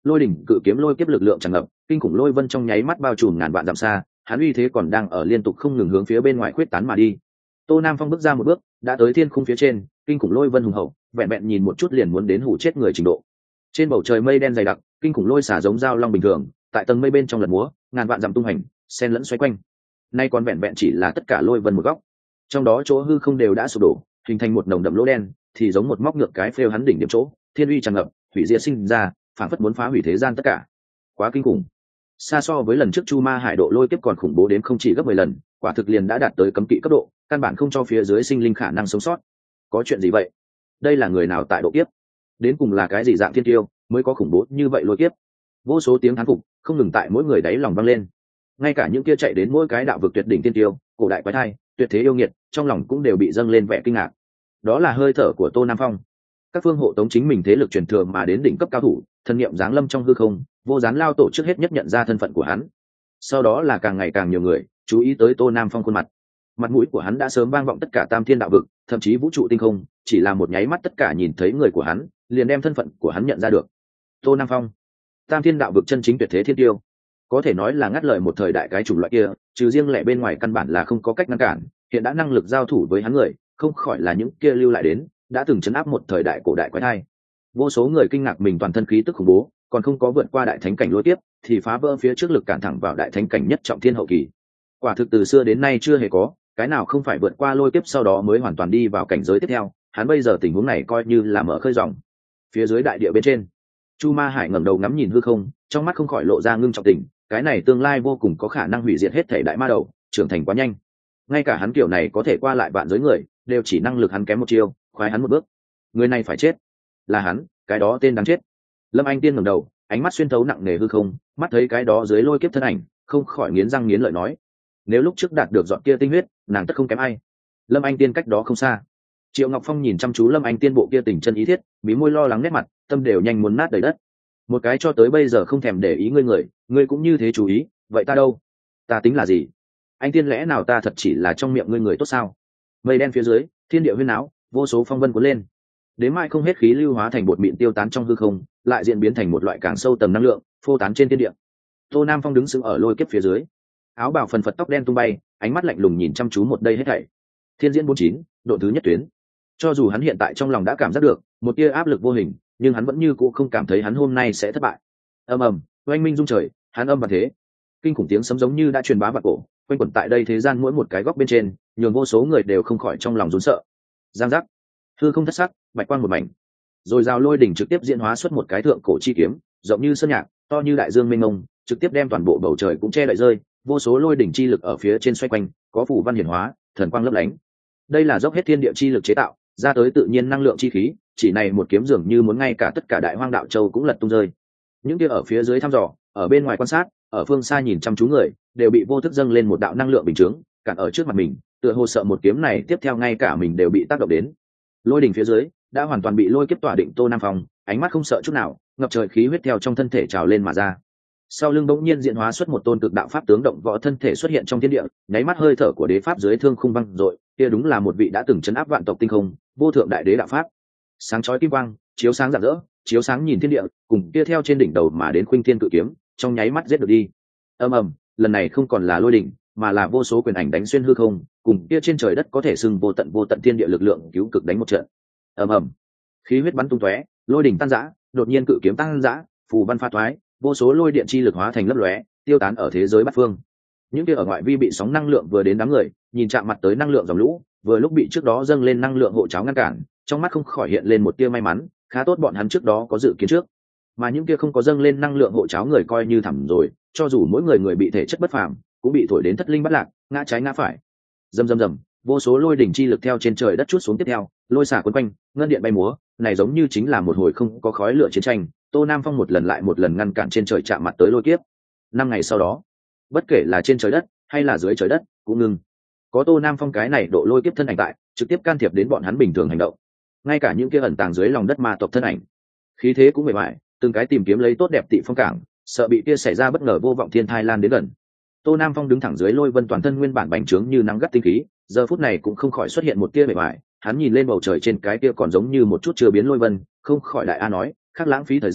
lôi đỉnh cự kiếm lôi kiếp lực lượng tràn ngập, kinh khủng lôi vân trong nháy mắt bao trùm ngàn vạn dặm xa, hắn uy thế còn đang ở liên tục không ngừng hướng phía bên ngoài khuyết tán mà đi. Tô Nam Phong bước ra một bước, đã tới thiên khung phía trên, kinh khủng lôi vân hùng hậu, vẹn vẹn nhìn một chút liền muốn đến hủ chết người trình độ. Trên bầu trời mây đen dày đặc, kinh khủng lôi xả giống dao long bình thường, tại tầng mây bên trong lật múa, ngàn vạn dặm tung hành, xen lẫn xoay quanh. Nay còn vẹn vẹn chỉ là tất cả lôi vân một góc, trong đó chỗ hư không đều đã sụp đổ, hình thành một nồng đậm lỗ đen, thì giống một móc ngược cái phêu hắn đỉnh điểm chỗ, thiên uy tràn ngập, hủy diệt sinh ra, phản phất muốn phá hủy thế gian tất cả. Quá kinh khủng. Xa so với lần trước Chu Ma Hải độ lôi kiếp còn khủng bố đến không chỉ gấp mười lần, quả thực liền đã đạt tới cấm kỵ cấp độ, căn bản không cho phía dưới sinh linh khả năng sống sót. Có chuyện gì vậy? Đây là người nào tại độ kiếp? Đến cùng là cái gì dạng thiên tiêu mới có khủng bố như vậy lôi kiếp? Vô số tiếng thán phục không ngừng tại mỗi người đáy lòng vang lên. Ngay cả những kia chạy đến mỗi cái đạo vực tuyệt đỉnh thiên tiêu, cổ đại quái thai, tuyệt thế yêu nghiệt, trong lòng cũng đều bị dâng lên vẻ kinh ngạc. Đó là hơi thở của Tô Nam Phong. Các phương hộ tống chính mình thế lực truyền thừa mà đến đỉnh cấp cao thủ, thân niệm giáng lâm trong hư không, vô gián lao tổ trước hết nhất nhận ra thân phận của hắn. Sau đó là càng ngày càng nhiều người chú ý tới Tô Nam Phong khuôn mặt. Mặt mũi của hắn đã sớm vang vọng tất cả tam thiên đạo vực, thậm chí vũ trụ tinh không, chỉ là một nháy mắt tất cả nhìn thấy người của hắn, liền đem thân phận của hắn nhận ra được. Tô Nam Phong, tam thiên đạo vực chân chính tuyệt thế thiên tiêu, có thể nói là ngắt lời một thời đại cái chủng loại kia, trừ riêng lẻ bên ngoài căn bản là không có cách ngăn cản, hiện đã năng lực giao thủ với hắn người, không khỏi là những kia lưu lại đến, đã từng chấn áp một thời đại cổ đại quái thai. Vô số người kinh ngạc mình toàn thân khí tức khủng bố, còn không có vượt qua đại thánh cảnh lôi tiếp, thì phá vỡ phía trước lực cản thẳng vào đại thánh cảnh nhất trọng thiên hậu kỳ. Quả thực từ xưa đến nay chưa hề có, cái nào không phải vượt qua lôi tiếp sau đó mới hoàn toàn đi vào cảnh giới tiếp theo, hắn bây giờ tình huống này coi như là mở khơi dòng. Phía dưới đại địa bên trên, Chu Ma Hải ngẩng đầu ngắm nhìn hư không, trong mắt không khỏi lộ ra ngưng trọng tình, cái này tương lai vô cùng có khả năng hủy diệt hết thể đại ma đầu, trưởng thành quá nhanh. Ngay cả hắn kiểu này có thể qua lại vạn giới người, đều chỉ năng lực hắn kém một chiêu, khoái hắn một bước. Người này phải chết. Là hắn, cái đó tên đáng chết. Lâm Anh Tiên ngẩng đầu, ánh mắt xuyên thấu nặng nề hư không, mắt thấy cái đó dưới lôi kiếp thân ảnh, không khỏi nghiến răng nghiến lợi nói: nếu lúc trước đạt được dọn kia tinh huyết, nàng tất không kém ai. Lâm Anh Tiên cách đó không xa. Triệu Ngọc Phong nhìn chăm chú Lâm Anh Tiên bộ kia tình chân ý thiết, mí môi lo lắng nét mặt, tâm đều nhanh muốn nát đầy đất. Một cái cho tới bây giờ không thèm để ý ngươi người, ngươi cũng như thế chú ý, vậy ta đâu? Ta tính là gì? Anh Tiên lẽ nào ta thật chỉ là trong miệng ngươi người tốt sao? Mây đen phía dưới, thiên địa huyên áo, vô số phong vân cuốn lên. Đến mai không hết khí lưu hóa thành bột mịn tiêu tán trong hư không, lại diễn biến thành một loại càng sâu tầng năng lượng, phô tán trên thiên địa. Tô Nam Phong đứng sững ở lôi kiếp phía dưới, áo bào phần phật tóc đen tung bay, ánh mắt lạnh lùng nhìn chăm chú một đây hết thảy. Thiên diễn bốn chín, độ thứ nhất tuyến. Cho dù hắn hiện tại trong lòng đã cảm giác được một tia áp lực vô hình, nhưng hắn vẫn như cũ không cảm thấy hắn hôm nay sẽ thất bại. Ầm ầm, oanh minh rung trời, hắn âm và thế, kinh khủng tiếng sấm giống như đã truyền bá vào cổ, quanh quẩn tại đây thế gian mỗi một cái góc bên trên, nhường vô số người đều không khỏi trong lòng run sợ. Giang giác, hư không thất sắc, bạch quang một mảnh, rồi giao lôi đỉnh trực tiếp diễn hóa xuất một cái thượng cổ chi kiếm, rộng như sơn nhạc, to như đại dương mênh mông, trực tiếp đem toàn bộ bầu trời cũng che đậy rơi. Vô số lôi đỉnh chi lực ở phía trên xoay quanh, có phủ văn hiển hóa, thần quang lấp lánh. Đây là dốc hết thiên địa chi lực chế tạo ra tới tự nhiên năng lượng chi khí, chỉ này một kiếm dường như muốn ngay cả tất cả đại hoang đạo châu cũng lật tung rơi. Những kia ở phía dưới thăm dò, ở bên ngoài quan sát, ở phương xa nhìn chăm chú người, đều bị vô thức dâng lên một đạo năng lượng bình chứng, cản ở trước mặt mình, tựa hồ sợ một kiếm này tiếp theo ngay cả mình đều bị tác động đến. Lôi đỉnh phía dưới đã hoàn toàn bị lôi kiếp tỏa định. Tô Nam Phong ánh mắt không sợ chút nào, ngập trời khí huyết theo trong thân thể trào lên mà ra. Sau lưng bỗng nhiên diễn hóa xuất một tôn cực đạo pháp tướng động võ thân thể xuất hiện trong thiên địa, nháy mắt hơi thở của đế pháp dưới thương khung văng dội, kia đúng là một vị đã từng chấn áp vạn tộc tinh không, vô thượng đại đế đạo pháp. Sáng chói kim quang, chiếu sáng rạng rỡ, chiếu sáng nhìn thiên địa, cùng kia theo trên đỉnh đầu mà đến khuynh thiên cự kiếm, trong nháy mắt giết được đi. Ầm ầm, lần này không còn là lôi đỉnh, mà là vô số quyền ảnh đánh xuyên hư không, cùng kia trên trời đất có thể xưng vô tận vô tận thiên địa lực lượng cứu cực đánh một trận. Ầm ầm, khí huyết bắn tung tóe, lôi đỉnh tan rã, đột nhiên cự kiếm tăng rã, phù văn pha thoái, vô số lôi điện chi lực hóa thành lấp lóe, tiêu tán ở thế giới bát phương. Những kia ở ngoại vi bị sóng năng lượng vừa đến đám người, nhìn chạm mặt tới năng lượng dòng lũ, vừa lúc bị trước đó dâng lên năng lượng hộ cháo ngăn cản, trong mắt không khỏi hiện lên một tia may mắn, khá tốt bọn hắn trước đó có dự kiến trước. Mà những kia không có dâng lên năng lượng hộ cháo người coi như thẳm rồi, cho dù mỗi người người bị thể chất bất phàm, cũng bị thổi đến thất linh bất lạc, ngã trái ngã phải. Rầm rầm rầm, vô số lôi đỉnh chi lực theo trên trời đất chút xuống tiếp theo, lôi xả cuốn quanh, ngân điện bay múa, này giống như chính là một hồi không có khói lửa chiến tranh. Tô Nam Phong một lần lại một lần ngăn cản trên trời chạm mặt tới lôi kiếp. Năm ngày sau đó, bất kể là trên trời đất hay là dưới trời đất cũng ngừng. Có Tô Nam Phong cái này độ lôi kiếp thân ảnh tại, trực tiếp can thiệp đến bọn hắn bình thường hành động. Ngay cả những kia ẩn tàng dưới lòng đất ma tộc thân ảnh, khí thế cũng mệt mỏi, từng cái tìm kiếm lấy tốt đẹp tị phong cảng, sợ bị kia xảy ra bất ngờ vô vọng thiên thai lan đến gần. Tô Nam Phong đứng thẳng dưới lôi vân, toàn thân nguyên bản bành trướng như nắng gắt tinh khí, giờ phút này cũng không khỏi xuất hiện một tia mệt mỏi. Hắn nhìn lên bầu trời trên cái kia còn giống như một chút chưa biến lôi vân, không khỏi đại a nói, khác lãng phí thời gian,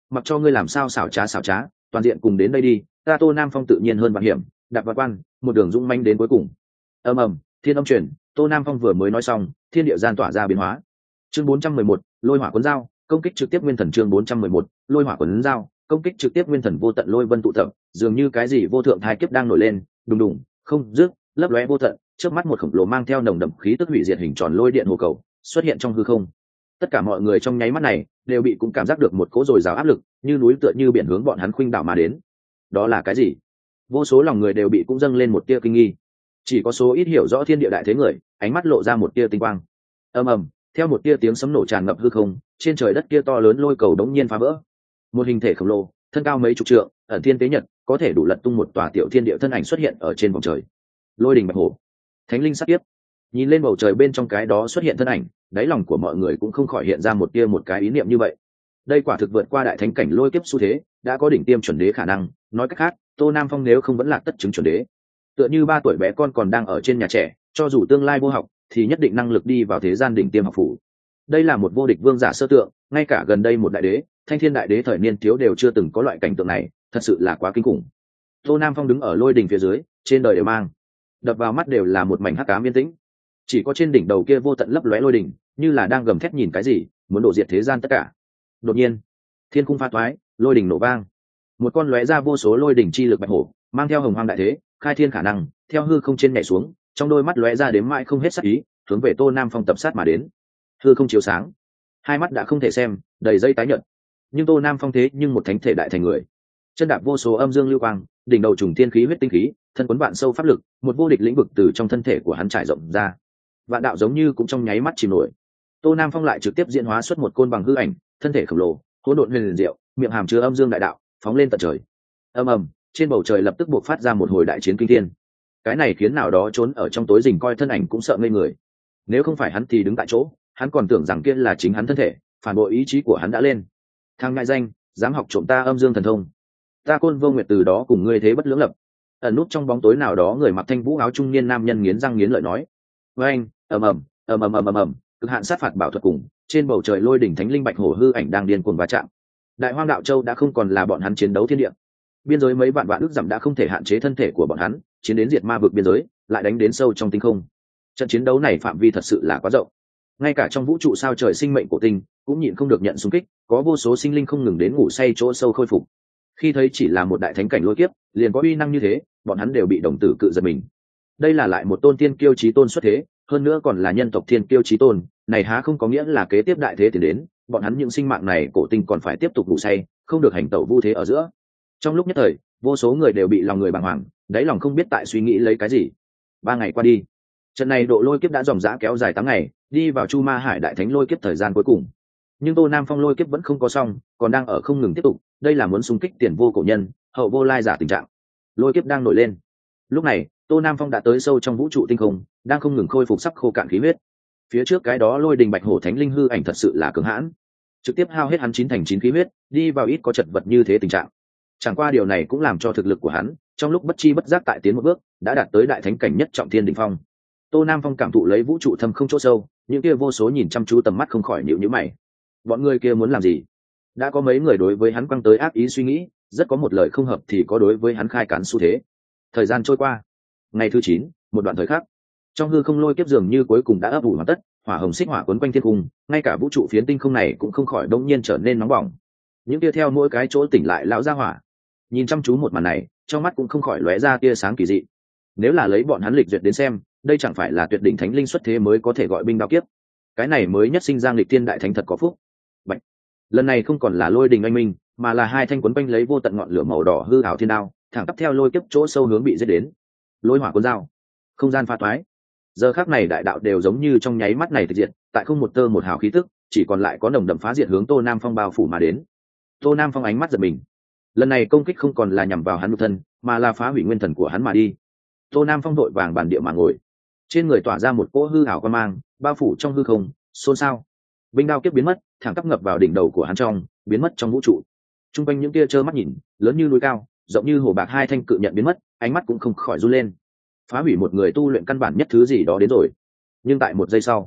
mặc cho ngươi làm sao xảo trá xảo trá, toàn diện cùng đến đây đi, ta Tô Nam Phong tự nhiên hơn vạn hiểm, đạp vào quan, một đường dũng manh đến cuối cùng. Ầm ầm, thiên âm truyền, Tô Nam Phong vừa mới nói xong, thiên địa gian tỏa ra biến hóa. Chương bốn trăm mười một, lôi hỏa cuốn dao, công kích trực tiếp nguyên thần. Chương bốn trăm mười một, lôi hỏa cuốn dao, công kích trực tiếp nguyên thần. Vô tận lôi vân tụ tập, dường như cái gì vô thượng thai kiếp đang nổi lên, đùng đùng, không dứt, lấp lóe vô tận. Trước mắt một khổng lồ mang theo nồng đậm khí tức hủy diệt hình tròn lôi điện hồ cầu xuất hiện trong hư không. Tất cả mọi người trong nháy mắt này đều bị cũng cảm giác được một cỗ dồi dào áp lực, như núi tựa như biển hướng bọn hắn khuynh đảo mà đến. Đó là cái gì? Vô số lòng người đều bị cũng dâng lên một tia kinh nghi. Chỉ có số ít hiểu rõ thiên địa đại thế người, ánh mắt lộ ra một tia tinh quang. Ầm ầm, theo một tia tiếng sấm nổ tràn ngập hư không, trên trời đất kia to lớn lôi cầu đống nhiên phá vỡ. Một hình thể khổng lồ, thân cao mấy chục trượng, ẩn thiên tế nhật, có thể đủ lật tung một tòa tiểu thiên địa thân ảnh xuất hiện ở trên vòng trời. Lôi đình bạch hổ, thánh linh sát kiếp. Nhìn lên bầu trời bên trong cái đó xuất hiện thân ảnh, đáy lòng của mọi người cũng không khỏi hiện ra một tia một cái ý niệm như vậy. Đây quả thực vượt qua đại thánh cảnh lôi kiếp xu thế, đã có đỉnh tiêm chuẩn đế khả năng. Nói cách khác, Tô Nam Phong nếu không vẫn là tất chứng chuẩn đế, tựa như ba tuổi bé con còn đang ở trên nhà trẻ, cho dù tương lai vô học thì nhất định năng lực đi vào thế gian đỉnh tiêm học phủ. Đây là một vô địch vương giả sơ tượng, ngay cả gần đây một đại đế, Thanh Thiên đại đế thời niên thiếu đều chưa từng có loại cảnh tượng này, thật sự là quá kinh khủng. Tô Nam Phong đứng ở lôi đỉnh phía dưới, trên đời đều mang, đập vào mắt đều là một mảnh hắc ám yên tĩnh. Chỉ có trên đỉnh đầu kia vô tận lấp lóe lôi đỉnh, như là đang gầm thét nhìn cái gì, muốn đổ diệt thế gian tất cả. Đột nhiên, thiên khung pha toái, lôi đỉnh nổ vang. Một con lóe ra vô số lôi đỉnh chi lực bạch hổ, mang theo hồng hoang đại thế, khai thiên khả năng, theo hư không trên nhảy xuống, trong đôi mắt lóe ra đếm mãi không hết sắc ý, hướng về Tô Nam Phong tập sát mà đến. Hư không chiếu sáng, hai mắt đã không thể xem, đầy dây tái nhợt. Nhưng Tô Nam Phong thế nhưng một thánh thể đại thành người, chân đạp vô số âm dương lưu quang, đỉnh đầu trùng thiên khí huyết tinh khí, thân quấn vạn sâu pháp lực, một vô địch lĩnh vực từ trong thân thể của hắn trải rộng ra. Vạn đạo giống như cũng trong nháy mắt chìm nổi. Tô Nam Phong lại trực tiếp diễn hóa xuất một côn bằng hư ảnh, thân thể khổng lồ, hỗn độn huyền diệu, miệng hàm chứa âm dương đại đạo, phóng lên tận trời. Ầm ầm, trên bầu trời lập tức buộc phát ra một hồi đại chiến kinh thiên. Cái này khiến nào đó trốn ở trong tối rình coi thân ảnh cũng sợ ngây người. Nếu không phải hắn thì đứng tại chỗ, hắn còn tưởng rằng kia là chính hắn thân thể, phản bội ý chí của hắn đã lên. Thằng ngại danh, dám học trộm ta âm dương thần thông, ta Côn Vô Nguyệt từ đó cùng ngươi thế bất lưỡng lập. Ẩn nút trong bóng tối nào đó người mặc thanh vũ áo trung niên nam nhân nghiến răng nghiến lợi nói. Với anh, ầm ầm, ầm ầm ầm ầm ầm, cực hạn sát phạt bảo thuật cùng trên bầu trời lôi đỉnh thánh linh bạch hổ hư ảnh đang điên cuồng va chạm. Đại Hoang Đạo Châu đã không còn là bọn hắn chiến đấu thiên địa, biên giới mấy vạn vạn ước dặm đã không thể hạn chế thân thể của bọn hắn, chiến đến diệt ma vực biên giới, lại đánh đến sâu trong tinh không. Trận chiến đấu này phạm vi thật sự là quá rộng, ngay cả trong vũ trụ sao trời sinh mệnh của tinh cũng nhịn không được nhận xung kích, có vô số sinh linh không ngừng đến ngủ say chỗ sâu khôi phục. Khi thấy chỉ là một đại thánh cảnh lôi kiếp liền có uy năng như thế, bọn hắn đều bị đồng tử cự giật mình. Đây là lại một tôn tiên kiêu chí tôn xuất thế, hơn nữa còn là nhân tộc thiên kiêu chí tôn, này há không có nghĩa là kế tiếp đại thế thì đến, bọn hắn những sinh mạng này cổ tinh còn phải tiếp tục ngủ say, không được hành tẩu vu thế ở giữa. Trong lúc nhất thời, vô số người đều bị lòng người bàng hoàng, đáy lòng không biết tại suy nghĩ lấy cái gì. Ba ngày qua đi, trận này độ lôi kiếp đã dòng dã kéo dài tám ngày, đi vào Chu Ma Hải đại thánh lôi kiếp thời gian cuối cùng. Nhưng Tô Nam Phong lôi kiếp vẫn không có xong, còn đang ở không ngừng tiếp tục, đây là muốn xung kích tiền vô cổ nhân, hậu vô lai giả tình trạng. Lôi kiếp đang nổi lên. Lúc này, Tô Nam Phong đã tới sâu trong vũ trụ tinh không, đang không ngừng khôi phục sắp khô cạn khí huyết. Phía trước cái đó lôi đình bạch hổ thánh linh hư ảnh thật sự là cường hãn, trực tiếp hao hết hắn chín thành chín khí huyết, đi vào ít có chật vật như thế tình trạng. Chẳng qua điều này cũng làm cho thực lực của hắn trong lúc bất chi bất giác tại tiến một bước, đã đạt tới đại thánh cảnh nhất trọng thiên đỉnh phong. Tô Nam Phong cảm thụ lấy vũ trụ thâm không chỗ sâu, những kia vô số nhìn chăm chú tầm mắt không khỏi nhíu nhíu mày. Bọn người kia muốn làm gì? Đã có mấy người đối với hắn quăng tới ác ý suy nghĩ, rất có một lời không hợp thì có đối với hắn khai cán xu thế. Thời gian trôi qua, ngày thứ chín, một đoạn thời khắc, trong hư không lôi kiếp dường như cuối cùng đã ấp ủ hoàn tất, hỏa hồng xích hỏa quấn quanh thiên cung, ngay cả vũ trụ phiến tinh không này cũng không khỏi đông nhiên trở nên nóng bỏng. Những tia theo mỗi cái chỗ tỉnh lại lão gia hỏa, nhìn chăm chú một màn này, trong mắt cũng không khỏi lóe ra tia sáng kỳ dị. Nếu là lấy bọn hắn lịch duyệt đến xem, đây chẳng phải là tuyệt đỉnh thánh linh xuất thế mới có thể gọi binh đao kiếp. Cái này mới nhất sinh ra nghịch tiên đại thánh thật có phúc. Bạch. Lần này không còn là lôi đình anh minh, mà là hai thanh quấn quanh lấy vô tận ngọn lửa màu đỏ hư ảo thiên đao, thẳng tắp theo lôi kiếp chỗ sâu hướng bị giết đến. Lôi hỏa cuốn dao, không gian pha toái. Giờ khắc này đại đạo đều giống như trong nháy mắt này tịch diệt, tại không một tơ một hào khí tức, chỉ còn lại có nồng đậm phá diệt hướng Tô Nam Phong bao phủ mà đến. Tô Nam Phong ánh mắt giật mình. Lần này công kích không còn là nhằm vào hắn nhục thân, mà là phá hủy nguyên thần của hắn mà đi. Tô Nam Phong đội vàng bản địa mà ngồi, trên người tỏa ra một cỗ hư ảo quan mang, bao phủ trong hư không, xôn xao. Binh đao kiếp biến mất, thẳng tắp ngập vào đỉnh đầu của hắn trong, biến mất trong vũ trụ. Trung quanh những tia trơ mắt nhìn, lớn như núi cao, rộng như hồ bạc hai thanh cự nhận biến mất, ánh mắt cũng không khỏi run lên. Phá hủy một người tu luyện căn bản nhất thứ gì đó đến rồi. Nhưng tại một giây sau,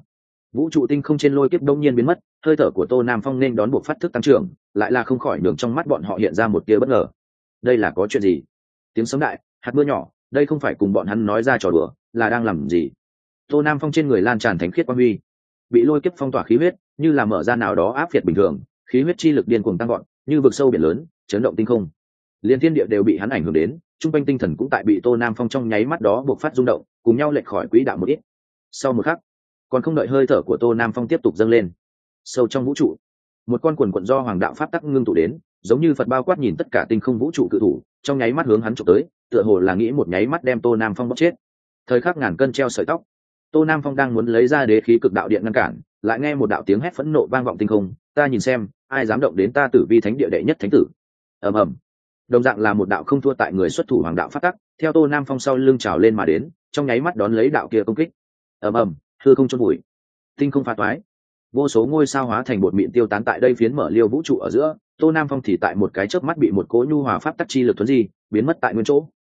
Vũ trụ tinh không trên lôi kiếp đông nhiên biến mất, hơi thở của Tô Nam Phong nên đón buộc phát thức tăng trưởng, lại là không khỏi nhường trong mắt bọn họ hiện ra một tia bất ngờ. Đây là có chuyện gì? Tiếng sấm đại, hạt mưa nhỏ, đây không phải cùng bọn hắn nói ra trò đùa, là đang làm gì? Tô Nam Phong trên người lan tràn thánh khiết quang huy, bị lôi kiếp phong tỏa khí huyết, như là mở ra nào đó áp phiệt bình thường, khí huyết chi lực điên cuồng tăng gọn, như vực sâu biển lớn, chấn động tinh không. Liên thiên địa đều bị hắn ảnh hưởng đến, trung quanh tinh thần cũng tại bị Tô Nam Phong trong nháy mắt đó buộc phát rung động, cùng nhau lệch khỏi quỹ đạo một ít. Sau một khắc, còn không đợi hơi thở của Tô Nam Phong tiếp tục dâng lên, sâu trong vũ trụ, một con quần quần do hoàng đạo pháp tắc ngưng tụ đến, giống như Phật bao quát nhìn tất cả tinh không vũ trụ cự thủ, trong nháy mắt hướng hắn chụp tới, tựa hồ là nghĩ một nháy mắt đem Tô Nam Phong bóc chết. Thời khắc ngàn cân treo sợi tóc, Tô Nam Phong đang muốn lấy ra đế khí cực đạo điện ngăn cản, lại nghe một đạo tiếng hét phẫn nộ vang vọng tinh không, ta nhìn xem, ai dám động đến ta Tử Vi Thánh Địa đệ nhất thánh tử. Ầm ầm. Đồng dạng là một đạo không thua tại người xuất thủ hoàng đạo pháp tắc, theo Tô Nam Phong sau lưng trào lên mà đến, trong nháy mắt đón lấy đạo kia công kích. Ầm ầm, hư không chôn bụi, tinh không phá toái, vô số ngôi sao hóa thành bột mịn tiêu tán tại đây phiến mở liêu vũ trụ ở giữa. Tô Nam Phong thì tại một cái chớp mắt bị một cỗ nhu hòa pháp tắc chi lực thuần di, biến mất tại nguyên chỗ.